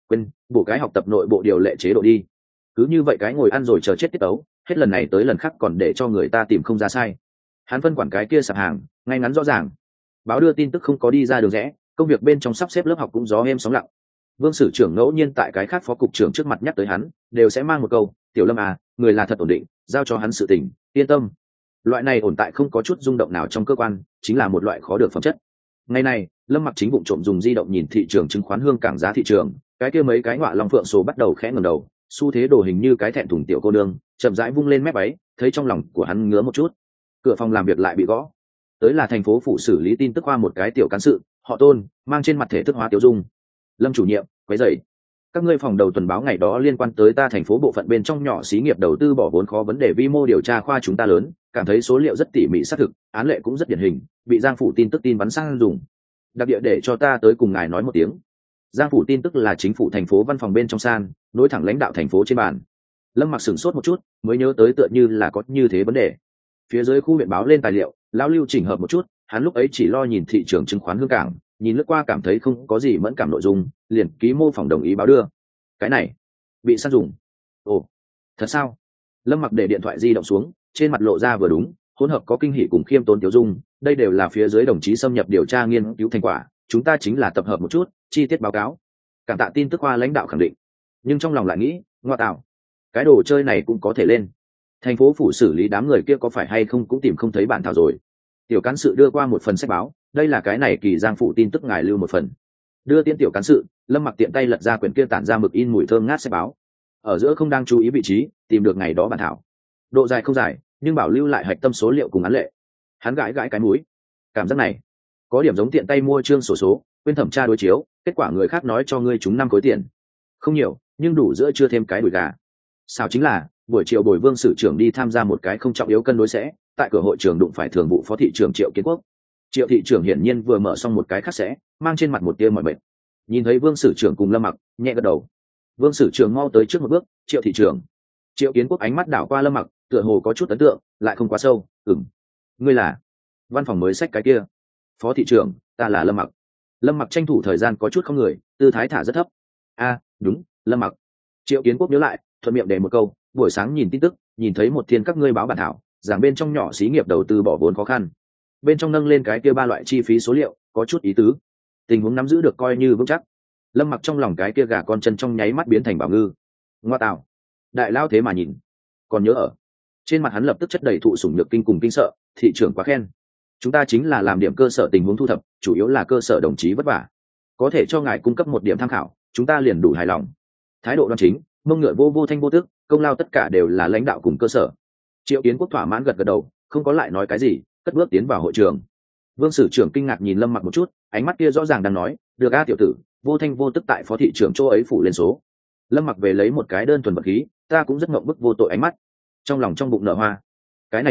quên bộ cái học tập nội bộ điều lệ chế độ đi. Cứ như vậy cái ngồi ăn rồi chờ chết tiết tấu, hết lần này tới lần khác còn để cho người ta tìm không ra sai. Hắn phân quản cái kia sạp hàng ngay ngắn rõ ràng. Báo đưa tin tức không có đi ra đường rẽ, công việc bên trong sắp xếp lớp học cũng gió êm sóng lặng. Vương sử trưởng ngẫu nhiên tại cái khác phó cục trưởng trước mặt nhắc tới hắn, đều sẽ mang một câu, tiểu Lâm à, người là thật ổn định, giao cho hắn sự tình, yên tâm. Loại này ổn tại không có chút rung động nào trong cơ quan, chính là một loại khó được phẩm chất. Ngày này, Lâm Mặc chính vụng trộm dùng di động nhìn thị trường chứng khoán Hương Cảng giá thị trường, cái kia mấy cái ngọa long phượng số bắt đầu khẽ ngẩng đầu, xu thế đồ hình như cái thẹn thùng tiểu cô nương, chậm rãi vung lên mép váy, thấy trong lòng của hắn ngứa một chút. Cửa phòng làm việc lại bị gõ. Tới là thành phố phụ xử lý tin tức qua một cái tiểu cán sự, họ Tôn, mang trên mặt thể thức hóa tiểu dung. Lâm chủ nhiệm, quấy rầy. Các ngươi phòng đầu tuần báo ngày đó liên quan tới ta thành phố bộ phận bên trong nhỏ xí nghiệp đầu tư bỏ vốn khó vấn đề vi mô điều tra khoa chúng ta lớn, cảm thấy số liệu rất tỉ mỉ xác thực, án lệ cũng rất điển hình, bị Giang phủ tin tức tin bắn sang dùng. Đặc địa để cho ta tới cùng ngài nói một tiếng. Giang phủ tin tức là chính phủ thành phố văn phòng bên trong san, nối thẳng lãnh đạo thành phố trên bàn. Lâm Mặc sửng sốt một chút, mới nhớ tới tựa như là có như thế vấn đề. Phía dưới khu huyện báo lên tài liệu, lão Lưu chỉnh hợp một chút, hắn lúc ấy chỉ lo nhìn thị trường chứng khoán Hương Cảng, nhìn lướt qua cảm thấy không có gì mẫn cảm nội dung, liền ký mô phỏng đồng ý báo đưa. Cái này bị sát dùng. Ồ, thật sao? Lâm Mặc để điện thoại di động xuống, trên mặt lộ ra vừa đúng, hỗn hợp có kinh hỉ cùng khiêm tốn tiểu dung, đây đều là phía dưới đồng chí xâm nhập điều tra nghiên cứu thành quả, chúng ta chính là tập hợp một chút, chi tiết báo cáo. Cảm tạ tin tức khoa lãnh đạo khẳng định, nhưng trong lòng lại nghĩ, ngoa tạo, cái đồ chơi này cũng có thể lên. Thành phố phủ xử lý đám người kia có phải hay không cũng tìm không thấy bản thảo rồi. Tiểu cán sự đưa qua một phần sách báo, đây là cái này kỳ Giang phủ tin tức ngài lưu một phần. Đưa tiến tiểu cán sự, Lâm Mặc tiện tay lật ra quyển kia tản ra mực in mùi thơm ngát sách báo. Ở giữa không đang chú ý vị trí, tìm được ngày đó bản thảo. Độ dài không dài, nhưng bảo lưu lại hạch tâm số liệu cùng án lệ. Hắn gãi gãi cái mũi. Cảm giác này có điểm giống tiện tay mua chương sổ số, quên thẩm tra đối chiếu, kết quả người khác nói cho ngươi trúng 5 khối tiền. Không nhiều, nhưng đủ giữa chưa thêm cái đùi gà. Sao chính là, buổi chiều Bồi Vương sử trưởng đi tham gia một cái không trọng yếu cân đối sẽ, tại cửa hội trường đụng phải thường vụ phó thị trưởng Triệu Kiến Quốc. Triệu thị trưởng hiển nhiên vừa mở xong một cái khác sẽ, mang trên mặt một tia mỏi mệt. Nhìn thấy Vương sử trưởng cùng Lâm Mặc, nhẹ gật đầu. Vương sử trưởng mau tới trước một bước, Triệu thị trưởng. Triệu Kiến Quốc ánh mắt đảo qua Lâm Mặc, tựa hồ có chút ấn tượng, lại không quá sâu. Ngươi là? Văn phòng mới sách cái kia. Phó thị trưởng, ta là Lâm Mặc. Lâm Mặc tranh thủ thời gian có chút không người, tư thái thả rất thấp. Đúng, Lâm Mặc. Triệu Kiến Quốc nhớ lại, thuận miệng để một câu, buổi sáng nhìn tin tức, nhìn thấy một thiên các ngươi báo bản thảo, giảng bên trong nhỏ xí nghiệp đầu tư bỏ vốn khó khăn. Bên trong nâng lên cái kia 3 loại chi phí số liệu, có chút ý tứ. Tình huống nắm giữ được coi như vững chắc. Lâm Mặc trong lòng cái kia gà con chân trong nháy mắt biến thành bảo ngư. Ngoa tạo, đại lao thế mà nhìn, còn nhớ ở. Trên mặt hắn lập tức chất đầy thụ sủng nhược kinh cùng kinh sợ, thị trưởng quá khen. Chúng ta chính là làm điểm cơ sở tình huống thu thập, chủ yếu là cơ sở đồng chí vất vả. Có thể cho ngài cung cấp một điểm tham khảo, chúng ta liền đủ hài lòng. Thái độ đoan chính, mông ngựa vô thanh vô tức, công lao tất cả đều là lãnh đạo cùng cơ sở. Triệu Kiến Quốc thỏa mãn gật gật đầu, không có lại nói cái gì, cất bước tiến vào hội trường. Vương sử trưởng kinh ngạc nhìn Lâm Mặc một chút, ánh mắt kia rõ ràng đang nói, được a tiểu tử, vô thanh vô tức tại phó thị trưởng chỗ ấy phủ lên số. Lâm Mặc về lấy một cái đơn thuần vật khí, ta cũng rất ngậm bức vô tội ánh mắt. Trong lòng trong bụng nở hoa. Cái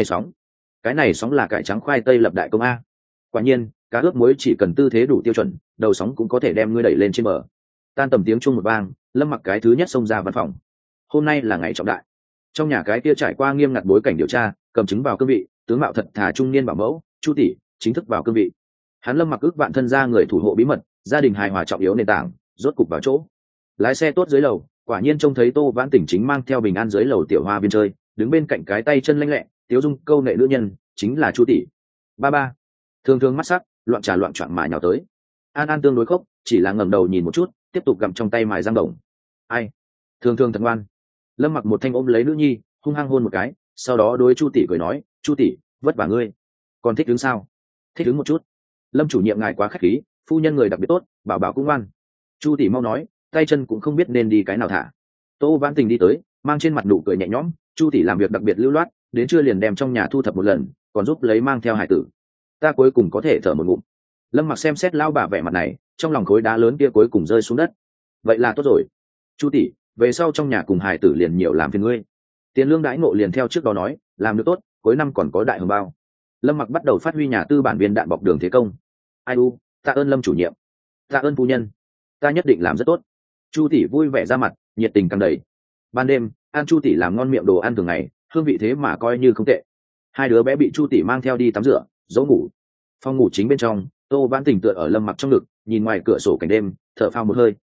này sóng là cải trắng khoai tây lập đại công a. Quả nhiên, cá ướp muối chỉ cần tư thế đủ tiêu chuẩn, đầu sóng cũng có thể đem ngươi đẩy lên trên bờ. Tan tầm tiếng chuông một vang, Lâm Mặc cái thứ nhất xông ra văn phòng. Hôm nay là ngày trọng đại. Trong nhà cái kia trải qua nghiêm ngặt bối cảnh điều tra, cầm chứng vào cương vị, tướng mạo thật thà trung niên bảo mẫu, Chu tỷ, chính thức vào cương vị. Hắn Lâm Mặc ước vạn thân gia người thủ hộ bí mật, gia đình hài hòa trọng yếu nền tảng, rốt cục vào chỗ. Lái xe tốt dưới lầu, quả nhiên trông thấy Tô Vãn Tỉnh chính mang theo bình an dưới lầu tiểu hoa viên chơi, đứng bên cạnh cái tay chân lanh lẹ, tiếu dung câu nệ nữ nhân, chính là Chu tỷ. Ba. Thường thường mắt sắc, loạn trà loạn choạng mà nhào tới. An tương đối khốc, chỉ là ngẩng đầu nhìn một chút, tiếp tục gặm trong tay mài răng đồng. Ai? Thường thật ngoan. Lâm Mặc một thanh ôm lấy nữ nhi, hung hăng hôn một cái, sau đó đối Chu tỷ cười nói, Chu tỷ, vất vả ngươi. Còn thích đứng sao? Thích đứng một chút. Lâm chủ nhiệm ngài quá khách khí, phu nhân người đặc biệt tốt, bảo bảo cũng ngoan. Chu tỷ mau nói, tay chân cũng không biết nên đi cái nào thả. Tô Vãn Tình đi tới, mang trên mặt nụ cười nhẹ nhõm. Chu tỷ làm việc đặc biệt lưu loát, đến trưa liền đem trong nhà thu thập một lần, còn giúp lấy mang theo hải tử. Ta cuối cùng có thể thở một ngụm. Lâm Mặc xem xét lao bà vẻ mặt này, trong lòng khối đá lớn kia cuối cùng rơi xuống đất. Vậy là tốt rồi. Chu tỷ, về sau trong nhà cùng hải tử liền nhiều làm phiền ngươi. Tiền lương đãi ngộ liền theo trước đó nói, làm được tốt, cuối năm còn có đại hồng bao. Lâm Mặc bắt đầu phát huy nhà tư bản viên đạn bọc đường thế công. Ai u, tạ ơn Lâm chủ nhiệm, tạ ơn phu nhân, ta nhất định làm rất tốt. Chu tỷ vui vẻ ra mặt, nhiệt tình càng đầy. Ban đêm, An Chu tỷ làm ngon miệng đồ ăn thường ngày, hương vị thế mà coi như không tệ. Hai đứa bé bị Chu tỷ mang theo đi tắm rửa, dỗ ngủ. Phòng ngủ chính bên trong, Tô Vãn Tình tựa ở Lâm Mặc trong ngực, nhìn ngoài cửa sổ cảnh đêm, thở phào một hơi,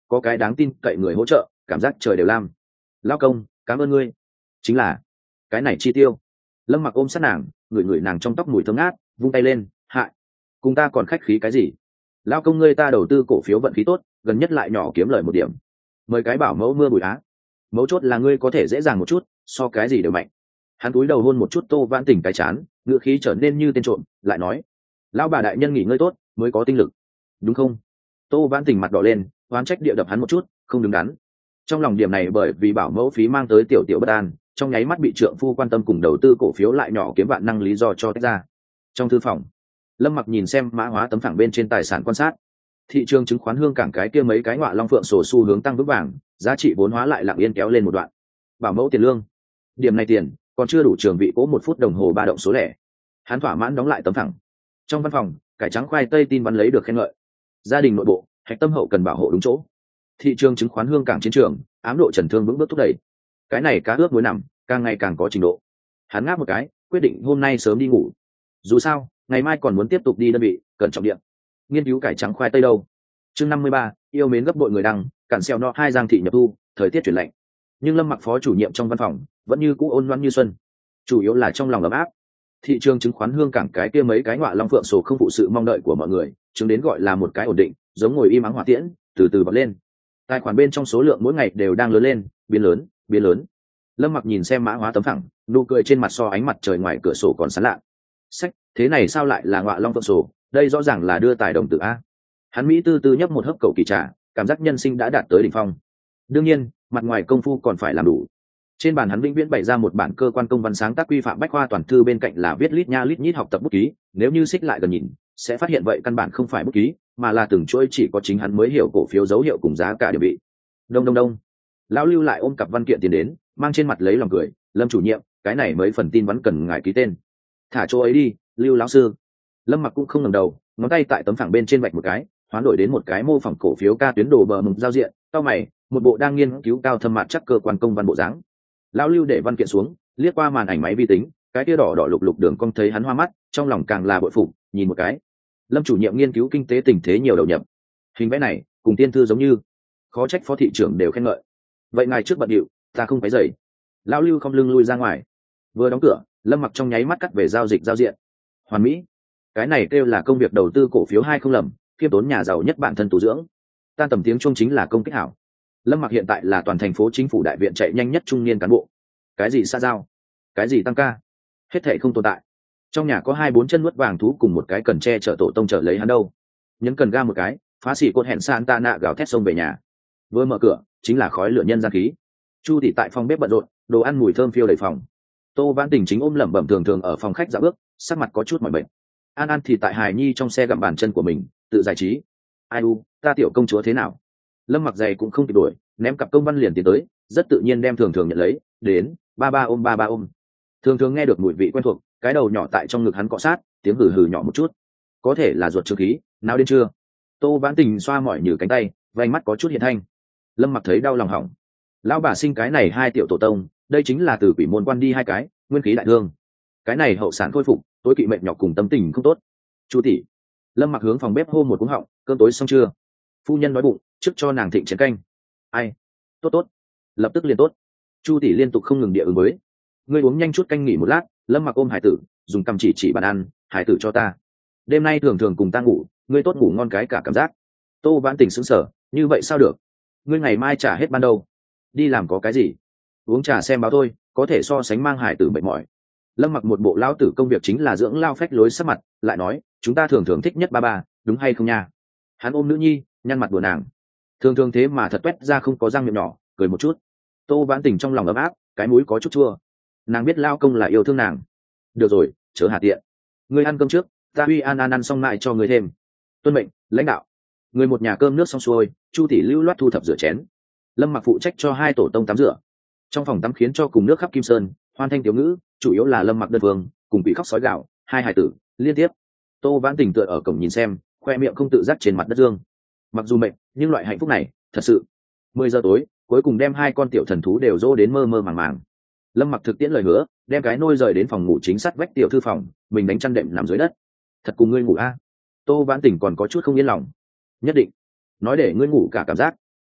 có cái đáng tin cậy người hỗ trợ, cảm giác trời đều lam. Lao công, cảm ơn ngươi. Chính là cái này chi tiêu. Lâm Mặc ôm sát nàng, ngửi nàng trong tóc mùi thơm ngát, vung tay lên, hại, cùng ta còn khách khí cái gì? Lao công ngươi ta đầu tư cổ phiếu vận khí tốt, gần nhất lại nhỏ kiếm lời một điểm. Mời cái bảo mẫu mưa bụi á. Mấu chốt là ngươi có thể dễ dàng một chút, so cái gì đều mạnh. Hắn cúi đầu hôn một chút Tô Vãn Tình cái chán, ngựa khí trở nên như tên trộm, lại nói: lão bà đại nhân nghỉ ngơi tốt, mới có tinh lực, đúng không? Tô Vãn Tình mặt đỏ lên, oán trách địa đập hắn một chút, không đứng đắn. Trong lòng điểm này bởi vì bảo mẫu phí mang tới tiểu tiểu bất an, trong nháy mắt bị trượng phu quan tâm cùng đầu tư cổ phiếu lại nhỏ kiếm vạn năng lý do cho tách ra. Trong thư phòng, Lâm Mặc nhìn xem mã hóa tấm phẳng bên trên tài sản quan sát. Thị trường chứng khoán Hương Cảng cái kia mấy cái ngọa long phượng sổ xu hướng tăng vững vàng, giá trị vốn hóa lại lặng yên kéo lên một đoạn. Bảo mẫu tiền lương, điểm này tiền còn chưa đủ trường vị cố 1 phút đồng hồ ba động số lẻ. Hắn thỏa mãn đóng lại tấm phẳng. Trong văn phòng, cải trắng khoai tây tin văn lấy được khen ngợi. Gia đình nội bộ, hạch tâm hậu cần bảo hộ đúng chỗ. Thị trường chứng khoán Hương Cảng chiến trường, ám độ trần thương vững bước thúc đẩy. Cái này cá ướp muối nằm, càng ngày càng có trình độ. Hắn ngáp một cái, quyết định hôm nay sớm đi ngủ. Dù sao, ngày mai còn muốn tiếp tục đi đơn vị, cần trọng điện. Nghiên cứu cải trắng khoai tây đâu. Chương 53, yêu mến gấp bội người đăng, cản xeo nọ 2 Giang thị nhập thu, thời tiết chuyển lạnh. Nhưng Lâm Mặc phó chủ nhiệm trong văn phòng vẫn như cũ ôn loan như xuân, chủ yếu là trong lòng ấm áp. Thị trường chứng khoán Hương Cảng cái kia mấy cái ngọa long phượng sổ không phụ sự mong đợi của mọi người, chứng đến gọi là một cái ổn định, giống ngồi im ắng hỏa tiễn, từ từ bật lên. Tài khoản bên trong số lượng mỗi ngày đều đang lớn lên, biến lớn, biến lớn. Lâm Mặc nhìn xem mã hóa tấm phẳng, nụ cười trên mặt so ánh mặt trời ngoài cửa sổ còn sáng lạ. Sách, thế này sao lại là ngọa long phượng sổ, đây rõ ràng là đưa tài đồng tử a. Hắn mỹ tư tư nhấp một hớp cầu kỳ trà, cảm giác nhân sinh đã đạt tới đỉnh phong. Đương nhiên, mặt ngoài công phu còn phải làm đủ. Trên bàn hắn vĩnh viễn bày ra một bản cơ quan công văn sáng tác quy phạm bách khoa toàn thư, bên cạnh là viết lít nha lít nhít học tập bút ký, nếu như xích lại gần nhìn sẽ phát hiện vậy căn bản không phải bút ký, mà là từng chuỗi chỉ có chính hắn mới hiểu cổ phiếu dấu hiệu cùng giá cả địa vị. Đông đông đông. Lão Lưu lại ôm cặp văn kiện tiền đến, mang trên mặt lấy lòng cười: Lâm chủ nhiệm, cái này mấy phần tin vắn cần ngài ký tên. Thả chỗ ấy đi, Lưu lão sư. Lâm Mặc cũng không ngẩng đầu, ngón tay tại tấm phẳng bên trên vạch một cái, hoán đổi đến một cái mô phỏng cổ phiếu ca tuyến đồ bờ mùng giao diện. Cao mày, một bộ đang nghiên cứu cao thâm mặt chắc cơ quan công văn bộ dáng. Lão Lưu để văn kiện xuống, liếc qua màn ảnh máy vi tính, cái kia đỏ đỏ lục lục đường cong thấy hắn hoa mắt, trong lòng càng là bội phục. Nhìn một cái, Lâm chủ nhiệm nghiên cứu kinh tế tình thế nhiều đầu nhập, hình vẽ này cùng tiên thư giống như, khó trách phó thị trưởng đều khen ngợi. Vậy ngài trước bận điệu, ta không phải dậy. Lão Lưu không lưng lui ra ngoài. Vừa đóng cửa, Lâm Mặc trong nháy mắt cắt về giao dịch giao diện. Hoàn mỹ. Cái này kêu là công việc đầu tư cổ phiếu hay không lầm, khiêm tốn nhà giàu nhất bản thân tu dưỡng. Tan tầm tiếng chuông chính là công kích hảo. Lâm Mặc hiện tại là toàn thành phố chính phủ đại viện chạy nhanh nhất trung niên cán bộ. Cái gì xa giao, cái gì tăng ca, hết thảy không tồn tại. Trong nhà có 2-4 chân nuốt vàng thú cùng một cái cần che chở tổ tông chở lấy hắn đâu. Nhấn cần ga một cái, phá xỉ cột hẹn Santa gào thét xông về nhà. Vừa mở cửa chính là khói lửa nhân gian khí. Chu tỷ tại phòng bếp bận rộn, đồ ăn mùi thơm phiêu đầy phòng. Tô Vãn Tình chính ôm lẩm bẩm thường thường ở phòng khách dạo bước, sắc mặt có chút mỏi mệt. An An thì tại hài nhi trong xe gặm bàn chân của mình, tự giải trí. Ai u, ta tiểu công chúa thế nào? Lâm Mặc giày cũng không kịp đuổi, ném cặp công văn liền tiến tới, rất tự nhiên đem thường thường nhận lấy, đến, ba ba ôm. Thường thường nghe được mùi vị quen thuộc, cái đầu nhỏ tại trong ngực hắn cọ sát, tiếng hừ hừ nhỏ một chút. Có thể là ruột trương khí, nào đến chưa? Tô Vãn Tình xoa mỏi nhừ cánh tay, vành mắt có chút hiện thanh. Lâm Mặc thấy đau lòng hỏng. Lão bà sinh cái này 2 tiểu tổ tông, đây chính là từ quỷ môn quan đi 2 cái, nguyên khí đại thương. Cái này hậu sản khôi phục, tối kỵ mệt nhọc cùng tâm tình không tốt. Chu tỷ. Lâm Mặc hướng phòng bếp hô một cú họng, cơm tối xong chưa? Phu nhân đói bụng, trước cho nàng thịnh chén canh. Ai? Tốt, lập tức liền tốt. Chu tỷ liên tục không ngừng địa ứng với. Ngươi uống nhanh chút canh nghỉ một lát. Lâm Mặc ôm hải tử, dùng cầm chỉ bàn ăn, hải tử cho ta. Đêm nay thường thường cùng ta ngủ, ngươi tốt ngủ ngon cái cả cảm giác. Tô Vãn Tình sững sờ, như vậy sao được? Ngươi ngày mai trả hết ban đầu. Đi làm có cái gì? Uống trà xem báo thôi, có thể so sánh mang hải tử mệt mỏi. Lâm Mặc một bộ lão tử công việc chính là dưỡng lao phách lối sắc mặt, lại nói, chúng ta thường thường thích nhất ba, đúng hay không nha? Hắn ôm nữ nhi, nhăn mặt đùa nàng. Thường thường thế mà thật quét ra không có răng miệng nhỏ, cười một chút. Tô Vãn Tình trong lòng ấm áp, cái mũi có chút chua. Nàng biết lao công là yêu thương nàng. Được rồi, chớ hà tiện. Ngươi ăn cơm trước, ta uy An ăn xong lại cho ngươi thêm. Tuân mệnh, lãnh đạo. Người một nhà cơm nước xong xuôi, Chu tỷ lưu loát thu thập rửa chén. Lâm Mặc phụ trách cho 2 tổ tông tắm rửa. Trong phòng tắm khiến cho cùng nước khắp kim sơn, hoan thanh tiểu ngữ, chủ yếu là Lâm Mặc đơn phương, cùng bị khóc sói gạo, 2 hài tử liên tiếp. Tô Vãn Tình tựa ở cổng nhìn xem, khoe miệng không tự giác trên mặt đất dương. Mặc dù mệt, nhưng loại hạnh phúc này, thật sự. 10 giờ tối, cuối cùng đem 2 con tiểu thần thú đều dỗ đến mơ mơ màng màng. Lâm Mặc thực tiễn lời hứa, đem cái nôi rời đến phòng ngủ chính sát vách tiểu thư phòng, mình đánh chăn đệm nằm dưới đất. Thật cùng ngươi ngủ a? Tô Vãn Tình còn có chút không yên lòng. Nhất định. Nói để ngươi ngủ cả cảm giác.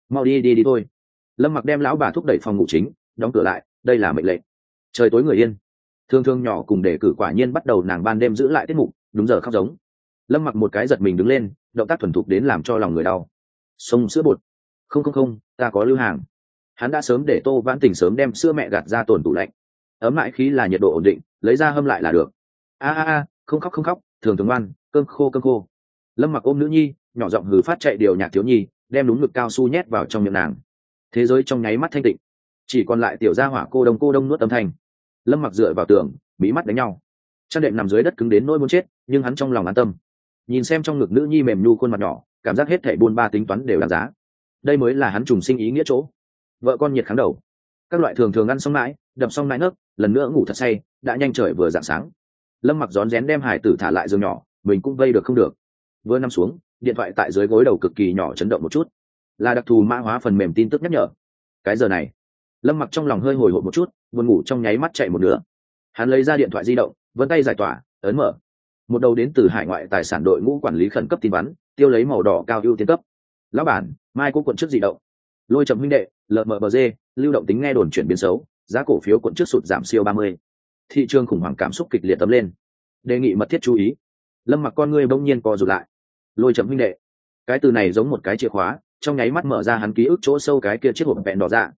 Mau đi thôi. Lâm Mặc đem lão bà thúc đẩy phòng ngủ chính, đóng cửa lại, đây là mệnh lệnh. Trời tối người yên. Thương thương nhỏ cùng đề cử quả nhiên bắt đầu nàng ban đêm giữ lại tiết mục, đúng giờ khóc giống. Lâm Mặc một cái giật mình đứng lên, động tác thuần thục đến làm cho lòng người đau. Xông sữa bột. Không, ta có lưu hàng. Hắn đã sớm để Tô Vãn Tình sớm đem sữa mẹ gạt ra tồn tủ lạnh. Ấm lại khí là nhiệt độ ổn định, lấy ra hâm lại là được. Không khóc, thường ngoan, cơm khô. Lâm Mặc ôm nữ nhi, nhỏ giọng hừ phát chạy điều nhạc thiếu nhi, đem đúng ngực cao su nhét vào trong miệng nàng. Thế giới trong nháy mắt thanh tịnh, chỉ còn lại tiểu gia hỏa cô đông nuốt âm thanh. Lâm Mặc dựa vào tường, mí mắt đánh nhau. Chăn đệm nằm dưới đất cứng đến nỗi muốn chết, nhưng hắn trong lòng an tâm. Nhìn xem trong ngực nữ nhi mềm nhu khuôn mặt nhỏ, cảm giác hết thảy buôn ba tính toán đều đáng giá. Đây mới là hắn trùng sinh ý nghĩa chỗ. Vợ con nhiệt kháng đầu, các loại thường ăn xong mãi, đập xong mãi nấc, lần nữa ngủ thật say, đã nhanh trời vừa rạng sáng. Lâm Mặc rón rén đem hải tử thả lại giường nhỏ, mình cũng vây được không được. Vừa nằm xuống, điện thoại tại dưới gối đầu cực kỳ nhỏ chấn động một chút, là đặc thù mã hóa phần mềm tin tức nhắc nhở. Cái giờ này, Lâm Mặc trong lòng hơi hồi hộp một chút, buồn ngủ trong nháy mắt chạy một nửa. Hắn lấy ra điện thoại di động, vân tay giải tỏa, ấn mở. Một đầu đến từ hải ngoại tài sản đội ngũ quản lý khẩn cấp tin vắn, tiêu lấy màu đỏ cao ưu tiên cấp. Lão bản, mai cô quận trước di động. Lôi Trầm huynh đệ, LMBG, lưu động tính nghe đồn chuyển biến xấu, giá cổ phiếu quận trước sụt giảm siêu 30. Thị trường khủng hoảng cảm xúc kịch liệt tấm lên. Đề nghị mật thiết chú ý. Lâm Mặc con ngươi bỗng nhiên co rụt lại. Lôi Trầm huynh đệ, cái từ này giống một cái chìa khóa, trong nháy mắt mở ra hắn ký ức chỗ sâu cái kia chiếc hộp vẹn đỏ dạ.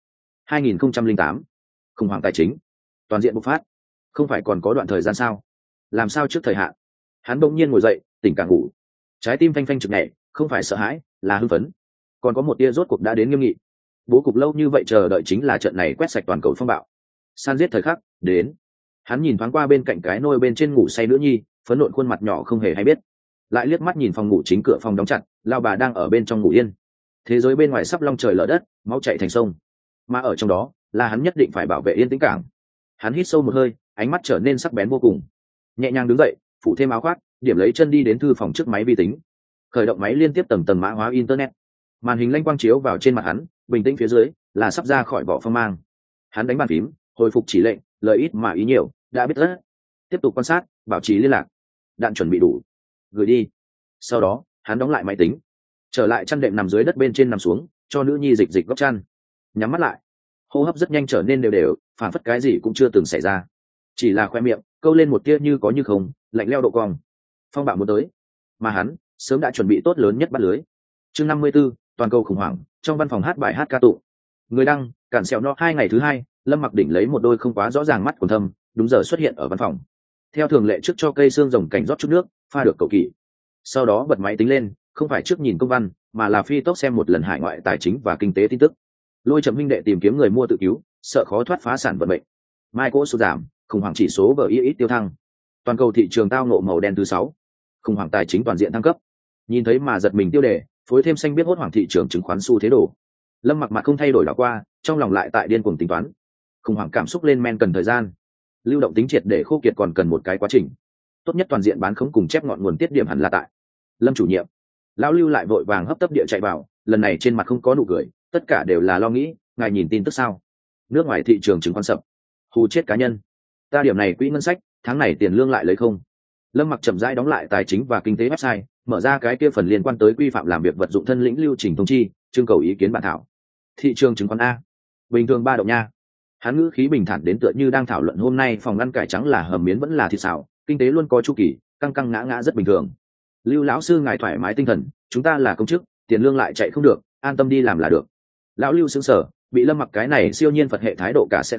2008, khủng hoảng tài chính, toàn diện bộc phát. Không phải còn có đoạn thời gian sao? Làm sao trước thời hạn? Hắn bỗng nhiên ngồi dậy, tỉnh cả ngủ, trái tim phanh phanh trực nhảy, không phải sợ hãi, là hưng phấn. Còn có một tia rốt cuộc đã đến nghiêm nghị. Bố cục lâu như vậy chờ đợi chính là trận này quét sạch toàn cầu phong bạo. San giết thời khắc đến. Hắn nhìn thoáng qua bên cạnh cái nôi bên trên ngủ say nữ nhi, phấn nộn khuôn mặt nhỏ không hề hay biết. Lại liếc mắt nhìn phòng ngủ chính cửa phòng đóng chặt, lao bà đang ở bên trong ngủ yên. Thế giới bên ngoài sắp long trời lở đất, máu chảy thành sông. Mà ở trong đó, là hắn nhất định phải bảo vệ yên tĩnh cảng. Hắn hít sâu một hơi, ánh mắt trở nên sắc bén vô cùng. Nhẹ nhàng đứng dậy, phủ thêm áo khoác, điểm lấy chân đi đến thư phòng trước máy vi tính. Khởi động máy liên tiếp tầng tầng mã hóa internet. Màn hình lanh quang chiếu vào trên mặt hắn, bình tĩnh phía dưới là sắp ra khỏi vỏ phong mang. Hắn đánh bàn phím, hồi phục chỉ lệnh, lời ít mà ý nhiều, đã biết rất. Tiếp tục quan sát, bảo trì liên lạc. Đạn chuẩn bị đủ, gửi đi. Sau đó, hắn đóng lại máy tính, trở lại chăn đệm nằm dưới đất bên trên nằm xuống, cho nữ nhi dịch góc chăn, nhắm mắt lại. Hô hấp rất nhanh trở nên đều, phản phất cái gì cũng chưa từng xảy ra, chỉ là khoe miệng câu lên một tia như có như không, lạnh leo độ cong. Phong bạo muốn tới, mà hắn sớm đã chuẩn bị tốt lớn nhất bắt lưới. Chương 54, toàn cầu khủng hoảng. Trong văn phòng hát bài hát ca tụng, người đăng cản sẹo no 2 ngày thứ 2, Lâm Mặc đỉnh lấy một đôi không quá rõ ràng mắt quần thâm, đúng giờ xuất hiện ở văn phòng. Theo thường lệ trước cho cây xương rồng cảnh rót chút nước, pha được cầu kỳ. Sau đó bật máy tính lên, không phải trước nhìn công văn, mà là phi tốc xem một lần hải ngoại tài chính và kinh tế tin tức. Lôi Trầm huynh đệ tìm kiếm người mua tự cứu, sợ khó thoát phá sản vận mệnh. Mai cỗ sụt giảm, khủng hoảng chỉ số VIX tiêu thăng. Toàn cầu thị trường tao ngộ màu đen thứ 6. Khủng hoảng tài chính toàn diện thăng cấp. Nhìn thấy mà giật mình tiêu đề, phối thêm xanh biết hốt hoảng thị trường chứng khoán xu thế đổ. Lâm Mặc mặt không thay đổi đảo qua, trong lòng lại tại điên cuồng tính toán. Khủng hoảng cảm xúc lên men cần thời gian, lưu động tính triệt để khô kiệt còn cần một cái quá trình. Tốt nhất toàn diện bán khống cùng chép ngọn nguồn tiết điểm hẳn là tại Lâm chủ nhiệm. Lão Lưu lại vội vàng hấp tấp địa chạy vào, lần này trên mặt không có nụ cười, tất cả đều là lo nghĩ. Ngài nhìn tin tức sao? Nước ngoài thị trường chứng khoán sập, hù chết cá nhân. Ta điểm này quỹ ngân sách, tháng này tiền lương lại lấy không. Lâm Mặc chậm rãi đóng lại tài chính và kinh tế website, mở ra cái kia phần liên quan tới quy phạm làm việc vật dụng thân lĩnh lưu trình thông chi, trưng cầu ý kiến bản thảo. Thị trường chứng khoán a, bình thường 3 động nha. Hắn ngữ khí bình thản đến tựa như đang thảo luận hôm nay phòng ngăn cải trắng là hầm miến vẫn là thịt xào, kinh tế luôn có chu kỳ, căng căng ngã ngã rất bình thường. Lưu lão sư ngài thoải mái tinh thần, chúng ta là công chức, tiền lương lại chạy không được, an tâm đi làm là được. Lão Lưu sững sờ, bị Lâm Mặc cái này siêu nhiên Phật hệ thái độ cả sẽ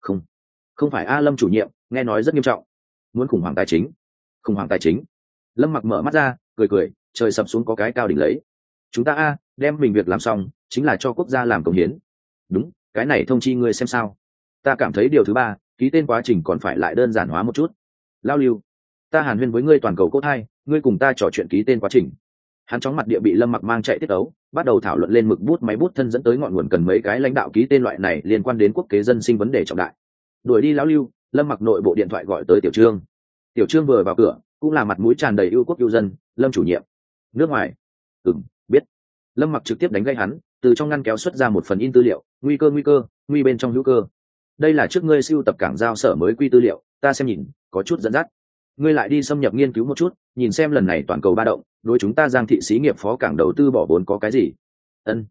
không phải a Lâm chủ nhiệm, nghe nói rất nghiêm trọng, muốn khủng hoảng tài chính. Khủng hoảng tài chính. Lâm Mặc mở mắt ra, cười, trời sập xuống có cái cao đỉnh lấy. Chúng ta đem mình việc làm xong, chính là cho quốc gia làm công hiến. Đúng, cái này thông chi ngươi xem sao. Ta cảm thấy điều thứ 3, ký tên quá trình còn phải lại đơn giản hóa một chút. Lao Lưu, ta hàn huyên với ngươi toàn cầu cốt 2, ngươi cùng ta trò chuyện ký tên quá trình. Hắn chóng mặt địa bị Lâm Mặc mang chạy tiết ấu, bắt đầu thảo luận lên mực bút máy bút thân dẫn tới ngọn nguồn cần mấy cái lãnh đạo ký tên loại này liên quan đến quốc kế dân sinh vấn đề trọng đại. Đuổi đi lão Lưu, Lâm Mặc nội bộ điện thoại gọi tới Tiểu Trương. Tiểu Trương vừa vào cửa, cũng là mặt mũi tràn đầy yêu quốc yêu dân. Lâm chủ nhiệm. Nước ngoài. Biết. Lâm Mặc trực tiếp đánh gây hắn, từ trong ngăn kéo xuất ra một phần in tư liệu. Nguy cơ, nguy bên trong hữu cơ. Đây là trước ngươi sưu tập cảng giao sở mới quy tư liệu, ta xem nhìn có chút dẫn dắt. Ngươi lại đi xâm nhập nghiên cứu một chút, nhìn xem lần này toàn cầu ba động đối chúng ta Giang thị xí nghiệp phó cảng đầu tư bỏ vốn có cái gì. Ân.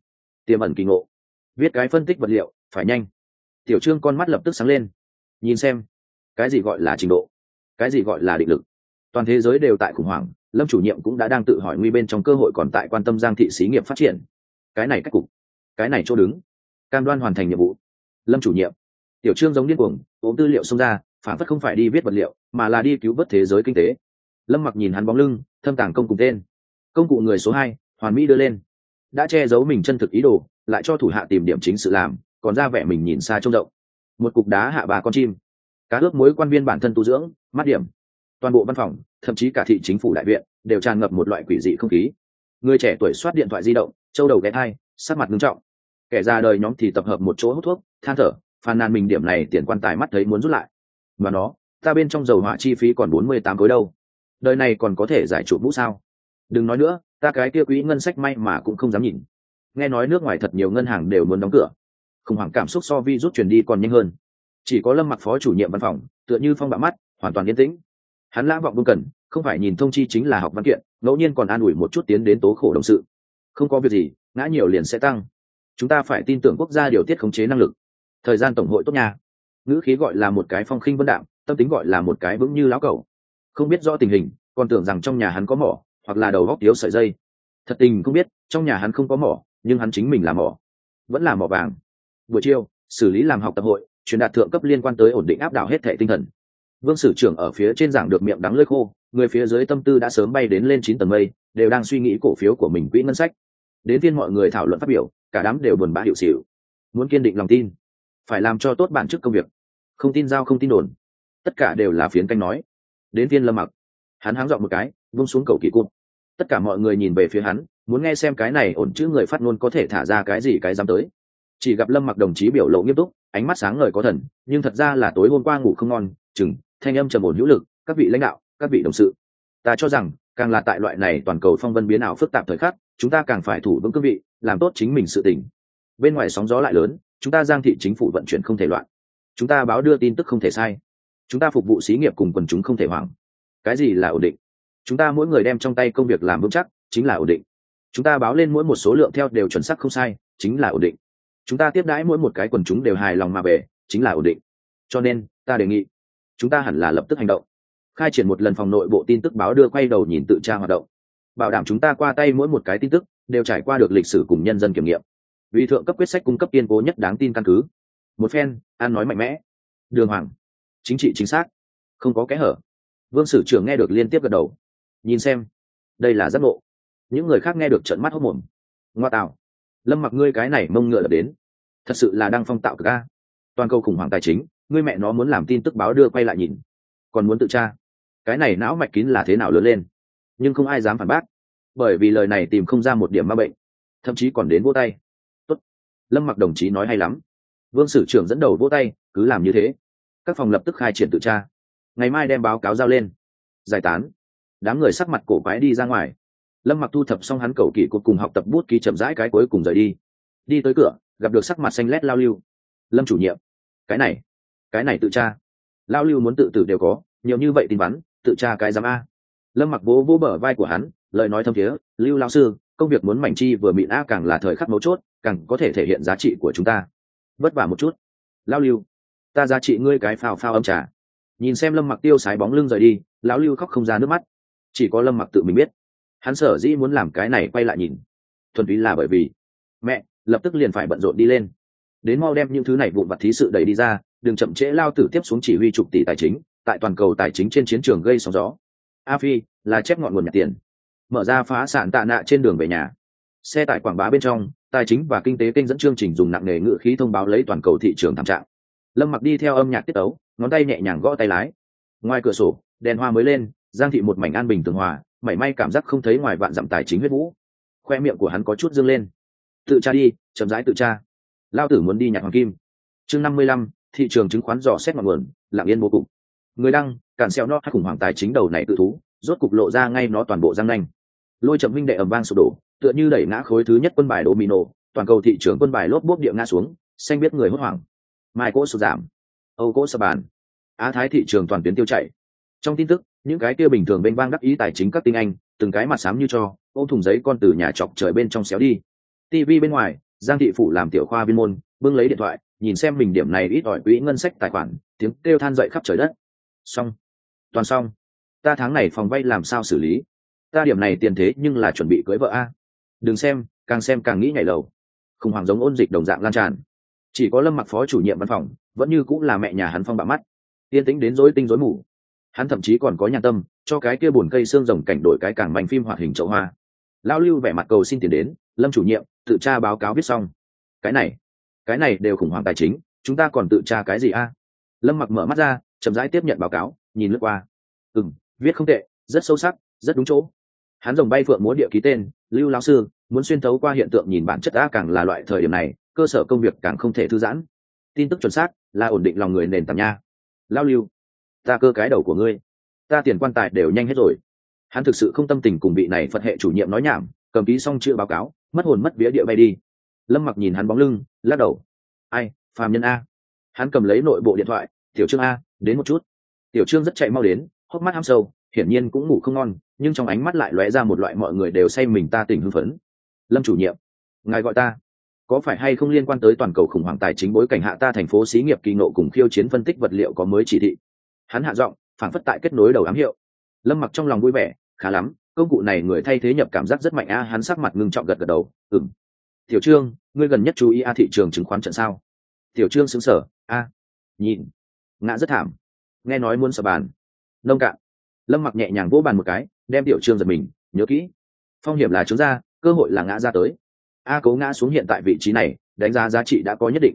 tiềm ẩn kỳ ngộ. Viết cái phân tích vật liệu phải nhanh. Tiểu Trương con mắt lập tức sáng lên. Nhìn xem, cái gì gọi là trình độ, cái gì gọi là định lực. Toàn thế giới đều tại khủng hoảng, Lâm chủ nhiệm cũng đã đang tự hỏi nguy bên trong cơ hội còn tại quan tâm Giang thị xí nghiệp phát triển. Cái này cách cục, cái này chỗ đứng, cam đoan hoàn thành nhiệm vụ. Lâm chủ nhiệm. Tiểu Trương giống điên cuồng ôm tư liệu xông ra, phản phất không phải đi viết vật liệu mà là đi cứu vớt thế giới kinh tế. Lâm Mặc nhìn hắn bóng lưng, thâm tàng công cùng tên. Công cụ người số 2, hoàn mỹ đưa lên. Đã che giấu mình chân thực ý đồ, lại cho thủ hạ tìm điểm chính sự làm, còn ra vẻ mình nhìn xa trông rộng. Một cục đá hạ 3 con chim. Cá ướp muối quan viên bản thân tu dưỡng, mắt điểm. Toàn bộ văn phòng, thậm chí cả thị chính phủ đại viện đều tràn ngập một loại quỷ dị không khí. Người trẻ tuổi soát điện thoại di động, châu đầu ghé thai, sắc mặt nghiêm trọng. Kẻ già đời nhóm thì tập hợp một chỗ hút thuốc, than thở, phàn nàn mình điểm này tiền quan tài mắt thấy muốn rút lại. Mà nó, ta bên trong dầu hỏa chi phí còn 48 khối đâu. Đời này còn có thể giải trụ mũ sao? Đừng nói nữa, ta cái kia quỹ ngân sách may mà cũng không dám nhìn. Nghe nói nước ngoài thật nhiều ngân hàng đều muốn đóng cửa. Khủng hoảng cảm xúc so vi rút truyền đi còn nhanh hơn. Chỉ có Lâm Mặc phó chủ nhiệm văn phòng, tựa như phong bạo mắt, hoàn toàn yên tĩnh. Hắn lãng vọng vương cần, không phải nhìn thông chi chính là học văn kiện, ngẫu nhiên còn an ủi một chút tiến đến tố khổ đồng sự. Không có việc gì, ngã nhiều liền sẽ tăng. Chúng ta phải tin tưởng quốc gia điều tiết khống chế năng lực. Thời gian tổng hội tốt nha. Ngữ khí gọi là một cái phong khinh vân đạm, tâm tính gọi là một cái vững như lão cẩu. Không biết rõ tình hình, còn tưởng rằng trong nhà hắn có mỏ, hoặc là đầu góc thiếu sợi dây. Thật tình không biết, trong nhà hắn không có mỏ, nhưng hắn chính mình là mỏ, vẫn là mỏ vàng. Buổi chiều, xử lý làm học tập hội, truyền đạt thượng cấp liên quan tới ổn định áp đảo hết thảy tinh thần. Vương sử trưởng ở phía trên giảng được miệng đắng lưỡi khô, người phía dưới tâm tư đã sớm bay đến lên 9 tầng mây, đều đang suy nghĩ cổ phiếu của mình quỹ ngân sách. Đến phiên mọi người thảo luận phát biểu, cả đám đều buồn bã hiệu xỉu. Muốn kiên định lòng tin, phải làm cho tốt bản chức công việc, không tin giao không tin đồn, tất cả đều là phiến canh nói. Đến phiên Lâm Mặc, hắn háng dọn một cái, buông xuống cầu kỳ cụt. Tất cả mọi người nhìn về phía hắn, muốn nghe xem cái này ổn chữ người phát ngôn có thể thả ra cái gì cái dám tới. Chỉ gặp Lâm Mặc đồng chí biểu lộ nghiêm túc, ánh mắt sáng ngời có thần, nhưng thật ra là tối hôm qua ngủ không ngon, chừng thanh âm trầm ổn hữu lực. Các vị lãnh đạo, các vị đồng sự, ta cho rằng càng là tại loại này toàn cầu phong vân biến ảo phức tạp thời khắc, chúng ta càng phải thủ vững cương vị, làm tốt chính mình sự tình. Bên ngoài sóng gió lại lớn, chúng ta Giang thị chính phủ vận chuyển không thể loạn, chúng ta báo đưa tin tức không thể sai, chúng ta phục vụ xí nghiệp cùng quần chúng không thể hoảng. Cái gì là ổn định? Chúng ta mỗi người đem trong tay công việc làm vững chắc, chính là ổn định. Chúng ta báo lên mỗi một số lượng theo đều chuẩn xác không sai, chính là ổn định. Chúng ta tiếp đãi mỗi một cái quần chúng đều hài lòng mà về, chính là ổn định. Cho nên ta đề nghị chúng ta hẳn là lập tức hành động, khai triển một lần phòng nội bộ tin tức báo đưa, quay đầu nhìn tự tra hoạt động, bảo đảm chúng ta qua tay mỗi một cái tin tức đều trải qua được lịch sử cùng nhân dân kiểm nghiệm, vì thượng cấp quyết sách cung cấp kiên cố nhất đáng tin căn cứ. Một phen an nói mạnh mẽ, đường hoàng, chính trị chính xác, không có kẽ hở. Vương sử trưởng nghe được liên tiếp gật đầu. Nhìn xem, đây là giác ngộ. Những người khác nghe được trợn mắt hốt mồm. Ngoa tạo, Lâm Mặc ngươi cái này mông ngựa đập đến, thật sự là đang phong tạo cực a. Toàn cầu khủng hoảng tài chính, ngươi mẹ nó muốn làm tin tức báo đưa quay lại nhìn, còn muốn tự tra. Cái này não mạch kín là thế nào lớn lên, nhưng không ai dám phản bác, bởi vì lời này tìm không ra một điểm ma bệnh, thậm chí còn đến vỗ tay. Tốt, Lâm Mặc đồng chí nói hay lắm. Vương sử trưởng dẫn đầu vỗ tay, cứ làm như thế. Các phòng lập tức khai triển tự tra, ngày mai đem báo cáo giao lên. Giải tán. Đám người sắc mặt cổ quái đi ra ngoài. Lâm Mặc thu thập xong hắn cầu kỳ cuối cùng học tập bút ký, chậm rãi cái cuối cùng rời đi. Đi tới cửa, gặp được sắc mặt xanh lét Lao Lưu. Lâm chủ nhiệm, cái này tự tra. Lao Lưu muốn tự tử đều có, nhiều như vậy tin vắn, tự tra cái giám a. Lâm Mặc vỗ vỗ bờ vai của hắn, lời nói thâm thiế, Lưu lão sư, công việc muốn mảnh chi vừa mịn a, càng là thời khắc mấu chốt, càng có thể thể hiện giá trị của chúng ta. Vất vả một chút. Lao Lưu, ta giá trị ngươi cái phao phao âm trà. Nhìn xem Lâm Mặc tiêu sái bóng lưng rời đi, lão Lưu khóc không ra nước mắt. Chỉ có Lâm Mặc tự mình biết, hắn sở dĩ muốn làm cái này quay lại nhìn, thuần túy là bởi vì mẹ lập tức liền phải bận rộn đi lên, đến mau đem những thứ này vụn vặt thí sự đẩy đi ra, đừng chậm trễ Lao tử tiếp xuống chỉ huy chục tỷ tài chính tại toàn cầu tài chính trên chiến trường gây sóng gió. A Phi là chép ngọn nguồn nhặt tiền, mở ra phá sản tạ nạ trên đường về nhà. Xe tải quảng bá bên trong, tài chính và kinh tế kênh dẫn chương trình dùng nặng nề ngữ khí thông báo lấy toàn cầu thị trường thảm trạng. Lâm Mặc đi theo âm nhạc tiết tấu, ngón tay nhẹ nhàng gõ tay lái. Ngoài cửa sổ đèn hoa mới lên, Giang thị một mảnh an bình tường hòa, mảy may cảm giác không thấy ngoài vạn dặm tài chính huyết vũ. Khoe miệng của hắn có chút dương lên. Tự tra đi, chậm rãi tự tra. Lao tử muốn đi nhặt hoàng kim. Chương 55, thị trường chứng khoán dò xét ngọn nguồn, lặng yên vô cùng. Người đăng cản xeo nó khủng hoảng tài chính đầu này tự thú, rốt cục lộ ra ngay nó toàn bộ răng nanh. Lôi chậm minh đệ ầm vang sụp đổ, tựa như đẩy ngã khối thứ nhất quân bài domino, toàn cầu thị trường quân bài lốp bốp địa ngã xuống, xanh biết người hốt hoảng. Mai cỗ sụt giảm, Âu cỗ sập bàn, Á Thái thị trường toàn tuyến tiêu chảy. Trong tin tức, những cái kia bình thường bên bang đắc ý tài chính các tinh anh, từng cái mặt xám như cho, ôm thùng giấy con từ nhà chọc trời bên trong xéo đi. TV bên ngoài, Giang thị phủ làm tiểu khoa viên môn bưng lấy điện thoại nhìn xem mình điểm này ít ỏi quỹ ngân sách tài khoản, tiếng kêu than dậy khắp trời đất. Xong, toàn xong. Ta tháng này phòng vay làm sao xử lý? Ta điểm này tiền thế nhưng là chuẩn bị cưới vợ a. Đừng xem càng nghĩ nhảy lầu. Khủng hoảng giống ôn dịch đồng dạng lan tràn. Chỉ có Lâm Mặc phó chủ nhiệm văn phòng vẫn như cũng là mẹ nhà hắn phong bạ mắt, yên tĩnh đến rối tinh rối mù. Hắn thậm chí còn có nhà tâm cho cái kia buồn cây xương rồng cảnh đổi cái càng mảnh phim hoạt hình chậu hoa. Lao Lưu vẻ mặt cầu xin tiền đến, Lâm chủ nhiệm tự tra báo cáo viết xong. Cái này đều khủng hoảng tài chính, chúng ta còn tự tra cái gì a? Lâm Mặc mở mắt ra chậm rãi tiếp nhận báo cáo, nhìn lướt qua. Viết không tệ, rất sâu sắc, rất đúng chỗ. Hắn rồng bay phượng múa địa ký tên Lưu lão sư, muốn xuyên thấu qua hiện tượng nhìn bản chất đã càng là loại thời điểm này cơ sở công việc càng không thể thư giãn. Tin tức chuẩn xác là ổn định lòng người nền tảng nha. Lao Lưu, ta cơ cái đầu của ngươi, ta tiền quan tài đều nhanh hết rồi. Hắn thực sự không tâm tình cùng vị này Phật hệ chủ nhiệm nói nhảm, cầm ký xong chữ báo cáo, mất hồn mất vía địa bay đi. Lâm Mặc nhìn hắn bóng lưng lắc đầu. Ai, phàm nhân a. Hắn cầm lấy nội bộ điện thoại, tiểu Trương a, đến một chút. Tiểu Trương rất chạy mau đến, hốc mắt hăm sâu, hiển nhiên cũng ngủ không ngon, nhưng trong ánh mắt lại lóe ra một loại mọi người đều say mình ta tỉnh hưng phấn. Lâm chủ nhiệm, ngài gọi ta, có phải hay không liên quan tới toàn cầu khủng hoảng tài chính bối cảnh hạ ta thành phố xí nghiệp kỳ nộ cùng khiêu chiến phân tích vật liệu có mới chỉ thị? Hắn hạ giọng phảng phất tại kết nối đầu ám hiệu. Lâm Mặc trong lòng vui vẻ, khá lắm, công cụ này người thay thế nhập cảm giác rất mạnh a. Hắn sắc mặt ngưng trọng gật gật đầu. Tiểu Trương, ngươi gần nhất chú ý thị trường chứng khoán trận sao? Tiểu Trương sững sờ. Nhìn, ngã rất thảm, nghe nói muốn sập bàn. Nông cạn. Lâm Mặc nhẹ nhàng vỗ bàn một cái, đem Tiểu Trương giật mình, nhớ kỹ, phong hiểm là trướng ra, cơ hội là ngã ra tới. Cố ngã xuống hiện tại vị trí này, đánh giá giá trị đã có nhất định.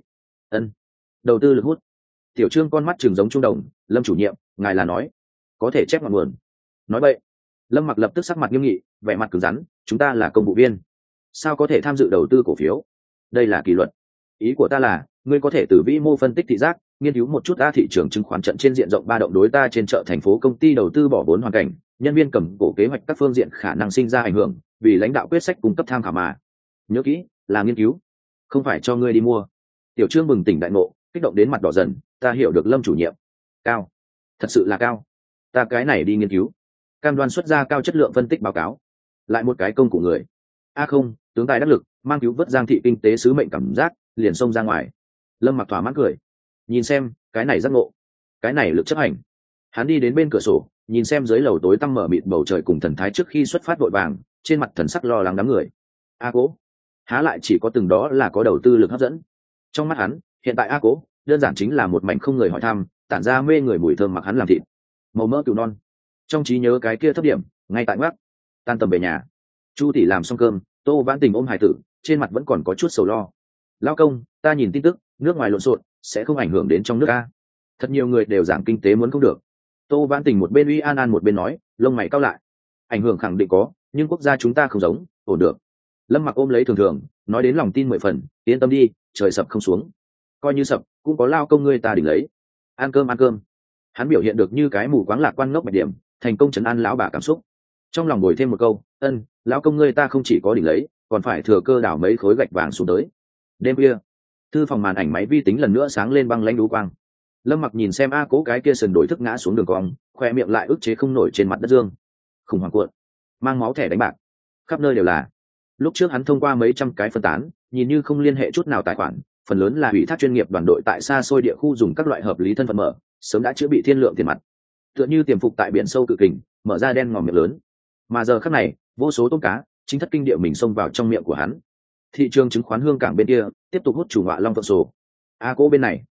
Đầu tư lực hút. Tiểu Trương con mắt trừng giống trung đồng. Lâm chủ nhiệm, ngài là nói có thể chép ngọn nguồn? Nói vậy. Lâm Mặc lập tức sắc mặt nghiêm nghị, vẻ mặt cứng rắn. Chúng ta là công vụ viên, sao có thể tham dự đầu tư cổ phiếu? Đây là kỷ luật. Ý của ta là ngươi có thể từ vĩ mô phân tích thị giác, nghiên cứu một chút thị trường chứng khoán trận trên diện rộng ba động đối ta trên chợ thành phố công ty đầu tư bỏ vốn hoàn cảnh, nhân viên cầm cổ kế hoạch các phương diện khả năng sinh ra ảnh hưởng, vì lãnh đạo quyết sách cung cấp tham khảo mà. Nhớ kỹ, là nghiên cứu, không phải cho ngươi đi mua. Tiểu Trương bừng tỉnh đại ngộ, kích động đến mặt đỏ dần. Ta hiểu được Lâm chủ nhiệm. Cao, thật sự là cao. Ta cái này đi nghiên cứu, cam đoan xuất ra cao chất lượng phân tích báo cáo. Lại một cái công cụ người. Không, tướng tài đắc lực, mang cứu vớt Giang thị kinh tế sứ mệnh cảm giác, liền xông ra ngoài. Lâm Mặc thỏa mãn cười, nhìn xem cái này giác ngộ, cái này lực chấp hành. Hắn đi đến bên cửa sổ, nhìn xem dưới lầu tối tăm mở mịt bầu trời cùng thần thái trước khi xuất phát vội vàng, trên mặt thần sắc lo lắng đám người. Cố, há lại chỉ có từng đó là có đầu tư lực hấp dẫn. Trong mắt hắn, hiện tại Cố đơn giản chính là một mảnh không người hỏi thăm, tản ra mê người mùi thơm mặc hắn làm thịt, màu mỡ cừu non. Trong trí nhớ cái kia thấp điểm, ngay tại ngoắc. Tan tầm về nhà, Chu tỷ làm xong cơm, Tô Vãn Tình ôm hải tử, trên mặt vẫn còn có chút sầu lo. Lao công, ta nhìn tin tức, nước ngoài lộn xộn sẽ không ảnh hưởng đến trong nước a. Thật nhiều người đều giảng kinh tế muốn không được. Tô Vãn Tình một bên uy an một bên nói, lông mày cau lại. Ảnh hưởng khẳng định có, nhưng quốc gia chúng ta không giống, ổn được. Lâm Mặc ôm lấy thường thường, nói đến lòng tin 10 phần, yên tâm đi, trời sập không xuống. Coi như sập, cũng có Lao công ngươi ta đỉnh lấy. Ăn cơm. Hắn biểu hiện được như cái mù quáng lạc quan ngốc bạch điểm, thành công trấn an lão bà cảm xúc. Trong lòng bồi thêm một câu, lão công ngươi ta không chỉ có đỉnh lấy, còn phải thừa cơ đảo mấy khối gạch vàng xuống tới. Đêm khuya, thư phòng màn ảnh máy vi tính lần nữa sáng lên băng lãnh đú quang. Lâm Mặc nhìn xem Cố cái kia sần đổi thức ngã xuống đường cong, khoe miệng lại ức chế không nổi trên mặt đất dương. Khủng hoảng cuộn, mang máu thẻ đánh bạc, khắp nơi đều là. Lúc trước hắn thông qua mấy trăm cái phân tán, nhìn như không liên hệ chút nào tài khoản, phần lớn là ủy thác chuyên nghiệp đoàn đội tại xa xôi địa khu dùng các loại hợp lý thân phận mở, sớm đã chữa bị thiên lượng tiền mặt. Tựa như tiềm phục tại biển sâu cự kình, mở ra đen ngòm miệng lớn. Mà giờ khắc này, vô số tôm cá chính thất kinh địa mình xông vào trong miệng của hắn. Thị trường chứng khoán Hương Cảng bên kia tiếp tục hút chủ ngọa long phượng sổ. Cố bên này,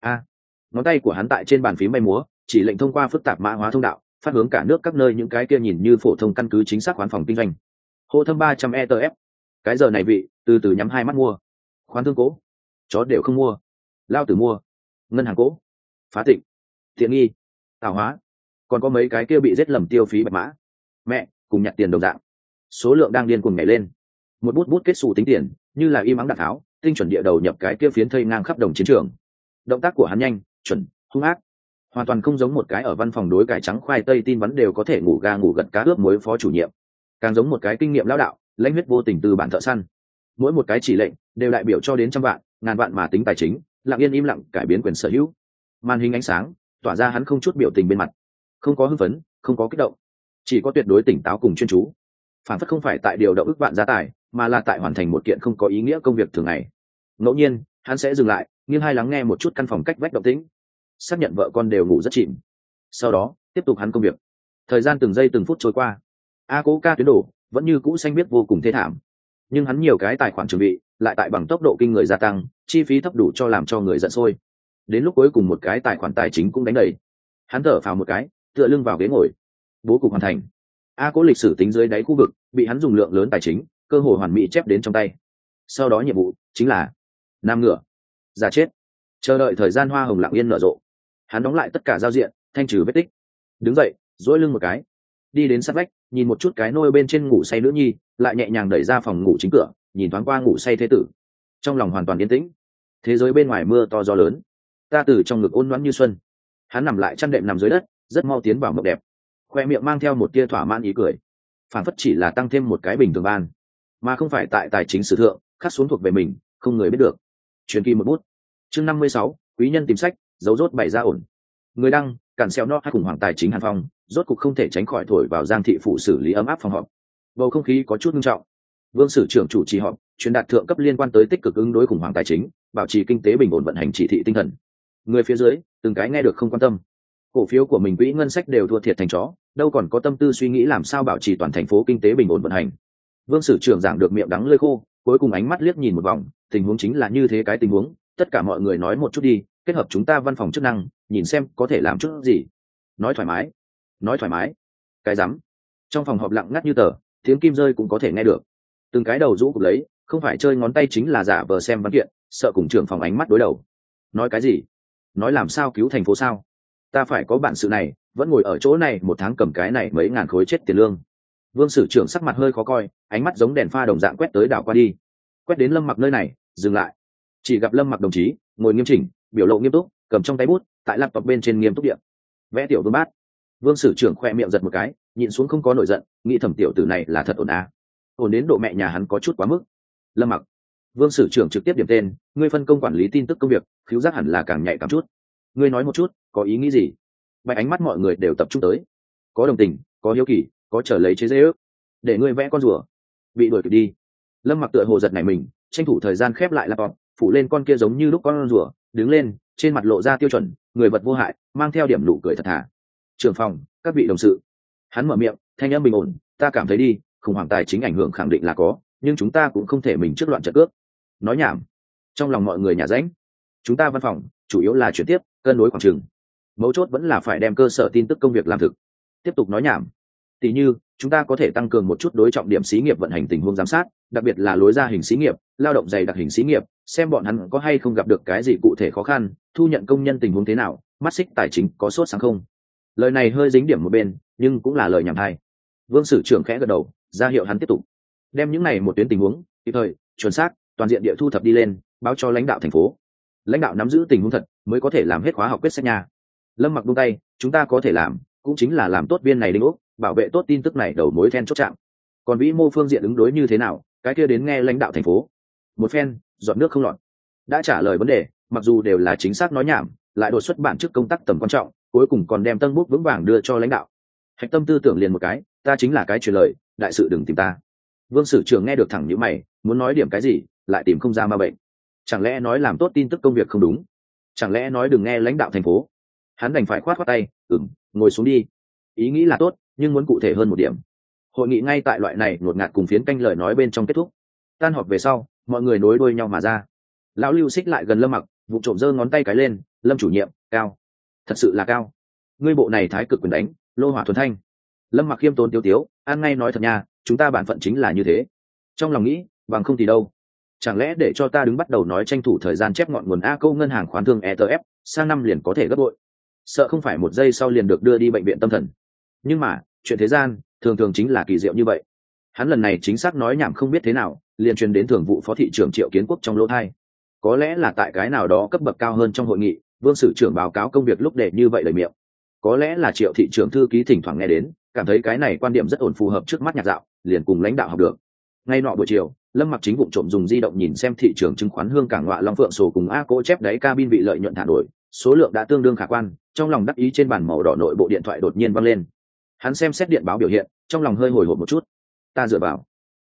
ngón tay của hắn tại trên bàn phím bay múa, chỉ lệnh thông qua phức tạp mã hóa thông đạo phát hướng cả nước các nơi những cái kia nhìn như phổ thông căn cứ chính xác khoán phòng kinh doanh. Hô thâm 300 ETF, cái giờ này vị từ từ nhắm hai mắt mua. Khoán thương cố, chó đều không mua. Lao tử mua. Ngân hàng cố, phá tịnh, thiện nghi, tào hóa, còn có mấy cái kia bị giết lầm tiêu phí bạch mã. Mẹ, cùng nhặt tiền đồng dạng. Số lượng đang điên cuồng nhảy lên. Một bút kết xù tính tiền, như là im ắng đạn tháo, tinh chuẩn địa đầu nhập cái kia phiến thây ngang khắp đồng chiến trường. Động tác của hắn nhanh, chuẩn, hung ác, hoàn toàn không giống một cái ở văn phòng đối cải trắng khoai tây tin vắn đều có thể ngủ ga ngủ gật cá ướp muối phó chủ nhiệm, càng giống một cái kinh nghiệm lão đạo, lãnh huyết vô tình từ bản thợ săn. Mỗi một cái chỉ lệnh đều đại biểu cho đến trăm vạn, ngàn vạn mà tính tài chính, lặng yên im lặng cải biến quyền sở hữu. Màn hình ánh sáng tỏa ra hắn không chút biểu tình bên mặt, không có hưng phấn, không có kích động, chỉ có tuyệt đối tỉnh táo cùng chuyên chú. Phản phất không phải tại điều động ức vạn gia tài, mà là tại hoàn thành một kiện không có ý nghĩa công việc thường ngày. Ngẫu nhiên hắn sẽ dừng lại, nghiêng hai lắng nghe một chút căn phòng cách vách động tĩnh, xác nhận vợ con đều ngủ rất chìm, sau đó tiếp tục hắn công việc. Thời gian từng giây từng phút trôi qua, a cố ca tuyến đổ vẫn như cũ xanh biết vô cùng thê thảm, nhưng hắn nhiều cái tài khoản chuẩn bị lại tại bằng tốc độ kinh người gia tăng, chi phí thấp đủ cho làm cho người giận sôi. Đến lúc cuối cùng một cái tài khoản tài chính cũng đánh đầy, hắn thở phào một cái, tựa lưng vào ghế ngồi. Bố cục hoàn thành. A cố lịch sử tính dưới đáy khu vực bị hắn dùng lượng lớn tài chính cơ hội hoàn mỹ chép đến trong tay. Sau đó nhiệm vụ chính là nam ngựa giả chết, chờ đợi thời gian hoa hồng lặng yên nở rộ. Hắn đóng lại tất cả giao diện, thanh trừ vết tích, đứng dậy duỗi lưng một cái, đi đến sát vách, nhìn một chút cái nôi bên trên ngủ say nữ nhi, lại nhẹ nhàng đẩy ra phòng ngủ chính cửa, nhìn thoáng qua ngủ say thế tử, trong lòng hoàn toàn yên tĩnh. Thế giới bên ngoài mưa to gió lớn, ta từ trong ngực ôn loãng như xuân. Hắn nằm lại chăn đệm nằm dưới đất, rất mau tiến vào mộng đẹp, khoe miệng mang theo một tia thỏa mãn ý cười, phản phất chỉ là tăng thêm một cái bình thường ban, mà không phải tại tài chính sử thượng khắc xuống thuộc về mình, không người biết được. Truyền kỳ một bút. Chương 56, quý nhân tìm sách, dấu rốt bày ra ổn. Người đăng, cản xeo nó hay khủng hoảng tài chính Hàn Phong, rốt cục không thể tránh khỏi thổi vào Giang thị phủ xử lý ấm áp phòng họp. Bầu không khí có chút nghiêm trọng. Vương sử trưởng chủ trì họp, truyền đạt thượng cấp liên quan tới tích cực ứng đối khủng hoảng tài chính, bảo trì kinh tế bình ổn vận hành chỉ thị tinh thần. Người phía dưới, từng cái nghe được không quan tâm. Cổ phiếu của mình quỹ ngân sách đều thua thiệt thành chó, đâu còn có tâm tư suy nghĩ làm sao bảo trì toàn thành phố kinh tế bình ổn vận hành. Vương sử trưởng giảng được miệng đắng lưỡi khô, cuối cùng ánh mắt liếc nhìn một vòng, tình huống chính là như thế cái tình huống, tất cả mọi người nói một chút đi, kết hợp chúng ta văn phòng chức năng, nhìn xem có thể làm chút gì. Nói thoải mái, nói thoải mái. Cái rắm. Trong phòng họp lặng ngắt như tờ, tiếng kim rơi cũng có thể nghe được. Từng cái đầu rũ cục lấy, không phải chơi ngón tay chính là giả vờ xem văn kiện, sợ cùng trưởng phòng ánh mắt đối đầu. Nói cái gì? Nói làm sao cứu thành phố sao? Ta phải có bản sự này, vẫn ngồi ở chỗ này một tháng cầm cái này mấy ngàn khối chết tiền lương. Vương sử trưởng sắc mặt hơi khó coi, ánh mắt giống đèn pha đồng dạng quét tới đảo qua đi, quét đến Lâm Mặc nơi này, dừng lại. Chỉ gặp Lâm Mặc đồng chí ngồi nghiêm chỉnh, biểu lộ nghiêm túc, cầm trong tay bút, tại laptop bên trên nghiêm túc điện vẽ tiểu vương bát. Vương sử trưởng khoe miệng giật một cái, nhịn xuống không có nổi giận, nghĩ thầm tiểu tử này là thật ổn à. Ổn đến độ mẹ nhà hắn có chút quá mức. Lâm Mặc. Vương sử trưởng trực tiếp điểm tên, ngươi phân công quản lý tin tức công việc, khiếu giác hẳn là càng nhạy cảm chút. Ngươi nói một chút, có ý nghĩ gì? Bạch ánh mắt mọi người đều tập trung tới, có đồng tình, có hiếu kỳ, có trở lấy chế giễu. Để ngươi vẽ con rùa, bị đuổi kịp đi. Lâm Mặc tựa hồ giật này mình, tranh thủ thời gian khép lại laptop, phủ lên con kia giống như lúc con rùa, đứng lên, trên mặt lộ ra tiêu chuẩn người vật vô hại, mang theo điểm nụ cười thật thà. Trưởng phòng, các vị đồng sự. Hắn mở miệng, thanh âm bình ổn, ta cảm thấy đi, khủng hoảng tài chính ảnh hưởng khẳng định là có, nhưng chúng ta cũng không thể mình trước loạn trận cước. Nói nhảm. Trong lòng mọi người nhả rãnh. Chúng ta văn phòng chủ yếu là chuyển tiếp, cân đối khoảng chừng, mấu chốt vẫn là phải đem cơ sở tin tức công việc làm thực. Tiếp tục nói nhảm. Tỷ như chúng ta có thể tăng cường một chút đối trọng điểm xí nghiệp vận hành tình huống giám sát, đặc biệt là lối ra hình xí nghiệp, lao động dày đặc hình xí nghiệp, xem bọn hắn có hay không gặp được cái gì cụ thể khó khăn, thu nhận công nhân tình huống thế nào, mắt xích tài chính có sốt sáng không. Lời này hơi dính điểm một bên, nhưng cũng là lời nhảm hay. Vương sử trưởng khẽ gật đầu, ra hiệu hắn tiếp tục đem những này một tuyến tình huống kịp thời, chuẩn xác, toàn diện địa thu thập đi lên, báo cho lãnh đạo thành phố. Lãnh đạo nắm giữ tình huống thật mới có thể làm hết khóa học quyết sách nhà. Lâm Mặc buông tay, chúng ta có thể làm cũng chính là làm tốt viên này đinh ốc, bảo vệ tốt tin tức này đầu mối then chốt chạm. Còn vĩ mô phương diện ứng đối như thế nào, cái kia đến nghe lãnh đạo thành phố. Một phen giọt nước không lọt, đã trả lời vấn đề, mặc dù đều là chính xác nói nhảm, lại đột xuất bản chức công tác tầm quan trọng, cuối cùng còn đem tân bút vững vàng đưa cho lãnh đạo. Hạch tâm tư tưởng liền một cái, ta chính là cái truyền lời, đại sự đừng tìm ta. Vương sử trưởng nghe được thẳng nhíu mày, muốn nói điểm cái gì, lại tìm không ra ma bệnh. Chẳng lẽ nói làm tốt tin tức công việc không đúng? Chẳng lẽ nói đừng nghe lãnh đạo thành phố? Hắn đành phải khoát khoát tay, ngồi xuống đi. Ý nghĩ là tốt, nhưng muốn cụ thể hơn một điểm. Hội nghị ngay tại loại này ngột ngạt cùng phiến canh lời nói bên trong kết thúc. Tan họp về sau, mọi người nối đuôi nhau mà ra. Lão Lưu xích lại gần Lâm Mặc, vụ trộm giơ ngón tay cái lên, Lâm chủ nhiệm, cao, thật sự là cao. Ngươi bộ này thái cực quyền đánh, lô hỏa thuần thanh. Lâm Mặc khiêm tốn tiêu tiếu, an ngay nói thật nha, chúng ta bản phận chính là như thế. Trong lòng nghĩ, bằng không thì đâu. Chẳng lẽ để cho ta đứng bắt đầu nói tranh thủ thời gian chép ngọn nguồn a câu ngân hàng khoán thương ETF, sang năm liền có thể gấp bội. Sợ không phải một giây sau liền được đưa đi bệnh viện tâm thần. Nhưng mà chuyện thế gian thường thường chính là kỳ diệu như vậy. Hắn lần này chính xác nói nhảm không biết thế nào, liền truyền đến thường vụ phó thị trưởng Triệu Kiến Quốc trong lỗ thai. Có lẽ là tại cái nào đó cấp bậc cao hơn trong hội nghị, Vương sử trưởng báo cáo công việc lúc để như vậy lời miệng. Có lẽ là Triệu thị trưởng thư ký thỉnh thoảng nghe đến, cảm thấy cái này quan điểm rất ổn phù hợp trước mắt nhạc dạo, liền cùng lãnh đạo học được. Ngay nọ buổi chiều, Lâm Mặc chính vụ trộm dùng di động nhìn xem thị trường chứng khoán Hương Cảng Ngọa Long Phượng sổ cùng A Cố chép đáy cabin bị lợi nhuận thả đổi, số lượng đã tương đương khả quan, trong lòng đắc ý trên bàn màu đỏ nội bộ điện thoại đột nhiên vang lên. Hắn xem xét điện báo biểu hiện, trong lòng hơi hồi hộp một chút. Ta dựa vào,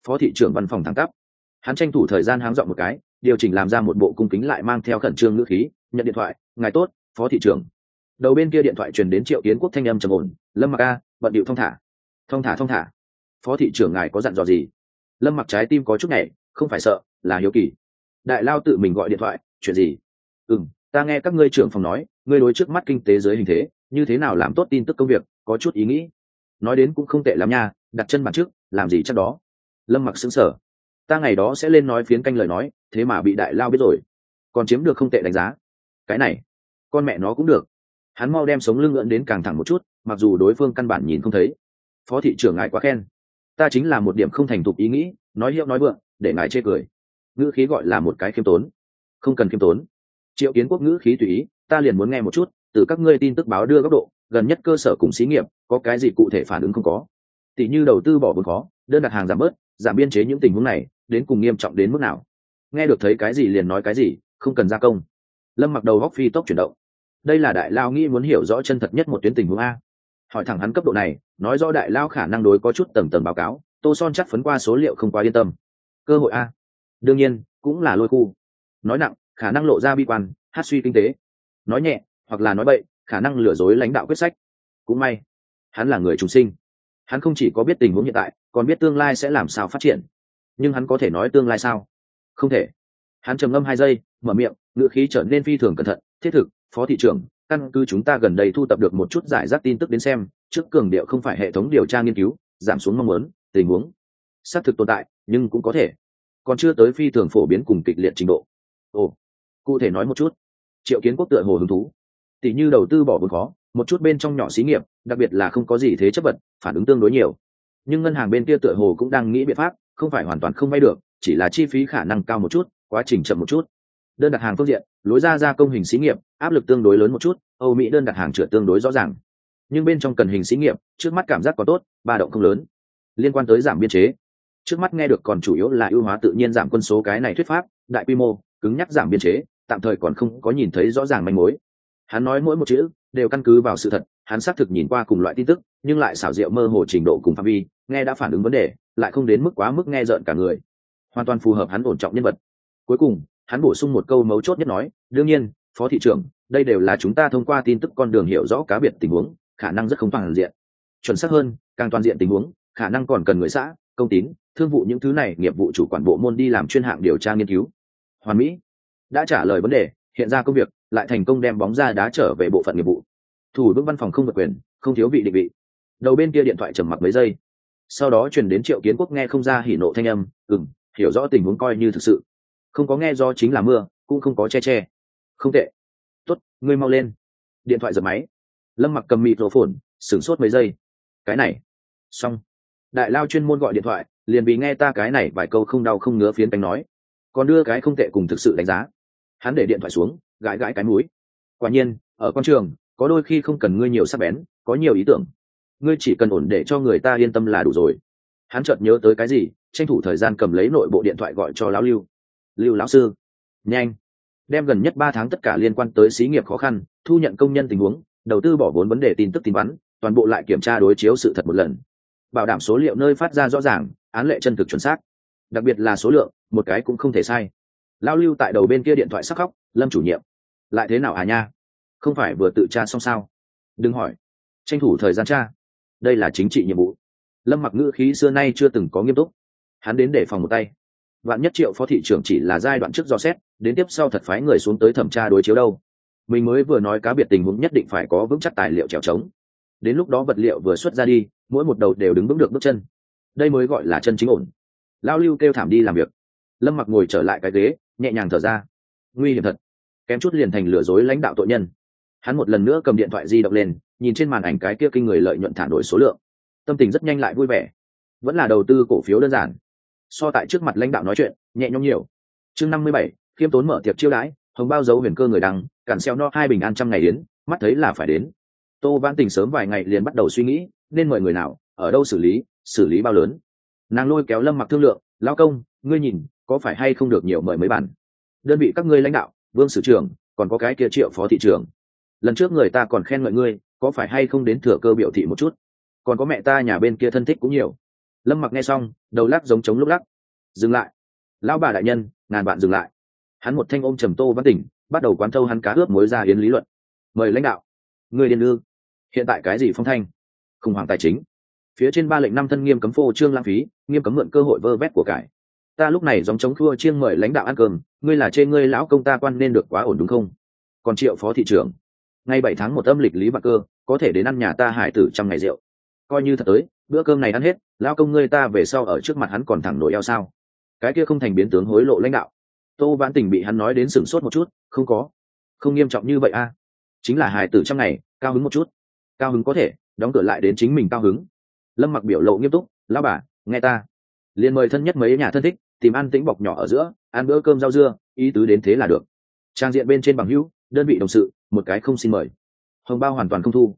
Phó thị trưởng văn phòng thẳng tắp, hắn tranh thủ thời gian háng dọn một cái, điều chỉnh làm ra một bộ cung kính lại mang theo khẩn trương ngữ khí, nhận điện thoại. Ngài tốt, phó thị trưởng. Đầu bên kia điện thoại truyền đến Triệu Kiến Quốc thanh âm trầm ổn. Lâm Mặc a, bận điệu thong thả. Thong thả. Phó thị trưởng ngài có dặn dò gì? Lâm Mặc trái tim có chút nhảy, không phải sợ, là hiếu kỳ. Đại lao tự mình gọi điện thoại, chuyện gì? Ta nghe các ngươi trưởng phòng nói, ngươi đối trước mắt kinh tế giới hình thế, như thế nào làm tốt tin tức công việc, có chút ý nghĩ. Nói đến cũng không tệ lắm nha, đặt chân bản trước, làm gì chắc đó. Lâm Mặc sững sờ. Ta ngày đó sẽ lên nói phiến canh lời nói, thế mà bị đại lao biết rồi, còn chiếm được không tệ đánh giá. Cái này, con mẹ nó cũng được. Hắn mau đem sống lưng ngưỡng đến càng thẳng một chút, mặc dù đối phương căn bản nhìn không thấy. Phó thị trưởng ngài quá khen, ta chính là một điểm không thành thục ý nghĩ, nói hiệu nói vượng, để ngài chê cười. Ngữ khí gọi là một cái khiêm tốn. Không cần khiêm tốn. Triệu Kiến Quốc ngữ khí tùy ý, ta liền muốn nghe một chút, từ các ngươi tin tức báo đưa góc độ, gần nhất cơ sở cùng xí nghiệp, có cái gì cụ thể phản ứng không có? Tỷ như đầu tư bỏ vốn khó, đơn đặt hàng giảm bớt, giảm biên chế những tình huống này, đến cùng nghiêm trọng đến mức nào? Nghe được thấy cái gì liền nói cái gì, không cần gia công. Lâm Mặc đầu góc phi tốc chuyển động. Đây là đại lao nghĩ muốn hiểu rõ chân thật nhất một tuyến tình huống a. Hỏi thẳng hắn cấp độ này, nói rõ đại lao khả năng đối có chút tầng tầng báo cáo, Tô Son chắc phấn qua số liệu không quá yên tâm. Cơ hội a, đương nhiên cũng là lôi khu. Nói nặng, khả năng lộ ra bi quan, hát suy kinh tế. Nói nhẹ, hoặc là nói bậy, khả năng lừa dối lãnh đạo quyết sách. Cũng may, hắn là người trùng sinh, hắn không chỉ có biết tình huống hiện tại, còn biết tương lai sẽ làm sao phát triển. Nhưng hắn có thể nói tương lai sao? Không thể. Hắn trầm ngâm 2 giây, mở miệng, ngữ khí trở nên phi thường cẩn thận. Thiết thực, phó thị trưởng, căn cứ chúng ta gần đây thu tập được một chút giải rác tin tức đến xem, trước cường điệu không phải hệ thống điều tra nghiên cứu, giảm xuống mong muốn, tình huống xác thực tồn tại, nhưng cũng có thể còn chưa tới phi thường phổ biến cùng kịch liệt trình độ. Ồ, cụ thể nói một chút. Triệu Kiến Quốc tựa hồ hứng thú. Tỷ như đầu tư bỏ vốn khó, một chút bên trong nhỏ xí nghiệp, đặc biệt là không có gì thế chấp vật, phản ứng tương đối nhiều. Nhưng ngân hàng bên kia tựa hồ cũng đang nghĩ biện pháp, không phải hoàn toàn không vay được, chỉ là chi phí khả năng cao một chút, quá trình chậm một chút. Đơn đặt hàng phương diện, lối ra gia công hình xí nghiệp, áp lực tương đối lớn một chút, Âu Mỹ đơn đặt hàng trượt tương đối rõ ràng. Nhưng bên trong cần hình xí nghiệp, trước mắt cảm giác có tốt, ba động không lớn. Liên quan tới giảm biên chế, trước mắt nghe được còn chủ yếu là ưu hóa tự nhiên giảm quân số cái này thuyết pháp, đại quy mô, cứng nhắc giảm biên chế, tạm thời còn không có nhìn thấy rõ ràng manh mối. Hắn nói mỗi một chữ đều căn cứ vào sự thật, hắn xác thực nhìn qua cùng loại tin tức, nhưng lại xảo diệu mơ hồ trình độ cùng phạm vi, nghe đã phản ứng vấn đề, lại không đến mức quá mức nghe rợn cả người, hoàn toàn phù hợp hắn ổn trọng nhân vật. Cuối cùng, hắn bổ sung một câu mấu chốt nhất nói, đương nhiên, phó thị trưởng, đây đều là chúng ta thông qua tin tức con đường hiểu rõ cá biệt tình huống, khả năng rất không toàn diện. Chuẩn xác hơn, càng toàn diện tình huống, khả năng còn cần người xã, công tín, thương vụ những thứ này nghiệp vụ chủ quản bộ môn đi làm chuyên hạng điều tra nghiên cứu. Hoàn mỹ. Đã trả lời vấn đề, hiện ra công việc, lại thành công đem bóng ra đá trở về bộ phận nghiệp vụ. Thủ vững văn phòng không vượt quyền, không thiếu vị định vị. Đầu bên kia điện thoại trầm mặc mấy giây, sau đó truyền đến Triệu Kiến Quốc nghe không ra hỉ nộ thanh âm, hiểu rõ tình huống coi như thực sự. Không có nghe do chính là mưa, cũng không có che. Không tệ. Tốt, ngươi mau lên. Điện thoại giật máy. Lâm Mặc cầm microphone, sửng sốt mấy giây. Cái này, xong. Đại lao chuyên môn gọi điện thoại, liền vì nghe ta cái này vài câu không đau không ngứa phiến cánh nói, còn đưa cái không tệ cùng thực sự đánh giá. Hắn để điện thoại xuống, gãi gãi cái mũi. Quả nhiên, ở quan trường, có đôi khi không cần ngươi nhiều sắc bén, có nhiều ý tưởng, ngươi chỉ cần ổn để cho người ta yên tâm là đủ rồi. Hắn chợt nhớ tới cái gì, tranh thủ thời gian cầm lấy nội bộ điện thoại gọi cho lão Lưu. Lưu lão sư, nhanh, đem gần nhất 3 tháng tất cả liên quan tới xí nghiệp khó khăn, thu nhận công nhân tình huống, đầu tư bỏ vốn vấn đề tin tức tin vắn, toàn bộ lại kiểm tra đối chiếu sự thật một lần, bảo đảm số liệu nơi phát ra rõ ràng, án lệ chân thực chuẩn xác, đặc biệt là số lượng, một cái cũng không thể sai. Lão Lưu tại đầu bên kia điện thoại sắc khóc, Lâm chủ nhiệm, lại thế nào à nha, không phải vừa tự tra xong sao? Đừng hỏi, tranh thủ thời gian tra, đây là chính trị nhiệm vụ. Lâm Mặc ngữ khí xưa nay chưa từng có nghiêm túc, hắn đến để phòng một tay, vạn nhất Triệu phó thị trưởng chỉ là giai đoạn trước dò xét, đến tiếp sau thật phái người xuống tới thẩm tra đối chiếu đâu. Mình mới vừa nói cá biệt tình huống nhất định phải có vững chắc tài liệu trèo trống, đến lúc đó vật liệu vừa xuất ra đi, mỗi một đầu đều đứng vững được bước chân, đây mới gọi là chân chính ổn. Lao Lưu kêu thảm đi làm việc. Lâm Mặc ngồi trở lại cái ghế, nhẹ nhàng thở ra. Nguy hiểm thật, kém chút liền thành lừa dối lãnh đạo tội nhân. Hắn một lần nữa cầm điện thoại di động lên, nhìn trên màn ảnh cái kia kinh người lợi nhuận thả nổi số lượng, tâm tình rất nhanh lại vui vẻ. Vẫn là đầu tư cổ phiếu đơn giản, so tại trước mặt lãnh đạo nói chuyện nhẹ nhõm nhiều. Chương 57, khiêm tốn mở tiệc chiêu đãi, hồng bao dấu huyền cơ người đăng, cản xeo no 2 bình an trăm ngày đến, mắt thấy là phải đến. Tô Vãn Tình sớm vài ngày liền bắt đầu suy nghĩ, nên mời người nào, ở đâu xử lý bao lớn. Nàng lôi kéo Lâm Mặc thương lượng, lão công, ngươi nhìn, có phải hay không được nhiều mời mấy bản. Đơn vị các ngươi lãnh đạo, Vương sử trưởng, còn có cái kia Triệu phó thị trưởng. Lần trước người ta còn khen ngợi ngươi, có phải hay không đến thừa cơ biểu thị một chút. Còn có mẹ ta nhà bên kia thân thích cũng nhiều. Lâm Mặc nghe xong đầu lắc giống trống lúc lắc. Dừng lại, lão bà đại nhân, ngàn bạn dừng lại. Hắn một thanh ôm trầm Tô Văn Tỉnh, bắt đầu quán thâu hắn cá ướp muối ra yến lý luận. Mời lãnh đạo. Người điên ư? Hiện tại cái gì phong thanh? Khủng hoảng tài chính. Phía trên 3 lệnh 5 thân nghiêm cấm phô trương lãng phí, nghiêm cấm mượn cơ hội vơ vét của cải. Ta lúc này giống chống khua chiêng mời lãnh đạo ăn cơm, ngươi là trên ngươi lão công ta quan nên được quá ổn đúng không? Còn Triệu phó thị trưởng, ngày 7 tháng 1 âm lịch lý vạn cơ, có thể đến ăn nhà ta hải tử trăm ngày rượu. Coi như thật tới, bữa cơm này ăn hết, lão công ngươi ta về sau ở trước mặt hắn còn thẳng nổi eo sao? Cái kia không thành biến tướng hối lộ lãnh đạo. Tô Vãn Tình bị hắn nói đến sửng sốt một chút, không nghiêm trọng như vậy a. Chính là hải tử trăm ngày, cao hứng một chút. Cao hứng có thể, đóng cửa lại đến chính mình cao hứng. Lâm Mặc biểu lộ nghiêm túc, lão bà, nghe ta. Liền mời thân nhất mấy nhà thân thích, tìm ăn tĩnh bọc nhỏ ở giữa, ăn bữa cơm rau dưa, ý tứ đến thế là được. Trang diện bên trên bằng hữu, đơn vị đồng sự, một cái không xin mời. Hồng bao hoàn toàn không thu.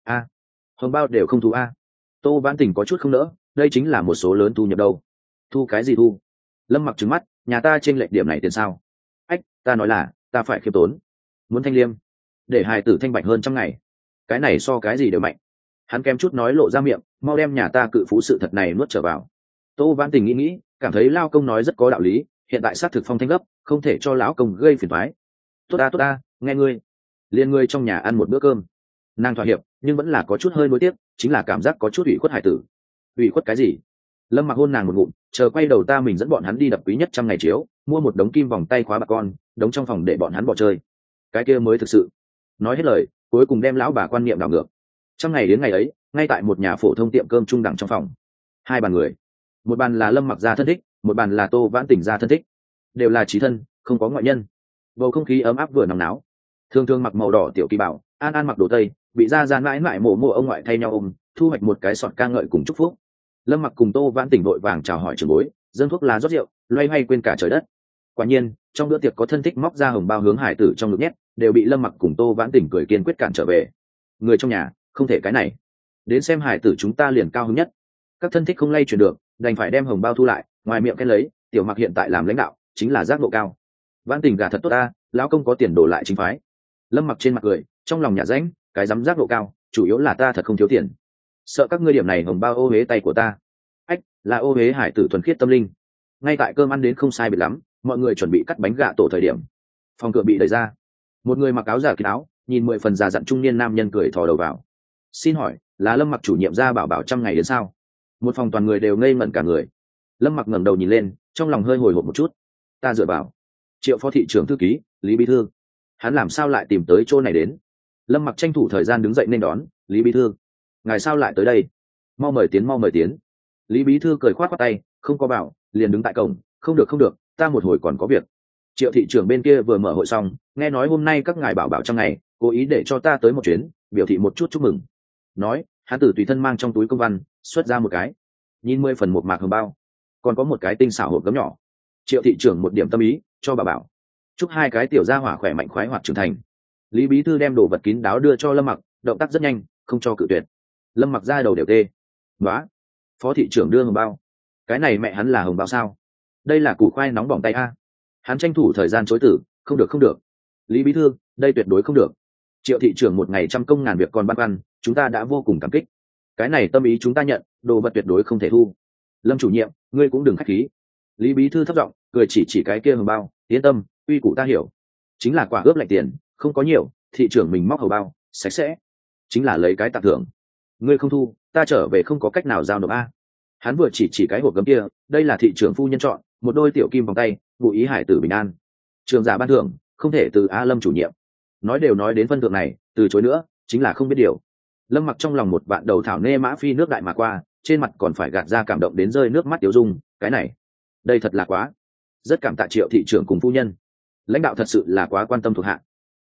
Hồng bao đều không thu a. Tô Vãn Tình có chút không nỡ, đây chính là một số lớn thu nhập đâu. Thu cái gì thu? Lâm Mặc trừng mắt, nhà ta trên lệch điểm này tiền sao? Ách, ta nói là, ta phải khiêm tốn. Muốn thanh liêm, để hài tử thanh bạch hơn trăm ngày. Cái này so cái gì đều mạnh. Hắn kém chút nói lộ ra miệng, mau đem nhà ta cự phú sự thật này nuốt trở vào. Tô Vãn Tình nghĩ, cảm thấy lao công nói rất có đạo lý, hiện tại xác thực phong thanh gấp, không thể cho lão công gây phiền toái. Tốt ta, nghe ngươi. Liên ngươi trong nhà ăn một bữa cơm. Nàng thỏa hiệp, nhưng vẫn là có chút hơi nuối tiếc, chính là cảm giác có chút ủy khuất hải tử. Ủy khuất cái gì? Lâm Mặc hôn nàng một ngụm, chờ quay đầu ta mình dẫn bọn hắn đi đập quý nhất trăm ngày chiếu, mua một đống kim vòng tay khóa bà con, đống trong phòng để bọn hắn bỏ chơi. Cái kia mới thực sự. Nói hết lời, cuối cùng đem lão bà quan niệm đảo ngược. Trong ngày đến ngày ấy, ngay tại một nhà phổ thông tiệm cơm trung đẳng trong phòng, 2 bàn người. Một bàn là Lâm Mặc gia thân thích, một bàn là Tô Vãn Tình gia thân thích, đều là chí thân, không có ngoại nhân. Bầu không khí ấm áp vừa nóng náo. Thương thương mặc màu đỏ tiểu kỳ bảo, An An mặc đồ tây, bị ra mãi mãi mộ ông ngoại thay nhau ôm, thu hoạch một cái sọt ca ngợi cùng chúc phúc. Lâm Mặc cùng Tô Vãn Tình vội vàng chào hỏi trưởng bối, dâng thuốc lá rót rượu, loay hoay quên cả trời đất. Quả nhiên, trong bữa tiệc có thân thích móc ra hồng bao hướng hải tử trong ngực nhét, đều bị Lâm Mặc cùng Tô Vãn Tình cười kiên quyết cản trở về. Người trong nhà, không thể cái này. Đến xem hải tử chúng ta liền cao hứng nhất. Các thân thích không lay chuyển được, đành phải đem hồng bao thu lại, ngoài miệng khen lấy, tiểu Mặc hiện tại làm lãnh đạo, chính là giác ngộ cao. Vãn Tình gả thật tốt ta, lão công có tiền đổ lại chính phái. Lâm Mặc trên mặt cười, trong lòng nhả rãnh, cái dám giác ngộ cao, chủ yếu là ta thật không thiếu tiền. Sợ các ngươi điểm này hồng bao ô uế tay của ta. Ách, là ô uế hải tử thuần khiết tâm linh. Ngay tại cơm ăn đến không sai biệt lắm, mọi người chuẩn bị cắt bánh gà tổ thời điểm, phòng cửa bị đẩy ra. Một người mặc áo giả kín áo, nhìn 10 phần già dặn trung niên nam nhân cười thò đầu vào. Xin hỏi, là Lâm Mặc chủ nhiệm ra bảo trăm ngày đến sao? Một phòng toàn người đều ngây ngẩn cả người. Lâm Mặc ngẩng đầu nhìn lên, trong lòng hơi hồi hộp một chút. Ta dựa vào Triệu phó thị trưởng thư ký Lý Bí Thư, hắn làm sao lại tìm tới chỗ này đến? Lâm Mặc tranh thủ thời gian đứng dậy nên đón. Lý Bí Thư, ngài sao lại tới đây? Mau mời tiến. Lý Bí Thư cười khoát khoát tay, không có bảo, liền đứng tại cổng. Không được, ta một hồi còn có việc. Triệu thị trưởng bên kia vừa mở hội xong, nghe nói hôm nay các ngài bảo trong ngày, cố ý để cho ta tới một chuyến, biểu thị một chút chúc mừng. Nói, hắn tử tùy thân mang trong túi công văn, xuất ra một cái, nhìn 10 phần một mạc hồng bao, còn có một cái tinh xảo hộp gấm nhỏ. Triệu thị trưởng một điểm tâm ý, cho bà bảo. Chúc 2 cái tiểu gia hỏa khỏe mạnh khoái hoạt trưởng thành. Lý Bí Thư đem đồ vật kín đáo đưa cho Lâm Mặc, động tác rất nhanh, không cho cự tuyệt. Lâm Mặc ra đầu đều tê. Nóa, phó thị trưởng đưa hồng bao. Cái này mẹ hắn là hồng bao sao? Đây là củ khoai nóng bỏng tay a. Hắn tranh thủ thời gian chối từ, không được. Lý Bí Thư, đây tuyệt đối không được. Triệu thị trưởng một ngày trăm công ngàn việc còn băn khoăn, chúng ta đã vô cùng cảm kích. Cái này tâm ý chúng ta nhận, đồ vật tuyệt đối không thể thu. Lâm chủ nhiệm, ngươi cũng đừng khách khí. Lý Bí Thư thấp giọng cười chỉ cái kia hồng bao, yên tâm, uy củ ta hiểu. Chính là quả ướp lạnh tiền, không có nhiều, thị trưởng mình móc hồng bao, sạch sẽ. Chính là lấy cái tặng thưởng. Ngươi không thu, ta trở về không có cách nào giao nộp a. Hắn vừa chỉ cái hộp gấm kia, đây là thị trưởng phu nhân chọn, một đôi tiểu kim vòng tay, ngụ ý hải tử bình an. Trường giả ban thưởng, không thể từ A Lâm chủ nhiệm. Nói đều nói đến phân thượng này, từ chối nữa chính là không biết điều. Lâm Mặc trong lòng một vạn đầu thảo nê mã phi nước đại mà qua, trên mặt còn phải gạt ra cảm động đến rơi nước mắt tiêu dung. Cái này, đây thật là quá. Rất cảm tạ Triệu thị trưởng cùng phu nhân, lãnh đạo thật sự là quá quan tâm thuộc hạ.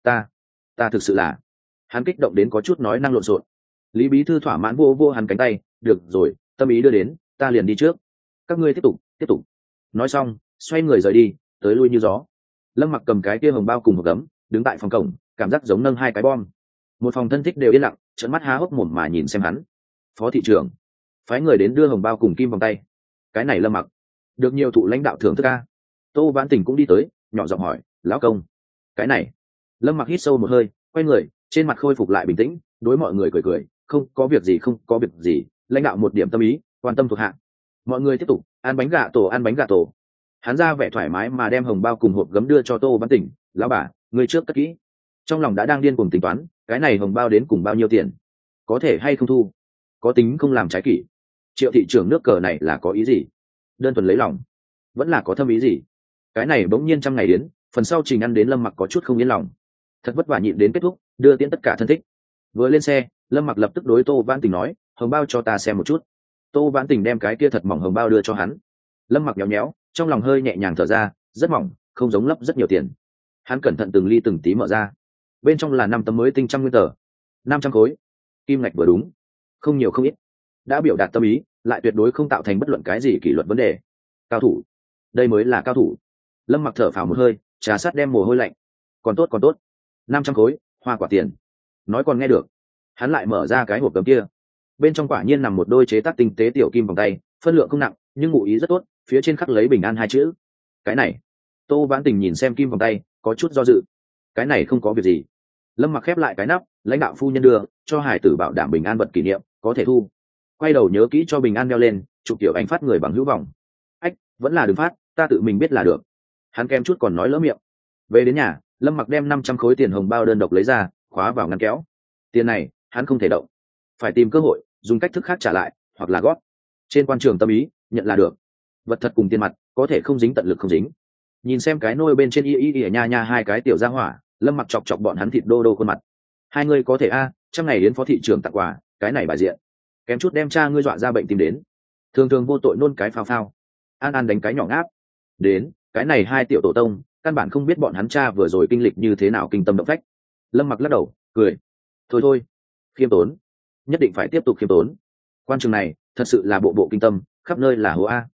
Ta thực sự là. Hắn kích động đến có chút nói năng lộn xộn. Lý Bí Thư thỏa mãn vô hắn cánh tay, được rồi, tâm ý đưa đến, ta liền đi trước. Các ngươi tiếp tục. Nói xong, xoay người rời đi, tới lui như gió. Lâm Mặc cầm cái kia hồng bao cùng hộp gấm, đứng tại phòng cổng, cảm giác giống nâng 2 cái bom. Một phòng thân thích đều yên lặng, trợn mắt há hốc mồm mà nhìn xem hắn. Phó thị trưởng phái người đến đưa hồng bao cùng kim vòng tay. Cái này Lâm Mặc được nhiều thụ lãnh đạo thưởng thức a. Tô Vãn Tình cũng đi tới, nhỏ giọng hỏi, lão công, cái này. Lâm Mặc hít sâu một hơi, quay người, trên mặt khôi phục lại bình tĩnh, đối mọi người cười, không có việc gì, lãnh đạo một điểm tâm ý, quan tâm thuộc hạ. Mọi người tiếp tục ăn bánh gà tổ, ăn bánh gà tổ. Hắn ra vẻ thoải mái mà đem hồng bao cùng hộp gấm đưa cho Tô Văn Tỉnh. Lão bà, người trước cất kỹ. Trong lòng đã đang điên cuồng tính toán, cái này hồng bao đến cùng bao nhiêu tiền, có thể hay không thu, có tính không làm trái kỷ. Triệu thị trưởng nước cờ này là có ý gì? Đơn thuần lấy lòng, vẫn là có thâm ý gì? Cái này bỗng nhiên trăm ngày đến, phần sau Trình ăn đến Lâm Mặc có chút không yên lòng. Thật vất vả nhịn đến kết thúc, đưa tiễn tất cả thân thích. Vừa lên xe, Lâm Mặc lập tức đối Tô Vãn Tình nói, hồng bao cho ta xem một chút. Tô Vãn Tình đem cái kia thật mỏng hồng bao đưa cho hắn. Lâm Mặc nhéo nhéo, trong lòng hơi nhẹ nhàng thở ra, rất mỏng, không giống lấp rất nhiều tiền. Hắn cẩn thận từng ly từng tí mở ra, bên trong là 5 tấm mới tinh trăm nguyên tờ, 500 khối, kim ngạch vừa đúng, không nhiều không ít, đã biểu đạt tâm ý, lại tuyệt đối không tạo thành bất luận cái gì kỷ luật vấn đề. Cao thủ, đây mới là cao thủ. Lâm Mặc thở phào một hơi, trà sát đem mồ hôi lạnh. Còn tốt, còn tốt, 500 khối, hoa quả tiền. Nói còn nghe được. Hắn lại mở ra cái hộp gấm kia, bên trong quả nhiên nằm một đôi chế tác tinh tế tiểu kim vòng tay, phân lượng không nặng, nhưng ngụ ý rất tốt, phía trên khắc lấy bình an hai chữ. Cái này, Tô Vãn Tình nhìn xem kim vòng tay, có chút do dự. Cái này không có việc gì. Lâm Mặc khép lại cái nắp, lãnh đạo phu nhân đưa cho hải tử bảo đảm bình an vật kỷ niệm, có thể thu. Quay đầu nhớ kỹ cho bình an đeo lên, chụp tiểu ảnh phát người bằng hữu vọng. Ách, vẫn là đừng phát, ta tự mình biết là được. Hắn kém chút còn nói lỡ miệng. Về đến nhà, Lâm Mặc đem 500 khối tiền hồng bao đơn độc lấy ra, khóa vào ngăn kéo. Tiền này, hắn không thể động, phải tìm cơ hội, dùng cách thức khác trả lại, hoặc là góp. Trên quan trường tâm ý, nhận là được. Vật thật cùng tiền mặt, có thể không dính tận lực không dính. Nhìn xem cái nôi bên trên y nha nha hai cái tiểu gia hỏa, Lâm Mặc chọc chọc bọn hắn thịt đô đô khuôn mặt. Hai người có thể trăm ngày đến phó thị trưởng tặng quà, cái này bài diện, kém chút đem cha ngươi dọa ra bệnh tìm đến. Thường thường vô tội nôn cái phao phao, an an đánh cái nhỏ ngáp. Đến, cái này hai tiểu tổ tông, căn bản không biết bọn hắn cha vừa rồi kinh lịch như thế nào kinh tâm động phách. Lâm Mặc lắc đầu, cười. Thôi thôi, khiêm tốn, nhất định phải tiếp tục khiêm tốn. Quan trường này, thật sự là bộ bộ kinh tâm, khắp nơi là hố a.